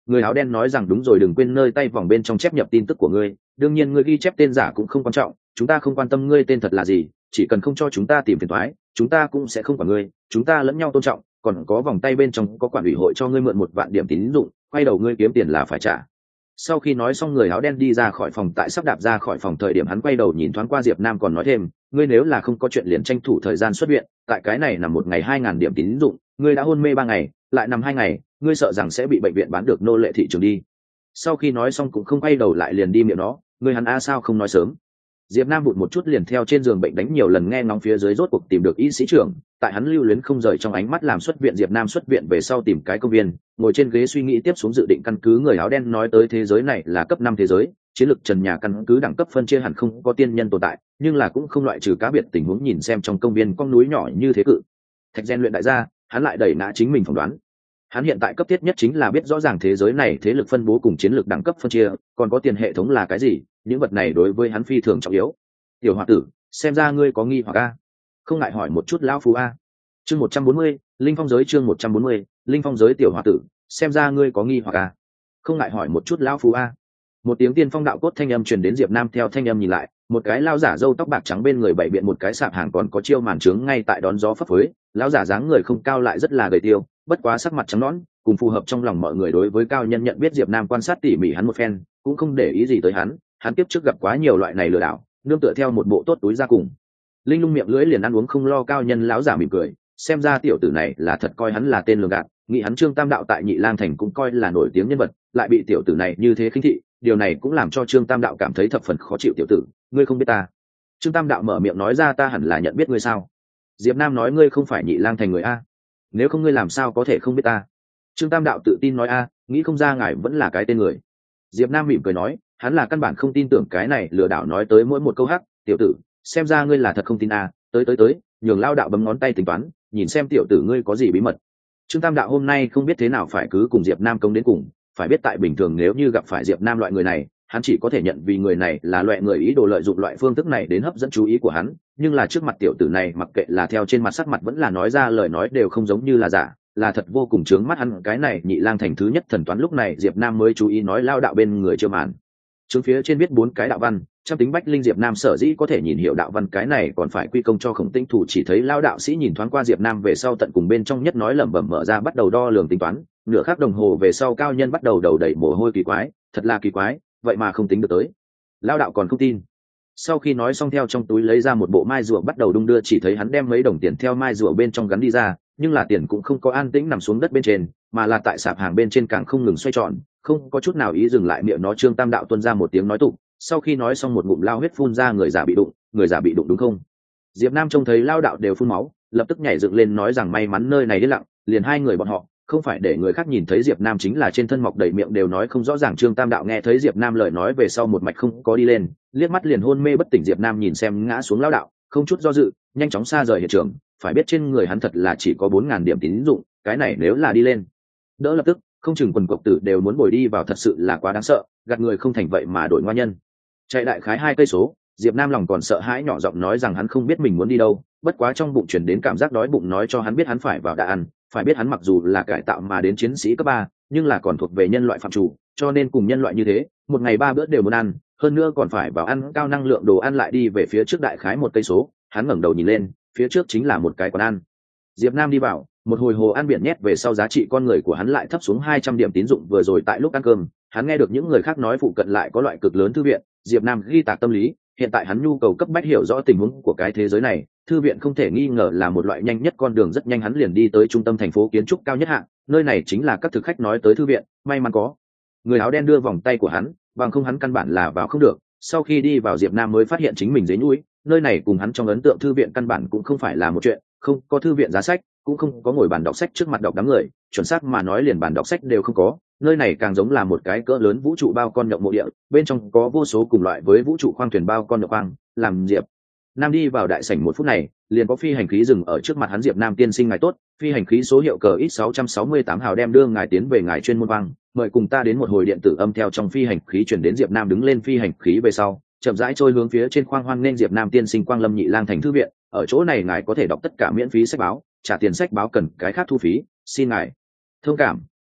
S1: Người áo đen nói rằng đúng rồi, đừng quên nơi tay vòng bên trong chép nhập tin tức của ngươi, đương nhiên ngươi ghi chép tên giả cũng không quan trọng, chúng ta không quan tâm ngươi tên thật là gì, chỉ cần không cho chúng ta tìm phiền toái, chúng ta cũng sẽ không quản ngươi, chúng ta lẫn nhau tôn trọng, còn có vòng tay bên trong có quản ủy hội cho ngươi mượn một vạn điểm tín dụng, quay đầu ngươi kiếm tiền là phải trả. Sau khi nói xong, người áo đen đi ra khỏi phòng. Tại sắp đạp ra khỏi phòng thời điểm, hắn quay đầu nhìn thoáng qua Diệp Nam còn nói thêm, ngươi nếu là không có chuyện liền tranh thủ thời gian xuất viện, tại cái này nằm một ngày hai ngàn điểm tín dụng, ngươi đã hôn mê ba ngày, lại nằm hai ngày, ngươi sợ rằng sẽ bị bệnh viện bán được nô lệ thị trường đi. Sau khi nói xong cũng không quay đầu lại liền đi miệng nó, ngươi hắn a sao không nói sớm. Diệp Nam vụt một chút liền theo trên giường bệnh đánh nhiều lần nghe ngóng phía dưới, rốt cuộc tìm được y sĩ trưởng. Tại hắn lưu luyến không rời trong ánh mắt làm xuất viện, Diệp Nam xuất viện về sau tìm cái công viên, ngồi trên ghế suy nghĩ tiếp xuống dự định. Căn cứ người áo đen nói tới, thế giới này là cấp năm thế giới, chiến lược trần nhà căn cứ đẳng cấp phân chia hẳn không có tiên nhân tồn tại, nhưng là cũng không loại trừ cá biệt tình huống. Nhìn xem trong công viên con núi nhỏ như thế cự thạch gen luyện đại gia, hắn lại đẩy ngã chính mình phỏng đoán. Hắn hiện tại cấp thiết nhất chính là biết rõ ràng thế giới này thế lực phân bố cùng chiến lược đẳng cấp phân chia, còn có tiền hệ thống là cái gì, những vật này đối với hắn phi thường trọng yếu. Tiểu Hoa tử, xem ra ngươi có nghi hoặc a, không ngại hỏi một chút lão phú a. Chương một trăm bốn mươi, linh phong giới. Chương một trăm bốn mươi, linh phong giới. Tiểu Hoa tử, xem ra ngươi có nghi hoặc a, không ngại hỏi một chút lão phú a. Một tiếng tiên phong đạo cốt thanh âm truyền đến. Diệp Nam theo thanh âm nhìn lại, một cái lão giả râu tóc bạc trắng bên người bày biện một cái sạp hàng, còn có chiêu màn trướng ngay tại đón gió phấp phới. Lão giả dáng người không cao lại rất là gầy tiêu, bất quá sắc mặt trắng nõn, cùng phù hợp trong lòng mọi người. Đối với cao nhân nhận biết Diệp Nam quan sát tỉ mỉ hắn một phen, cũng không để ý gì tới hắn. Hắn tiếp trước gặp quá nhiều loại này lừa đảo, nương tựa theo một bộ tốt túi ra cùng linh lung miệng lưỡi liền ăn uống không lo. Cao nhân lão giả mỉm cười, xem ra tiểu tử này là thật coi hắn là tên lường gạt, nghĩ hắn Trương Tam Đạo tại Nhị Lang Thành cũng coi là nổi tiếng nhân vật, lại bị tiểu tử này như thế khinh thị, điều này cũng làm cho Trương Tam Đạo cảm thấy thập phần khó chịu. Tiểu tử, ngươi không biết ta? Trương Tam Đạo mở miệng nói ra, ta hẳn là nhận biết ngươi sao? Diệp Nam nói, ngươi không phải Nhị Lang Thành người a? Nếu không ngươi làm sao có thể không biết ta? Trương Tam Đạo tự tin nói, a, nghĩ không ra ngài vẫn là cái tên người. Diệp Nam mỉm cười nói, hắn là căn bản không tin tưởng cái này lừa đảo nói tới mỗi một câu hắc. Tiểu tử, xem ra ngươi là thật không tin a, tới tới tới, nhường lao đạo bấm ngón tay tính toán, nhìn xem tiểu tử ngươi có gì bí mật. Trương Tam Đạo hôm nay không biết thế nào phải cứ cùng Diệp Nam công đến cùng, phải biết tại bình thường nếu như gặp phải Diệp Nam loại người này, hắn chỉ có thể nhận vì người này là loại người ý đồ lợi dụng loại phương thức này đến hấp dẫn chú ý của hắn, nhưng là trước mặt tiểu tử này, mặc kệ là theo trên mặt sắc mặt vẫn là nói ra lời nói đều không giống như là giả, là thật vô cùng chướng mắt hắn. Cái này Nhị Lang Thành thứ nhất thần toán. Lúc này Diệp Nam mới chú ý nói lao đạo bên người chưa màn chứng phía trên viết bốn cái đạo văn, trăm tính bách linh. Diệp Nam sở dĩ có thể nhìn hiểu đạo văn, cái này còn phải quy công cho Khổng Tĩnh Thủ. Chỉ thấy lao đạo sĩ nhìn thoáng qua Diệp Nam về sau, tận cùng bên trong nhất nói lẩm bẩm mở ra, bắt đầu đo lường tính toán. Nửa khắc đồng hồ về sau, cao nhân bắt đầu đầu đầy mồ hôi. Kỳ quái, thật là kỳ quái, vậy mà không tính được tới. Lao đạo còn không tin. Sau khi nói xong, theo trong túi lấy ra một bộ mai rùa bắt đầu đung đưa. Chỉ thấy hắn đem mấy đồng tiền theo mai rùa bên trong gắn đi ra, nhưng là tiền cũng không có an tĩnh nằm xuống đất bên trên, mà là tại sạp hàng bên trên càng không ngừng xoay tròn, không có chút nào ý dừng lại. Miệng nó Trương Tam Đạo tuôn ra một tiếng nói tụng, sau khi nói xong một ngụm lao huyết phun ra. Người giả bị đụng, người giả bị đụng đúng không? Diệp Nam trông thấy lao đạo đều phun máu, lập tức nhảy dựng lên nói rằng may mắn nơi này yên lặng, liền hai người bọn họ, không phải để người khác nhìn thấy Diệp Nam chính là trên thân mọc đầy miệng đều nói không rõ ràng. Trương Tam Đạo nghe thấy Diệp Nam lời nói về sau một mạch không có đi lên, liếc mắt liền hôn mê bất tỉnh. Diệp Nam nhìn xem ngã xuống lao đạo, không chút do dự, nhanh chóng xa rời hiện trường. Phải biết trên người hắn thật là chỉ có bốn ngàn điểm tín dụng, cái này nếu là đi lên đỡ lập tức không chừng quần cộc tử đều muốn bồi đi vào, thật sự là quá đáng sợ, gạt người không thành vậy mà đổi ngoan nhân. Chạy đại khái hai cây số, Diệp Nam lòng còn sợ hãi, nhỏ giọng nói rằng hắn không biết mình muốn đi đâu, bất quá trong bụng chuyển đến cảm giác đói bụng nói cho hắn biết hắn phải vào đã ăn. Phải biết hắn mặc dù là cải tạo mà đến chiến sĩ cấp ba, nhưng là còn thuộc về nhân loại phạm chủ, cho nên cùng nhân loại như thế, một ngày ba bữa đều muốn ăn, hơn nữa còn phải vào ăn cao năng lượng đồ ăn. Lại đi về phía trước đại khái một cây số, hắn ngẩng đầu nhìn lên, phía trước chính là một cái quán ăn. Diệp Nam đi vào, một hồi hồ ăn biển nhét về sau, giá trị con người của hắn lại thấp xuống hai trăm điểm tín dụng. Vừa rồi tại lúc ăn cơm, hắn nghe được những người khác nói phụ cận lại có loại cực lớn thư viện. Diệp Nam ghi tạc tâm lý, hiện tại hắn nhu cầu cấp bách hiểu rõ tình huống của cái thế giới này, thư viện không thể nghi ngờ là một loại nhanh nhất con đường. Rất nhanh hắn liền đi tới trung tâm thành phố kiến trúc cao nhất hạng, nơi này chính là các thực khách nói tới thư viện. May mắn có người áo đen đưa vòng tay của hắn, bằng không hắn căn bản là vào không được. Sau khi đi vào, Diệp Nam mới phát hiện chính mình dế nhũi, nơi này cùng hắn trong ấn tượng thư viện căn bản cũng không phải là một chuyện, không có thư viện giá sách, cũng không có ngồi bàn đọc sách trước mặt đọc đám người, chuẩn xác mà nói liền bàn đọc sách đều không có. Nơi này càng giống là một cái cỡ lớn vũ trụ bao con nhậu mộ địa, bên trong có vô số cùng loại với vũ trụ khoang thuyền bao con nhậu khoang. Làm Diệp Nam đi vào đại sảnh một phút này, liền có phi hành khí dừng ở trước mặt hắn. Diệp Nam tiên sinh ngài tốt, phi hành khí số hiệu cờ ít sáu trăm sáu mươi tám hào đem đưa ngài tiến về ngài chuyên môn khoang, mời cùng ta đến một hồi điện tử âm theo trong phi hành khí chuyển đến. Diệp Nam đứng lên phi hành khí về sau, chậm rãi trôi hướng phía trên khoang, hoan nghênh Diệp Nam tiên sinh quang lâm Nhị Lang Thành thư viện, ở chỗ này ngài có thể đọc tất cả miễn phí sách báo, trả tiền sách báo cần cái khác thu phí, xin ngài thông cảm.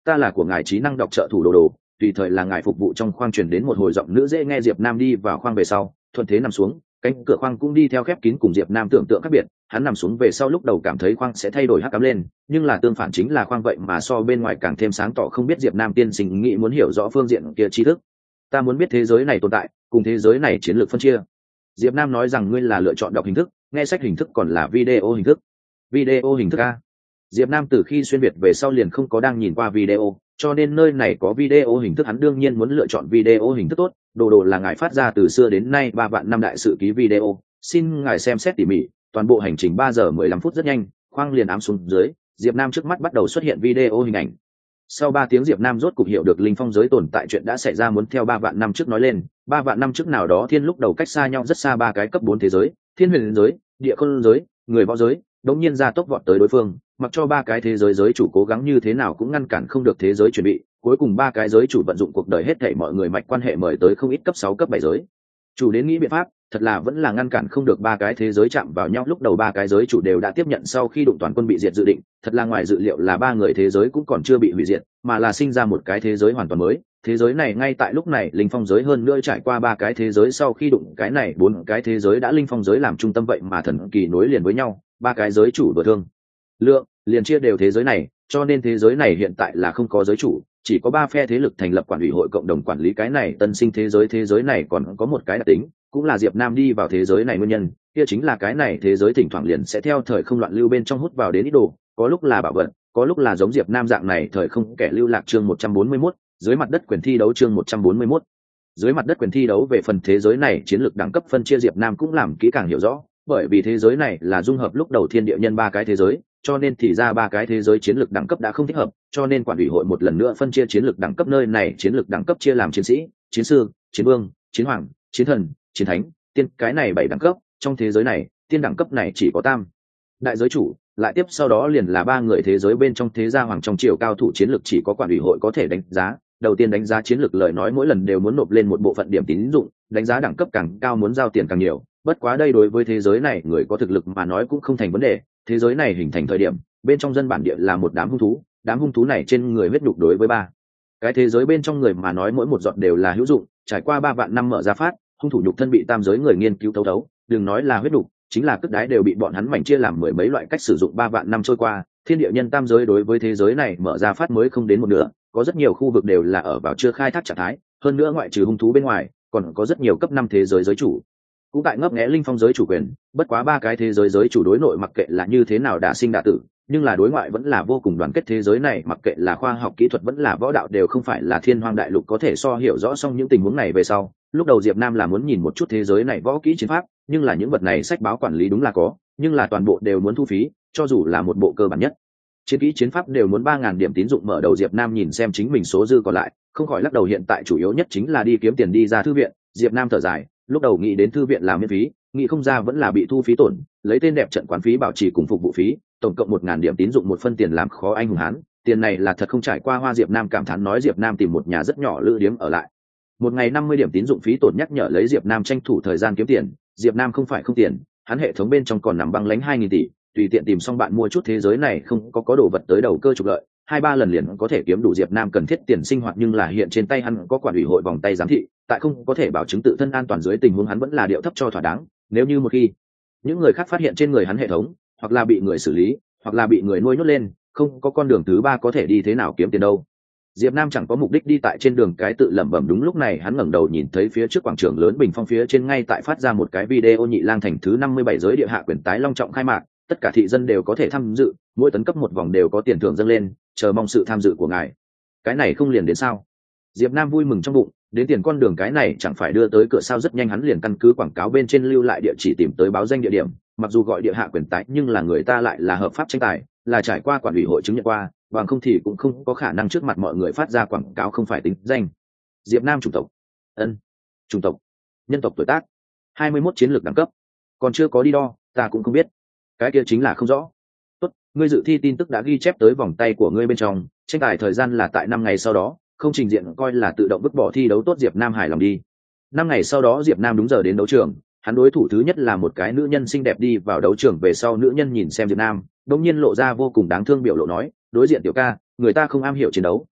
S1: ta là của ngài trí năng đọc trợ thủ đồ đồ, tùy thời là ngài phục vụ. Trong khoang truyền đến một hồi giọng nữ dễ nghe. Diệp Nam đi vào khoang về sau, thuận thế nằm xuống, cánh cửa khoang cũng đi theo khép kín, cùng Diệp Nam tưởng tượng khác biệt. Hắn nằm xuống về sau lúc đầu cảm thấy khoang sẽ thay đổi hắc ám lên, nhưng là tương phản, chính là khoang vậy mà so bên ngoài càng thêm sáng tỏ. Không biết Diệp Nam tiên sinh nghĩ muốn hiểu rõ phương diện kia tri thức. Ta muốn biết thế giới này tồn tại cùng thế giới này chiến lược phân chia. Diệp Nam nói rằng ngươi là lựa chọn đọc hình thức, nghe sách hình thức, còn là video hình thức. Video hình thức a? Diệp Nam từ khi xuyên việt về sau liền không có đang nhìn qua video, cho nên nơi này có video hình thức hắn đương nhiên muốn lựa chọn video hình thức tốt. Đồ đồ là ngài phát ra từ xưa đến nay ba vạn năm đại sự ký video, xin ngài xem xét tỉ mỉ. Toàn bộ hành trình ba giờ mười lăm phút, rất nhanh, khoang liền ám xuống dưới. Diệp Nam trước mắt bắt đầu xuất hiện video hình ảnh. Sau ba tiếng Diệp Nam rốt cục hiểu được linh phong giới tồn tại chuyện đã xảy ra. Muốn theo ba vạn năm trước nói lên, ba vạn năm trước nào đó thiên lúc đầu cách xa nhau rất xa ba cái cấp bốn thế giới, thiên huyền giới, địa khôn giới, người võ giới, đống nhiên ra tốc vọt tới đối phương, mặc cho ba cái thế giới giới chủ cố gắng như thế nào cũng ngăn cản không được thế giới chuẩn bị. Cuối cùng ba cái giới chủ vận dụng cuộc đời hết thảy mọi người mạch quan hệ mời tới không ít cấp sáu cấp bảy giới chủ đến nghĩ biện pháp, thật là vẫn là ngăn cản không được ba cái thế giới chạm vào nhau. Lúc đầu ba cái giới chủ đều đã tiếp nhận sau khi đụng toàn quân bị diệt dự định, thật là ngoài dự liệu là ba người thế giới cũng còn chưa bị hủy diệt, mà là sinh ra một cái thế giới hoàn toàn mới. Thế giới này ngay tại lúc này linh phong giới, hơn nữa trải qua ba cái thế giới sau khi đụng cái này bốn cái thế giới đã linh phong giới làm trung tâm, vậy mà thần kỳ nối liền với nhau. Ba cái giới chủ vừa thương lượng liền chia đều thế giới này, cho nên thế giới này hiện tại là không có giới chủ, chỉ có ba phe thế lực thành lập quản ủy hội cộng đồng quản lý cái này tân sinh thế giới. Thế giới này còn có một cái đặc tính, cũng là Diệp Nam đi vào thế giới này nguyên nhân, kia chính là cái này thế giới thỉnh thoảng liền sẽ theo thời không loạn lưu bên trong hút vào đến ít đồ, có lúc là bảo vật, có lúc là giống Diệp Nam dạng này thời không kẻ lưu lạc. Chương một trăm bốn mươi mốt, dưới mặt đất quyền thi đấu. Chương một trăm bốn mươi mốt, dưới mặt đất quyền thi đấu. Về phần thế giới này chiến lược đẳng cấp phân chia, Diệp Nam cũng làm kỹ càng hiểu rõ, bởi vì thế giới này là dung hợp lúc đầu thiên địa nhân ba cái thế giới, cho nên thì ra ba cái thế giới chiến lược đẳng cấp đã không thích hợp, cho nên quản ủy hội một lần nữa phân chia chiến lược đẳng cấp. Nơi này chiến lược đẳng cấp chia làm chiến sĩ, chiến sư, chiến vương, chiến hoàng, chiến thần, chiến thánh, tiên, cái này bảy đẳng cấp. Trong thế giới này tiên đẳng cấp này chỉ có tam đại giới chủ, lại tiếp sau đó liền là ba người thế giới bên trong thế gia hoàng trong triều cao thủ chiến lược chỉ có quản ủy hội có thể đánh giá. Đầu tiên đánh giá chiến lược lời nói mỗi lần đều muốn nộp lên một bộ phận điểm tín dụng, đánh giá đẳng cấp càng cao muốn giao tiền càng nhiều. Bất quá đây đối với thế giới này người có thực lực mà nói cũng không thành vấn đề. Thế giới này hình thành thời điểm bên trong dân bản địa là một đám hung thú, đám hung thú này trên người huyết nhục đối với ba cái thế giới bên trong người mà nói mỗi một giọt đều là hữu dụng. Trải qua ba vạn năm mở ra phát, hung thủ nhục thân bị tam giới người nghiên cứu thấu thấu, đừng nói là huyết nhục, chính là cất đái đều bị bọn hắn mảnh chia làm mười mấy loại cách sử dụng. Ba vạn năm trôi qua, thiên địa nhân tam giới đối với thế giới này mở ra phát mới không đến một nửa, có rất nhiều khu vực đều là ở vào chưa khai thác trạng thái. Hơn nữa ngoại trừ hung thú bên ngoài, còn có rất nhiều cấp năm thế giới giới chủ cũng tại ngấp nghé linh phong giới chủ quyền. Bất quá ba cái thế giới giới chủ đối nội mặc kệ là như thế nào đã sinh đã tử, nhưng là đối ngoại vẫn là vô cùng đoàn kết. Thế giới này mặc kệ là khoa học kỹ thuật vẫn là võ đạo đều không phải là thiên hoang đại lục có thể so. Hiểu rõ xong những tình huống này về sau, lúc đầu Diệp Nam là muốn nhìn một chút thế giới này võ kỹ chiến pháp, nhưng là những vật này sách báo quản lý đúng là có, nhưng là toàn bộ đều muốn thu phí, cho dù là một bộ cơ bản nhất chiến kỹ chiến pháp đều muốn ba ngàn điểm tín dụng. Mở đầu Diệp Nam nhìn xem chính mình số dư còn lại, không khỏi lắc đầu. Hiện tại chủ yếu nhất chính là đi kiếm tiền đi ra thư viện. Diệp Nam thở dài, lúc đầu nghĩ đến thư viện làm miễn phí, nghĩ không ra vẫn là bị thu phí tổn, lấy tên đẹp trận quán phí bảo trì cùng phục vụ phí, tổng cộng một ngàn điểm tín dụng, một phân tiền làm khó anh hùng hán. Tiền này là thật không trải qua hoa. Diệp Nam cảm thán nói. Diệp Nam tìm một nhà rất nhỏ lữ điếm ở lại, một ngày năm mươi điểm tín dụng phí tổn nhắc nhở lấy Diệp Nam tranh thủ thời gian kiếm tiền. Diệp Nam không phải không tiền, hắn hệ thống bên trong còn nằm băng lãnh hai nghìn tỷ, tùy tiện tìm xong bạn mua chút thế giới này không có có đồ vật tới đầu cơ trục lợi, hai ba lần liền có thể kiếm đủ Diệp Nam cần thiết tiền sinh hoạt. Nhưng là hiện trên tay hắn có quản ủy hội vòng tay giám thị, tại không có thể bảo chứng tự thân an toàn dưới tình huống, hắn vẫn là điệu thấp cho thỏa đáng. Nếu như một khi những người khác phát hiện trên người hắn hệ thống, hoặc là bị người xử lý, hoặc là bị người nuôi nhốt lên, không có con đường thứ ba có thể đi thế nào kiếm tiền đâu. Diệp Nam chẳng có mục đích đi tại trên đường cái tự lẩm bẩm. Đúng lúc này hắn ngẩng đầu nhìn thấy phía trước quảng trường lớn bình phong phía trên ngay tại phát ra một cái video Nhị Lang thành thứ năm mươi bảy giới địa hạ quyền tái long trọng khai mạc, tất cả thị dân đều có thể tham dự, mỗi tấn cấp một vòng đều có tiền thưởng dâng lên, chờ mong sự tham dự của ngài. Cái này không liền đến sao? Diệp Nam vui mừng trong bụng, đến tiền con đường cái này chẳng phải đưa tới cửa sao. Rất nhanh hắn liền căn cứ quảng cáo bên trên lưu lại địa chỉ tìm tới báo danh địa điểm, mặc dù gọi địa hạ quyền tái nhưng là người ta lại là hợp pháp tranh tài, là trải qua quản ủy hội chứng nhận qua, bằng không thì cũng không có khả năng trước mặt mọi người phát ra quảng cáo không phải tính danh. Diệp Nam chủng tộc, ân, chủng tộc, nhân tộc, tuổi tác, hai mươi mốt, chiến lược đẳng cấp, còn chưa có đi đo, ta cũng không biết, cái kia chính là không rõ. Tốt, ngươi dự thi tin tức đã ghi chép tới vòng tay của ngươi bên trong, tranh tài thời gian là tại năm ngày sau đó, không trình diện coi là tự động vứt bỏ thi đấu. Tốt, Diệp Nam hài lòng đi. Năm ngày sau đó Diệp Nam đúng giờ đến đấu trường, hắn đối thủ thứ nhất là một cái nữ nhân xinh đẹp. Đi vào đấu trường về sau, nữ nhân nhìn xem Diệp Nam, đột nhiên lộ ra vô cùng đáng thương biểu lộ nói, đối diện tiểu ca, người ta không am hiểu chiến đấu,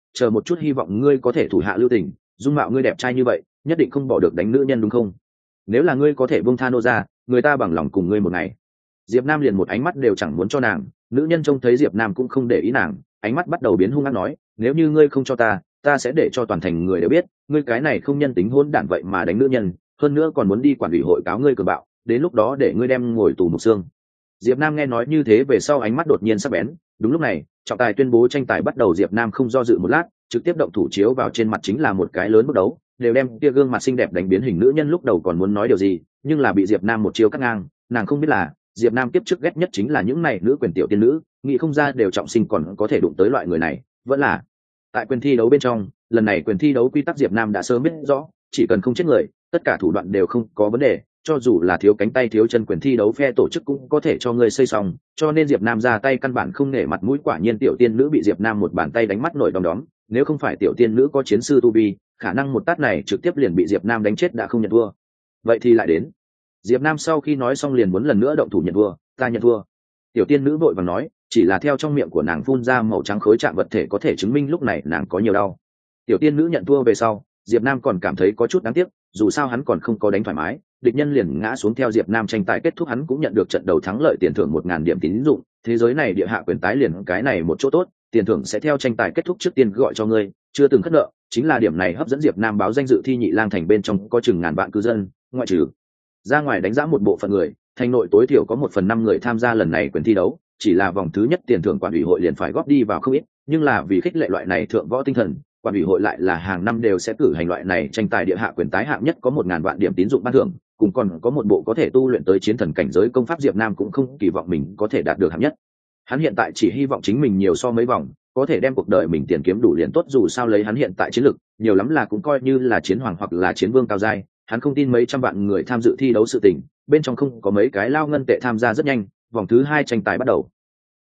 S1: chờ một chút hy vọng ngươi có thể thủ hạ lưu tình, dung mạo ngươi đẹp trai như vậy nhất định không bỏ được đánh nữ nhân đúng không? Nếu là ngươi có thể buông tha nô ra, người ta bằng lòng cùng ngươi một ngày. Diệp Nam liền một ánh mắt đều chẳng muốn cho nàng. Nữ nhân trông thấy Diệp Nam cũng không để ý nàng, ánh mắt bắt đầu biến hung ác nói, nếu như ngươi không cho ta, ta sẽ để cho toàn thành người đều biết, ngươi cái này không nhân tính hỗn đản vậy mà đánh nữ nhân, hơn nữa còn muốn đi quản ủy hội cáo ngươi cường bạo, đến lúc đó để ngươi đem ngồi tù mục xương. Diệp Nam nghe nói như thế về sau ánh mắt đột nhiên sắc bén. Đúng lúc này, trọng tài tuyên bố tranh tài bắt đầu. Diệp Nam không do dự một lát, trực tiếp động thủ chiếu vào trên mặt chính là một cái lớn bước đấu, đều đem kia gương mặt xinh đẹp đánh biến hình. Nữ nhân lúc đầu còn muốn nói điều gì, nhưng là bị Diệp Nam một chiếu cắt ngang. Nàng không biết là Diệp Nam tiếp trước ghét nhất chính là những này nữ quyền tiểu tiên nữ, nghĩ không ra đều trọng sinh còn có thể đụng tới loại người này. Vẫn là tại quyền thi đấu bên trong, lần này quyền thi đấu quy tắc Diệp Nam đã sớm biết rõ, chỉ cần không chết người, tất cả thủ đoạn đều không có vấn đề, cho dù là thiếu cánh tay thiếu chân quyền thi đấu phe tổ chức cũng có thể cho người xây xong, cho nên Diệp Nam ra tay căn bản không nể mặt mũi. Quả nhiên tiểu tiên nữ bị Diệp Nam một bàn tay đánh mắt nổi đom đóm, nếu không phải tiểu tiên nữ có chiến sư tu vi, khả năng một tát này trực tiếp liền bị Diệp Nam đánh chết đã không nhận thua. Vậy thì lại đến. Diệp Nam sau khi nói xong liền muốn lần nữa động thủ nhận thua, ta nhận thua. Tiểu tiên nữ vội vàng nói, chỉ là theo trong miệng của nàng phun ra màu trắng khối trạng vật thể có thể chứng minh lúc này nàng có nhiều đau. Tiểu tiên nữ nhận thua về sau, Diệp Nam còn cảm thấy có chút đáng tiếc, dù sao hắn còn không có đánh thoải mái, địch nhân liền ngã xuống. Theo Diệp Nam tranh tài kết thúc, hắn cũng nhận được trận đầu thắng lợi tiền thưởng một ngàn điểm tín dụng. Thế giới này địa hạ quyền tái liền cái này một chỗ tốt, tiền thưởng sẽ theo tranh tài kết thúc trước tiên gọi cho ngươi, chưa từng khất nợ. Chính là điểm này hấp dẫn Diệp Nam báo danh dự thi Nhị Lang thành bên trong có chừng ngàn vạn cư dân, ngoại trừ ra ngoài đánh giá một bộ phận người, thành nội tối thiểu có một phần năm người tham gia lần này quyền thi đấu. Chỉ là vòng thứ nhất tiền thưởng quản ủy hội liền phải góp đi vào không ít, nhưng là vì khích lệ loại này thượng võ tinh thần, quản ủy hội lại là hàng năm đều sẽ cử hành loại này tranh tài địa hạ quyền tái. Hạng nhất có một ngàn vạn điểm tín dụng ban thưởng, cùng còn có một bộ có thể tu luyện tới chiến thần cảnh giới công pháp. Diệp Nam cũng không kỳ vọng mình có thể đạt được hạng nhất, hắn hiện tại chỉ hy vọng chính mình nhiều so mấy vòng, có thể đem cuộc đời mình tiền kiếm đủ liền tốt. Dù sao lấy hắn hiện tại chiến lực, nhiều lắm là cũng coi như là chiến hoàng hoặc là chiến vương cao giai. Hắn không tin mấy trăm vạn người tham dự thi đấu sự tình bên trong không có mấy cái lao ngân tệ tham gia. Rất nhanh, vòng thứ hai tranh tài bắt đầu.